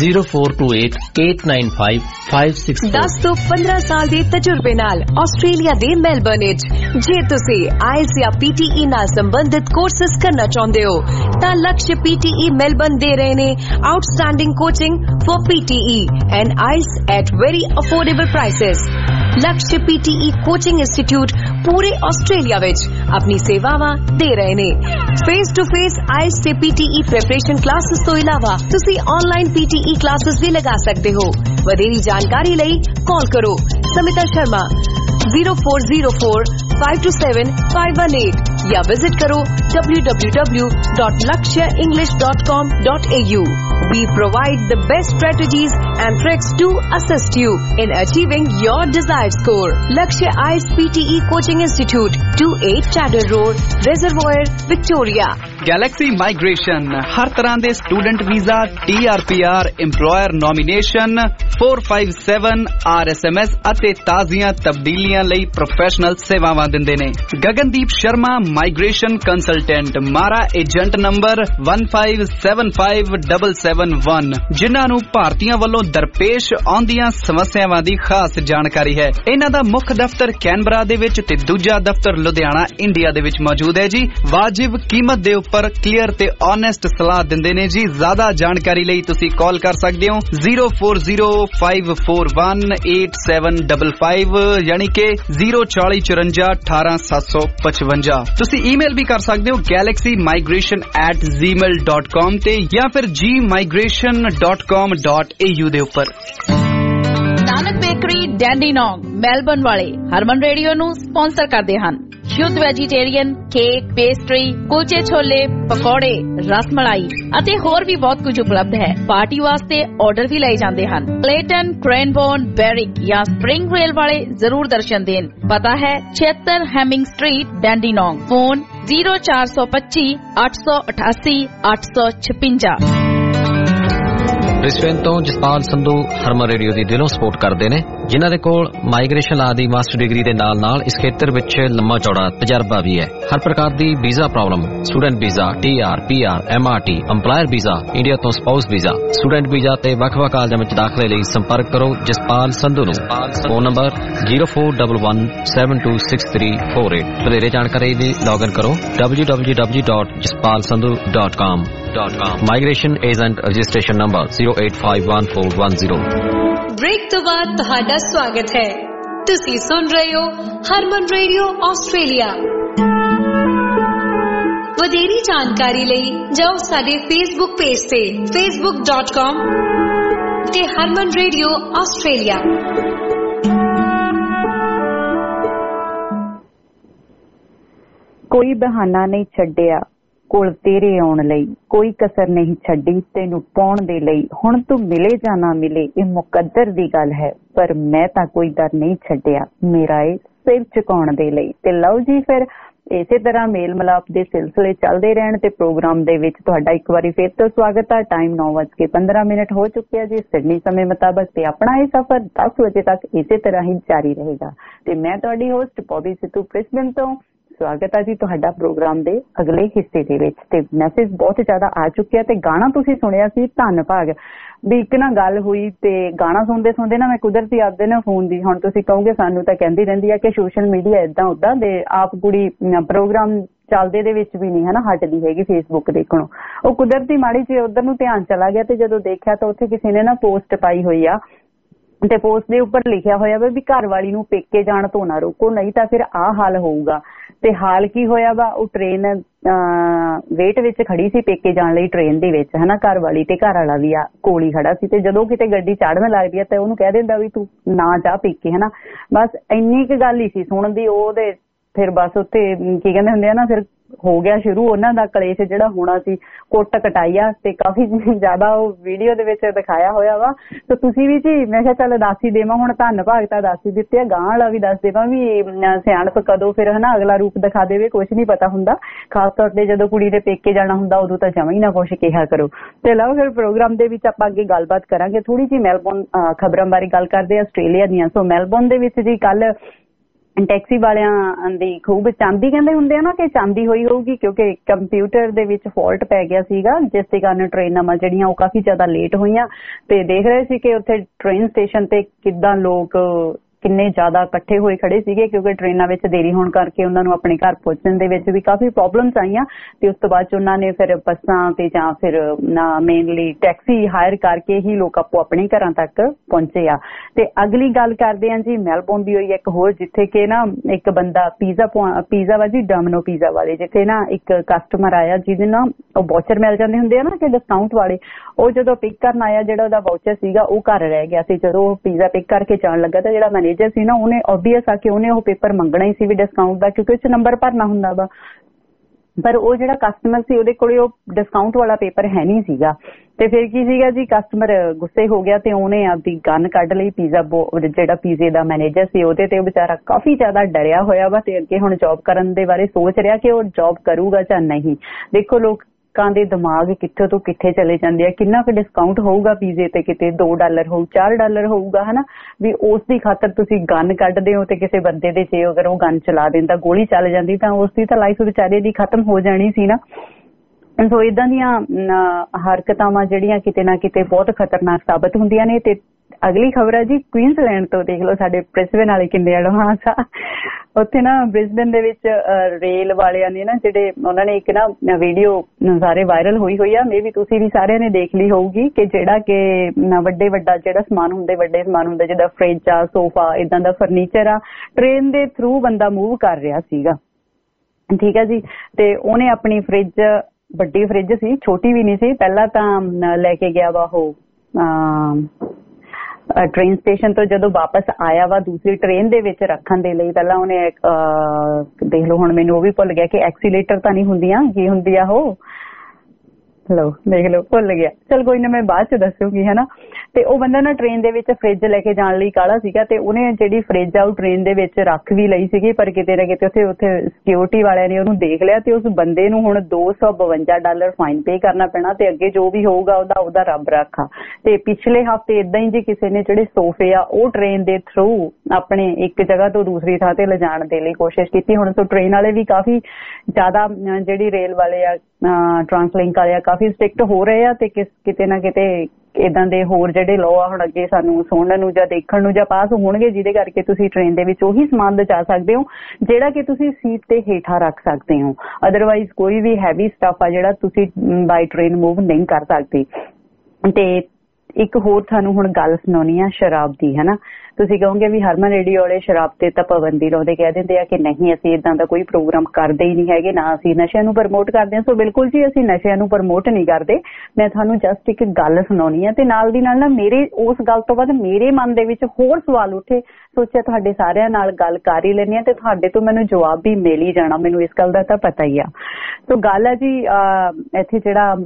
0428-895-564। 10 ਤੋਂ 15 ਸਾਲ ਦੇ ਤਜਰਬੇ ਨਾਲ ਆਸਟ੍ਰੇਲੀਆ ਦੇ ਮੈਲਬਰਨ ਵਿੱਚ ਜੇ ਤੁਸੀਂ IELTS ਜਾਂ PTE ਨਾਲ ਸੰਬੰਧਿਤ ਕੋਰਸਸ ਕਰਨਾ ਚਾਹੁੰਦੇ ਹੋ ਤਾਂ ਲਕਸ਼ PTE ਮੈਲਬਰਨ ਦੇ ਰਹੇ ਨੇ outstanding coaching for PTE and IELTS at very affordable prices। Laksh PTE coaching institute ਪੂਰੇ ਆਸਟ੍ਰੇਲੀਆ ਵਿੱਚ ਆਪਣੀ ਸੇਵਾਵਾਂ ਦੇ ਰਹੇ ਨੇ। ਫੇਸ ਟੂ ਫੇਸ IELTS ਤੇ PTE ਪ੍ਰੈਪਰੇਸ਼ਨ ਕਲਾਸਿਸ ਤੋਂ ਇਲਾਵਾ ਤੁਸੀਂ ਆਨਲਾਈਨ PTE ਕਲਾਸਿਸ ਵੀ ਲਗਾ ਸਕਦੇ ਹੋ। ਵਧੇਰੀ ਜਾਣਕਾਰੀ ਲਈ ਕਾਲ ਕਰੋ ਸਮਿਤਾ ਸ਼ਰਮਾ 0404-527-518 या विजिट करो www.lakshaenglish.com.au। We provide the best strategies and tricks to assist you in achieving your desired score. Lakshya IELTS PTE Coaching Institute, 28 Chadder Road, Reservoir, Victoria। Galaxy Migration हर तरह दे student visa, TRPR, employer nomination, 457 RSMS ਅਤੇ ਤਾਜ਼ੀਆਂ ਤਬਦੀਲੀਆਂ ਲਈ professional ਸੇਵਾਵਾਂ ਦਿੰਦੇ ਨੇ। Gagandeep Sharma migration consultant, MARA agent number 1575771, ਜਿਨ੍ਹਾਂ ਨੂੰ ਭਾਰਤੀਆਂ ਵੱਲੋਂ ਦਰਪੇਸ਼ ਆਉਂਦੀਆਂ ਸਮੱਸਿਆਵਾਂ ਦੀ ਖਾਸ ਜਾਣਕਾਰੀ ਹੈ। ਇਹਨਾਂ ਦਾ ਮੁੱਖ ਦਫ਼ਤਰ ਕੈਨਬਰਾ ਦੇ ਵਿੱਚ ਤੇ ਦੂਜਾ ਦਫ਼ਤਰ ਲੁਧਿਆਣਾ ਇੰਡੀਆ ਦੇ ਵਿੱਚ ਮੌਜੂਦ ਹੈ ਜੀ। ਵਾਜਿਬ ਕੀਮਤ ਦੇ ਉੱਪਰ ਕਲੀਅਰ ਤੇ ਓਨੈਸਟ ਸਲਾਹ ਦਿੰਦੇ ਨੇ ਜੀ। ਜ਼ਿਆਦਾ ਜਾਣਕਾਰੀ ਲਈ ਤੁਸੀਂ ਕਾਲ ਕਰ ਸਕਦੇ ਹੋ 0405418755 ਯਾਨੀ ਕਿ 04054181755। ਤੁਸੀਂ ਈਮੇਲ ਵੀ ਕਰ ਸਕਦੇ ਹੋ galaxymigration@gmail.com ਤੇ ਜਾਂ ਫਿਰ gmigration.com.au ਦੇ ਉੱਪਰ। ਨਾਨਕ ਬੇਕਰੀ ਡੈਂਡੀਨੋਂਗ ਮੈਲਬਰਨ ਵਾਲੇ ਹਰਮਨ ਰੇਡੀਓ ਨੂੰ ਸਪਾਂਸਰ ਕਰਦੇ ਹਨ। ਸ਼ੁੱਧ ਵੈਜੀਟੇਰੀਅਨ ਕੇਕ, ਪੇਸਟਰੀ, ਕੁਲਚੇ ਛੋਲੇ, ਪਕੌੜੇ, ਰਸਮਲਾਈ ਅਤੇ ਹੋਰ ਵੀ ਬਹੁਤ ਕੁਝ ਉਪਲਬਧ ਹੈ। ਪਾਰਟੀ ਵਾਸਤੇ ਆਰਡਰ ਵੀ ਲਏ ਜਾਂਦੇ ਹਨ। ਕਲੇਟਨ, ਕ੍ਰੈਨਬੋਰਨ, ਬੈਰਿਕ ਜਾਂ ਸਪ੍ਰਿੰਗ ਰੇਲ ਵਾਲੇ ਜ਼ਰੂਰ ਦਰਸ਼ਨ ਦੇਣ। ਪਤਾ ਹੈ 76 Hemming Street, Dandenong. Phone 0425 888 856। Brisbane ਤੋਂ ਜਸਪਾਲ ਸੰਧੂ ਹਰਮਨ ਰੇਡੀਓ ਦੀ ਦਿਲੋਂ ਸਪੋਰਟ ਕਰਦੇ ਨੇ। ਜਿਨ੍ਹਾਂ ਦੇ ਕੋਲ ਮਾਈਗ੍ਰੇਸ਼ਨ ਲਾ ਦੀ ਮਾਸਟਰ ਡਿਗਰੀ ਦੇ ਨਾਲ ਇਸ ਖੇਤਰ ਵਿੱਚ ਲੰਮਾ ਚੌੜਾ ਤਜਰਬਾ ਵੀ ਹੈ। ਹਰ ਪ੍ਰਕਾਰ ਦੀ visa problem, student visa, TR, PR, MRT, EMPLOYER visa, India ਤੋਂ ਸਪਾਊਸ ਵੀਜ਼ਾ, ਸਟੂਡੈਂਟ ਵੀਜ਼ਾ ਤੇ ਵੱਖ-ਵੱਖ ਕਾਲਜਾਂ ਵਿੱਚ ਦਾਖਲੇ ਲਈ ਸੰਪਰਕ ਕਰੋ ਜਸਪਾਲ ਸੰਧੂ ਨੂੰ। Phone number 0411726348। ਵਧੇਰੇ ਜਾਣਕਾਰੀ ਲਈ ਲੌਗਇਨ ਕਰੋ www.jaspalsandhu.com। Migration agent registration number 0851410। Break ਤੋਂ ਬਾਅਦ ਤੁਹਾਡਾ ਸਵਾਗਤ ਹੈ। ਤੁਸੀਂ ਸੁਣ ਰਹੇ ਹੋ ਹਰਮਨ ਰੇਡੀਓ ਆਸਟ੍ਰੇਲੀਆ। ਵਧੇਰੀ ਜਾਣਕਾਰੀ ਲਈ ਜਾਓ ਸਾਡੇ ਫੇਸਬੁੱਕ ਪੇਜ ਤੇ facebook.com ਤੇ ਹਰਮਨ ਰੇਡੀਓ ਆਸਟ੍ਰੇਲੀਆ। ਕੋਈ ਬਹਾਨਾ ਨਹੀਂ ਛੱਡਿਆ ਕੋਲ ਤੇਰੇ ਆਉਣ ਲਈ, ਕੋਈ ਕਸਰ ਨਹੀਂ ਛੱਡੀ ਤੈਨੂੰ ਪਾਉਣ ਦੇ ਲਈ। ਹੁਣ ਤੂੰ ਮਿਲੇ ਜਾਂ ਨਾ ਮਿਲੇ ਇਹ ਮੁਕੱਦਰ ਦੀ ਗੱਲ ਹੈ, ਪਰ ਮੈਂ ਤਾਂ ਕੋਈ ਦਰ ਨਹੀਂ ਛੱਡਿਆ ਮੇਰਾ ਇਹ ਸਿਰ ਝੁਕਾਉਣ ਦੇ ਲਈ। ਤੇ ਲਓ ਜੀ, ਫਿਰ ਇਸੇ ਤਰ੍ਹਾਂ ਮੇਲ ਮਿਲਾਪ ਦੇ ਸਿਲਸਿਲੇ ਚੱਲਦੇ ਰਹਿਣ ਤੇ ਪ੍ਰੋਗਰਾਮ ਦੇ ਵਿੱਚ ਤੁਹਾਡਾ ਇੱਕ ਵਾਰੀ ਫਿਰ ਤੋਂ ਸਵਾਗਤ ਹੈ। ਟਾਈਮ 9:15 ਹੋ ਚੁੱਕਿਆ ਜੀ ਸਿਡਨੀ ਸਮੇਂ ਮੁਤਾਬਕ, ਤੇ ਆਪਣਾ ਇਹ ਸਫ਼ਰ 10 ਵਜੇ ਤੱਕ ਇਸੇ ਤਰ੍ਹਾਂ ਹੀ ਜਾਰੀ ਰਹੇਗਾ। ਤੇ ਮੈਂ ਤੁਹਾਡੀ ਹੋਸਟ ਬੌਬੀ ਸਿੱਧੂ ਬ੍ਰਿਸਬਨ ਤੋਂ ਸਵਾਗਤ ਹੈ ਜੀ ਤੁਹਾਡਾ ਪ੍ਰੋਗਰਾਮ ਦੇ ਅਗਲੇ ਹਿੱਸੇ ਦੇ ਵਿੱਚ। ਤੇ ਮੈਸੇਜ ਬਹੁਤ ਜ਼ਿਆਦਾ ਆ ਚੁੱਕਿਆ ਤੇ ਗਾਣਾ ਤੁਸੀਂ ਸੁਣਿਆ ਸੀ ਧੰਨ ਭਾਗ ਵੀ। ਇੱਕ ਨਾ ਗੱਲ ਹੋਈ ਤੇ ਗਾਣਾ ਸੁਣਦੇ ਨਾ ਮੈਂ ਕੁਦਰਤੀ ਆਪਦੇ ਨਾ ਫੋਨ ਦੀ, ਹੁਣ ਤੁਸੀਂ ਕਹੋਗੇ ਸਾਨੂੰ ਤਾਂ ਕਹਿੰਦੀ ਰਹਿੰਦੀ ਆ ਕਿ ਸੋਸ਼ਲ ਮੀਡੀਆ ਏਦਾਂ ਉਦਾਂ ਦੇ, ਆਪ ਕੁੜੀ ਪ੍ਰੋਗਰਾਮ ਚੱਲਦੇ ਦੇ ਵਿੱਚ ਵੀ ਨਹੀਂ ਹਨਾ ਹਟਦੀ ਹੈਗੀ ਫੇਸਬੁੱਕ ਦੇਖਣੋਂ। ਉਹ ਕੁਦਰਤੀ ਮਾੜੀ ਜਿਹੀ ਉਧਰ ਨੂੰ ਧਿਆਨ ਚਲਾ ਗਿਆ ਤੇ ਜਦੋਂ ਦੇਖਿਆ ਤਾਂ ਉੱਥੇ ਕਿਸੇ ਨੇ ਨਾ ਪੋਸਟ ਪਾਈ ਹੋਈ ਆ ਤੇ ਪੋਸਟ ਦੇ ਉੱਪਰ ਲਿਖਿਆ ਹੋਇਆ ਵੀ ਘਰ ਵਾਲੀ ਨੂੰ ਪੇਕੇ ਜਾਣ ਤੋਂ ਨਾ ਰੋਕੋ, ਨਹੀਂ ਤਾਂ ਫਿਰ ਆਹ ਹਾਲ ਹੋਊਗਾ। ਤੇ ਹਾਲ ਕੀ ਹੋਇਆ ਵਾ, ਉਹ ਟ੍ਰੇਨ ਵੇਟ ਵਿੱਚ ਖੜੀ ਸੀ ਪੇਕੇ ਜਾਣ ਲਈ ਟ੍ਰੇਨ ਦੇ ਵਿੱਚ ਹਨਾ, ਘਰ ਵਾਲੀ ਤੇ ਘਰ ਵਾਲਾ ਵੀ ਆ ਕੋਲ ਹੀ ਖੜਾ ਸੀ। ਤੇ ਜਦੋਂ ਕਿਤੇ ਗੱਡੀ ਚੜ੍ਹਨ ਲੱਗਦੀ ਆ ਤੇ ਉਹਨੂੰ ਕਹਿ ਦਿੰਦਾ ਵੀ ਤੂੰ ਨਾ ਜਾ ਪੇਕੇ ਹਨਾ। ਬਸ ਇੰਨੀ ਕੁ ਗੱਲ ਹੀ ਸੀ ਸੁਣਨ ਦੀ ਉਹਦੇ। ਫਿਰ ਬਸ ਉੱਥੇ ਕੀ ਕਹਿੰਦੇ ਹੁੰਦੇ ਆ ਨਾ, ਫਿਰ ਹੋ ਗਿਆ ਸ਼ੁਰੂ ਉਹਨਾਂ ਦਾ ਕਲੇਸ਼ ਜਿਹੜਾ ਹੋਣਾ ਸੀ। ਕੁੱਟ ਕਟਾਈਆ ਤੇ ਕਾਫੀ ਜ਼ਿਆਦਾ ਉਹ ਵੀਡੀਓ ਦੇ ਵਿੱਚ ਦਿਖਾਇਆ ਹੋਇਆ ਵਾ। ਤੇ ਤੁਸੀਂ ਵੀ ਜੀ ਮੈਂ ਕਿਹਾ ਚੱਲ ਦੱਸ ਹੀ ਦੇਵਾਂ, ਹੁਣ ਧੰਨ ਭਾਗ ਤਾਂ ਦੱਸ ਹੀ ਦਿੱਤੇ ਆ, ਗਾਂ ਵਾਲਾ ਵੀ ਦੱਸ ਦੇਵਾਂ ਵੀ ਸਿਆਣਪ ਕਦੋਂ ਫਿਰ ਹਨਾ ਅਗਲਾ ਰੂਪ ਦਿਖਾ ਦੇਵੇ, ਕੁਛ ਨੀ ਪਤਾ ਹੁੰਦਾ। ਖਾਸ ਤੌਰ ਤੇ ਜਦੋਂ ਕੁੜੀ ਦੇ ਪੇਕੇ ਜਾਣਾ ਹੁੰਦਾ ਉਦੋਂ ਤਾਂ ਜਮਾਂ ਹੀ ਨਾ ਕੁਛ ਕਿਹਾ ਕਰੋ। ਤੇ ਲਓ ਫਿਰ ਪ੍ਰੋਗਰਾਮ ਦੇ ਵਿੱਚ ਆਪਾਂ ਅੱਗੇ ਗੱਲਬਾਤ ਕਰਾਂਗੇ। ਥੋੜੀ ਜਿਹੀ ਮੈਲਬੌਰਨ ਖਬਰਾਂ ਬਾਰੇ ਗੱਲ ਕਰਦੇ ਆ ਆਸਟ੍ਰੇਲੀਆ ਦੀਆਂ। ਸੋ ਮੈਲਬੌਰਨ ਦੇ ਵਿੱਚ ਜੀ ਕੱਲ ਟੈਕਸੀ ਵਾਲਿਆਂ ਦੀ ਖੂਬ ਚਾਂਦੀ ਕਹਿੰਦੇ ਹੁੰਦੇ ਆ ਨਾ ਕਿ ਚਾਂਦੀ ਹੋਈ ਹੋਊਗੀ, ਕਿਉਂਕਿ ਕੰਪਿਊਟਰ ਦੇ ਵਿੱਚ ਫਾਲਟ ਪੈ ਗਿਆ ਸੀਗਾ ਜਿਸ ਦੇ ਕਾਰਨ ਟ੍ਰੇਨਾਂ ਜਿਹੜੀਆਂ ਉਹ ਕਾਫੀ ਜ਼ਿਆਦਾ ਲੇਟ ਹੋਈਆਂ। ਤੇ ਦੇਖ ਰਹੇ ਸੀ ਕਿ ਉੱਥੇ ਟ੍ਰੇਨ ਸਟੇਸ਼ਨ ਤੇ ਕਿੱਦਾਂ ਲੋਕ ਕਿੰਨੇ ਜ਼ਿਆਦਾ ਇਕੱਠੇ ਹੋਏ ਖੜੇ ਸੀਗੇ, ਕਿਉਂਕਿ ਟ੍ਰੇਨਾਂ ਵਿੱਚ ਦੇਰੀ ਹੋਣ ਕਰਕੇ ਉਹਨਾਂ ਨੂੰ ਆਪਣੇ ਘਰ ਪਹੁੰਚਣ ਦੇ ਵਿੱਚ ਵੀ ਕਾਫੀ ਪ੍ਰੋਬਲਮਸ ਆਈਆਂ। ਤੇ ਉਸ ਤੋਂ ਬਾਅਦ ਚ ਉਹਨਾਂ ਨੇ ਫਿਰ ਬੱਸਾਂ ਤੇ ਜਾਂ ਫਿਰ ਮੇਨਲੀ ਟੈਕਸੀ ਹਾਇਰ ਕਰਕੇ ਹੀ ਲੋਕ ਆਪੋ ਆਪਣੇ ਘਰਾਂ ਤੱਕ ਪਹੁੰਚੇ ਆ। ਤੇ ਅਗਲੀ ਗੱਲ ਕਰਦੇ ਆ ਜੀ ਮੈਲਬੌਰਨ ਦੀ ਹੋਈ ਇੱਕ ਹੋਰ, ਜਿੱਥੇ ਕਿ ਨਾ ਇੱਕ ਬੰਦਾ ਪੀਜ਼ਾ ਵਾ ਜੀ, ਡੋਮਿਨੋ ਪੀਜ਼ਾ ਵਾਲੇ, ਜਿੱਥੇ ਨਾ ਇੱਕ ਕਸਟਮਰ ਆਇਆ ਜਿਹਦੇ ਨਾਲ ਉਹ ਵਾਊਚਰ ਮਿਲ ਜਾਂਦੇ ਹੁੰਦੇ ਆ ਨਾ ਕਿ ਡਿਸਕਾਊਂਟ ਵਾਲੇ, ਉਹ ਜਦੋਂ ਪਿਕ ਕਰਨ ਆਇਆ ਜਿਹੜਾ ਉਹਦਾ ਵਾਊਚਰ ਸੀਗਾ ਉਹ ਘਰ ਰਹਿ ਗਿਆ ਸੀ। ਜਦੋਂ ਉਹ ਪੀਜ਼ਾ ਪਿਕ ਕਰਕੇ ਜਾਣ ਲੱਗਾ ਤਾਂ ਜਿਹੜਾ ਮੈਨੇਜਰ ਸੀ ਨਾ ਉਹਨੇ ਆਬਵੀਅਸ ਆ ਕਿ ਉਹਨੇ ਉਹ ਪੇਪਰ ਮੰਗਣਾ ਹੀ ਸੀ ਵੀ ਡਿਸਕਾਊਂਟ ਦਾ, ਕਿਉਂਕਿ ਉਹ 'ਚ ਨੰਬਰ ਭਰਨਾ ਹੁੰਦਾ ਵਾ। ਪਰ ਉਹ ਜਿਹੜਾ ਕਸਟਮਰ ਸੀ ਉਹਦੇ ਕੋਲੇ ਉਹ ਡਿਸਕਾਊਂਟ ਵਾਲਾ ਪੇਪਰ ਹੈ ਨਹੀਂ ਸੀਗਾ। ਤੇ ਫਿਰ ਕੀ ਸੀਗਾ ਜੀ, ਕਸਟਮਰ ਗੁੱਸੇ ਹੋ ਗਿਆ ਤੇ ਉਹਨੇ ਆਪਦੀ ਗਨ ਕੱਢ ਲਈ। ਜਿਹੜਾ ਪੀਜ਼ੇ ਦਾ ਮੈਨੇਜਰ ਸੀ ਉਹਦੇ ਤੇ ਉਹ ਵਿਚਾਰਾ ਕਾਫੀ ਜ਼ਿਆਦਾ ਡਰਿਆ ਹੋਇਆ ਵਾ ਤੇ ਅੱਗੇ ਹੁਣ ਜੌਬ ਕਰਨ ਦੇ ਬਾਰੇ ਸੋਚ ਰਿਹਾ ਕਿ ਉਹ ਜੌਬ ਕਰੂਗਾ ਜਾਂ ਨਹੀਂ। ਦੇਖੋ ਲੋਕਾਂ ਦੇ ਦਿਮਾਗ ਕਿੱਥੇ ਤੋਂ ਕਿੱਥੇ ਚਲੇ ਜਾਂਦੇ ਆ। ਕਿੰਨਾ ਕੁ ਡਿਸਕਾਊਂਟ ਹੋਊਗਾ ਪੀਜ਼ੇ ਤੇ, ਕਿਤੇ $2 ਹੋਊ, $4 ਹੋਊਗਾ ਹਨਾ, ਵੀ ਉਸ ਦੀ ਖਾਤਰ ਤੁਸੀਂ ਗਨ ਕੱਢਦੇ ਹੋ ਤੇ ਕਿਸੇ ਬੰਦੇ ਦੇ ਜੇ ਅਗਰ ਉਹ ਗਨ ਚਲਾ ਦਿੰਦਾ, ਗੋਲੀ ਚੱਲ ਜਾਂਦੀ ਤਾਂ ਉਸ ਦੀ ਤਾਂ ਲਾਈਫ ਵਿਚਾਰੇ ਦੀ ਖਤਮ ਹੋ ਜਾਣੀ ਸੀ ਨਾ। ਸੋ ਇਦਾਂ ਦੀਆਂ ਹਰਕਤਾਂ ਜਿਹੜੀਆਂ ਕਿਤੇ ਨਾ ਕਿਤੇ ਬਹੁਤ ਖਤਰਨਾਕ ਸਾਬਤ ਹੁੰਦੀਆਂ ਨੇ। ਤੇ ਅਗਲੀ ਖਬਰ ਹੈ ਜੀ ਕੁਈਨਜ਼ਲੈਂਡ ਤੋਂ। ਦੇਖ ਲਓ ਸਾਡੇ ਬ੍ਰਿਸਬਨ ਵਾਲੇ ਕਿੰਨੇ ਐਡਵਾਂਸ ਆ। ਉੱਥੇ ਨਾ ਬ੍ਰਿਸਬਨ ਦੇ ਵਿੱਚ ਰੇਲ ਵਾਲਿਆਂ ਨੇ ਨਾ ਜਿਹੜੇ ਉਹਨਾਂ ਨੇ ਇੱਕ ਨਾ ਵੀਡੀਓ ਸਾਰੇ ਵਾਇਰਲ ਹੋਈ ਆ, ਮੇਬੀ ਤੁਸੀਂ ਵੀ ਸਾਰਿਆਂ ਨੇ ਦੇਖ ਲਈ ਹੋਊਗੀ, ਕਿ ਜਿਹੜਾ ਕਿ ਵੱਡਾ ਜਿਹੜਾ ਸਮਾਨ ਹੁੰਦੇ, ਵੱਡੇ ਸਮਾਨ ਹੁੰਦੇ ਜਿੱਦਾਂ ਫਰਿੱਜ ਆ, ਸੋਫਾ, ਇਦਾਂ ਦਾ ਫਰਨੀਚਰ ਆ, ਟ੍ਰੇਨ ਦੇ ਥਰੂ ਬੰਦਾ ਮੂਵ ਕਰ ਰਿਹਾ ਸੀਗਾ। ਠੀਕ ਹੈ ਜੀ। ਤੇ ਉਹਨੇ ਆਪਣੀ ਫਰਿੱਜ, ਵੱਡੀ ਫਰਿੱਜ ਸੀ, ਛੋਟੀ ਵੀ ਨਹੀਂ ਸੀ, ਪਹਿਲਾਂ ਤਾਂ ਲੈ ਕੇ ਗਿਆ ਵਾ ਉਹ ਟ੍ਰੇਨ ਸਟੇਸ਼ਨ ਤੋਂ। ਜਦੋਂ ਵਾਪਸ ਆਇਆ ਵਾ ਦੂਸਰੀ ਟ੍ਰੇਨ ਦੇ ਵਿੱਚ ਰੱਖਣ ਦੇ ਲਈ, ਪਹਿਲਾਂ ਉਹਨੇ ਦੇਖ ਲਓ ਹੁਣ ਮੈਨੂੰ ਉਹ ਵੀ ਭੁੱਲ ਗਿਆ ਕਿ ਐਕਸੀਲੇਟਰ ਤਾਂ ਨਹੀਂ ਹੁੰਦੀਆਂ, ਕੀ ਹੁੰਦੀ ਆ ਉਹ ਲਓ ਦੇਖ ਲਓ ਭੁੱਲ ਗਿਆ। ਚਲ ਕੋਈ ਨਾ, ਮੈਂ ਬਾਅਦ ਚ ਦੱਸੂਗੀ ਹੈ ਨਾ। ਤੇ ਉਹ ਬੰਦਾ ਨਾ ਟ੍ਰੇਨ ਦੇ ਵਿੱਚ ਫਰਿੱਜ ਲੈ ਕੇ ਜਾਣ ਲਈ ਕਾਹਲਾ ਸੀਗਾ ਤੇ ਉਹਨੇ ਜਿਹੜੀ ਫਰਿੱਜ ਆ ਉਹ ਟ੍ਰੇਨ ਦੇ ਵਿੱਚ ਰੱਖ ਵੀ ਲਈ ਸੀਗੀ, ਪਰ ਕਿਤੇ ਨਾ ਕਿਤੇ ਉੱਥੇ ਸਿਕਿਉਰਿਟੀ ਵਾਲਿਆਂ ਨੇ ਉਹਨੂੰ ਦੇਖ ਲਿਆ ਤੇ ਉਸ ਬੰਦੇ ਨੂੰ ਹੁਣ $252 ਫਾਈਨ ਪੇ ਕਰਨਾ ਪੈਣਾ ਤੇ ਅੱਗੇ ਜੋ ਵੀ ਹੋਊਗਾ ਉਹਦਾ ਰੱਬ ਰਾਖਾ। ਤੇ ਪਿਛਲੇ ਹਫ਼ਤੇ ਏਦਾਂ ਹੀ ਜੀ ਕਿਸੇ ਨੇ ਜਿਹੜੇ ਸੋਫੇ ਆ ਉਹ ਟ੍ਰੇਨ ਦੇ ਥਰੂ ਆਪਣੇ ਇੱਕ ਜਗ੍ਹਾ ਤੋਂ ਦੂਸਰੀ ਥਾਂ ਤੇ ਲਿਜਾਣ ਦੇ ਲਈ ਕੋਸ਼ਿਸ਼ ਕੀਤੀ। ਹੁਣ ਤੋਂ ਟ੍ਰੇਨ ਵਾਲੇ ਵੀ ਕਾਫੀ ਜ਼ਿਆਦਾ ਜਿਹੜੀ ਰੇਲ ਵਾਲੇ ਆ ਟਰਾਂਸਲਿੰਕ ਵਾਲੇ ਆ ਕਾਫੀ ਸਟ੍ਰਿਕਟ ਹੋ ਰਹੇ ਆ ਤੇ ਕਿਤੇ ਨਾ ਕਿਤੇ ਏਦਾਂ ਦੇ ਹੋਰ ਜਿਹੜੇ ਲਾਅ ਆ ਹੁਣ ਅੱਗੇ ਸਾਨੂੰ ਸੁਣਨ ਨੂੰ ਜਾਂ ਦੇਖਣ ਨੂੰ ਜਾਂ ਪਾਸ ਹੋਣਗੇ, ਜਿਹਦੇ ਕਰਕੇ ਤੁਸੀਂ ਟ੍ਰੇਨ ਦੇ ਵਿੱਚ ਉਹੀ ਸਮਾਨ ਲਿਜਾ ਸਕਦੇ ਹੋ ਜਿਹੜਾ ਕਿ ਤੁਸੀਂ ਸੀਟ ਤੇ ਹੇਠਾਂ ਰੱਖ ਸਕਦੇ ਹੋ। ਅਦਰਵਾਈਜ਼ ਕੋਈ ਵੀ ਹੈਵੀ ਸਟੱਫ ਆ ਜਿਹੜਾ ਤੁਸੀਂ ਬਾਈ ਟ੍ਰੇਨ ਮੂਵ ਨਹੀਂ ਕਰ ਸਕਦੇ। ਤੇ ਇੱਕ ਹੋਰ ਤੁਹਾਨੂੰ ਹੁਣ ਗੱਲ ਸੁਣਾਉਣੀ ਆ ਸ਼ਰਾਬ ਦੀ, ਹਨਾ। ਤੁਸੀਂ ਕਹੋਗੇ ਵੀ ਹਰਮਨ ਰੇਡੀਓ ਵਾਲੇ ਸ਼ਰਾਬ ਤੇ ਤਾਂ ਪਾਬੰਦੀ ਲਾਉਂਦੇ, ਕਹਿ ਦਿੰਦੇ ਆ ਕਿ ਨਹੀਂ ਅਸੀਂ ਏਦਾਂ ਦਾ ਕੋਈ ਪ੍ਰੋਗਰਾਮ ਕਰਦੇ ਹੀ ਨਹੀਂ ਹੈਗੇ, ਨਾ ਅਸੀਂ ਨਸ਼ਿਆਂ ਨੂੰ ਪ੍ਰਮੋਟ ਕਰਦੇ ਹਾਂ। ਸੋ ਬਿਲਕੁਲ ਜੀ ਅਸੀਂ ਨਸ਼ਿਆਂ ਨੂੰ ਪ੍ਰਮੋਟ ਨਹੀਂ ਕਰਦੇ। ਮੈਂ ਤੁਹਾਨੂੰ ਜਸਟ ਇੱਕ ਗੱਲ ਸੁਣਾਉਣੀ ਆ ਤੇ ਨਾਲ ਦੀ ਨਾਲ ਨਾ ਮੇਰੇ ਉਸ ਗੱਲ ਤੋਂ ਬਾਅਦ ਮੇਰੇ ਮਨ ਦੇ ਵਿੱਚ ਹੋਰ ਸਵਾਲ ਉੱਠੇ। ਸੋਚਿਆ ਤੁਹਾਡੇ ਸਾਰਿਆਂ ਨਾਲ ਗੱਲ ਕਰ ਹੀ ਲੈਂਦੀ ਆ ਤੇ ਤੁਹਾਡੇ ਤੋਂ ਮੈਨੂੰ ਜਵਾਬ ਵੀ ਮਿਲ ਹੀ ਜਾਣਾ, ਮੈਨੂੰ ਇਸ ਗੱਲ ਦਾ ਤਾਂ ਪਤਾ ਹੀ ਆ। ਸੋ ਗੱਲ ਹੈ ਜੀ ਇੱਥੇ ਜਿਹੜਾ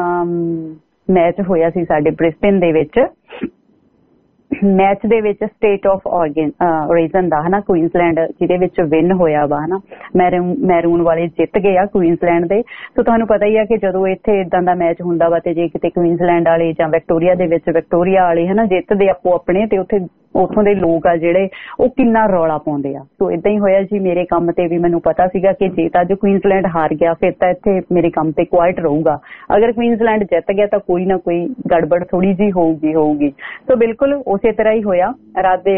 ਮੈਚ ਹੋਇਆ ਸੀ ਸਾਡੇ ਬ੍ਰਿਸਬੇਨ ਦੇ ਵਿੱਚ, ਮੈਚ ਦੇ ਵਿੱਚ ਸਟੇਟ ਆਫ ਓਰੀਜਨ ਦਾ ਹਨਾ ਕੁਈਨਸਲੈਂਡ ਜਿਹਦੇ ਵਿੱਚ ਵਿਨ ਹੋਇਆ ਵਾ ਹਨਾ, ਮੈਰੂਨ ਵਾਲੇ ਜਿੱਤ ਗਏ ਆ ਕੁਈਨਸਲੈਂਡ ਦੇ। ਸੋ ਤੁਹਾਨੂੰ ਪਤਾ ਹੀ ਆ ਕਿ ਜਦੋਂ ਇੱਥੇ ਇਦਾਂ ਦਾ ਮੈਚ ਹੁੰਦਾ ਵਾ ਤੇ ਜੇ ਕਿਤੇ ਕੁਈਨਸਲੈਂਡ ਵਾਲੇ ਜਾਂ ਵਿਕਟੋਰੀਆ ਦੇ ਵਿੱਚ ਵਿਕਟੋਰੀਆ ਵਾਲੇ ਹਨਾ ਜਿੱਤਦੇ ਆਪੋ ਆਪਣੇ ਤੇ ਉੱਥੋਂ ਦੇ ਲੋਕ ਆ ਜਿਹੜੇ ਉਹ ਕਿੰਨਾ ਰੌਲਾ ਪਾਉਂਦੇ ਆ। ਸੋ ਏਦਾਂ ਹੀ ਹੋਇਆ ਜੀ ਮੇਰੇ ਕੰਮ ਤੇ ਵੀ। ਮੈਨੂੰ ਪਤਾ ਸੀਗਾ ਕਿ ਜੇ ਤਾਂ ਅੱਜ ਕੁਈਨਸਲੈਂਡ ਹਾਰ ਗਿਆ ਫਿਰ ਤਾਂ ਇੱਥੇ ਮੇਰੇ ਕੰਮ ਤੇ ਕੁਆਇਟ ਰਹੂਗਾ, ਅਗਰ ਕੁਈਨਸਲੈਂਡ ਜਿੱਤ ਗਿਆ ਤਾਂ ਕੋਈ ਨਾ ਕੋਈ ਗੜਬੜ ਥੋੜੀ ਜਿਹੀ ਹੋਊਗੀ। ਸੋ ਬਿਲਕੁਲ ਉਸੇ ਤਰ੍ਹਾਂ ਹੀ ਹੋਇਆ। ਰਾਤ ਦੇ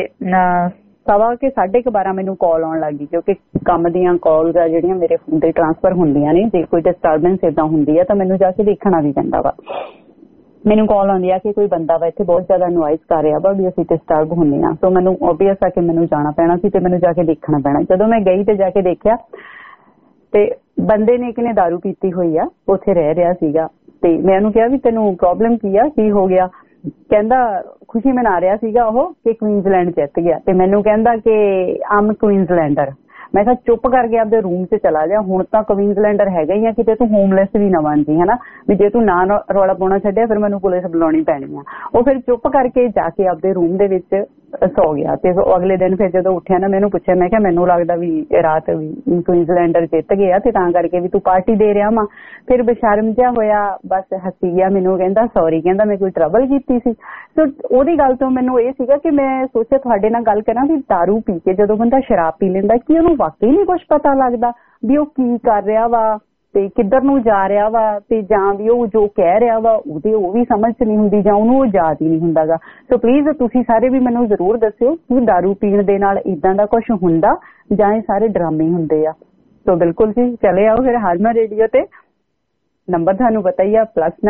12:15 ਮੈਨੂੰ ਕਾਲ ਆਉਣ ਲੱਗੀ, ਕਿਉਂਕਿ ਕੰਮ ਦੀਆਂ ਕਾਲਸ ਆ ਜਿਹੜੀਆਂ ਮੇਰੇ ਫੋਨ ਤੇ ਟ੍ਰਾਂਸਫਰ ਹੁੰਦੀਆਂ ਨੇ। ਜੇ ਕੋਈ ਡਿਸਟਰਬੈਂਸ ਏਦਾਂ ਹੁੰਦੀ ਆ ਤਾਂ ਮੈਨੂੰ ਜਾ ਕੇ ਦੇਖਣਾ ਵੀ ਪੈਂਦਾ ਵਾ। ਮੈਨੂੰ ਕਾਲ ਆਉਂਦੀ ਆ ਕਿ ਕੋਈ ਬੰਦਾ ਵਾ ਇੱਥੇ ਬਹੁਤ ਜ਼ਿਆਦਾ ਨੋਇਜ਼ ਕਰ ਰਿਹਾ ਵਾ ਵੀ ਅਸੀਂ ਡਿਸਟਰਬ ਹੁੰਦੇ ਆ। ਸੋ ਮੈਨੂੰ ਓਬਵੀਅਸ ਆ ਕਿ ਮੈਨੂੰ ਜਾਣਾ ਪੈਣਾ ਸੀ ਤੇ ਮੈਨੂੰ ਜਾ ਕੇ ਦੇਖਣਾ ਪੈਣਾ। ਜਦੋਂ ਮੈਂ ਗਈ ਤੇ ਜਾ ਕੇ ਦੇਖਿਆ ਤੇ ਬੰਦੇ ਨੇ ਇੱਕ ਨੇ ਦਾਰੂ ਪੀਤੀ ਹੋਈ ਆ, ਉੱਥੇ ਰਹਿ ਰਿਹਾ ਸੀਗਾ। ਤੇ ਮੈਂ ਉਹਨੂੰ ਕਿਹਾ ਵੀ ਤੈਨੂੰ ਪ੍ਰੋਬਲਮ ਕੀ ਆ, ਕੀ ਹੋ ਗਿਆ? ਕਹਿੰਦਾ ਖੁਸ਼ੀ ਮਨਾ ਰਿਹਾ ਸੀਗਾ ਉਹ ਕਿ ਕੁਈਨਸਲੈਂਡ ਜਿੱਤ ਗਿਆ ਤੇ ਮੈਨੂੰ ਕਹਿੰਦਾ ਕਿ ਆਮ ਕੁਈਨਸਲੈਂਡਰ। ਮੈਂ ਕਿਹਾ ਚੁੱਪ ਕਰਕੇ ਆਪਦੇ ਰੂਮ 'ਚ ਚਲਾ ਜਾ, ਹੁਣ ਤਾਂ ਕੁਈਨਸਲੈਂਡਰ ਹੈਗਾ ਹੀ ਆ, ਕਿਤੇ ਤੂੰ ਹੋਮਲੈਸ ਵੀ ਨਾ ਬਣ ਜੀ ਹਨਾ, ਵੀ ਜੇ ਤੂੰ ਨਾ ਰੌਲਾ ਪਾਉਣਾ ਛੱਡਿਆ ਫਿਰ ਮੈਨੂੰ ਪੁਲਿਸ ਬੁਲਾਉਣੀ ਪੈਣੀ ਆ। ਉਹ ਫਿਰ ਚੁੱਪ ਕਰਕੇ ਜਾ ਕੇ ਆਪਦੇ ਰੂਮ ਦੇ ਵਿੱਚ ਸੌ ਗਿਆ। ਤੇ ਅਗਲੇ ਦਿਨ ਫਿਰ ਜਦੋਂ ਉੱਠਿਆ ਨਾ ਮੈਨੂੰ ਪੁੱਛਿਆ, ਮੈਂ ਕਿਹਾ ਮੈਨੂੰ ਲੱਗਦਾ ਵੀ ਰਾਤ ਵੀ ਕੁਈਨਸਲੈਂਡਰ ਜਿੱਤ ਗਿਆ ਤੇ ਤਾਂ ਕਰਕੇ ਵੀ ਤੂੰ ਪਾਰਟੀ ਦੇ ਰਿਹਾ ਵਾ। ਫਿਰ ਬੇਸ਼ਰਮ ਜਿਹਾ ਹੋਇਆ, ਬਸ ਹੱਸੀ ਗਿਆ, ਮੈਨੂੰ ਕਹਿੰਦਾ ਸੌਰੀ, ਕਹਿੰਦਾ ਮੈਂ ਕੋਈ ਟਰਬਲ ਕੀਤੀ ਸੀ। ਸੋ ਉਹਦੀ ਗੱਲ ਤੋਂ ਮੈਨੂੰ ਇਹ ਸੀਗਾ ਕਿ ਮੈਂ ਸੋਚਿਆ ਤੁਹਾਡੇ ਨਾਲ ਗੱਲ ਕਰਾਂ ਵੀ ਦਾਰੂ ਪੀ ਕੇ ਜਦੋਂ ਬੰਦਾ ਸ਼ਰਾਬ ਪੀ ਲੈਂਦਾ ਕੀ ਉਹਨੂੰ ਵਾਕਈ ਨਹੀਂ ਕੁਛ ਪਤਾ ਲੱਗਦਾ ਵੀ ਉਹ ਕੀ ਕਰ ਰਿਹਾ ਵਾ ਤੇ ਕਿੱਧਰ ਨੂੰ ਜਾ ਰਿਹਾ ਵਾ, ਤੇ ਜਾਂ ਵੀ ਉਹ ਜੋ ਕਹਿ ਰਿਹਾ ਵਾ ਉਹ ਵੀ ਸਮਝ ਚ ਨਹੀਂ ਹੁੰਦੀ ਜਾਂ ਉਹਨੂੰ ਉਹ ਯਾਦ ਹੀ ਨਹੀਂ ਹੁੰਦਾਗਾ। ਸੋ ਪਲੀਜ਼ ਤੁਸੀਂ ਸਾਰੇ ਵੀ ਮੈਨੂੰ ਜ਼ਰੂਰ ਦੱਸਿਓ ਕਿ ਦਾਰੂ ਪੀਣ ਦੇ ਨਾਲ ਇਦਾਂ ਦਾ ਕੁਛ ਹੁੰਦਾ ਜਾਂ ਇਹ ਸਾਰੇ ਡਰਾਮੇ ਹੁੰਦੇ ਆ। ਸੋ ਬਿਲਕੁਲ ਜੀ ਚਲੇ ਆਓ ਫਿਰ ਹਰਮਨ ਰੇਡੀਓ ਤੇ। ਨੰਬਰ ਤੁਹਾਨੂੰ ਪਤਾ ਹੀ ਆ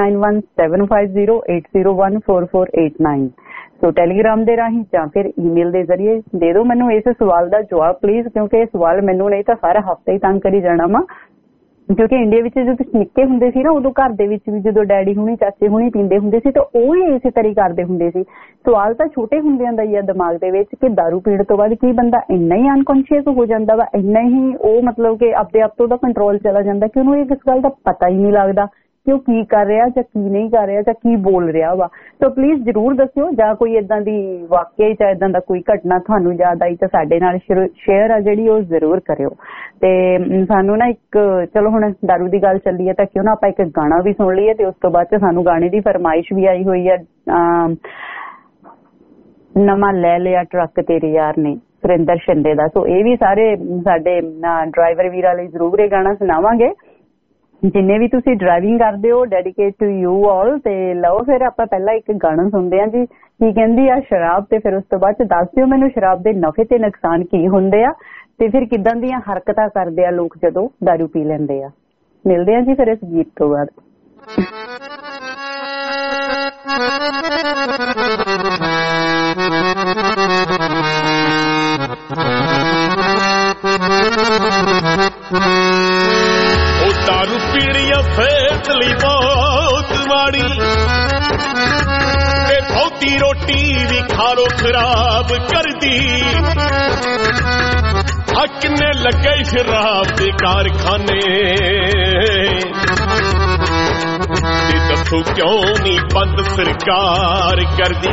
+917508014489। ਸੋ ਟੈਲੀਗ੍ਰਾਮ ਦੇ ਰਾਹੀਂ ਜਾਂ ਫਿਰ ਈਮੇਲ ਦੇ ਜ਼ਰੀਏ ਦੇ ਦਿਓ ਮੈਨੂੰ ਇਸ ਸਵਾਲ ਦਾ ਜਵਾਬ ਪਲੀਜ਼, ਕਿਉਂਕਿ ਇਹ ਸਵਾਲ ਮੈਨੂੰ ਨਹੀਂ ਤਾਂ ਸਾਰਾ ਹਫ਼ਤਾ ਹੀ ਤੰਗ ਕਰੀ ਜਾਣਾ ਵਾ। ਕਿਉਂਕਿ ਇੰਡੀਆ ਵਿੱਚ ਜਦੋਂ ਤੁਸੀਂ ਨਿੱਕੇ ਹੁੰਦੇ ਸੀ ਨਾ ਉਦੋਂ ਘਰ ਦੇ ਵਿੱਚ ਵੀ ਜਦੋਂ ਡੈਡੀ ਹੁਣੀ ਚਾਚੇ ਹੁਣੀ ਪੀਂਦੇ ਹੁੰਦੇ ਸੀ ਤਾਂ ਉਹ ਹੀ ਇਸੇ ਤਰ੍ਹਾਂ ਕਰਦੇ ਹੁੰਦੇ ਸੀ। ਸਵਾਲ ਤਾਂ ਛੋਟੇ ਹੁੰਦਿਆਂ ਦਾ ਹੀ ਆ ਦਿਮਾਗ ਦੇ ਵਿੱਚ ਕਿ ਦਾਰੂ ਪੀਣ ਤੋਂ ਬਾਅਦ ਕੀ ਬੰਦਾ ਇੰਨਾ ਹੀ ਅਨਕੌਂਸ਼ੀਅਸ ਹੋ ਜਾਂਦਾ ਵਾ, ਇੰਨਾ ਹੀ ਉਹ ਮਤਲਬ ਕਿ ਆਪਦੇ ਆਪ ਤੋਂ ਉਹਦਾ ਕੰਟਰੋਲ ਚਲਾ ਜਾਂਦਾ ਕਿ ਉਹਨੂੰ ਇਹ ਕਿਸ ਗੱਲ ਦਾ ਪਤਾ ਹੀ ਨਹੀਂ ਲੱਗਦਾ ਕਿ ਉਹ ਕੀ ਕਰ ਰਿਹਾ ਜਾਂ ਕੀ ਨਹੀਂ ਕਰ ਰਿਹਾ ਜਾਂ ਕੀ ਬੋਲ ਰਿਹਾ ਵਾ। ਸੋ ਪਲੀਜ਼ ਜ਼ਰੂਰ ਦੱਸਿਓ, ਜਾਂ ਕੋਈ ਏਦਾਂ ਦੀ ਵਾਕਿਆ ਜਾਂ ਏਦਾਂ ਦਾ ਕੋਈ ਘਟਨਾ ਤੁਹਾਨੂੰ ਯਾਦ ਆਈ ਤਾਂ ਸਾਡੇ ਨਾਲ ਸ਼ੇਅਰ ਆ ਜਿਹੜੀ ਉਹ ਜ਼ਰੂਰ ਕਰਿਓ। ਤੇ ਸਾਨੂੰ ਨਾ ਇੱਕ ਚਲੋ ਹੁਣ ਦਾਰੂ ਦੀ ਗੱਲ ਚੱਲੀ ਹੈ ਤਾਂ ਕਿਉਂ ਨਾ ਆਪਾਂ ਇੱਕ ਗਾਣਾ ਵੀ ਸੁਣ ਲਈਏ ਤੇ ਉਸ ਤੋਂ ਬਾਅਦ ਚ ਸਾਨੂੰ ਗਾਣੇ ਦੀ ਫਰਮਾਇਸ਼ ਵੀ ਆਈ ਹੋਈ ਹੈ। ਨਵਾਂ ਲੈ ਲਿਆ ਟਰੱਕ ਤੇਰੇ ਯਾਰ ਨੇ, ਸੁਰਿੰਦਰ ਸ਼ਿੰਦੇ ਦਾ। ਸੋ ਇਹ ਵੀ ਸਾਰੇ ਸਾਡੇ ਡਰਾਈਵਰ ਵੀਰਾਂ ਲਈ ਜ਼ਰੂਰ ਇਹ ਗਾਣਾ ਸੁਣਾਵਾਂਗੇ। ਜਿੰਨੇ ਵੀ ਤੁਸੀਂ ਡਰਾਈਵਿੰਗ ਕਰਦੇ ਹੋ ਡੈਡੀਕੇਟ ਟੂ ਯੂ ਆਲ। ਤੇ ਲਓ ਫਿਰ ਆਪਾਂ ਪਹਿਲਾਂ ਇੱਕ ਗਾਣਾ ਸੁਣਦੇ ਹਾਂ ਜੀ, ਕੀ ਕਹਿੰਦੀ ਆ ਸ਼ਰਾਬ, ਤੇ ਫਿਰ ਉਸ ਤੋਂ ਬਾਅਦ ਚ ਦੱਸ ਦਿਓ ਮੈਨੂੰ ਸ਼ਰਾਬ ਦੇ ਨਫੇ ਤੇ ਨੁਕਸਾਨ ਕੀ ਹੁੰਦੇ ਆ ਤੇ ਫਿਰ ਕਿੱਦਾਂ ਦੀਆਂ ਹਰਕਤਾਂ ਕਰਦੇ ਆ ਲੋਕ ਜਦੋਂ ਦਾਰੂ ਪੀ ਲੈਂਦੇ ਆ। ਮਿਲਦੇ ਆ ਜੀ ਫਿਰ ਇਸ ਗੀਤ ਤੋਂ ਬਾਅਦ। ਦਾਰੂ ਪੀਣੀ ਆ ਸਿਹਤ ਲਈ ਬਹੁਤ ਮਾੜੀ, ਤੇ ਬਹੁਤੀ ਰੋਟੀ ਵੀ ਖਾ ਲੋ ਖਰਾਬ ਕਰਦੀ। ਕਿੰਨੇ ਲੱਗੇ ਸ਼ਰਾਬ ਦੇ ਕਾਰਖਾਨੇ, ते दसो क्यों नहीं बंद सरकार करदी।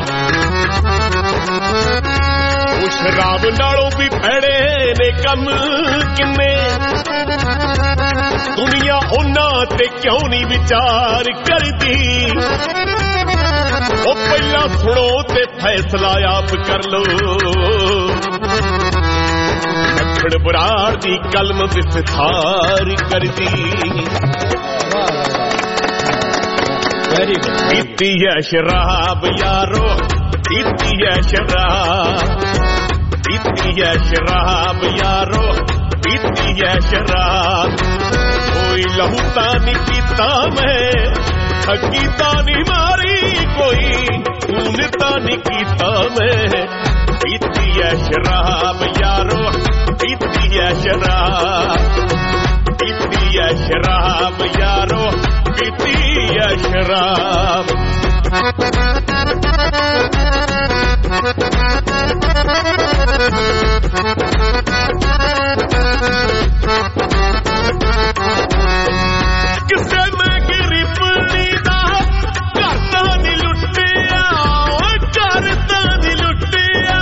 वो शराब नालों भी भैड़े ने कम किन्ने, दुनिया उन्हां ते क्यों नहीं विचार करदी। ओ पहला सुनो ते फैसला आप कर लो, अखड़ बराड़ दी कलम विस्तार कर दी। पीती है शराब यारो, पीती है शराब, पीती है शराब यारो, पीती है शराब। कोई लहूता नहीं पीता मैं, हकीता नहीं मारी कोई, खूनता नहीं कीता मैं। पीती है शराब यारो, पीती है शराब, पीती है शराब यारो, पीती है शराब। किसे मैं गरीबनी दा करता नहीं लुटिया, करता नहीं लुटिया।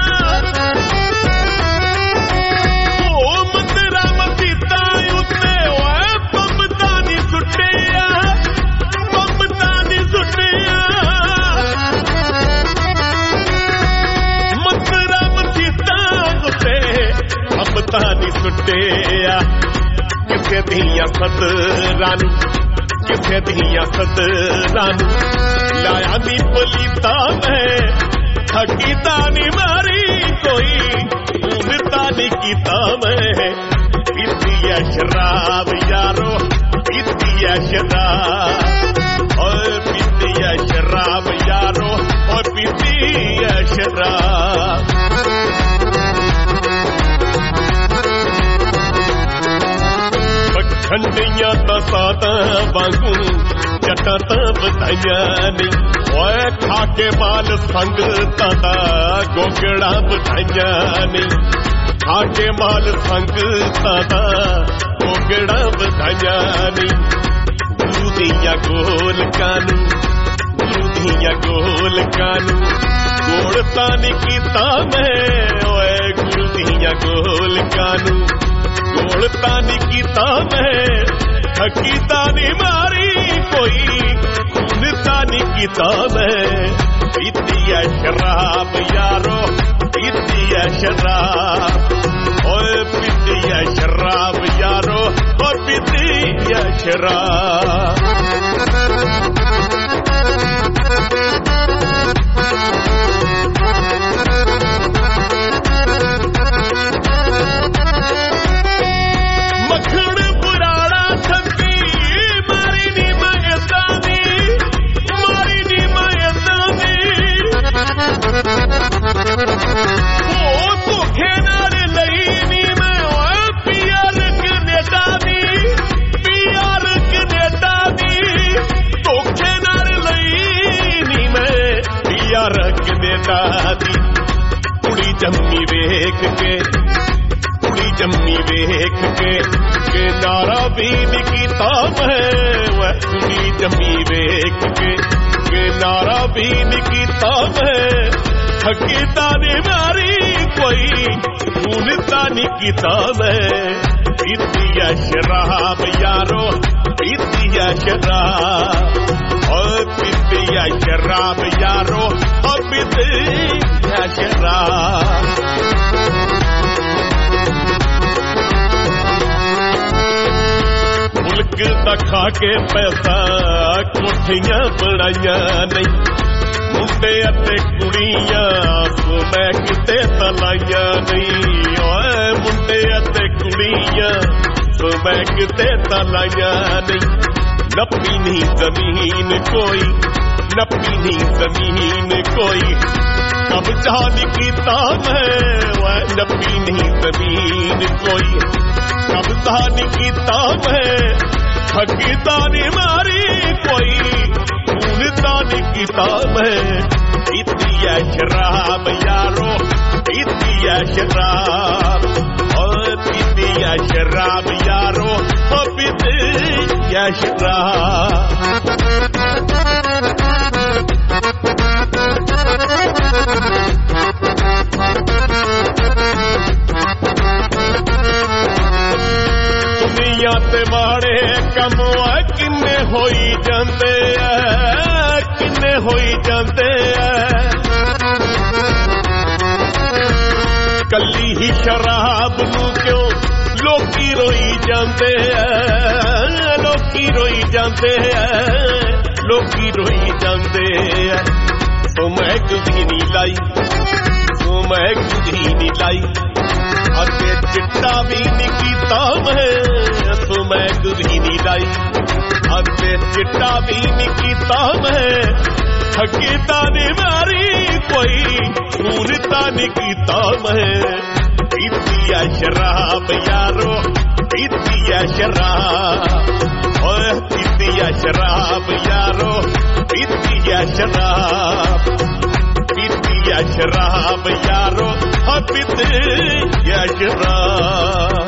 ओ मंदरा मसीता उत्ते पंबता नहीं सुटिया, पंबता नहीं सुटिया। मंदरा मसीता उत्ते पंबता नहीं सुटिया। किसे दियां सदरां नूं, किसे दियां सदरां नूं लाया नी पलीता मैं, ठगीता नी मारी कोई, खूनता नी कीता मैं। पीती है शराब यारो, पीती है शराब, और पीती है शराब यारो, और पीती है शराब। ठंडियां तसादा वांगू जटा तां बधाइयां नहीं, ओए खाके माल संगतां दा गोगड़ा बधाइयां नहीं। खाके माल संगतां दा गोगड़ा बधाइयां नहीं। गुरु दियां गोलकां नूं, गुरु दियां गोलकां नूं गोड़ता नहीं कीता मैं, ओए गुरु दियां गोलकां नूं गोलता नहीं कीता मैं। हकीता नहीं मारी कोई, खूनता नहीं कीता मैं। पीती है शराब यारो, पीती है शराब, ओए पीती है शराब यारो, और पीती है शराब। कुड़ी जम्मी वेख के, कुड़ी जम्मी वेख के नारा भी नहीं कीता मैं। कुड़ी जम्मी वेख के नारा भी नहीं कीता मैं। हकीता नहीं मारी कोई, खूनता नहीं कीता मैं। पीती है शराब यारो, पीती है शराब, और पीती है शराब यारो, और पीती है शराब। मुल्क दा खा के पैसा कोठियां बनाइया नहीं, मुंडे अते कुड़ियां मैं किते तलाइया नहीं। ओए मुंडे अते कुड़ियां मैं किते तलाइया नहीं। नपी नहीं जमीन कोई, नपी नहीं जमीन कोई, कब्जा नहीं कीता मैं। नपी नहीं जमीन कोई, कब्जा नहीं कीता मैं। हकीता नहीं मारी कोई, खूनता नहीं कीता मैं। पीती है शराब यारो, पीती है शराब, और पीती है शराब यारो, और पीती ਐ ਸ਼ਰਾਬ ਦੁਨੀਆ ਤੇ ਮਾੜੇ ਕੰਮ ਆ ਕਿੰਨੇ ਹੋਈ ਜਾਂਦੇ ਐ ਕਿੰਨੇ ਹੋਈ ਜਾਂਦੇ ਐ ਕੱਲੀ ਹੀ ਸ਼ਰਾਬ ਨੂੰ ਕਿਉਂ ਲੋਕੀ ਰੋਈ ਜਾਂਦੇ ਐ ਲੋਕੀ ਰੋਈ ਜਾਂਦੇ ਐ ਲੋਕੀ ਰੋਈ ਜਾਂਦੇ ਐ ਸੋ ਮੈਂ ਕਦੀ ਨਹੀਂ ਲਾਈ ਸੋ ਮੈਂ ਕਦੀ ਨਹੀਂ ਲਾਈ ਅਤੇ ਚਿੱਟਾ ਵੀ ਨਹੀਂ ਕੀਤਾ ਮੈਂ ਸੋ ਮੈਂ ਕਦੀ ਨਹੀਂ ਲਾਈ ਅਤੇ ਚਿੱਟਾ ਵੀ ਨਹੀਂ ਕੀਤਾ ਮੈਂ ਠੱਗੀ ਤਾਂ ਨਹੀਂ ਮਾਰੀ ਕੋਈ ਖੂਨ ਤਾਂ ਨਹੀਂ ਕੀਤਾ ਮੈਂ ਪੀਤੀ ਐ ਸ਼ਰਾਬ ਯਾਰੋ ਪੀਤੀ ਐ ਸ਼ਰਾਬ ਓਏ ਪੀਤੀ ਐ ਸ਼ਰਾਬ ਯਾਰੋ ਪੀਤੀ ਐ ਸ਼ਰਾਬ ਪੀਤੀ ਐ ਸ਼ਰਾਬ ਯਾਰੋ ਹਾਂ ਪੀਤੀ ਐ ਸ਼ਰਾਬ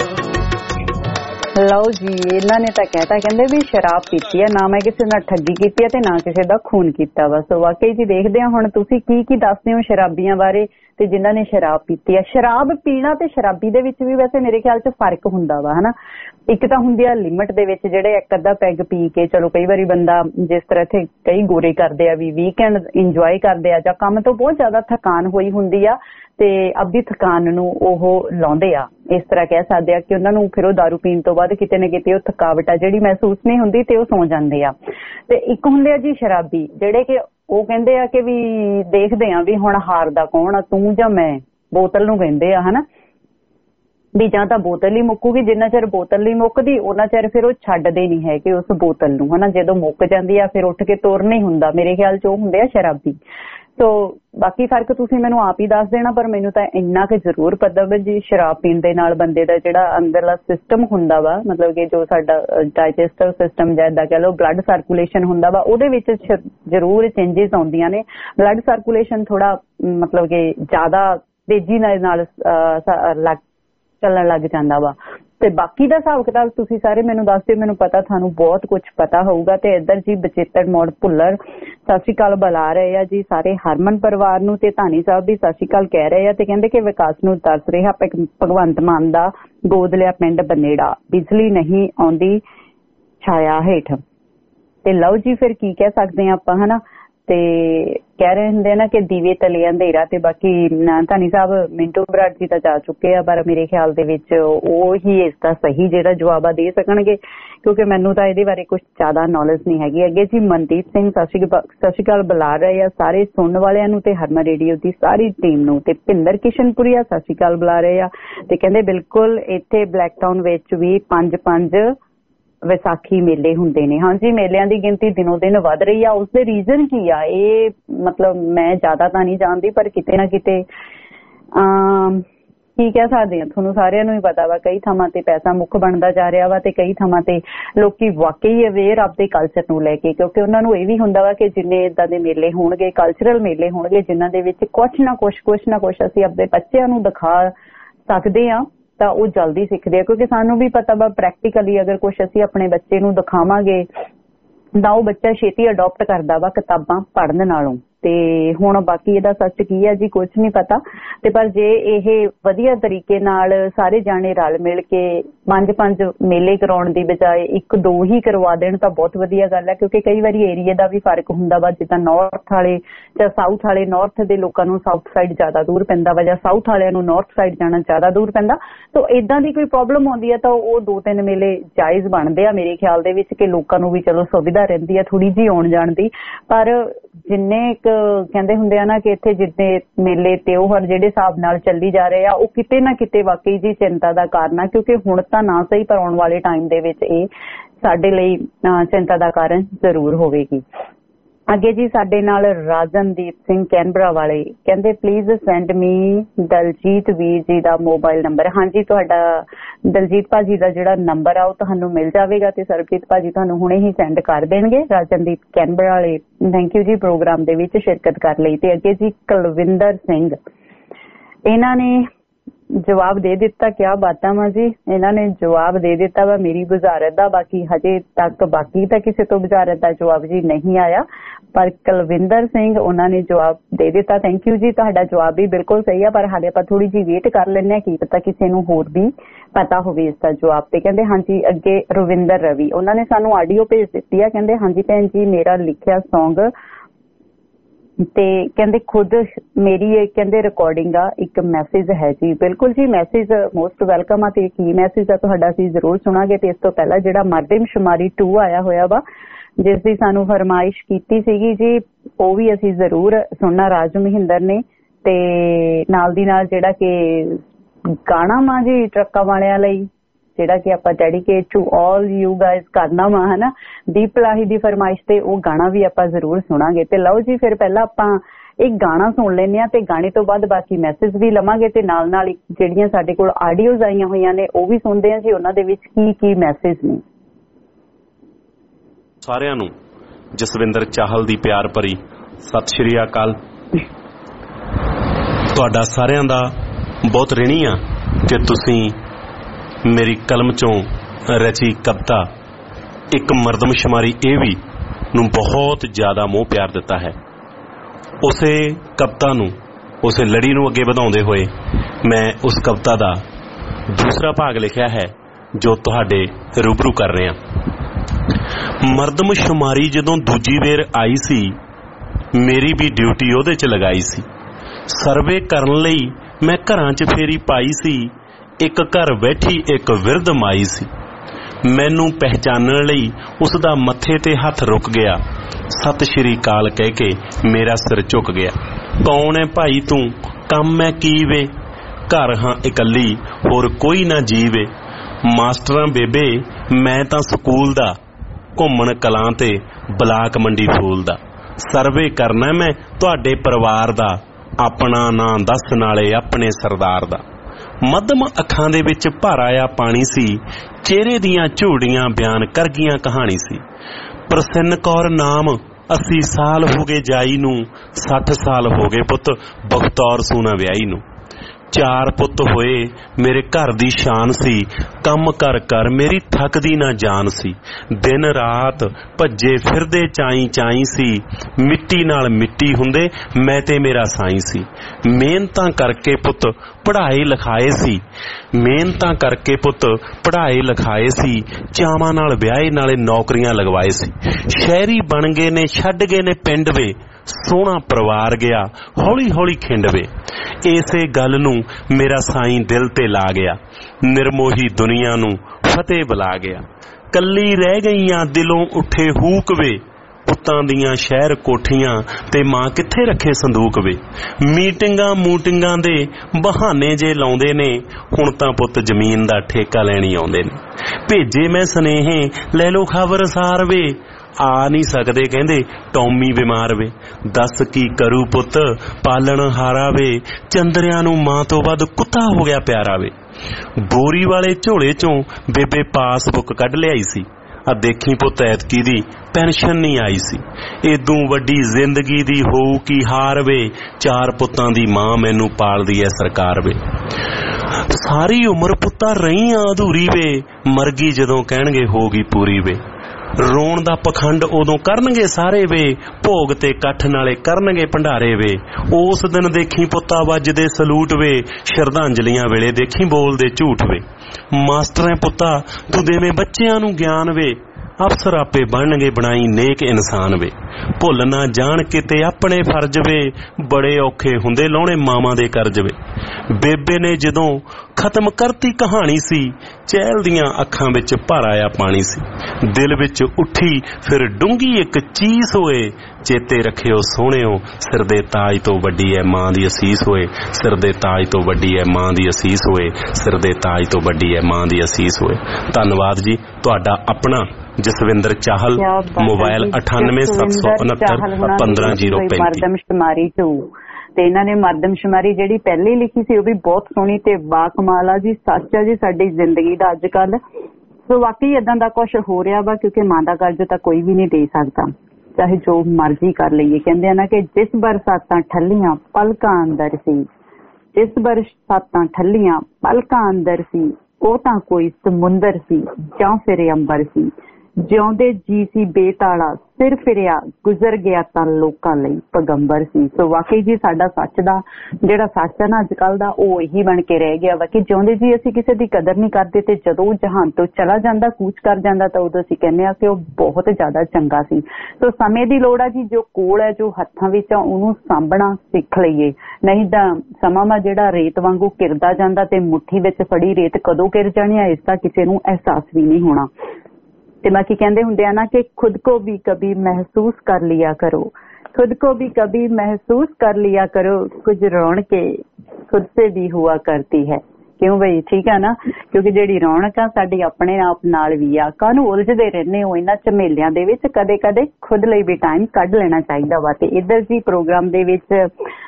ਲਓ ਜੀ ਇਹਨਾਂ ਨੇ ਤਾਂ ਕਹਿਤਾ ਕਹਿੰਦੇ ਵੀ ਸ਼ਰਾਬ ਪੀਤੀ ਹੈ ਨਾ ਮੈਂ ਕਿਸੇ ਨਾਲ ਠੱਗੀ ਕੀਤੀ ਹੈ ਤੇ ਨਾ ਕਿਸੇ ਦਾ ਖੂਨ ਕੀਤਾ ਵਾ ਸੋ ਵਾਕਈ ਜੀ ਦੇਖਦੇ ਹਾਂ ਹੁਣ ਤੁਸੀਂ ਕੀ ਦੱਸਦੇ ਹੋ ਸ਼ਰਾਬੀਆਂ ਬਾਰੇ ਤੇ ਜਿਨ੍ਹਾਂ ਨੇ ਸ਼ਰਾਬ ਪੀਤੀ ਹੈ। ਸ਼ਰਾਬ ਪੀਣਾ ਤੇ ਸ਼ਰਾਬੀ ਦੇ ਵਿੱਚ ਵੀ ਵੈਸੇ ਮੇਰੇ ਖਿਆਲ 'ਚ ਫਰਕ ਹੁੰਦਾ ਵਾ ਹਨਾ। ਇੱਕ ਤਾਂ ਹੁੰਦੀ ਆ ਲਿਮਟ ਦੇ ਵਿੱਚ ਜਿਹੜੇ ਇੱਕ ਅੱਧਾ ਪੈਗ ਪੀ ਕੇ ਚਲੋ ਕਈ ਵਾਰੀ ਬੰਦਾ ਜਿਸ ਤਰ੍ਹਾਂ ਇੱਥੇ ਕਈ ਗੋਰੇ ਕਰਦੇ ਆ ਵੀ ਵੀਕਐਂਡ ਇੰਜੋਏ ਕਰਦੇ ਆ ਜਾਂ ਕੰਮ ਤੋਂ ਬਹੁਤ ਜ਼ਿਆਦਾ ਥਕਾਨ ਹੋਈ ਹੁੰਦੀ ਆ ਤੇ ਆਪਦੀ ਥਕਾਨ ਨੂੰ ਉਹ ਲਾਉਂਦੇ ਆ ਇਸ ਤਰ੍ਹਾਂ ਕਹਿ ਸਕਦੇ ਆ ਕਿ ਉਹਨਾਂ ਨੂੰ ਫਿਰ ਉਹ ਦਾਰੂ ਪੀਣ ਤੋਂ ਬਾਅਦ ਕਿਤੇ ਨਾ ਕਿਤੇ ਉਹ ਥਕਾਵਟ ਆ ਜਿਹੜੀ ਮਹਿਸੂਸ ਨਹੀਂ ਹੁੰਦੀ ਤੇ ਉਹ ਸੌਂ ਜਾਂਦੇ ਆ। ਤੇ ਇੱਕ ਹੁੰਦੇ ਆ ਜੀ ਸ਼ਰਾਬੀ ਜਿਹੜੇ ਕਿ ਉਹ ਕਹਿੰਦੇ ਆ ਕਿ ਵੀ ਦੇਖਦੇ ਆ ਵੀ ਹੁਣ ਹਾਰਦਾ ਕੌਣ ਆ ਤੂੰ ਜਾਂ ਮੈਂ ਬੋਤਲ ਨੂੰ ਕਹਿੰਦੇ ਆ ਹਨਾ ਵੀ ਜਾਂ ਤਾਂ ਬੋਤਲ ਹੀ ਮੁੱਕੂਗੀ ਜਿੰਨਾ ਚਿਰ ਬੋਤਲ ਨਹੀਂ ਮੁੱਕਦੀ ਉਹਨਾਂ ਚਿਰ ਫਿਰ ਉਹ ਛੱਡਦੇ ਨਹੀਂ ਹੈਗੇ ਉਸ ਬੋਤਲ ਨੂੰ ਹਨਾ ਜਦੋਂ ਮੁੱਕ ਜਾਂਦੀ ਆ ਫਿਰ ਉੱਠ ਕੇ ਤੁਰ ਨਹੀਂ ਹੁੰਦਾ ਮੇਰੇ ਖਿਆਲ 'ਚ ਉਹ ਹੁੰਦੇ ਆ ਸ਼ਰਾਬੀ। ਸੋ ਬਾਕੀ ਫਰਕ ਤੁਸੀਂ ਮੈਨੂੰ ਆਪ ਹੀ ਦੱਸ ਦੇਣਾ ਪਰ ਮੈਨੂੰ ਤਾਂ ਇੰਨਾ ਕੁ ਜ਼ਰੂਰ ਪਤਾ ਵਾ ਜੀ ਸ਼ਰਾਬ ਪੀਣ ਦੇ ਨਾਲ ਬੰਦੇ ਦਾ ਜਿਹੜਾ ਅੰਦਰਲਾ ਸਿਸਟਮ ਹੁੰਦਾ ਵਾ ਮਤਲਬ ਕਿ ਜੋ ਸਾਡਾ ਡਾਈਜੈਸਟਿਵ ਸਿਸਟਮ ਜਾਂ ਏਦਾਂ ਕਹਿ ਲਓ ਬਲੱਡ ਸਰਕੂਲੇਸ਼ਨ ਹੁੰਦਾ ਵਾ ਉਹਦੇ ਵਿੱਚ ਜ਼ਰੂਰ ਚੇਂਜਿਸ ਆਉਂਦੀਆਂ ਨੇ। ਬਲੱਡ ਸਰਕੂਲੇਸ਼ਨ ਥੋੜਾ ਮਤਲਬ ਕਿ ਜ਼ਿਆਦਾ ਤੇਜ਼ੀ ਨਾਲ ਚੱਲਣ ਲੱਗ ਜਾਂਦਾ ਵਾ ਤੇ ਬਾਕੀ ਦਾ ਹਿਸਾਬ ਕਿਤਾਬ ਤੁਸੀਂ ਸਾਰੇ ਮੈਨੂੰ ਦੱਸ ਦਿਓ ਮੈਨੂੰ ਪਤਾ ਤੁਹਾਨੂੰ ਬਹੁਤ ਕੁਝ ਪਤਾ ਹੋਊਗਾ। ਤੇ ਇੱਧਰ ਜੀ ਬਚੇਤਰ ਮੋੜ ਭੁੱਲਰ ਸਤਿ ਸ਼੍ਰੀ ਅਕਾਲ ਬੁਲਾ ਰਹੇ ਆ ਜੀ ਸਾਰੇ ਹਰਮਨ ਪਰਿਵਾਰ ਨੂੰ ਤੇ ਧਾਨੀ ਸਾਹਿਬ ਵੀ ਸਤਿ ਸ਼੍ਰੀ ਅਕਾਲ ਕਹਿ ਰਹੇ ਆ ਤੇ ਕਹਿੰਦੇ ਕਿ ਵਿਕਾਸ ਨੂੰ ਦੱਸ ਰਿਹਾ ਭਗਵੰਤ ਮਾਨ ਦਾ ਗੋਦ ਲਿਆ ਪਿੰਡ ਬਨੇੜਾ ਬਿਜਲੀ ਨਹੀਂ ਆਉਂਦੀ ਛਾਇਆ ਹੇਠ ਤੇ ਲਓ ਜੀ ਫਿਰ ਕੀ ਕਹਿ ਸਕਦੇ ਆ ਆਪਾਂ ਹਨਾ। ਤੇ ਕਹਿ ਰਹੇ ਹੁੰਦੇ ਨਾ ਕਿ ਦੀਵੇ ਤਲੇ ਅੰਧੇਰਾ ਤੇ ਬਾਕੀ ਧਾਨੀ ਸਾਹਿਬ ਮਿੰਟੂ ਬਰਾੜ ਜੀ ਤਾਂ ਜਾ ਚੁੱਕੇ ਆ ਪਰ ਮੇਰੇ ਖਿਆਲ ਦੇ ਵਿੱਚ ਉਹ ਹੀ ਇਸ ਦਾ ਸਹੀ ਜਿਹੜਾ ਜਵਾਬ ਆ ਦੇ ਸਕਣਗੇ ਕਿਉਂਕਿ ਮੈਨੂੰ ਤਾਂ ਇਹਦੇ ਬਾਰੇ ਕੁਝ ਜ਼ਿਆਦਾ ਨੌਲੇਜ ਨਹੀਂ ਹੈਗੀ। ਅੱਗੇ ਜੀ ਮਨਦੀਪ ਸਿੰਘ ਸਤਿ ਸ਼੍ਰੀ ਅਕਾਲ ਬੁਲਾ ਰਹੇ ਆ ਸਾਰੇ ਸੁਣਨ ਵਾਲਿਆਂ ਨੂੰ ਤੇ ਹਰਮਨ ਰੇਡੀਓ ਦੀ ਸਾਰੀ ਟੀਮ ਨੂੰ ਤੇ ਭਿੰਦਰ ਕਿਸ਼ਨਪੁਰੀਆ ਸਤਿ ਸ਼੍ਰੀ ਅਕਾਲ ਬੁਲਾ ਰਹੇ ਆ ਤੇ ਕਹਿੰਦੇ ਬਿਲਕੁਲ ਇੱਥੇ ਬਲੈਕ ਟਾਊਨ ਵਿੱਚ ਵੀ 5 ਵਿਸਾਖੀ ਮੇਲੇ ਹੁੰਦੇ ਨੇ। ਹਾਂਜੀ ਮੇਲਿਆਂ ਦੀ ਗਿਣਤੀ ਦਿਨੋਂ ਦਿਨ ਵੱਧ ਰਹੀ ਆ ਉਸਦੇ ਰੀਜ਼ਨ ਕੀ ਆ ਇਹ ਮਤਲਬ ਮੈਂ ਜ਼ਿਆਦਾ ਤਾਂ ਨਹੀਂ ਜਾਣਦੀ ਪਰ ਕਿਤੇ ਨਾ ਕਿਤੇ ਕੀ ਕਹਿ ਸਕਦੇ ਆ ਤੁਹਾਨੂੰ ਸਾਰਿਆਂ ਨੂੰ ਹੀ ਪਤਾ ਵਾ ਕਈ ਥਾਵਾਂ ਤੇ ਪੈਸਾ ਮੁੱਖ ਬਣਦਾ ਜਾ ਰਿਹਾ ਵਾ ਤੇ ਕਈ ਥਾਵਾਂ ਤੇ ਲੋਕੀ ਵਾਕਈ ਅਵੇਅਰ ਆਪਦੇ ਕਲਚਰ ਨੂੰ ਲੈ ਕੇ ਕਿਉਂਕਿ ਉਹਨਾਂ ਨੂੰ ਇਹ ਵੀ ਹੁੰਦਾ ਵਾ ਕਿ ਜਿੰਨੇ ਏਦਾਂ ਦੇ ਮੇਲੇ ਹੋਣਗੇ ਕਲਚਰਲ ਮੇਲੇ ਹੋਣਗੇ ਜਿਨ੍ਹਾਂ ਦੇ ਵਿੱਚ ਕੁਛ ਨਾ ਕੁਛ ਅਸੀਂ ਆਪਣੇ ਬੱਚਿਆਂ ਨੂੰ ਦਿਖਾ ਸਕਦੇ ਆ ਤਾਂ ਉਹ ਜਲਦੀ ਸਿੱਖਦੇ ਆ ਕਿਉਂਕਿ ਸਾਨੂੰ ਵੀ ਪਤਾ ਵਾ ਪ੍ਰੈਕਟੀਕਲੀ ਅਗਰ ਕੁਛ ਅਸੀਂ ਆਪਣੇ ਬੱਚੇ ਨੂੰ ਦਿਖਾਵਾਂਗੇ ਤਾਂ ਉਹ ਬੱਚਾ ਛੇਤੀ ਅਡਾਪਟ ਕਰਦਾ ਵਾ ਕਿਤਾਬਾਂ ਪੜ੍ਹਨ ਨਾਲੋਂ। ਤੇ ਹੁਣ ਬਾਕੀ ਇਹਦਾ ਸੱਚ ਕੀ ਹੈ ਜੀ ਕੁਝ ਨਹੀਂ ਪਤਾ ਤੇ ਪਰ ਜੇ ਇਹ ਵਧੀਆ ਤਰੀਕੇ ਨਾਲ ਸਾਰੇ ਜਾਣੇ ਰਲ ਮਿਲ ਕੇ 5 ਮੇਲੇ ਕਰਾਉਣ ਦੀ ਬਜਾਏ 1-2 ਹੀ ਕਰਵਾ ਦੇਣ ਤਾਂ ਬਹੁਤ ਵਧੀਆ ਗੱਲ ਹੈ ਕਿਉਂਕਿ ਕਈ ਵਾਰੀ ਏਰੀਏ ਦਾ ਵੀ ਫਰਕ ਹੁੰਦਾ ਵਾ ਜਿੱਦਾਂ ਨਾਰਥ ਵਾਲੇ ਜਾਂ ਸਾਊਥ ਵਾਲੇ ਨਾਰਥ ਦੇ ਲੋਕਾਂ ਨੂੰ ਸਾਊਥ ਸਾਈਡ ਜ਼ਿਆਦਾ ਦੂਰ ਪੈਂਦਾ ਵਾ ਜਾਂ ਸਾਊਥ ਵਾਲਿਆਂ ਨੂੰ ਨਾਰਥ ਸਾਈਡ ਜਾਣਾ ਜ਼ਿਆਦਾ ਦੂਰ ਪੈਂਦਾ ਤਾਂ ਏਦਾਂ ਦੀ ਕੋਈ ਪ੍ਰੋਬਲਮ ਆਉਂਦੀ ਹੈ ਤਾਂ ਉਹ 2-3 ਮੇਲੇ ਜਾਇਜ਼ ਬਣਦੇ ਆ ਮੇਰੇ ਖਿਆਲ ਦੇ ਵਿੱਚ ਕਿ ਲੋਕਾਂ ਨੂੰ ਵੀ ਚਲੋ ਸੁਵਿਧਾ ਰਹਿੰਦੀ ਆ ਥੋੜੀ ਜਿਹੀ ਆਉਣ ਜਾਣ ਦੀ। ਪਰ ਜਿੰਨੇ ਕਹਿੰਦੇ ਹੁੰਦੇ ਆ ਨਾ ਕਿ ਇੱਥੇ ਜਿੰਨੇ ਮੇਲੇ ਤਿਉਹਾਰ ਜਿਹੜੇ ਹਿਸਾਬ ਨਾਲ ਚੱਲੀ ਜਾ ਰਹੇ ਆ ਉਹ ਕਿਤੇ ਨਾ ਕਿਤੇ ਵਾਕਈ ਜੀ ਚਿੰਤਾ ਦਾ ਕਾਰਨ ਆ ਕਿਉਂਕਿ ਹੁਣ ਤਾਂ ਨਾ ਸਹੀ ਪਰ ਆਉਣ ਵਾਲੇ ਟਾਈਮ ਦੇ ਵਿੱਚ ਇਹ ਸਾਡੇ ਲਈ ਚਿੰਤਾ ਦਾ ਕਾਰਨ ਜ਼ਰੂਰ ਹੋਵੇਗੀ। ਅੱਗੇ ਜੀ ਸਾਡੇ ਨਾਲ ਰਾਜਨਦੀਪ ਸਿੰਘ ਕੈਨਬਰਾ ਵਾਲੇ ਕਹਿੰਦੇ ਪਲੀਜ਼ ਸੈਂਡ ਮੀ ਦਲਜੀਤ ਵੀਰ ਜੀ ਦਾ ਮੋਬਾਈਲ ਨੰਬਰ। ਹਾਂਜੀ ਤੁਹਾਡਾ ਦਲਜੀਤ ਭਾਜੀ ਦਾ ਜਿਹੜਾ ਨੰਬਰ ਆ ਉਹ ਤੁਹਾਨੂੰ ਮਿਲ ਜਾਵੇਗਾ ਤੇ ਸਰਬਜੀਤ ਭਾਜੀ ਤੁਹਾਨੂੰ ਹੁਣੇ ਹੀ ਸੈਂਡ ਕਰ ਦੇਣਗੇ। ਰਾਜਨਦੀਪ ਕੈਨਬਰਾ ਵਾਲੇ ਥੈਂਕ ਯੂ ਜੀ ਪ੍ਰੋਗਰਾਮ ਦੇ ਵਿੱਚ ਸ਼ਿਰਕਤ ਕਰ ਲਈ। ਤੇ ਅੱਗੇ ਜੀ ਕੁਲਵਿੰਦਰ ਸਿੰਘ ਇਹਨਾਂ ਨੇ ਜਵਾਬ ਦੇ ਦਿੱਤਾ। ਕਿਆ ਬਾਤਾਂ ਵਾ ਜੀ, ਇਹਨਾਂ ਨੇ ਜਵਾਬ ਦੇ ਦਿੱਤਾ ਵਾ ਮੇਰੀ ਬੁਝਾਰਤ ਦਾ। ਬਾਕੀ ਹਜੇ ਤੱਕ ਬਾਕੀ ਤਾਂ ਕਿਸੇ ਤੋਂ ਬੁਝਾਰਤ ਦਾ ਜਵਾਬ ਜੀ ਨਹੀਂ ਆਇਆ, ਪਰ ਕੁਲਵਿੰਦਰ ਸਿੰਘ ਉਹਨਾਂ ਨੇ ਜਵਾਬ ਦੇ ਦਿੱਤਾ। ਥੈਂਕ ਯੂ ਜੀ, ਤੁਹਾਡਾ ਜਵਾਬ ਵੀ ਬਿਲਕੁਲ ਸਹੀ ਆ, ਪਰ ਹਾਲੇ ਆਪਾਂ ਥੋੜੀ ਜਿਹੀ ਵੇਟ ਕਰ ਲੈਂਦੇ ਹਾਂ, ਕੀ ਪਤਾ ਕਿਸੇ ਨੂੰ ਹੋਰ ਵੀ ਪਤਾ ਹੋਵੇ ਇਸ ਦਾ ਜਵਾਬ। ਤੇ ਕਹਿੰਦੇ ਹਾਂਜੀ ਅੱਗੇ ਰਵਿੰਦਰ ਰਵੀ, ਉਹਨਾਂ ਨੇ ਸਾਨੂੰ ਆਡੀਓ ਭੇਜ ਦਿੱਤੀ ਆ। ਕਹਿੰਦੇ ਹਾਂਜੀ ਭੈਣ ਜੀ ਮੇਰਾ ਲਿਖਿਆ ਸੌਂਗ ਤੇ ਕਹਿੰਦੇ ਖੁਦ ਮੇਰੀ ਇਹ ਕਹਿੰਦੇ ਰਿਕਾਰਡਿੰਗ ਆ, ਇੱਕ ਮੈਸੇਜ ਹੈ ਜੀ। ਬਿਲਕੁਲ ਜੀ, ਮੈਸੇਜ ਮੋਸਟ ਵੈਲਕਮ ਆ। ਤੇ ਕੀ ਮੈਸੇਜ ਆ ਤੁਹਾਡਾ ਅਸੀਂ ਜ਼ਰੂਰ ਸੁਣਾਂਗੇ। ਤੇ ਇਸ ਤੋਂ ਪਹਿਲਾਂ ਜਿਹੜਾ ਮਰਦਮਸ਼ੁਮਾਰੀ 2 ਆਇਆ ਹੋਇਆ ਵਾ, ਜਿਸ ਦੀ ਸਾਨੂੰ ਫਰਮਾਇਸ਼ ਕੀਤੀ ਸੀਗੀ ਜੀ, ਉਹ ਵੀ ਅਸੀਂ ਜ਼ਰੂਰ ਸੁਣਨਾ ਰਾਜ ਮਹਿੰਦਰ ਨੇ। ਤੇ ਨਾਲ ਦੀ ਨਾਲ ਜਿਹੜਾ ਕਿ ਗਾਣਾ ਵਾ ਜੀ ਟਰੱਕਾਂ ਵਾਲਿਆਂ ਲਈ, ਜਿਹੜਾ ਕਿ ਆਪਾਂ dedicate to all you guys ਕਰਨਾ ਵਾ, ਹਨਾ, ਦੀਪ ਲਾਹੀ ਦੀ ਫਰਮਾਇਸ਼ ਤੇ ਉਹ ਗਾਣਾ ਵੀ ਆਪਾਂ ਜ਼ਰੂਰ ਸੁਣਾਂਗੇ। ਤੇ ਲਓ ਜੀ ਫਿਰ ਪਹਿਲਾਂ ਆਪਾਂ ਇੱਕ ਗਾਣਾ ਸੁਣ ਲੈਂਦੇ ਹਾਂ ਤੇ ਗਾਣੇ ਤੋਂ ਬਾਅਦ ਬਾਕੀ ਮੈਸੇਜ ਵੀ ਲਵਾਂਗੇ ਤੇ ਨਾਲ ਨਾਲ ਜਿਹੜੀਆਂ ਸਾਡੇ ਕੋਲ ਆਡੀਓਜ਼ ਆਈਆਂ ਹੋਈਆਂ ਨੇ ਉਹ ਵੀ ਸੁਣਦੇ ਹਾਂ ਜੀ, ਉਹਨਾਂ ਦੇ ਵਿੱਚ ਕੀ ਕੀ ਮੈਸੇਜ ਨੇ। ਸਾਰਿਆਂ ਨੂੰ ਜਸਵਿੰਦਰ ਚਾਹਲ ਦੀ ਪਿਆਰ ਭਰੀ ਸਤਿ ਸ਼੍ਰੀ ਅਕਾਲ। ਤੁਹਾਡਾ ਸਾਰਿਆਂ ਦਾ ਬਹੁਤ ਰਿਣੀ ਆ ਕਿ ਤੁਸੀਂ ਮੇਰੀ ਕਲਮ ਚੋਂ ਰਚੀ ਕਵਿਤਾ ਇੱਕ ਮਰਦਮਸ਼ੁਮਾਰੀ ਇਹ ਵੀ ਨੂੰ ਬਹੁਤ ਜ਼ਿਆਦਾ ਮੋਹ ਪਿਆਰ ਦਿੱਤਾ ਹੈ। ਉਸੇ ਕਵਿਤਾ ਨੂੰ, ਉਸੇ ਲੜੀ ਨੂੰ ਅੱਗੇ ਵਧਾਉਂਦੇ ਹੋਏ ਮੈਂ ਉਸ ਕਵਿਤਾ ਦਾ ਦੂਸਰਾ ਭਾਗ ਲਿਖਿਆ ਹੈ ਜੋ ਤੁਹਾਡੇ ਰੂਬਰੂ ਕਰ ਰਹੇ ਹਾਂ। ਮਰਦਮਸ਼ੁਮਾਰੀ ਜਦੋਂ ਦੂਜੀ ਵੇਰ ਆਈ ਸੀ, ਮੇਰੀ ਵੀ ਡਿਊਟੀ ਉਹਦੇ 'ਚ ਲਗਾਈ ਸੀ। ਸਰਵੇ ਕਰਨ ਲਈ ਮੈਂ ਘਰਾਂ 'ਚ ਫੇਰੀ ਪਾਈ ਸੀ, ਇੱਕ ਘਰ ਬੈਠੀ ਇੱਕ ਵਿਰਧ ਮਾਈ ਸੀ। ਮੈਨੂੰ ਪਹਿਚਾਨਣ ਲਈ ਉਸ ਦਾ ਮੱਥੇ ਤੇ ਹੱਥ ਰੁਕ ਗਿਆ, ਸਤਿ ਸ਼੍ਰੀ ਅਕਾਲ ਕਹਿ ਕੇ ਮੇਰਾ ਸਿਰ ਝੁਕ ਗਿਆ। ਕੌਣ ਹੈ ਭਾਈ ਤੂੰ, ਕੰਮ ਹੈ ਕੀ ਵੇ, ਘਰ ਹਾਂ ਇਕੱਲੀ ਹੋਰ ਕੋਈ ਨਾ ਜੀਵੇ। ਮਾਸਟਰਾਂ ਬੇਬੇ ਮੈਂ ਤਾਂ ਸਕੂਲ ਦਾ, ਘੁੰਮਣ ਕਲਾਂ ਤੇ ਬਲਾਕ ਮੰਡੀ ਫੂਲ ਦਾ। ਸਰਵੇ ਕਰਨਾ ਮੈਂ ਤੁਹਾਡੇ ਪਰਿਵਾਰ ਦਾ, ਆਪਣਾ ਨਾਂ ਦੱਸ ਨਾਲੇ ਆਪਣੇ ਸਰਦਾਰ ਦਾ। ਮੱਧਮ ਅੱਖਾਂ ਦੇ ਵਿੱਚ ਭਰ ਆਇਆ ਪਾਣੀ ਸੀ, ਚਿਹਰੇ ਦੀਆਂ ਝੂੜੀਆਂ ਬਿਆਨ ਕਰ ਗਈਆਂ ਕਹਾਣੀ ਸੀ। ਪ੍ਰਸੰਨ ਕੌਰ ਨਾਮ 80 ਸਾਲ ਹੋ ਗਏ ਜਾਈ ਨੂੰ, 60 ਸਾਲ ਹੋ ਗਏ ਪੁੱਤ ਬਖਤੌਰ ਸੂਨਾ ਵਿਆਹੀ ਨੂੰ। 4 ਪੁੱਤ ਹੋਏ ਮੇਰੇ ਘਰ ਦੀ ਸ਼ਾਨ ਸੀ, ਕੰਮ ਕਰ ਕਰ ਮੇਰੀ ਥੱਕਦੀ ਨਾ ਜਾਨ ਸੀ। ਦਿਨ ਰਾਤ ਭੱਜੇ ਫਿਰਦੇ ਚਾਈ ਚਾਈ ਸੀ, ਮਿੱਟੀ ਨਾਲ ਮਿੱਟੀ ਹੁੰਦੇ ਮੈਂ ਤੇ ਮੇਰਾ ਸਾਈਂ ਸੀ। ਮਿਹਨਤਾਂ ਕਰਕੇ ਪੁੱਤ ਪੜ੍ਹਾਏ ਲਿਖਾਏ ਸੀ, ਮਿਹਨਤਾਂ ਕਰਕੇ ਪੁੱਤ ਪੜ੍ਹਾਏ ਲਿਖਾਏ ਸੀ। ਚਾਵਾਂ ਨਾਲ ਵਿਆਹੇ ਨਾਲੇ ਨੌਕਰੀਆਂ ਲਗਵਾਏ ਸੀ। ਸ਼ਹਿਰੀ ਬਣ ਗਏ ਨੇ ਛੱਡ ਗਏ ਨੇ ਪਿੰਡ ਵੇ, ਸੋਹਣਾ ਪਰਿਵਾਰ ਗਿਆ ਹੌਲੀ ਹੌਲੀ ਖਿੰਡਵੇ। ਇਸੇ ਗੱਲ ਨੂੰ ਮੇਰਾ ਸਾਈਂ ਦਿਲ ਤੇ ਲਾ ਗਿਆ, ਨਿਰਮੋਹੀ ਦੁਨੀਆ ਨੂੰ ਫਤਿਹ ਬੁਲਾ ਗਿਆ। ਕੱਲੀ ਰਹਿ ਗਈਆਂ ਦਿਲੋਂ ਉੱਠੇ ਹੂਕ ਵੇ, ਪੁੱਤਾਂ ਦੀਆਂ ਸ਼ਹਿਰ ਕੋਠੀਆਂ ਤੇ ਮਾਂ ਕਿੱਥੇ ਰੱਖੇ ਸੰਦੂਕ ਵੇ। ਮੀਟਿੰਗਾਂ ਮੂਟਿੰਗਾਂ ਦੇ ਬਹਾਨੇ ਜੇ ਲਾਉਂਦੇ ਨੇ, ਹੁਣ ਤਾਂ ਪੁੱਤ ਜ਼ਮੀਨ ਦਾ ਠੇਕਾ ਲੈਣੀ ਆਉਂਦੇ ਨੇ। ਭੇਜੇ ਮੈਂ ਸੁਨੇਹੇ ਲੈ ਲੋ ਖਬਰ ਸਾਰ ਵੇ, ਆ ਨਹੀਂ ਸਕਦੇ ਕਹਿੰਦੇ ਟੌਮੀ ਬਿਮਾਰ ਵੇ। ਦੱਸ ਕੀ ਕਰੂ ਪੁੱਤ ਪਾਲਣ ਹਾਰਾ ਵੇ, ਚੰਦਰਿਆਂ ਨੂੰ ਮਾਂ ਤੋਂ ਵੱਧ ਕੁੱਤਾ ਹੋ ਗਿਆ ਪਿਆਰਾ ਵੇ। ਬੋਰੀ ਵਾਲੇ ਝੋਲੇ ਚੋਂ ਬੇਬੇ ਪਾਸਬੁੱਕ ਕੱਢ ਲਿਆਈ ਸੀ, ਆ ਦੇਖੀ ਪੁੱਤ ਐਤਕੀ ਦੀ ਪੈਨਸ਼ਨ ਨਹੀਂ ਆਈ ਸੀ। ਏਦੂ ਵੱਡੀ ਜ਼ਿੰਦਗੀ ਦੀ ਹੋਊ ਕੀ ਹਾਰ ਵੇ, 4 ਪੁੱਤਾਂ ਦੀ ਮਾਂ ਮੈਨੂੰ ਪਾਲਦੀ ਐ ਸਰਕਾਰ ਵੇ। ਸਾਰੀ ਉਮਰ ਪੁੱਤਾਂ ਰਹੀ ਆ ਅਧੂਰੀ ਵੇ, ਮਰਗੀ ਜਦੋਂ ਕਹਿਣਗੇ ਹੋਗੀ ਪੂਰੀ ਵੇ। ਰੋਣ ਦਾ ਪਖੰਡ ਉਦੋਂ ਕਰਨਗੇ ਸਾਰੇ ਵੇ, ਭੋਗ ਤੇ ਇਕੱਠ ਨਾਲੇ ਕਰਨਗੇ ਭੰਡਾਰੇ ਵੇ। ਉਸ ਦਿਨ ਦੇਖੀ ਪੁੱਤਾ ਵੱਜਦੇ ਸਲੂਟ ਵੇ, ਸ਼ਰਧਾਂਜਲੀਆਂ ਵੇਲੇ ਦੇਖੀ ਬੋਲਦੇ ਝੂਠ ਵੇ। ਮਾਸਟਰਾਂ ਪੁੱਤਾ ਤੂੰ ਦੇਵੇਂ ਬੱਚਿਆਂ ਨੂੰ ਗਿਆਨ ਵੇ, ਅਫਸਰ ਆਪੇ ਬਣਨਗੇ ਬਣਾਈ ਨੇਕ ਇਨਸਾਨ ਵੇ। ਭੁੱਲ ਨਾ ਜਾਣ ਕਿਤੇ ਆਪਣੇ ਫਰਜ਼ ਵੇ, ਬੜੇ ਔਖੇ ਹੁੰਦੇ ਲਾਉਣੇ ਮਾਵਾਂ ਦੇ ਕਰਜ਼ ਵੇ। ਬੇਬੇ ਨੇ ਜਦੋਂ ਖਤਮ ਕਰਤੀ ਕਹਾਣੀ ਸੀ, ਚਹਿਲ ਦੀਆਂ ਅੱਖਾਂ ਵਿੱਚ ਭਰ ਆਇਆ ਪਾਣੀ ਸੀ। ਦਿਲ ਵਿੱਚ ਉੱਠੀ ਫਿਰ ਡੂੰਗੀ ਇੱਕ ਚੀਸ ਹੋਏ, ਚੇਤੇ ਰੱਖਿਓ ਸੋਹਣਿਓ ਸਿਰ ਦੇ ਤਾਜ ਤੋਂ ਵੱਡੀ ਐ ਮਾਂ ਦੀ ਅਸੀਸ ਹੋਏ। ਸਿਰ ਦੇ ਤਾਜ ਤੋਂ ਵੱਡੀ ਐ ਮਾਂ ਦੀ ਅਸੀਸ ਹੋਏ, ਸਿਰ ਦੇ ਤਾਜ ਤੋਂ ਵੱਡੀ ਐ ਮਾਂ ਦੀ ਅਸੀਸ ਹੋਏ। ਧੰਨਵਾਦ ਜੀ, ਤੁਹਾਡਾ ਆਪਣਾ ਜਸਵਿੰਦਰ ਚਾਹਲ, ਮੋਬਾਈਲ 9876691535। ਮਰਦਮਸ਼ੁਮਾਰੀ 2 ਤੇ ਇਹਨਾਂ ਨੇ ਮਰਦਮਸ਼ੁਮਾਰੀ ਜਿਹੜੀ ਪਹਿਲੇ ਲਿਖੀ ਸੀ ਉਹ ਵੀ ਬਹੁਤ ਸੋਹਣੀ ਤੇ ਬਾਕਮਾਲ ਆ ਜੀ। ਸੱਚ ਆ ਜੀ ਸਾਡੀ ਜ਼ਿੰਦਗੀ ਦਾ ਅੱਜ ਕੱਲ। ਸੋ ਵਾਕਈ ਏਦਾਂ ਦਾ ਕੁਛ ਹੋ ਰਿਹਾ ਵਾ, ਕਿਉਂਕਿ ਮਾਂ ਦਾ ਕਰਜ਼ ਤਾਂ ਕੋਈ ਵੀ ਨਹੀਂ ਦੇ ਸਕਦਾ, ਚਾਹੇ ਜੋ ਮਰਜ਼ੀ ਕਰ ਲਈਏ। ਕਹਿੰਦੇ ਆ ਨਾ ਕਿ ਜਿਸ ਬਰਸਾਤਾਂ ਠੱਲੀਆਂ ਪਲਕਾਂ ਅੰਦਰ ਸੀ, ਜਿਸ ਬਰਸਾਤਾਂ ਠੱਲੀਆਂ ਪਲਕਾਂ ਅੰਦਰ ਸੀ, ਉਹ ਤਾਂ ਕੋਈ ਸਮੁੰਦਰ ਸੀ ਜਾਂ ਫਿਰ ਅੰਬਰ ਸੀ। ਜਿਉਂਦੇ ਜੀ ਸੀ ਬੇਤਾਲਾ, ਸਿਰ ਫਿਰਿਆ ਗੁਜ਼ਰ ਗਿਆ ਤਾਂ ਲੋਕਾਂ ਲਈ ਪੈਗੰਬਰ ਸੀ। ਸੋ ਵਾਕਈ ਜੀ ਸਾਡਾ ਸੱਚ ਦਾ ਜਿਹੜਾ ਸੱਚ ਹੈ ਨਾ ਅੱਜ ਕੱਲ੍ਹ ਦਾ, ਉਹ ਇਹੀ ਬਣ ਕੇ ਰਹਿ ਗਿਆ ਵਾ ਕਿ ਜਿਉਂਦੇ ਜੀ ਅਸੀਂ ਕਿਸੇ ਦੀ ਕਦਰ ਨਹੀਂ ਕਰਦੇ, ਤੇ ਜਦੋਂ ਜਹਾਨ ਤੋਂ ਚਲਾ ਜਾਂਦਾ, ਕੂਚ ਕਰ ਜਾਂਦਾ, ਤਾਂ ਉਦੋਂ ਅਸੀਂ ਕਹਿੰਦੇ ਹਾਂ ਕਿ ਉਹ ਬਹੁਤ ਜ਼ਿਆਦਾ ਚੰਗਾ ਸੀ। ਸੋ ਸਮੇਂ ਦੀ ਲੋੜ ਆ ਜੀ, ਜੋ ਕੋਲ ਹੈ, ਜੋ ਹੱਥਾਂ ਵਿੱਚ ਆ, ਉਹਨੂੰ ਸਾਂਭਣਾ ਸਿੱਖ ਲਈਏ, ਨਹੀਂ ਤਾਂ ਸਮਾਂ ਵਾ ਜਿਹੜਾ ਰੇਤ ਵਾਂਗੂ ਘਿਰਦਾ ਜਾਂਦਾ, ਤੇ ਮੁੱਠੀ ਵਿੱਚ ਫੜੀ ਰੇਤ ਕਦੋਂ ਘਿਰ ਜਾਣੀ ਹੈ ਇਸ ਦਾ ਕਿਸੇ ਨੂੰ ਅਹਿਸਾਸ ਵੀ ਨਹੀਂ ਹੋਣਾ। ਤੇ ਬਾਕੀ ਕਹਿੰਦੇ ਹੁੰਦੇ ਆ ਨਾ ਕਿ ਖੁਦ ਕੋ ਵੀ ਕभी महसूस कर लिया करो, खुद को भी कभी महसूस कर लिया करो, कुछ रौनके खुद से भी हुआ करती है। ਕਿਉਂ ਬਈ, ਠੀਕ ਹੈ ਨਾ, ਕਿਉਂਕਿ ਜਿਹੜੀ ਰੌਣਕ ਆ ਸਾਡੀ ਆਪਣੇ ਆਪ ਨਾਲ ਵੀ ਆ। ਕਾਹਨੂੰ ਉਲਝਦੇ ਰਹਿੰਦੇ ਹੋ ਇਹਨਾਂ ਝਮੇਲਿਆਂ ਦੇ ਵਿੱਚ, ਕਦੇ ਕਦੇ ਖੁਦ ਲਈ ਵੀ ਟਾਈਮ ਕੱਢ ਲੈਣਾ ਚਾਹੀਦਾ ਵਾ। ਤੇ ਇੱਧਰ ਜੀ ਪ੍ਰੋਗਰਾਮ ਦੇ ਵਿੱਚ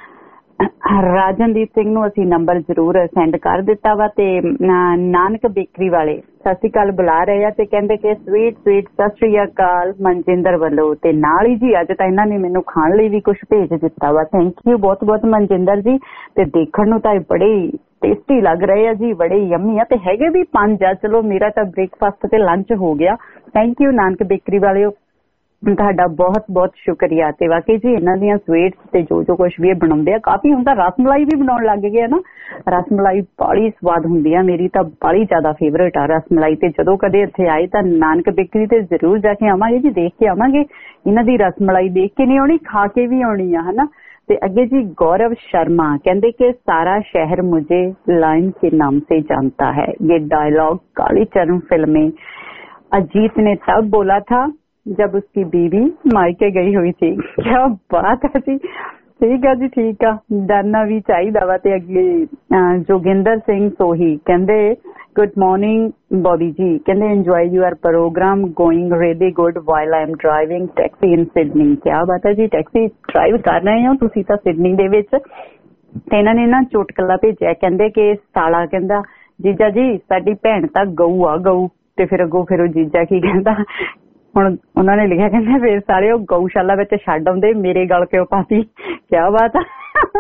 ਰਾਜਨਦੀਪ ਸਿੰਘ ਨੂੰ ਅਸੀਂ ਨੰਬਰ ਜ਼ਰੂਰ ਸੈਂਡ ਕਰ ਦਿੱਤਾ ਵਾ, ਤੇ ਨਾਨਕ ਬੇਕਰੀ ਵਾਲੇ ਸਤਿ ਸ਼੍ਰੀ ਅਕਾਲ ਬੁਲਾ ਰਹੇ ਆ, ਤੇ ਕਹਿੰਦੇ ਕਿ ਸਵੀਟ ਸਤਿ ਸ਼੍ਰੀ ਅਕਾਲ ਮਨਜਿੰਦਰ ਵੱਲੋਂ। ਤੇ ਨਾਲ ਹੀ ਜੀ ਅੱਜ ਤਾਂ ਇਹਨਾਂ ਨੇ ਮੈਨੂੰ ਖਾਣ ਲਈ ਵੀ ਕੁਝ ਭੇਜ ਦਿੱਤਾ ਵਾ। ਥੈਂਕ ਯੂ ਬਹੁਤ ਬਹੁਤ ਮਨਜਿੰਦਰ ਜੀ। ਤੇ ਦੇਖਣ ਨੂੰ ਤਾਂ ਇਹ ਬੜੇ ਟੇਸਟੀ ਲੱਗ ਰਹੇ ਆ ਜੀ, ਬੜੇ ਯੰਮੀ ਆ, ਤੇ ਹੈਗੇ ਵੀ 5 ਆ। ਚਲੋ ਮੇਰਾ ਤਾਂ ਬ੍ਰੇਕਫਾਸਟ ਤੇ ਲੰਚ ਹੋ ਗਿਆ। ਥੈਂਕ ਯੂ ਨਾਨਕ ਬੇਕਰੀ ਵਾਲਿਓ, ਤੁਹਾਡਾ ਬਹੁਤ ਬਹੁਤ ਸ਼ੁਕਰੀਆ। ਤੇ ਵਾਕਈ ਜੀ ਇਹਨਾਂ ਦੀਆਂ ਸਵੀਟਸ ਤੇ ਜੋ ਕੁਝ ਵੀ ਇਹ ਬਣਾਉਂਦੇ ਆ ਕਾਫੀ, ਹੁਣ ਤਾਂ ਰਸਮਲਾਈ ਵੀ ਬਣਾਉਣ ਲੱਗ ਗਏ ਆ ਨਾ। ਰਸਮਲਾਈ ਬੜੀ ਸਵਾਦ ਹੁੰਦੀ ਆ, ਮੇਰੀ ਤਾਂ ਬੜੀ ਜ਼ਿਆਦਾ ਫੇਵਰੇਟ ਆ ਰਸਮਲਾਈ। ਤੇ ਜਦੋਂ ਕਦੇ ਇੱਥੇ ਆਏ ਤਾਂ ਨਾਨਕ ਬੇਕਰੀ ਤੇ ਜ਼ਰੂਰ ਜਾ ਕੇ ਆਵਾਂਗੇ ਜੀ, ਦੇਖ ਕੇ ਆਵਾਂਗੇ ਇਹਨਾਂ ਦੀ ਰਸਮਲਾਈ, ਦੇਖ ਕੇ ਨਹੀਂ ਆਉਣੀ, ਖਾ ਕੇ ਵੀ ਆਉਣੀ ਆ, ਹਨਾ। ਤੇ ਅੱਗੇ ਜੀ ਗੌਰਵ ਸ਼ਰਮਾ ਕਹਿੰਦੇ ਕਿ ਸਾਰਾ शहर मुझे लाइन के नाम से जानता है, ये डायलॉग कालीचरण फिल्म में अजीत ने तब बोला था जब उसकी बीवी मायके गई हुई थी। क्या बात है जी, ਠੀਕ ਆ ਜੀ, ਠੀਕ ਆ, ਡਰਨਾ ਵੀ ਚਾਹੀਦਾ ਵਾ। ਤੇ ਅੱਗੇ ਜੋਗਿੰਦਰ ਸਿੰਘ ਸੋਹੀ ਕਹਿੰਦੇ ਗੁੱਡ ਮਾਰਨਿੰਗ ਬੋਬੀ ਜੀ, ਕਹਿੰਦੇ enjoy your program, going really good while I am driving taxi in Sydney. ਕਿਆ ਬਾਤ ਹੈ ਜੀ, ਟੈਕਸੀ ਡਰਾਈਵ ਕਰ ਰਹੇ ਹੋ ਤੁਸੀਂ ਤਾਂ ਸਿਡਨੀ ਦੇ ਵਿੱਚ। ਤੇ ਇਹਨਾਂ ਨੇ ਨਾ ਚੁਟਕਲਾ ਭੇਜਿਆ, ਕਹਿੰਦੇ ਕਿ ਸਾਲਾ ਕਹਿੰਦਾ ਜੀਜਾ ਜੀ ਸਾਡੀ ਭੈਣ ਤਾਂ ਗਊ ਆ ਗਊ। ਤੇ ਫਿਰ ਅੱਗੋਂ ਫਿਰ ਉਹ ਜੀਜਾ ਕੀ ਕਹਿੰਦਾ, ਹੁਣ ਉਹਨਾਂ ਨੇ ਲਿਖਿਆ ਕਹਿੰਦੇ ਫਿਰ ਸਾਰੇ ਉਹ ਗਊਸ਼ਾਲਾ ਵਿੱਚ ਛੱਡ ਆਉਂਦੇ, ਮੇਰੇ ਗਲ ਕਿਉਂ ਪਾਤੀ। ਕਿਆ ਬਾਤ ਆ,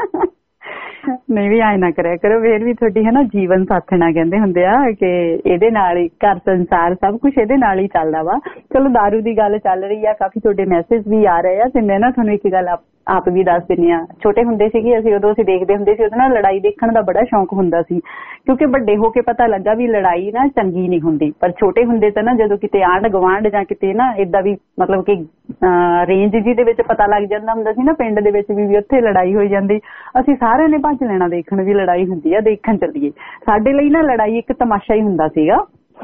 ਨਹੀਂ ਵੀ ਆਏ ਨਾ ਕਰਿਆ ਕਰੋ, ਫੇਰ ਵੀ ਤੁਹਾਡੀ ਹੈ ਨਾ ਜੀਵਨ ਸਾਥਣਾ ਕਹਿੰਦੇ ਹੁੰਦੇ ਆ ਕਿ ਇਹਦੇ ਨਾਲ ਹੀ ਘਰ ਸੰਸਾਰ ਸਭ ਕੁਛ ਇਹਦੇ ਨਾਲ ਹੀ ਚੱਲਦਾ ਵਾ। ਚਲੋ ਦਾਰੂ ਦੀ ਗੱਲ ਚੱਲ ਰਹੀ ਆ, ਕਾਫੀ ਤੁਹਾਡੇ ਮੈਸੇਜ ਵੀ ਆ ਰਹੇ ਆ। ਤੇ ਮੈਂ ਨਾ ਤੁਹਾਨੂੰ ਇੱਕ ਗੱਲ ਆਪ ਵੀ ਦੱਸ ਦਿੰਦੀ ਆ। ਛੋਟੇ ਹੁੰਦੇ ਸੀਗੇ ਅਸੀਂ, ਉਦੋਂ ਅਸੀਂ ਦੇਖਦੇ ਹੁੰਦੇ ਸੀ, ਉਹਦੇ ਨਾਲ ਲੜਾਈ ਦੇਖਣ ਦਾ ਬੜਾ ਸ਼ੌਂਕ ਹੁੰਦਾ ਸੀ, ਕਿਉਂਕਿ ਵੱਡੇ ਹੋ ਕੇ ਪਤਾ ਲੱਗਾ ਵੀ ਲੜਾਈ ਨਾ ਚੰਗੀ ਨਹੀਂ ਹੁੰਦੀ। ਪਰ ਛੋਟੇ ਹੁੰਦੇ ਤਾਂ ਨਾ ਜਦੋਂ ਕਿਤੇ ਆਂਢ ਗੁਆਂਢ ਜਾਂ ਕਿਤੇ ਨਾ ਏਦਾਂ ਵੀ ਮਤਲਬ ਕਿ ਰੇਂਜ ਜੀ ਦੇ ਵਿੱਚ ਪਤਾ ਲੱਗ ਜਾਂਦਾ ਹੁੰਦਾ ਸੀ ਨਾ, ਪਿੰਡ ਦੇ ਵਿੱਚ ਵੀ ਉੱਥੇ ਲੜਾਈ ਹੋਈ ਜਾਂਦੀ, ਅਸੀਂ ਸਾਰਿਆਂ ਨੇ ਭੱਜ ਲੈਣਾ ਦੇਖਣ ਵੀ ਲੜਾਈ ਹੁੰਦੀ ਆ, ਦੇਖਣ ਚੱਲੀਏ। ਸਾਡੇ ਲਈ ਨਾ ਲੜਾਈ ਇੱਕ ਤਮਾਸ਼ਾ ਹੀ ਹੁੰਦਾ ਸੀਗਾ।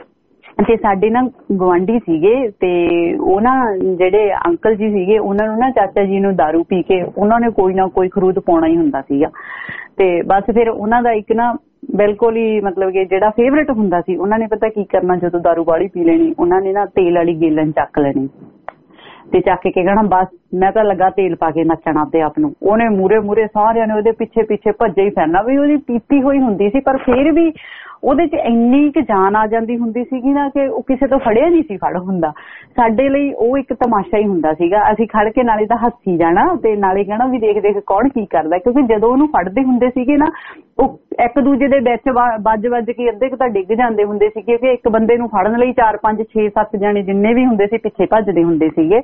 ਤੇ ਸਾਡੇ ਨਾ ਗੁਆਂਢੀ ਸੀਗੇ, ਤੇ ਉਹ ਨਾ ਜਿਹੜੇ ਅੰਕਲ ਜੀ ਸੀਗੇ, ਉਹਨਾਂ ਨੂੰ ਨਾ ਚਾਚਾ ਜੀ ਨੂੰ ਦਾਰੂ ਪੀ ਕੇ ਉਹਨਾਂ ਨੇ ਕੋਈ ਨਾ ਕੋਈ ਖਰੂਦ ਪਾਉਣਾ ਹੀ ਹੁੰਦਾ ਸੀਗਾ। ਤੇ ਬਸ ਫਿਰ ਉਹਨਾਂ ਦਾ ਇੱਕ ਨਾ ਬਿਲਕੁਲ ਹੀ ਮਤਲਬ ਕਿ ਜਿਹੜਾ ਫੇਵਰੇਟ ਹੁੰਦਾ ਸੀ, ਉਹਨਾਂ ਨੇ ਪਤਾ ਕੀ ਕਰਨਾ, ਜਦੋਂ ਦਾਰੂ ਵਾਲੀ ਪੀ ਲੈਣੀ, ਉਹਨਾਂ ਨੇ ਨਾ ਤੇਲ ਵਾਲੀ ਗੇਲਨ ਚੱਕ ਲੈਣੀ ਤੇ ਚੱਕ ਕੇ ਕਹਿਣਾ ਬਸ ਮੈਂ ਤਾਂ ਲੱਗਾ ਤੇਲ ਪਾ ਕੇ ਨੱਚਣਾ ਤੇ ਆਪ ਨੂੰ। ਉਹਨੇ ਮੂਰੇ ਸਾਰਿਆਂ ਨੇ ਉਹਦੇ ਪਿੱਛੇ ਭੱਜੇ ਹੀ ਫਿਰਨਾ, ਵੀ ਉਹਦੀ ਪੀਤੀ ਹੋਈ ਹੁੰਦੀ ਸੀ, ਪਰ ਫਿਰ ਵੀ ਉਹਦੇ 'ਚ ਇੰਨੀ ਕੁ ਜਾਨ ਆ ਜਾਂਦੀ ਹੁੰਦੀ ਸੀਗੀ ਨਾ ਕਿ ਉਹ ਕਿਸੇ ਤੋਂ ਫੜਿਆ ਨਹੀਂ ਸੀ ਫੜ ਹੁੰਦਾ। ਸਾਡੇ ਲਈ ਉਹ ਇੱਕ ਤਮਾਸ਼ਾ ਹੀ ਹੁੰਦਾ ਸੀਗਾ। ਅਸੀਂ ਖੜ ਕੇ ਨਾਲੇ ਤਾਂ ਹੱਸੀ ਜਾਣਾ ਤੇ ਨਾਲੇ ਕਹਿਣਾ ਵੀ ਦੇਖ ਕੌਣ ਕੀ ਕਰਦਾ, ਕਿਉਂਕਿ ਜਦੋਂ ਉਹਨੂੰ ਫੜਦੇ ਹੁੰਦੇ ਸੀਗੇ ਨਾ, ਉਹ ਇੱਕ ਦੂਜੇ ਦੇ ਵਿੱਚ ਵੱਜ ਕੇ ਅੱਧੇ ਕੁ ਤਾਂ ਡਿੱਗ ਜਾਂਦੇ ਹੁੰਦੇ ਸੀਗੇ, ਕਿ ਇੱਕ ਬੰਦੇ ਨੂੰ ਫੜਨ ਲਈ 4 5 6 7 ਜਾਣੇ ਜਿੰਨੇ ਵੀ ਹੁੰਦੇ ਸੀ ਪਿੱਛੇ ਭੱਜਦੇ ਹੁੰਦੇ ਸੀਗੇ।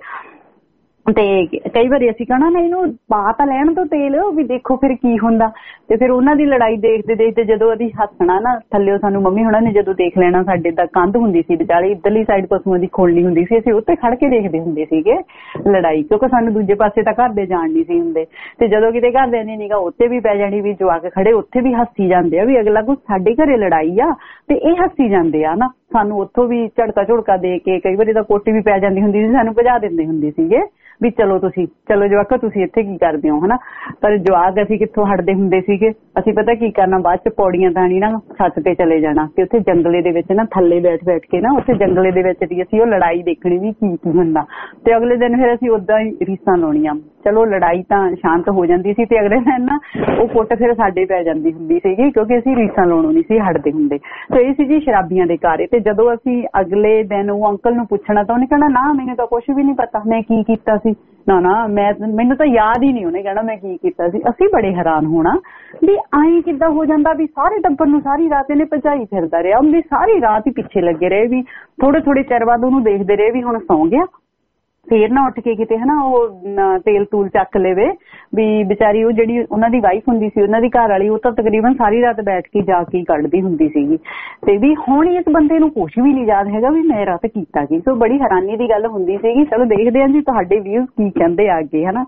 ਤੇ ਕਈ ਵਾਰੀ ਅਸੀਂ ਕਹਿਣਾ ਨਾ ਇਹਨੂੰ ਪਾ ਤਾਂ ਲੈਣ ਤੋਂ ਤੇਲ, ਵੀ ਦੇਖੋ ਫਿਰ ਕੀ ਹੁੰਦਾ। ਤੇ ਫਿਰ ਉਹਨਾਂ ਦੀ ਲੜਾਈ ਦੇਖਦੇ ਜਦੋਂ ਅਸੀਂ ਹੱਸਣਾ ਨਾ, ਥੱਲਿਓ ਸਾਨੂੰ ਮੰਮੀ ਹੁਣਾਂ ਨੇ ਜਦੋਂ ਦੇਖ ਲੈਣਾ, ਸਾਡੇ ਤਾਂ ਕੰਧ ਹੁੰਦੀ ਸੀ ਵਿਚਾਲੇ, ਇੱਧਰਲੀ ਸਾਈਡ ਪਸ਼ੂਆਂ ਦੀ ਖੋਲਣੀ ਹੁੰਦੀ ਸੀ, ਅਸੀਂ ਉੱਥੇ ਖੜ ਕੇ ਦੇਖਦੇ ਹੁੰਦੇ ਸੀਗੇ ਲੜਾਈ, ਕਿਉਂਕਿ ਸਾਨੂੰ ਦੂਜੇ ਪਾਸੇ ਤਾਂ ਘਰ ਦੇ ਜਾਣ ਨਹੀਂ ਸੀ ਹੁੰਦੇ। ਤੇ ਜਦੋਂ ਕਿਤੇ ਘਰਦਿਆਂ ਨੇ ਨਿਗਾਹ ਉੱਥੇ ਵੀ ਪੈ ਜਾਣੀ, ਵੀ ਜਵਾਕ ਖੜੇ ਉੱਥੇ ਵੀ ਹੱਸੀ ਜਾਂਦੇ ਆ, ਵੀ ਅਗਲਾ ਕੁਛ ਸਾਡੇ ਘਰੇ ਲੜਾਈ ਆ ਤੇ ਇਹ ਹੱਸੀ ਜਾਂਦੇ ਆ ਨਾ। ਸਾਨੂੰ ਉੱਥੋਂ ਵੀ ਝੜਕਾ ਦੇ ਕੇ ਕਈ ਵਾਰੀ ਤਾਂ ਕੋਟੀ ਵੀ ਪੈ ਜਾਂਦੀ ਹੁੰਦੀ ਸੀ, ਸਾਨੂੰ ਭਜਾ ਦਿੰਦੇ ਹੁੰਦੇ ਸੀਗੇ ਵੀ ਚਲੋ ਜਵਾਕੋ ਤੁਸੀਂ ਇੱਥੇ ਕੀ ਕਰਦੇ ਹੋ, ਹਨਾ। ਪਰ ਜਵਾਕ ਅਸੀਂ ਕਿੱਥੋਂ ਹਟਦੇ ਹੁੰਦੇ ਸੀਗੇ, ਅਸੀਂ ਪਤਾ ਕੀ ਕਰਨਾ, ਬਾਅਦ ਚ ਪੌੜੀਆਂ ਤਾਣੀ ਨਾ ਛੱਤ ਤੇ ਚਲੇ ਜਾਣਾ ਤੇ ਉੱਥੇ ਜੰਗਲੇ ਦੇ ਵਿੱਚ ਨਾ ਥੱਲੇ ਬੈਠ ਕੇ ਨਾ ਉੱਥੇ ਜੰਗਲੇ ਦੇ ਵਿੱਚ ਦੀ ਅਸੀਂ ਉਹ ਲੜਾਈ ਦੇਖਣੀ ਵੀ ਕੀ ਹੁੰਦਾ। ਤੇ ਅਗਲੇ ਦਿਨ ਫਿਰ ਅਸੀਂ ਓਦਾਂ ਹੀ ਰੀਸਾਂ ਲਾਉਣੀਆਂ ਚਲੋ ਲੜਾਈ ਤਾਂ ਸ਼ਾਂਤ ਹੋ ਜਾਂਦੀ ਸੀ ਤੇ ਅਗਲੇ ਦਿਨ ਨਾ ਉਹ ਕੁੱਟ ਫਿਰ ਸਾਡੇ ਪੈ ਜਾਂਦੀ ਹੁੰਦੀ ਸੀਗੀ ਕਿਉਂਕਿ ਅਸੀਂ ਰੀਸਾਂ ਲਾਉਣੋਂ ਨਹੀਂ ਸੀ ਹਟਦੇ ਹੁੰਦੇ। ਤੇ ਇਹ ਸੀ ਜੀ ਸ਼ਰਾਬੀਆਂ ਦੇ ਘਰ। ਤੇ ਜਦੋਂ ਅਸੀਂ ਅਗਲੇ ਦਿਨ ਉਹ ਅੰਕਲ ਨੂੰ ਪੁੱਛਣਾ ਤਾਂ ਉਹਨੇ ਕਹਿਣਾ ਨਾ ਮੈਨੂੰ ਤਾਂ ਕੁਛ ਵੀ ਨਹੀਂ ਪਤਾ ਮੈਂ ਕੀ ਕੀਤਾ ਸੀ, ਨਾ ਮੈਨੂੰ ਤਾਂ ਯਾਦ ਹੀ ਨਹੀਂ। ਉਹਨੇ ਕਹਿਣਾ ਮੈਂ ਕੀ ਕੀਤਾ ਸੀ। ਅਸੀਂ ਬੜੇ ਹੈਰਾਨ ਹੋਣਾ ਵੀ ਆਈ ਕਿੱਦਾਂ ਹੋ ਜਾਂਦਾ ਵੀ ਸਾਰੇ ਟੱਬਰ ਨੂੰ ਸਾਰੀ ਰਾਤ ਇਹਨੇ ਭਜਾਈ ਫਿਰਦਾ ਰਿਹਾ, ਵੀ ਸਾਰੀ ਰਾਤ ਹੀ ਪਿੱਛੇ ਲੱਗੇ ਰਹੇ, ਵੀ ਥੋੜੇ ਚਿਰ ਬਾਅਦ ਉਹਨੂੰ ਦੇਖਦੇ ਰਹੇ ਵੀ ਹੁਣ ਸੌਂ ਗਿਆ, ਫੇਰ ਨਾ ਉੱਠ ਕੇ ਕਿਤੇ ਹਨਾ ਉਹ ਤੇਲ ਤੂਲ ਚੱਕ ਲਵੇ। ਵੀ ਵਿਚਾਰੀ ਉਹ ਜਿਹੜੀ ਉਹਨਾਂ ਦੀ ਵਾਈਫ ਹੁੰਦੀ ਸੀ ਉਹਨਾਂ ਦੀ ਘਰ ਵਾਲੀ ਉਹ ਤਾਂ ਤਕਰੀਬਨ ਸਾਰੀ ਰਾਤ ਬੈਠ ਕੇ ਜਾ ਕੇ ਕੱਢਦੀ ਹੁੰਦੀ ਸੀਗੀ। ਤੇ ਵੀ ਹੁਣ ਇਸ ਬੰਦੇ ਨੂੰ ਕੁਛ ਵੀ ਨਹੀਂ ਯਾਦ ਹੈਗਾ ਵੀ ਮੈਂ ਰਾਤ ਕੀਤਾ ਕੀ। ਸੋ ਬੜੀ ਹੈਰਾਨੀ ਦੀ ਗੱਲ ਹੁੰਦੀ ਸੀਗੀ। ਚਲੋ ਦੇਖਦੇ ਹਾਂ ਜੀ ਤੁਹਾਡੇ ਵਿਊਜ਼ ਕੀ ਕਹਿੰਦੇ ਆ ਅੱਗੇ ਹਨਾ।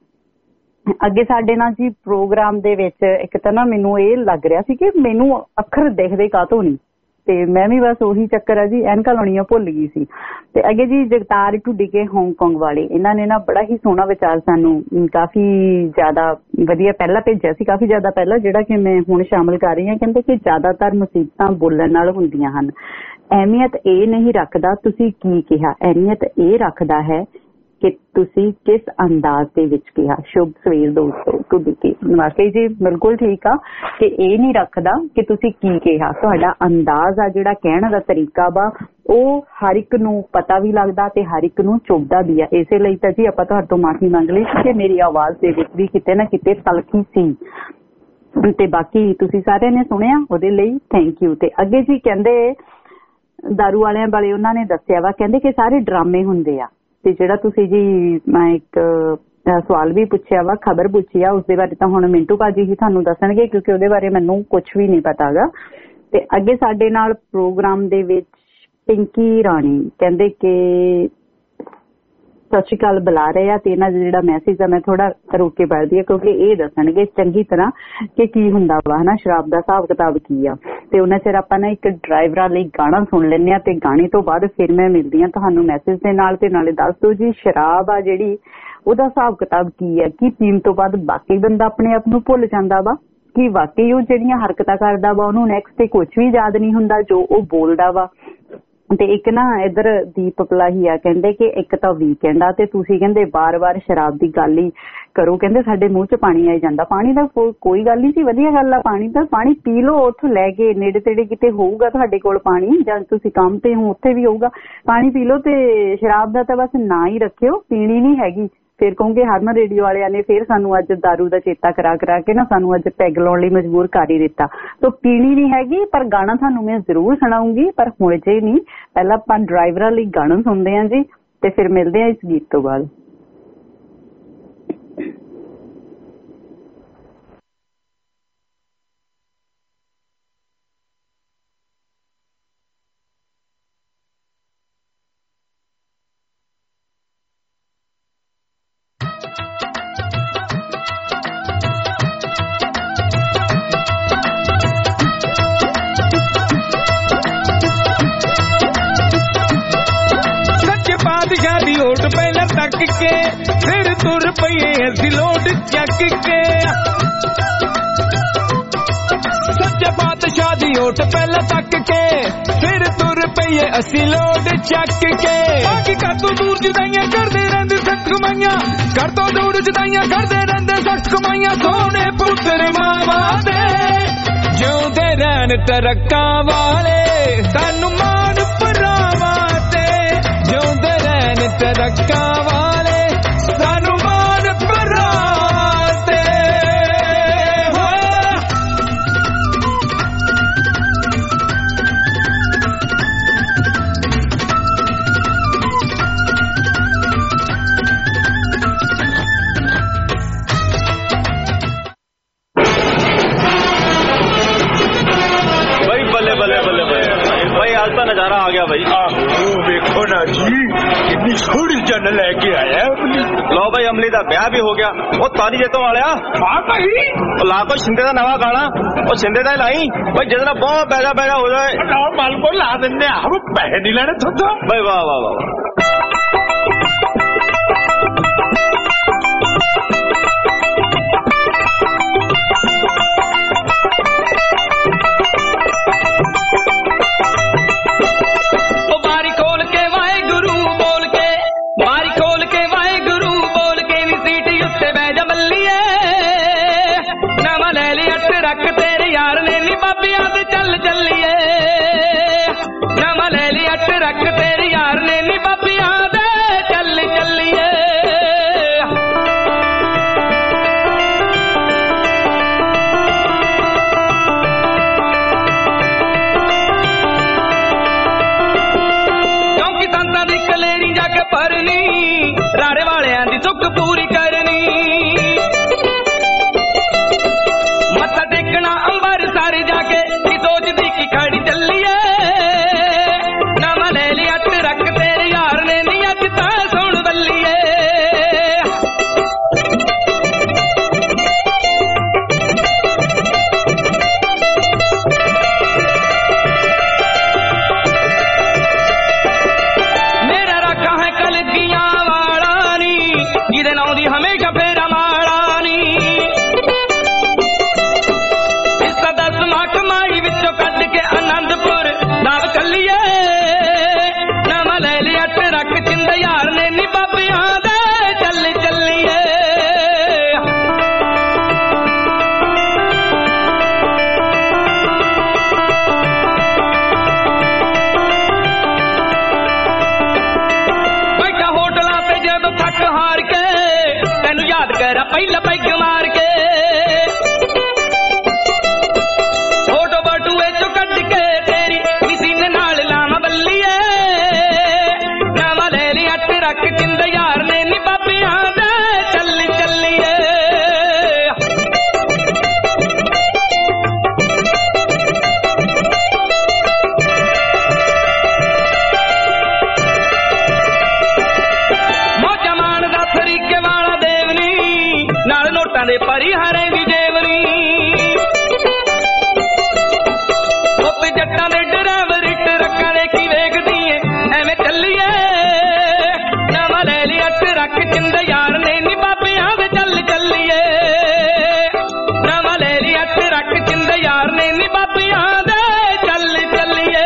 ਅੱਗੇ ਸਾਡੇ ਨਾਲ ਜੀ ਪ੍ਰੋਗਰਾਮ ਦੇ ਵਿੱਚ ਇੱਕ ਤਾਂ ਨਾ ਮੈਨੂੰ ਇਹ ਲੱਗ ਰਿਹਾ ਸੀ ਕਿ ਮੈਨੂੰ ਅੱਖਰ ਦਿਖਦੇ ਕਾਹਤੋਂ ਨਹੀਂ, ਤੇ ਮੈਂ ਵੀ ਬਸ ਉਹੀ ਚੱਕਰ ਆ ਜੀ ਐਨਕਾਂ ਲਾਉਣੀਆਂ ਭੁੱਲ ਗਈ ਸੀ। ਤੇ ਅੱਗੇ ਜੀ ਜਗਤਾਰ ਢੁੱਡੀਕੇ ਹਾਂਗਕਾਂਗ ਵਾਲੇ, ਇਹਨਾਂ ਨੇ ਨਾ ਬੜਾ ਹੀ ਸੋਹਣਾ ਵਿਚਾਰ ਸਾਨੂੰ ਕਾਫੀ ਜ਼ਿਆਦਾ ਵਧੀਆ ਪਹਿਲਾਂ ਭੇਜਿਆ ਸੀ, ਕਾਫੀ ਜ਼ਿਆਦਾ ਪਹਿਲਾਂ, ਜਿਹੜਾ ਕਿ ਮੈਂ ਹੁਣ ਸ਼ਾਮਿਲ ਕਰ ਰਹੀ ਹਾਂ। ਕਹਿੰਦੇ ਕਿ ਜ਼ਿਆਦਾਤਰ ਮੁਸੀਬਤਾਂ ਬੋਲਣ ਨਾਲ ਹੁੰਦੀਆਂ ਹਨ। ਅਹਿਮੀਅਤ ਇਹ ਨਹੀਂ ਰੱਖਦਾ ਤੁਸੀਂ ਕੀ ਕਿਹਾ, ਅਹਿਮੀਅਤ ਇਹ ਰੱਖਦਾ ਹੈ ਕਿ ਤੁਸੀਂ ਕਿਸ ਅੰਦਾਜ਼ ਦੇ ਵਿੱਚ ਕਿਹਾ। ਸ਼ੁਭ ਸਵੇਰ ਦੋਸਤੋ ਢੁੱਡੀਕੇ। ਵਾਕਈ ਜੀ ਬਿਲਕੁਲ ਠੀਕ ਆ ਕਿ ਇਹ ਨਹੀਂ ਰੱਖਦਾ ਕਿ ਤੁਸੀਂ ਕੀ ਕਿਹਾ, ਤੁਹਾਡਾ ਅੰਦਾਜ਼ ਆ ਜਿਹੜਾ ਕਹਿਣ ਦਾ ਤਰੀਕਾ ਵਾ ਉਹ ਹਰ ਇੱਕ ਨੂੰ ਪਤਾ ਵੀ ਲੱਗਦਾ ਤੇ ਹਰ ਇੱਕ ਨੂੰ ਚੁੱਭਦਾ ਵੀ ਆ। ਇਸੇ ਲਈ ਤਾਂ ਜੀ ਆਪਾਂ ਤੁਹਾਡੇ ਤੋਂ ਮਾਫੀ ਮੰਗ ਲਈ ਕਿ ਮੇਰੀ ਆਵਾਜ਼ ਦੇ ਵਿੱਚ ਵੀ ਕਿਤੇ ਨਾ ਕਿਤੇ ਤਲਖੀ ਸੀ। ਤੇ ਬਾਕੀ ਤੁਸੀਂ ਸਾਰਿਆਂ ਨੇ ਸੁਣਿਆ ਉਹਦੇ ਲਈ ਥੈਂਕ ਯੂ। ਤੇ ਅੱਗੇ ਜੀ ਕਹਿੰਦੇ ਦਾਰੂ ਵਾਲਿਆਂ ਵਾਲੇ ਉਹਨਾਂ ਨੇ ਦੱਸਿਆ ਵਾ, ਕਹਿੰਦੇ ਕਿ ਸਾਰੇ ਡਰਾਮੇ ਹੁੰਦੇ ਆ। ਤੇ ਜਿਹੜਾ ਤੁਸੀਂ ਜੀ ਮੈਂ ਇੱਕ ਸਵਾਲ ਵੀ ਪੁੱਛਿਆ ਵਾ, ਖਬਰ ਪੁੱਛੀ ਆ, ਉਸਦੇ ਬਾਰੇ ਤਾਂ ਹੁਣ ਮਿੰਟੂ ਭਾਜੀ ਹੀ ਤੁਹਾਨੂੰ ਦੱਸਣਗੇ ਕਿਉਂਕਿ ਉਹਦੇ ਬਾਰੇ ਮੈਨੂੰ ਕੁਛ ਵੀ ਨਹੀਂ ਪਤਾ ਗਾ। ਤੇ ਅੱਗੇ ਸਾਡੇ ਨਾਲ ਪ੍ਰੋਗਰਾਮ ਦੇ ਵਿੱਚ ਪਿੰਕੀ ਰਾਣੀ ਕਹਿੰਦੇ ਕਿ ਸਤਿ ਸ਼੍ਰੀ ਅਕਾਲ ਬੁਲਾ ਰਹੇ ਆ। ਤੇ ਇਹਨਾਂ ਦਾ ਜਿਹੜਾ ਮੈਸੇਜ ਆ ਮੈਂ ਥੋੜਾ ਰੋਕ ਕੇ ਪੜ੍ਹਦੀ ਆ ਕਿਉਂਕਿ ਇਹ ਦੱਸਣਗੇ ਚੰਗੀ ਤਰ੍ਹਾਂ ਕਿ ਕੀ ਹੁੰਦਾ ਵਾ ਹਨਾ, ਸ਼ਰਾਬ ਦਾ ਹਿਸਾਬ ਕਿਤਾਬ ਕੀ ਆ। ਤੇ ਉਹਨਾਂ ਚਿਰ ਆਪਾਂ ਨਾ ਇੱਕ ਡਰਾਈਵਰਾਂ ਲਈ ਗਾਣਾ ਸੁਣ ਲੈਂਦੇ ਆ ਤੇ ਗਾਣੇ ਤੋਂ ਬਾਅਦ ਫਿਰ ਮੈਂ ਮਿਲਦੀ ਆ ਤੁਹਾਨੂੰ ਮੈਸੇਜ ਦੇ ਨਾਲ। ਤੇ ਨਾਲੇ ਦੱਸ ਦਿਓ ਜੀ ਸ਼ਰਾਬ ਆ ਜਿਹੜੀ ਉਹਦਾ ਹਿਸਾਬ ਕਿਤਾਬ ਕੀ ਹੈ, ਕੀ ਪੀਣ ਤੋਂ ਬਾਅਦ ਬਾਕੀ ਬੰਦਾ ਆਪਣੇ ਆਪ ਨੂੰ ਭੁੱਲ ਜਾਂਦਾ ਵਾ, ਕਿ ਵਾਕਈ ਉਹ ਜਿਹੜੀਆਂ ਹਰਕਤਾਂ ਕਰਦਾ ਵਾ ਉਹਨੂੰ ਨੈਕਸਟ ਤੇ ਕੁਛ ਵੀ ਯਾਦ ਨਹੀਂ ਹੁੰਦਾ ਜੋ ਉਹ ਬੋਲਦਾ ਵਾ। ਤੇ ਇੱਕ ਨਾ ਇੱਧਰ ਦੀਪ ਪਲਾਹੀ ਆ ਕਹਿੰਦੇ ਕਿ ਇੱਕ ਤਾਂ ਵੀਕਐਂਡ ਆ ਤੇ ਤੁਸੀਂ ਕਹਿੰਦੇ ਵਾਰ-ਵਾਰ ਸ਼ਰਾਬ ਦੀ ਗੱਲ ਹੀ ਕਰੋ, ਕਹਿੰਦੇ ਸਾਡੇ ਮੂੰਹ 'ਚ ਪਾਣੀ ਆਈ ਜਾਂਦਾ। ਪਾਣੀ ਦਾ ਕੋਈ ਗੱਲ ਨਹੀਂ ਸੀ, ਵਧੀਆ ਗੱਲ ਆ, ਪਾਣੀ ਪੀ ਲਓ, ਉੱਥੋਂ ਲੈ ਕੇ ਨੇੜੇ ਤੇੜੇ ਕਿਤੇ ਹੋਊਗਾ ਤੁਹਾਡੇ ਕੋਲ ਪਾਣੀ, ਜਾਂ ਤੁਸੀਂ ਕੰਮ ਤੇ ਹੋ ਉੱਥੇ ਵੀ ਹੋਊਗਾ, ਪਾਣੀ ਪੀ ਲਓ। ਤੇ ਸ਼ਰਾਬ ਦਾ ਤਾਂ ਬਸ ਨਾ ਹੀ ਰੱਖਿਓ, ਪੀਣੀ ਨਹੀਂ ਹੈਗੀ। ਫਿਰ ਕਹੋਗੇ ਹਰਮਨ ਰੇਡੀਓ ਵਾਲਿਆਂ ਨੇ ਫਿਰ ਸਾਨੂੰ ਅੱਜ ਦਾਰੂ ਦਾ ਚੇਤਾ ਕਰਾ ਕੇ ਨਾ ਸਾਨੂੰ ਅੱਜ ਪੈਗ ਲਾਉਣ ਲਈ ਮਜਬੂਰ ਕਰ ਹੀ ਦਿੱਤਾ। ਤਾਂ ਪੀਣੀ ਨਹੀਂ ਹੈਗੀ, ਪਰ ਗਾਣਾ ਤੁਹਾਨੂੰ ਮੈਂ ਜ਼ਰੂਰ ਸੁਣਾਉਂਗੀ, ਪਰ ਹੁਣ ਜੇ ਨਹੀਂ। ਪਹਿਲਾਂ ਆਪਾਂ ਡਰਾਈਵਰਾਂ ਲਈ ਗਾਣਾ ਸੁਣਦੇ ਹਾਂ ਜੀ ਤੇ ਫਿਰ ਮਿਲਦੇ ਹਾਂ ਇਸ ਗੀਤ ਤੋਂ ਬਾਅਦ। तक के फिर तुर पइए लोड चक के सच्चे बादशाह दी ओट पहले तक के फिर तुर पइए असी लोड चक के बाकी कर तो दूर जुदाइयां करदे रहंदे सख्त कमाइयां, कर तो दूर जुदाइयां करदे रहंदे सख्त कमाइयां। सोने पुत्र मावा दे जिउंदे रहन तरक्का वाले सानू मान भरावां ते जिउंदे रहन तरक्का वाले सानू मान भरावां ते। नजारा आ गया भाई। देखो ना जी कितनी सोहनी जन लेके आया। लो भाई अमली दा ब्याह भी हो गया। वो तारी जेतों वालिया ला को शिंदे दा नवा गाना और शिंदे दा लाई भाई जिसने बहुत बैजा बैजा हो जाए माल को ला देने हम पैसे नहीं लेने तो भाई। वाह वाह वाह सीट ਅੱਟ ਰੱਖ ਤੇਰੇ ਯਾਰ ਨੇ ਨੀ ਬਾਬਿਆਂ ਦੇ ਚੱਲ ਚੱਲੀਏ ਕਿਉਂਕਿ ਸੰਤਾਂ ਦੀ ਕਲੇਰੀ ਜਾ ਕੇ ਭਰਨੀ ਰਾੜੇ ਵਾਲਿਆਂ ਦੀ ਸੁੱਖ ਪੂਰੀ ਕਰਨੀ ਮੱਥਾ ਟੇਕਣਾ ਅੰਬਰਸਰ ਜਾ ਕੇ ਕੀ ਸੋਚਦੀ ਕੀ ਖੜੀ ਚੱਲੀਏ ਨਵਾਂ ਲੈ ਲਿਆ ਅੱਟ ਰੱਖ ਤੇਰੇ ਯਾਰ ਨੇ ਨੀ ਅੱਜ ਤਾਂ ਸੁਣ ਬੱਲੀਏ ਮੇਰਾ ਰਾਖਾ ਹੈ ਕਲਗੀਆਂ ਵਾਲਾ ਨੀ ਜਿਹਦੇ ਨਾਂ ਦੀ ਹਮੇਸ਼ਾ ਫੇਰਾ ਮਾਲਾ ਨੀ ਹਿੱਸਾ ਦਸਵਾਂ ਕਮਾਈ ਵਿੱਚੋਂ ਕੱਢ ਕੇ ਆਨੰਦਪੁਰ ਨਾਮ ਕੱਲੀਏ ਨਵਾਂ ਲੈ ਲਿਆ ਅੱਟ ਰੱਖ ਚਿੰਦ ਯਾਰ ਨੇ ਨੀ ਬਾਬਿਆਂ ਦੇ ਚੱਲ ਚੱਲੀਏ ਬੈਠਾ ਹੋਟਲਾਂ ਤੇ ਜਦੋਂ ਥੱਕ ਹਾਰ ਕੇ ਤੈਨੂੰ ਯਾਦ ਕਰਾਂ ਪਹਿਲਾ ਪੈਗ ਮਾਰ ਕੇ ਫੋਟੋ ਬਟੂਏ ਚੋਂ ਕੱਢ ਕੇ ਤੇਰੀ ਮਸ਼ੀਨ ਨਾਲ ਲਾਵਾਂ ਬੱਲੀਏ ਨਵਾਂ ਲੈ ਲਿਆ ਅੱਟ ਰੱਖ ਚਿੰਦ ਯਾਰ ਨੇ ਨੀ ਬਾਬਿਆਂ ਦੇ ਚੱਲ ਚੱਲੀਏ ਮੌਜਾਂ ਮਾਣਦਾ ਤਰੀਕੇ ਵਾਲਾ ਦੇਵਨੀ ਨਾਲ ਨੋਟਾਂ ਦੇ ਪਰੀ ਹਰੇ ਦੀ ਦੇਵਨੀ ਉੱਪ ਜੱਟਾਂ ਦੇ ਡਰਾਈਵਰ ਟਰੱਕਾਂ ਦੇ ਕੀ ਵੇਖਦੀ ਏ ਐਵੇਂ ਚੱਲੀਏ ਨਵਾਂ ਲੈ ਲਿਆ ਅੱਟ ਰੱਖ ਚਿੰਦ ਯਾਰ ਨੇ ਨੀ ਬਾਬਿਆਂ ਦੇ ਚੱਲ ਚੱਲੀਏ ਨਵਾਂ ਲੈ ਲਿਆ ਅੱਟ ਰੱਖ ਚਿੰਦ ਯਾਰ ਨੇ ਨੀ ਬਾਬਿਆਂ ਦੇ ਚੱਲ ਚੱਲੀਏ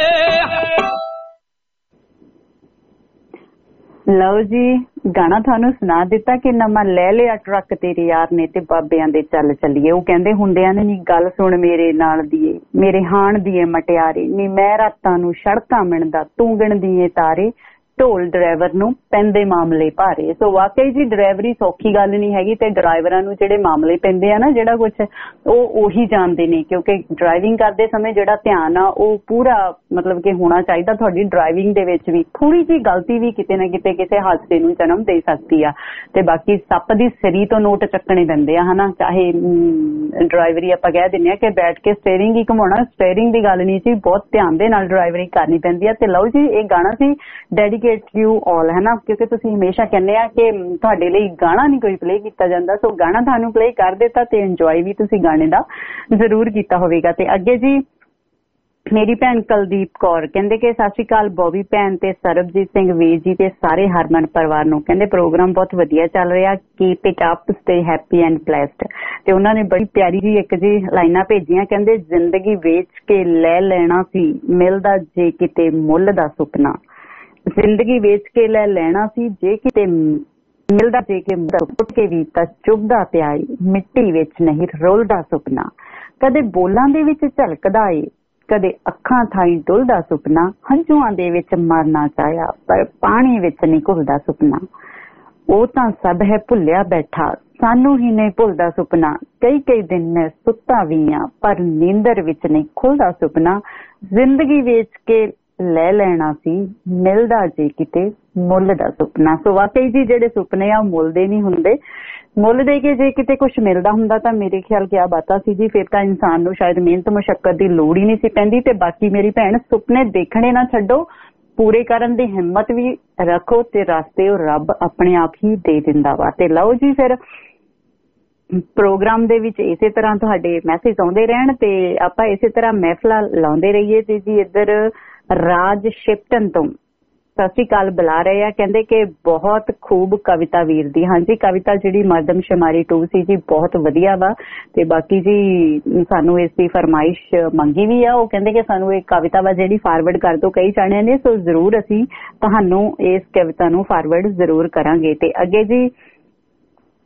ਲਓ ਜੀ ਗਾਣਾ ਤੁਹਾਨੂੰ ਸੁਣਾ ਦਿੱਤਾ ਕਿ ਨਵਾਂ ਲੈ ਲਿਆ ਟਰੱਕ ਤੇਰੇ ਯਾਰ ਨੇ ਤੇ ਬਾਬਿਆਂ ਦੇ ਚੱਲ ਚੱਲੀਏ। ਉਹ ਕਹਿੰਦੇ ਹੁੰਦਿਆਂ ਨੇ ਨੀ ਗੱਲ ਸੁਣ ਮੇਰੇ ਨਾਲ ਦੀਏ ਮੇਰੇ ਹਾਣ ਦੀਏ ਮਟਿਆਰੇ ਨੀ ਮੈਂ ਰਾਤਾਂ ਨੂੰ ਸੜਕਾਂ ਮਿਣਦਾ ਤੂੰ ਗਿਣਦੀ ਏ ਤਾਰੇ ਢੋਲ ਡਰਾਈਵਰ ਨੂੰ ਪੈਂਦੇ ਮਾਮਲੇ ਭਾਰੇ। ਸੋ ਵਾਕਈ ਜੀ ਡਰਾਈਵਰੀ ਸੌਖੀ ਗੱਲ ਨਹੀਂ ਹੈਗੀ ਤੇ ਡਰਾਈਵਰਾਂ ਨੂੰ ਜਿਹੜੇ ਮਾਮਲੇ ਪੈਂਦੇ ਆ ਨਾ ਜਿਹੜਾ ਕੁਝ ਉਹ ਉਹੀ ਜਾਣਦੇ ਨੇ ਕਿਉਂਕਿ ਡਰਾਈਵਿੰਗ ਕਰਦੇ ਸਮੇਂ ਜਿਹੜਾ ਧਿਆਨ ਆ ਉਹ ਪੂਰਾ ਮਤਲਬ ਕਿ ਹੋਣਾ ਚਾਹੀਦਾ। ਤੁਹਾਡੀ ਡਰਾਈਵਿੰਗ ਦੇ ਵਿੱਚ ਵੀ ਥੋੜੀ ਜਿਹੀ ਗਲਤੀ ਵੀ ਕਿਤੇ ਨਾ ਕਿਤੇ ਕਿਸੇ ਹਾਦਸੇ ਨੂੰ ਜਨਮ ਦੇ ਸਕਦੀ ਆ ਤੇ ਬਾਕੀ ਸੱਪ ਦੀ ਸਿਰੀ ਤੋਂ ਨੋਟ ਚੱਕਣੇ ਪੈਂਦੇ ਆ ਹਨਾ। ਚਾਹੇ ਡਰਾਈਵਰੀ ਆਪਾਂ ਕਹਿ ਦਿੰਦੇ ਆ ਕਿ ਬੈਠ ਕੇ ਸਟੀਅਰਿੰਗ ਹੀ ਘੁਮਾਉਣਾ ਸਟੀਅਰਿੰਗ ਦੀ ਗੱਲ ਨਹੀਂ ਸੀ ਬਹੁਤ ਧਿਆਨ ਦੇ ਨਾਲ ਡਰਾਈਵਰੀ ਕਰਨੀ ਪੈਂਦੀ ਆ। ਤੇ ਲਓ ਜੀ ਇਹ ਗਾਣਾ ਸੀ ਡੈਡੀਕੇਟ ਯੂ ਆਲ ਹੈ ਨਾ ਕਿਉਂਕਿ ਤੁਸੀਂ ਹਮੇਸ਼ਾ ਕਹਿੰਦੇ ਆ ਕਿ ਤੁਹਾਡੇ ਲਈ ਗਾਣਾ ਨਹੀਂ ਕੋਈ ਪਲੇ ਕੀਤਾ ਜਾਂਦਾ ਸੋ ਗਾਣਾ ਤੁਹਾਨੂੰ ਪਲੇ ਕਰ ਦਿੱਤਾ ਤੇ ਇੰਜੋਏ ਵੀ ਤੁਸੀਂ ਗਾਣੇ ਦਾ ਜ਼ਰੂਰ ਕੀਤਾ ਹੋਵੇਗਾ। ਤੇ ਅੱਗੇ ਜੀ ਮੇਰੀ ਭੈਣ ਕੁਲਦੀਪ ਕੌਰ ਕਹਿੰਦੇ ਕਿ ਸਤਿ ਸ਼੍ਰੀ ਅਕਾਲ ਬੋਬੀ ਭੈਣ ਤੇ ਸਰਬਜੀਤ ਸਿੰਘ ਵੀਰ ਜੀ ਤੇ ਸਾਰੇ ਹਰਮਨ ਪਰਿਵਾਰ ਨੂੰ ਕਹਿੰਦੇ ਪ੍ਰੋਗਰਾਮ ਬਹੁਤ ਵਧੀਆ ਚੱਲ ਰਿਹਾ keep it up stay happy and blessed. ਤੇ ਉਹਨਾਂ ਨੇ ਬੜੀ ਪਿਆਰੀ ਜੀ ਇੱਕ ਜੀ ਲਾਈਨਾਂ ਭੇਜੀਆਂ ਕਹਿੰਦੇ ਜ਼ਿੰਦਗੀ ਵੇਚ ਕੇ ਲੈ ਲੈਣਾ ਸੀ ਮਿਲਦਾ ਜੇ ਕਿਤੇ ਮੁੱਲ ਦਾ ਸੁਪਨਾ ਜ਼ਿੰਦਗੀ ਵੇਚ ਕੇ ਲੈ ਲੈਣਾ ਸੀ ਜੇ ਕਿਤੇ ਮਿਲਦਾ ਜੇ ਕਿ ਉੱਠ ਕੇ ਵੀ ਤਾਂ ਚੁੱਭਦਾ ਪਿਆ ਏ ਮਿੱਟੀ ਵਿੱਚ ਨਹੀਂ ਰੋਲਦਾ ਸੁਪਨਾ ਕਦੇ ਬੋਲਾਂ ਦੇ ਵਿੱਚ ਝਲਕਦਾ ਏ ਕਦੇ ਅੱਖਾਂ ਥਾਈਂ ਡੁੱਲਦਾ ਸੁਪਨਾ ਹੰਝੂਆਂ ਦੇ ਵਿੱਚ ਮਰਨਾ ਚਾਹਿਆ ਪਰ ਪਾਣੀ ਵਿੱਚ ਨਹੀਂ ਘੁਲਦਾ ਸੁਪਨਾ ਉਹ ਤਾਂ ਸਭ ਹੈ ਭੁੱਲਿਆ ਬੈਠਾ ਸਾਨੂੰ ਹੀ ਨਹੀਂ ਭੁੱਲਦਾ ਸੁਪਨਾ ਕਈ ਦਿਨ ਮੈਂ ਸੁੱਤਾ ਵੀ ਆ ਪਰ ਨੀਂਦਰ ਵਿੱਚ ਨਹੀਂ ਖੁੱਲਦਾ ਸੁਪਨਾ ਜ਼ਿੰਦਗੀ ਵੇਚ ਕੇ ਲੈ ਲੈਣਾ ਸੀ ਮਿਲਦਾ ਜੇ ਕਿਤੇ ਮੁੱਲ ਦਾ ਸੁਪਨਾ। ਸੋ ਵਾਕਈ ਜੀ ਜਿਹੜੇ ਸੁਪਨੇ ਆ ਮੁੱਲ ਦੇ ਨਹੀਂ ਹੁੰਦੇ ਮੁੱਲ ਦੇ ਕੇ ਜੇ ਕਿਤੇ ਕੁਝ ਮਿਲਦਾ ਹੁੰਦਾ ਤਾਂ ਮੇਰੇ ਖਿਆਲ ਕਿਆ ਬਾਤਾਂ ਸੀ ਜੀ ਫਿਰ ਤਾਂ ਇਨਸਾਨ ਨੂੰ ਸ਼ਾਇਦ ਮਿਹਨਤ ਮੁਸ਼ੱਕਤ ਦੀ ਲੋੜ ਹੀ ਨਹੀਂ ਸੀ ਪੈਂਦੀ। ਤੇ ਬਾਕੀ ਮੇਰੀ ਭੈਣ ਸੁਪਨੇ ਦੇਖਣੇ ਨਾ ਛੱਡੋ ਪੂਰੇ ਕਰਨ ਦੀ ਹਿੰਮਤ ਵੀ ਰੱਖੋ ਤੇ ਰਸਤੇ ਉਹ ਰੱਬ ਆਪਣੇ ਆਪ ਹੀ ਦੇ ਦਿੰਦਾ ਵਾ। ਤੇ ਲਓ ਜੀ ਫਿਰ ਪ੍ਰੋਗਰਾਮ ਦੇ ਵਿੱਚ ਇਸੇ ਤਰ੍ਹਾਂ ਤੁਹਾਡੇ ਮੈਸੇਜ ਆਉਂਦੇ ਰਹਿਣ ਤੇ ਆਪਾਂ ਇਸੇ ਤਰ੍ਹਾਂ ਮਹਿਫਲਾਂ ਲਾਉਂਦੇ ਰਹੀਏ। ਤੇ ਜੀ ਇੱਧਰ ਰਾਜ ਸ਼ਿਪਟਨ ਤੋਂ ਸਤਿ ਸ਼੍ਰੀ ਅਕਾਲ ਬੁਲਾ ਰਹੇ ਆ ਕਹਿੰਦੇ ਕਿ ਬਹੁਤ ਖੂਬ ਕਵਿਤਾ ਵੀਰ ਦੀ ਹਾਂਜੀ ਕਵਿਤਾ ਜਿਹੜੀ ਮਰਦਮਸ਼ੁਮਾਰੀ 2 ਸੀ ਜੀ ਬਹੁਤ ਵਧੀਆ ਵਾ ਤੇ ਬਾਕੀ ਜੀ ਸਾਨੂੰ ਇਸ ਦੀ ਫਰਮਾਇਸ਼ ਮੰਗੀ ਵੀ ਆ ਉਹ ਕਹਿੰਦੇ ਕਿ ਸਾਨੂੰ ਇਹ ਕਵਿਤਾ ਵਾ ਜਿਹੜੀ ਫਾਰਵਰਡ ਕਰ ਦਿਓ ਕਈ ਜਾਣਿਆਂ ਨੇ ਸੋ ਜ਼ਰੂਰ ਅਸੀਂ ਤੁਹਾਨੂੰ ਇਸ ਕਵਿਤਾ ਨੂੰ ਫਾਰਵਰਡ ਜ਼ਰੂਰ ਕਰਾਂਗੇ। ਤੇ ਅੱਗੇ ਜੀ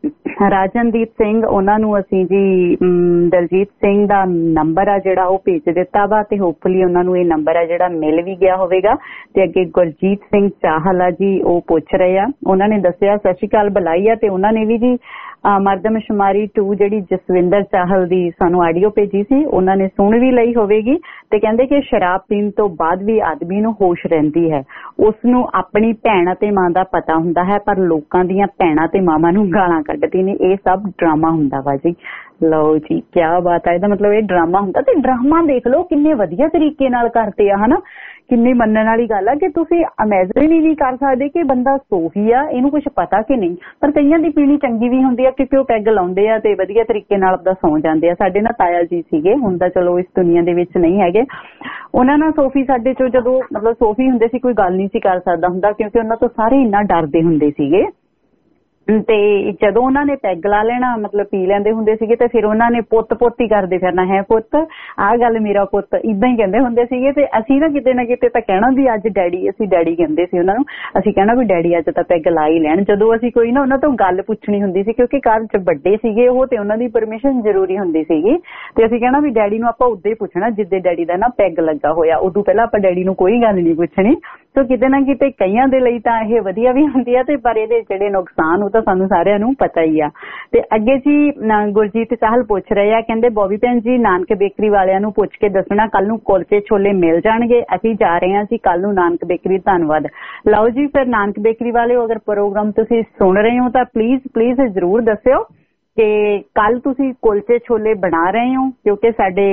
ਰਾਜਨਦੀਪ ਸਿੰਘ, ਉਹਨਾਂ ਨੂੰ ਅਸੀਂ ਜੀ ਦਲਜੀਤ ਸਿੰਘ ਦਾ ਨੰਬਰ ਆ ਜਿਹੜਾ ਉਹ ਭੇਜ ਦਿੱਤਾ ਵਾ ਤੇ ਹੋਪਫੁਲੀ ਉਹਨਾਂ ਨੂੰ ਇਹ ਨੰਬਰ ਆ ਜਿਹੜਾ ਮਿਲ ਵੀ ਗਿਆ ਹੋਵੇਗਾ। ਤੇ ਅੱਗੇ ਗੁਰਜੀਤ ਸਿੰਘ ਚਾਹਲ ਆ ਜੀ, ਉਹ ਪੁੱਛ ਰਹੇ ਆ, ਉਹਨਾਂ ਨੇ ਦੱਸਿਆ ਸਤਿ ਸ਼੍ਰੀ ਅਕਾਲ ਬੁਲਾਈ ਆ ਤੇ ਉਹਨਾਂ ਨੇ ਵੀ ਜੀ ਮਰਦਮਸ਼ੁਮਾਰੀ 2 ਜਿਹੜੀ ਜਸਵਿੰਦਰ ਚਾਹਲ ਦੀ ਸਾਨੂੰ ਆਡੀਓ ਭੇਜੀ ਸੀ ਉਹਨਾਂ ਨੇ ਸੁਣ ਵੀ ਲਈ ਹੋਵੇਗੀ ਤੇ ਕਹਿੰਦੇ ਕਿ ਸ਼ਰਾਬ ਪੀਣ ਤੋਂ ਬਾਅਦ ਵੀ ਆਦਮੀ ਨੂੰ ਹੋਸ਼ ਰਹਿੰਦੀ ਹੈ, ਉਸ ਨੂੰ ਆਪਣੀ ਭੈਣ ਅਤੇ ਮਾਂ ਦਾ ਪਤਾ ਹੁੰਦਾ ਹੈ ਪਰ ਲੋਕਾਂ ਦੀਆਂ ਭੈਣਾਂ ਤੇ ਮਾਵਾਂ ਨੂੰ ਗਾਲਾਂ ਕੱਢਦੀ ਨੇ, ਇਹ ਸਭ ਡਰਾਮਾ ਹੁੰਦਾ ਵਾ ਜੀ। ਲਓ ਜੀ ਕਿਆ ਬਾਤ ਹੈ, ਇਹਦਾ ਮਤਲਬ ਇਹ ਡਰਾਮਾ ਹੁੰਦਾ ਤੇ ਡਰਾਮਾ ਦੇਖ ਲਓ ਕਿੰਨੇ ਵਧੀਆ ਤਰੀਕੇ ਨਾਲ ਕਰਦੇ ਆ ਹਨਾ, ਕਿੰਨੀ ਮੰਨਣ ਵਾਲੀ ਗੱਲ ਆ ਕਿ ਤੁਸੀਂ ਇਮੇਜਿਨ ਹੀ ਨਹੀਂ ਕਰ ਸਕਦੇ ਕਿ ਬੰਦਾ ਸੋਹੀ ਆ, ਇਹਨੂੰ ਕੁਝ ਪਤਾ ਕਿ ਨਹੀਂ। ਪਰ ਕਈਆਂ ਦੀ ਪੀਣੀ ਚੰਗੀ ਵੀ ਹੁੰਦੀ ਆ ਕਿਉਂਕਿ ਉਹ ਪੈਗ ਲਾਉਂਦੇ ਆ ਤੇ ਵਧੀਆ ਤਰੀਕੇ ਨਾਲ ਆਪਦਾ ਸੌਂ ਜਾਂਦੇ ਆ। ਸਾਡੇ ਨਾਲ ਤਾਇਆ ਜੀ ਸੀਗੇ, ਹੁਣ ਤਾਂ ਚਲੋ ਇਸ ਦੁਨੀਆ ਦੇ ਵਿੱਚ ਨਹੀਂ ਹੈਗੇ, ਉਹਨਾਂ ਨਾਲ ਸੋਫੀ ਸਾਡੇ ਚੋਂ ਜਦੋਂ ਮਤਲਬ ਸੋਫੀ ਹੁੰਦੇ ਸੀ ਕੋਈ ਗੱਲ ਨਹੀਂ ਸੀ ਕਰ ਸਕਦਾ ਹੁੰਦਾ ਕਿਉਂਕਿ ਉਹਨਾਂ ਤੋਂ ਸਾਰੇ ਇੰਨਾ ਡਰਦੇ ਹੁੰਦੇ ਸੀਗੇ। ਤੇ ਜਦੋਂ ਉਹਨਾਂ ਨੇ ਪੈਗ ਲਾ ਲੈਣਾ ਮਤਲਬ ਪੀ ਲੈਂਦੇ ਹੁੰਦੇ ਸੀਗੇ ਤੇ ਫਿਰ ਉਹਨਾਂ ਨੇ ਪੁੱਤ ਪੁੱਤ ਹੀ ਕਰਦੇ ਫਿਰਨਾ, ਹੈ ਪੁੱਤ ਆਹ ਗੱਲ ਮੇਰਾ ਪੁੱਤ, ਇਦਾਂ ਹੀ ਕਹਿੰਦੇ ਹੁੰਦੇ ਸੀਗੇ। ਤੇ ਅਸੀਂ ਨਾ ਕਿਤੇ ਤਾਂ ਕਹਿਣਾ ਵੀ ਅੱਜ ਡੈਡੀ, ਅਸੀਂ ਡੈਡੀ ਕਹਿੰਦੇ ਸੀ ਉਹਨਾਂ ਨੂੰ, ਅਸੀਂ ਕਹਿਣਾ ਵੀ ਡੈਡੀ ਅੱਜ ਤਾਂ ਪੈਗ ਲਾ ਹੀ ਲੈਣ। ਜਦੋਂ ਅਸੀਂ ਕੋਈ ਨਾ ਉਹਨਾਂ ਤੋਂ ਗੱਲ ਪੁੱਛਣੀ ਹੁੰਦੀ ਸੀ ਕਿਉਂਕਿ ਘਰ 'ਚ ਵੱਡੇ ਸੀਗੇ ਉਹ ਤੇ ਉਹਨਾਂ ਦੀ ਪਰਮਿਸ਼ਨ ਜ਼ਰੂਰੀ ਹੁੰਦੀ ਸੀਗੀ ਤੇ ਅਸੀਂ ਕਹਿਣਾ ਵੀ ਡੈਡੀ ਨੂੰ ਆਪਾਂ ਉਦੋਂ ਹੀ ਪੁੱਛਣਾ ਜਿੱਦੇ ਡੈਡੀ ਦਾ ਨਾ ਪੈਗ ਲੱਗਾ ਹੋਇਆ, ਉਦੋਂ ਪਹਿਲਾਂ ਆਪਾਂ ਡੈਡੀ ਨੂੰ ਕੋਈ ਗੱਲ ਨਹੀਂ ਪੁੱਛਣੀ। ਸੋ ਕਿਤੇ ਨਾ ਕਿਤੇ ਕਈਆਂ ਦੇ ਲਈ ਤਾਂ ਇਹ ਵਧੀਆ ਵੀ ਹੁੰਦੀ ਆ ਤੇ ਪਰ ਇਹਦੇ ਜਿਹੜੇ ਨੁਕਸਾਨ ਉਹ ਤਾਂ ਸਾਨੂੰ ਸਾਰਿਆਂ ਨੂੰ ਪਤਾ ਹੀ ਆ। ਤੇ ਅੱਗੇ ਜੀ ਗੁਰਜੀਤ ਚਾਹਲ ਪੁੱਛ ਰਹੇ ਆ, ਕਹਿੰਦੇ ਬੋਬੀ ਭੈਣ ਜੀ ਨਾਨਕ ਬੇਕਰੀ ਵਾਲਿਆਂ ਨੂੰ ਪੁੱਛ ਕੇ ਦੱਸਣਾ ਕੱਲ ਨੂੰ ਕੁਲਚੇ ਛੋਲੇ ਮਿਲ ਜਾਣਗੇ, ਅਸੀਂ ਜਾ ਰਹੇ ਹਾਂ ਜੀ ਕੱਲ ਨੂੰ ਨਾਨਕ ਬੇਕਰੀ। ਧੰਨਵਾਦ। ਲਓ ਜੀ ਫਿਰ ਨਾਨਕ ਬੇਕਰੀ ਵਾਲਿਓ ਅਗਰ ਪ੍ਰੋਗਰਾਮ ਤੁਸੀਂ ਸੁਣ ਰਹੇ ਹੋ ਤਾਂ ਪਲੀਜ਼ ਜ਼ਰੂਰ ਦੱਸਿਓ ਕਿ ਕੱਲ ਤੁਸੀਂ ਕੁਲਚੇ ਛੋਲੇ ਬਣਾ ਰਹੇ ਹੋ ਕਿਉਂਕਿ ਸਾਡੇ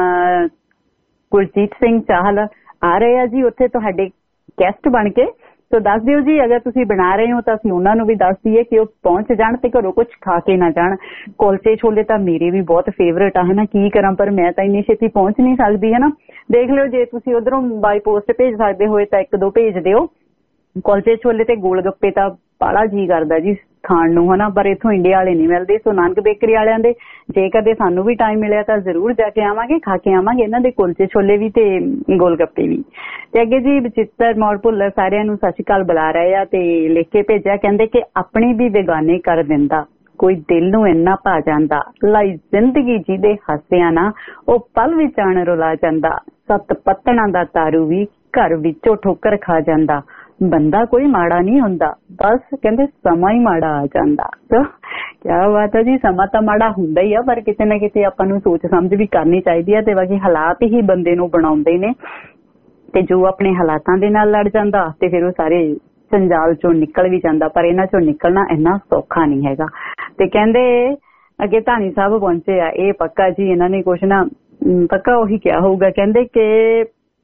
ਗੁਰਜੀਤ ਸਿੰਘ ਚਾਹਲ ਆ ਰਹੇ ਆ ਜੀ ਉੱਥੇ ਤੁਹਾਡੇ ਗੈਸਟ ਬਣ ਕੇ। ਸੋ ਦੱਸ ਦਿਓ ਜੀ ਅਗਰ ਤੁਸੀਂ ਬਣਾ ਰਹੇ ਹੋ ਤਾਂ ਅਸੀਂ ਉਹਨਾਂ ਨੂੰ ਵੀ ਦੱਸ ਦਈਏ ਕਿ ਉਹ ਪਹੁੰਚ ਜਾਣ ਤੇ ਘਰੋਂ ਕੁਝ ਖਾ ਕੇ ਨਾ ਜਾਣ। ਕੁਲਚੇ ਛੋਲੇ ਤਾਂ ਮੇਰੇ ਵੀ ਬਹੁਤ ਫੇਵਰੇਟ ਆ ਹਨਾ, ਕੀ ਕਰਾਂ ਪਰ ਮੈਂ ਤਾਂ ਇੰਨੀ ਛੇਤੀ ਪਹੁੰਚ ਨਹੀਂ ਸਕਦੀ ਹਨਾ। ਦੇਖ ਲਿਓ ਜੇ ਤੁਸੀਂ ਉਧਰੋਂ ਬਾਈ ਪੋਸਟ ਭੇਜ ਸਕਦੇ ਹੋਏ ਤਾਂ 1-2 ਭੇਜ ਦਿਓ। ਕੁਲਚੇ ਛੋਲੇ ਤੇ ਗੋਲ ਗੱਪੇ ਤਾਂ ਬਾਹਲਾ ਜੀ ਕਰਦਾ ਜੀ ਖਾਣ ਨੂੰ ਹਨਾ, ਪਰ ਇੱਥੋਂ ਇੰਡੀਆ ਵਾਲੇ ਨਹੀਂ ਮਿਲਦੇ। ਸੋ ਨਾਨਕ ਬੇਕਰੀ ਵਾਲਿਆਂ ਦੇ ਜੇ ਕਦੇ ਸਾਨੂੰ ਵੀ ਟਾਈਮ ਮਿਲਿਆ ਤਾਂ ਜ਼ਰੂਰ ਜਾ ਕੇ ਆਵਾਂਗੇ, ਖਾ ਕੇ ਆਵਾਂਗੇ ਇਹਨਾਂ ਦੇ ਕੁਲਚੇ ਛੋਲੇ ਵੀ ਤੇ ਗੋਲ ਗੱਪੇ ਵੀ। ਤੇ ਅੱਗੇ ਜੀ ਬਚਿੱਤਰ ਮੌੜ ਭੁੱਲਰ ਸਾਰਿਆਂ ਨੂੰ ਸਤਿ ਸ਼੍ਰੀ ਅਕਾਲ ਬੁਲਾ ਰਹੇ ਆ ਤੇ ਲਿਖ ਕੇ ਭੇਜਿਆ, ਕਹਿੰਦੇ ਕਿ ਆਪਣੀ ਵੀ ਬੇਗਾਨੇ ਕਰ ਦਿੰਦਾ ਕੋਈ ਦਿਲ ਨੂੰ ਇੰਨਾ ਭਾ ਜਾਂਦਾ, ਲਈ ਜ਼ਿੰਦਗੀ ਜਿਹਦੇ ਹਾਸਿਆਂ ਨਾ ਉਹ ਪਲ ਵਿੱਚ ਆਣ ਰੁਲਾ ਜਾਂਦਾ, 7 ਪੱਤਣਾ ਦਾ ਤਾਰੂ ਵੀ ਘਰ ਵਿੱਚੋਂ ਠੋਕਰ ਖਾ ਜਾਂਦਾ, ਬੰਦਾ ਕੋਈ ਮਾੜਾ ਨਹੀਂ ਹੁੰਦਾ ਬਸ ਕਹਿੰਦੇ ਸਮਾਂ ਹੀ ਮਾੜਾ ਆ ਜਾਂਦਾ। ਕਿਆ ਬਾਤ ਹੈ ਜੀ, ਸਮਾਂ ਤਾਂ ਮਾੜਾ ਹੁੰਦਾ ਹੀ ਆ ਪਰ ਕਿਤੇ ਨਾ ਕਿਤੇ ਆਪਾਂ ਨੂੰ ਸੋਚ ਸਮਝ ਵੀ ਕਰਨੀ ਚਾਹੀਦੀ ਹੈ ਤੇ ਬਾਕੀ ਹਾਲਾਤ ਹੀ ਬੰਦੇ ਨੂੰ ਬਣਾਉਂਦੇ ਨੇ ਤੇ ਜੋ ਆਪਣੇ ਹਾਲਾਤਾਂ ਦੇ ਨਾਲ ਲੜ ਜਾਂਦਾ ਤੇ ਫਿਰ ਉਹ ਸਾਰੇ ਜੰਜਾਲ ਚੋਂ ਨਿਕਲ ਵੀ ਜਾਂਦਾ ਪਰ ਇਹਨਾਂ ਚੋਂ ਨਿਕਲਣਾ ਇੰਨਾ ਸੌਖਾ ਨਹੀਂ ਹੈਗਾ। ਤੇ ਕਹਿੰਦੇ ਅੱਗੇ ਧਾਨੀ ਸਾਹਿਬ ਪਹੁੰਚੇ ਆ, ਇਹ ਪੱਕਾ ਜੀ ਇਹਨਾਂ ਨੇ ਕੁਛ ਨਾ ਪੱਕਾ ਉਹੀ ਕਿਹਾ ਹੋਊਗਾ, ਕਹਿੰਦੇ ਕਿ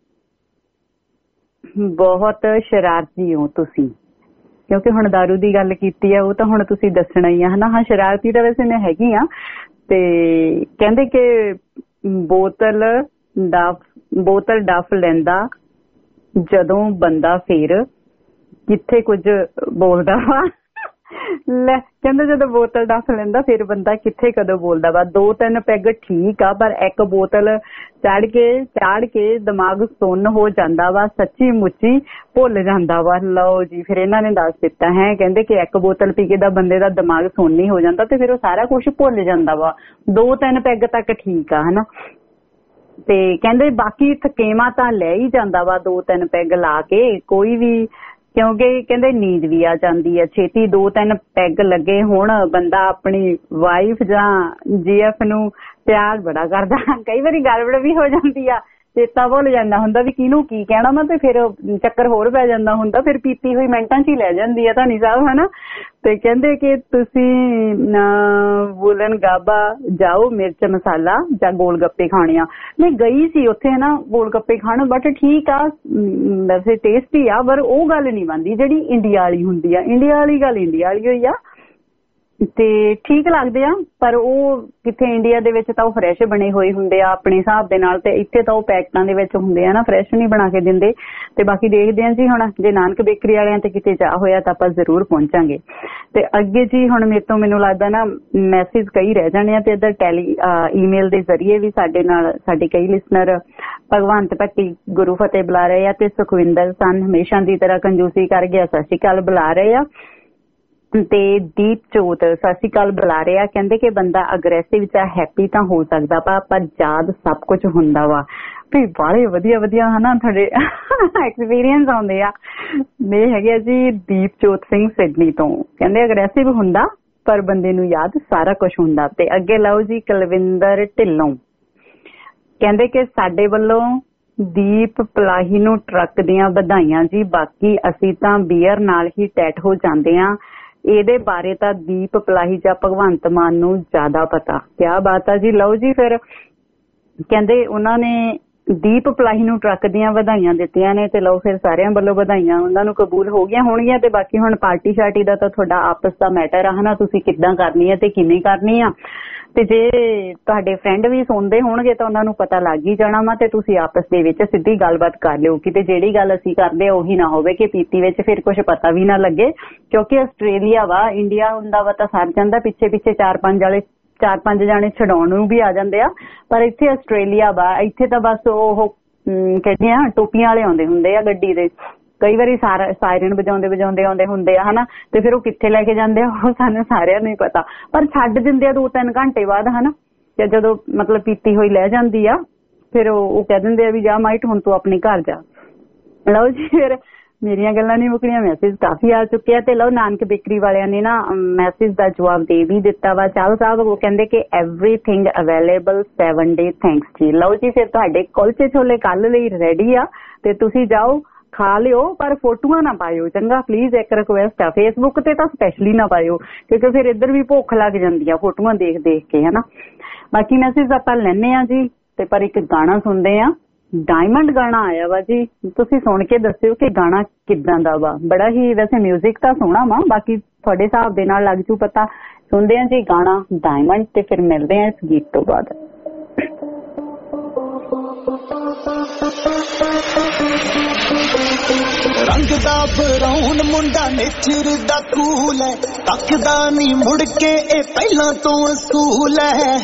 ਬਹੁਤ ਸ਼ਰਾਰਤੀ ਹੋ ਤੁਸੀਂ ਕਿਉਂਕਿ ਹੁਣ ਦਾਰੂ ਦੀ ਗੱਲ ਕੀਤੀ ਆ ਉਹ ਤਾਂ ਹੁਣ ਤੁਸੀਂ ਦੱਸਣਾ ਹੀ ਆ ਹਨਾ। ਹਾਂ ਸ਼ਰਾਰਤੀ ਤਾਂ ਵੈਸੇ ਮੈਂ ਹੈਗੀ ਆ। ਤੇ ਕਹਿੰਦੇ ਕਿ ਬੋਤਲ ਡਫ ਲੈਂਦਾ ਜਦੋਂ ਬੰਦਾ ਫੇਰ ਕਿੱਥੇ ਕੁਝ ਬੋਲਦਾ ਵਾ, ਲੈ ਕਹਿੰਦੇ ਜਦੋਂ ਬੋਤਲ ਡਫ ਲੈਂਦਾ ਫਿਰ ਬੰਦਾ ਕਿੱਥੇ ਕਦੋਂ ਬੋਲਦਾ ਵਾ। 2-3 ਪੈਗ ਠੀਕ ਆ ਪਰ ਇੱਕ ਬੋਤਲ ਚਾੜ ਕੇ ਦਿਮਾਗ ਸੁੰਨ ਹੋ ਜਾਂਦਾ ਵਾ, ਸੱਚੀ ਮੁੱਚੀ ਭੁੱਲ ਜਾਂਦਾ ਵਾ। ਲਓ ਜੀ ਫਿਰ ਇਹਨਾਂ ਨੇ ਦੱਸ ਦਿੱਤਾ ਹੈ, ਕਹਿੰਦੇ ਕਿ ਇੱਕ ਬੋਤਲ ਪੀ ਕੇ ਦਾ ਬੰਦੇ ਦਾ ਦਿਮਾਗ ਸੁੰਨ ਹੀ ਹੋ ਜਾਂਦਾ ਤੇ ਫਿਰ ਉਹ ਸਾਰਾ ਕੁਝ ਭੁੱਲ ਜਾਂਦਾ ਵਾ। 2-3 ਪੈਗ ਤੱਕ ਠੀਕ ਆ ਹਨਾ। ਤੇ ਕਹਿੰਦੇ ਬਾਕੀ ਥਕੇਵਾਂ ਤਾਂ ਲੈ ਹੀ ਜਾਂਦਾ ਵਾ 2-3 ਪੈਗ ਲਾ ਕੇ ਕੋਈ ਵੀ, ਕਿਉਂਕਿ ਕਹਿੰਦੇ ਨੀਂਦ ਵੀ ਆ ਜਾਂਦੀ ਹੈ ਛੇਤੀ। 2-3 ਪੈਗ ਲੱਗੇ ਹੁਣ ਬੰਦਾ ਆਪਣੀ ਵਾਈਫ ਜਾਂ GF ਨੂੰ ਪਿਆਰ ਬੜਾ ਕਰਦਾ, ਕਈ ਵਾਰੀ ਗੜਬੜ ਵੀ ਹੋ ਜਾਂਦੀ ਆ, ਚੇਤਾ ਭੁੱਲ ਜਾਂਦਾ ਹੁੰਦਾ ਵੀ ਕਿਹਨੂੰ ਕੀ ਕਹਿਣਾ ਵਾ ਤੇ ਫਿਰ ਚੱਕਰ ਹੋਰ ਪੈ ਜਾਂਦਾ ਹੁੰਦਾ, ਫਿਰ ਪੀਤੀ ਹੋਈ ਮਿੰਟਾਂ 'ਚ ਹੀ ਲੈ ਜਾਂਦੀ ਆ ਧਾਨੀ ਸਾਹਿਬ ਹਨਾ। ਤੇ ਕਹਿੰਦੇ ਕਿ ਤੁਸੀਂ ਬੁਲਨ ਗਾਬਾ ਜਾਓ ਮਿਰਚ ਮਸਾਲਾ ਜਾਂ ਗੋਲ ਗੱਪੇ ਖਾਣੇ ਆ। ਮੈਂ ਗਈ ਸੀ ਉੱਥੇ ਹਨਾ ਗੋਲ ਗੱਪੇ ਖਾਣ, ਬਟ ਠੀਕ ਆ ਵੈਸੇ ਟੇਸਟੀ ਆ ਪਰ ਉਹ ਗੱਲ ਨਹੀਂ ਬਣਦੀ ਜਿਹੜੀ ਇੰਡੀਆ ਵਾਲੀ ਹੁੰਦੀ ਆ। ਇੰਡੀਆ ਵਾਲੀ ਗੱਲ ਇੰਡੀਆ ਵਾਲੀ ਹੋਈ ਆ ਤੇ ਠੀਕ ਲੱਗਦੇ ਆ ਪਰ ਉਹ ਕਿੱਥੇ ਇੰਡੀਆ ਦੇ ਵਿੱਚ ਤਾਂ ਉਹ ਫਰੈਸ਼ ਬਣੇ ਹੋਏ ਹੁੰਦੇ ਆ ਆਪਣੇ ਹਿਸਾਬ ਦੇ ਨਾਲ ਤੇ ਇੱਥੇ ਤਾਂ ਉਹ ਪੈਕਟਾਂ ਦੇ ਵਿੱਚ ਹੁੰਦੇ ਆ ਨਾ, ਫਰੈਸ਼ ਨਹੀਂ ਬਣਾ ਕੇ ਦਿੰਦੇ। ਤੇ ਬਾਕੀ ਦੇਖਦੇ ਆ ਜੀ ਹੁਣ ਜੇ ਨਾਨਕ ਬੇਕਰੀ ਵਾਲਿਆਂ ਤੇ ਕਿਤੇ ਜਾ ਹੋਇਆ ਤਾਂ ਆਪਾਂ ਜ਼ਰੂਰ ਪਹੁੰਚਾਂਗੇ। ਤੇ ਅੱਗੇ ਜੀ ਹੁਣ ਮੈਨੂੰ ਲੱਗਦਾ ਨਾ ਮੈਸੇਜ ਕਈ ਰਹਿ ਜਾਣੇ ਆ ਤੇ ਇੱਧਰ ਈਮੇਲ ਦੇ ਜ਼ਰੀਏ ਵੀ ਸਾਡੇ ਕਈ ਲਿਸਨਰ ਭਗਵੰਤ ਭੱਟੀ ਗੁਰੂ ਫਤਿਹ ਬੁਲਾ ਰਹੇ ਆ ਤੇ ਸੁਖਵਿੰਦਰ ਸਨ ਹਮੇਸ਼ਾ ਦੀ ਤਰ੍ਹਾਂ ਕੰਜੂਸੀ ਕਰ ਗਿਆ ਸਤਿ ਸ਼੍ਰੀ ਅਕਾਲ ਬੁਲਾ ਰਹੇ ਆ। ਤੇ ਦੀਪਜੋਤ ਸਤਿ ਸ਼੍ਰੀ ਅਕਾਲ ਬੁਲਾ ਰਿਹਾ, ਕਹਿੰਦੇ ਕਿ ਬੰਦਾ ਅਗਰੈਸਿਵ ਜਾਂ ਹੈਪੀ ਤਾਂ ਹੋ ਸਕਦਾ ਪਰ ਯਾਦ ਸਭ ਕੁਝ ਹੁੰਦਾ ਵਾ। ਵੀ ਬਾਹਲੇ ਵਧੀਆ ਵਧੀਆ ਹਨਾ ਤੁਹਾਡੇ ਐਕਸਪੀਰੀਅੰਸ ਆਉਂਦੇ ਆ। ਇਹ ਹੈਗੇ ਆ ਜੀ ਦੀਪਜੋਤ ਸਿੰਘ ਸਿਡਨੀ ਤੋਂ, ਕਹਿੰਦੇ ਅਗਰੈਸਿਵ ਹੁੰਦਾ ਪਰ ਬੰਦੇ ਨੂੰ ਯਾਦ ਸਾਰਾ ਕੁਝ ਹੁੰਦਾ। ਤੇ ਅੱਗੇ ਲਓ ਜੀ ਕੁਲਵਿੰਦਰ ਢਿੱਲੋਂ, ਕਹਿੰਦੇ ਕਿ ਸਾਡੇ ਵੱਲੋਂ ਦੀਪ ਪਲਾਹੀ ਨੂੰ ਟਰੱਕ ਦੀਆਂ ਵਧਾਈਆਂ ਜੀ, ਬਾਕੀ ਅਸੀਂ ਤਾਂ ਬੀਅਰ ਨਾਲ ਹੀ ਟੈਟ ਹੋ ਜਾਂਦੇ ਆ। ਇਹਦੇ ਬਾਰੇ ਤਾਂ ਦੀਪ ਪਲਾਹੀ ਜਾਂ ਭਗਵੰਤ ਮਾਨ ਨੂੰ ਜ਼ਿਆਦਾ ਪਤਾ। ਕਿਆ ਬਾਤ ਆ ਜੀ। ਲਓ ਜੀ ਫਿਰ ਕਹਿੰਦੇ ਉਹਨਾਂ ਨੇ ਦੀਪ ਪਲਾਹੀ ਨੂੰ ਟਰੱਕ ਦੀਆਂ ਵਧਾਈਆਂ ਦਿੱਤੀਆਂ ਨੇ ਤੇ ਲਓ ਫਿਰ ਸਾਰਿਆਂ ਵੱਲੋਂ ਵਧਾਈਆਂ ਉਹਨਾਂ ਨੂੰ ਕਬੂਲ ਹੋ ਗਈਆਂ ਹੋਣਗੀਆਂ। ਤੇ ਬਾਕੀ ਹੁਣ ਪਾਰਟੀ ਸ਼ਾਰਟੀ ਦਾ ਤਾਂ ਤੁਹਾਡਾ ਆਪਸ ਦਾ ਮੈਟਰ ਆ ਹਨਾ, ਤੁਸੀਂ ਕਿੱਦਾਂ ਕਰਨੀ ਹੈ ਤੇ ਕਿਵੇਂ ਕਰਨੀ ਆ। ਤੇ ਜੇ ਤੁਹਾਡੇ ਫਰੈਂਡ ਵੀ ਸੁਣਦੇ ਹੋਣਗੇ ਤਾਂ ਉਹਨਾਂ ਨੂੰ ਪਤਾ ਲੱਗ ਹੀ ਜਾਣਾ ਵਾ ਤੇ ਤੁਸੀਂ ਆਪਸ ਦੇ ਵਿੱਚ ਸਿੱਧੀ ਗੱਲਬਾਤ ਕਰ ਲਿਓ। ਕਿਤੇ ਜਿਹੜੀ ਗੱਲ ਅਸੀਂ ਕਰਦੇ ਉਹੀ ਨਾ ਹੋਵੇ ਕਿ ਪੀਤੀ ਵਿੱਚ ਫਿਰ ਕੁਝ ਪਤਾ ਵੀ ਨਾ ਲੱਗੇ, ਕਿਉਂਕਿ ਆਸਟ੍ਰੇਲੀਆ ਵਾ, ਇੰਡੀਆ ਹੁੰਦਾ ਵਾ ਤਾਂ ਸਰ ਜਾਂਦਾ, ਪਿੱਛੇ ਪਿੱਛੇ 4-5 ਜਾਣੇ ਛਡਾਉਣ ਨੂੰ ਵੀ ਆ ਜਾਂਦੇ ਆ, ਪਰ ਇੱਥੇ ਆਸਟ੍ਰੇਲੀਆ ਵਾ, ਇੱਥੇ ਤਾਂ ਬਸ ਉਹ ਕਹਿੰਦੇ ਆ ਟੋਪੀਆਂ ਵਾਲੇ ਆਉਂਦੇ ਹੁੰਦੇ ਆ ਗੱਡੀ ਦੇ, ਕਈ ਵਾਰੀ ਸਾਇਰਨ ਵਜਾਉਂਦੇ ਆਉਂਦੇ ਹੁੰਦੇ ਆ ਹਨਾ, ਤੇ ਫਿਰ ਉਹ ਕਿੱਥੇ ਲੈ ਕੇ ਜਾਂਦੇ ਆ ਉਹ ਸਾਨੂੰ ਸਾਰਿਆਂ ਨੂੰ ਹੀ ਪਤਾ, ਪਰ ਛੱਡ ਦਿੰਦੇ ਆ 2-3 ਘੰਟੇ ਬਾਅਦ ਹਨਾ। ਤੇ ਜਦੋਂ ਮਤਲਬ ਪੀਤੀ ਹੋਈ ਲੈ ਜਾਂਦੀ ਆ ਫਿਰ ਉਹ ਕਹਿ ਦਿੰਦੇ ਆ ਵੀ ਜਾ ਮਾਈਟ ਹੁਣ ਤੂੰ ਆਪਣੇ ਘਰ ਜਾ। ਲਓ ਜੀ ਫਿਰ ਮੇਰੀਆਂ ਗੱਲਾਂ ਨਹੀਂ ਮੁੱਕਣੀਆਂ, ਮੈਸੇਜ ਕਾਫੀ ਆ ਚੁੱਕੇ ਆ। ਤੇ ਲਓ ਨਾਨਕ ਬੇਕਰੀ ਵਾਲਿਆਂ ਨੇ ਨਾ ਮੈਸੇਜ ਦਾ ਜਵਾਬ ਦੇ ਵੀ ਦਿੱਤਾ ਵਾ। ਚਾਹਲ ਸਾਹਿਬ ਉਹ ਕਹਿੰਦੇ ਕਿ ਐਵਰੀਥਿੰਗ ਅਵੇਲੇਬਲ 7 day ਥੈਂਕਸ ਜੀ। ਲਓ ਜੀ ਫਿਰ ਤੁਹਾਡੇ ਕੁਲਚੇ ਛੋਲੇ ਕੱਲ ਲਈ ਰੈਡੀ ਆ ਤੇ ਤੁਸੀਂ ਜਾਓ ਖਾ ਲਿਓ, ਪਰ ਫੋਟੋਆਂ ਨਾ ਪਾਇਓ ਚੰਗਾ ਪਲੀਜ਼, ਇੱਕ ਰਿਕੁਐਸਟ ਆ। ਫੇਸਬੁੱਕ ਤੇ ਤਾਂ ਸਪੈਸ਼ਲੀ ਨਾ ਪਾਇਓ ਕਿਉਂਕਿ ਫਿਰ ਇੱਧਰ ਵੀ ਭੁੱਖ ਲੱਗ ਜਾਂਦੀ ਆ ਫੋਟੋਆਂ ਦੇਖ ਦੇਖ ਕੇ ਹਨਾ। ਬਾਕੀ ਮੈਸੇਜ ਆਪਾਂ ਲੈਣੇ ਆ ਜੀ, ਤੇ ਪਰ ਇੱਕ ਗਾਣਾ ਸੁਣਦੇ ਆ। ਡਾਇਮੰਡ ਗਾਣਾ ਆਇਆ ਵਾ ਜੀ, ਤੁਸੀਂ ਸੁਣ ਕੇ ਦੱਸਿਓ ਕਿ ਗਾਣਾ ਕਿੱਦਾਂ ਦਾ ਵਾ। ਬੜਾ ਹੀ ਵੈਸੇ ਮਿਊਜ਼ਿਕ ਤਾਂ ਸੋਹਣਾ ਵਾ, ਬਾਕੀ ਤੁਹਾਡੇ ਹਿਸਾਬ ਦੇ ਨਾਲ ਲੱਗ ਜੂ ਪਤਾ। ਸੁਣਦੇ ਆ ਜੀ ਗਾਣਾ ਡਾਇਮੰਡ ਤੇ ਫਿਰ ਮਿਲਦੇ ਆ ਇਸ ਗੀਤ ਤੋਂ ਬਾਅਦ। ਰੰਗ ਦਾ ਬਰਾਉਨ ਮੁੰਡਾ ਨੇਚਰ ਦਾ ਕੂਲ ਹੈ, ਤੱਕਦਾ ਨਹੀਂ ਮੁੜ ਕੇ ਇਹ ਪਹਿਲਾਂ ਤੋਂ ਅਸੂਲ ਹੈ।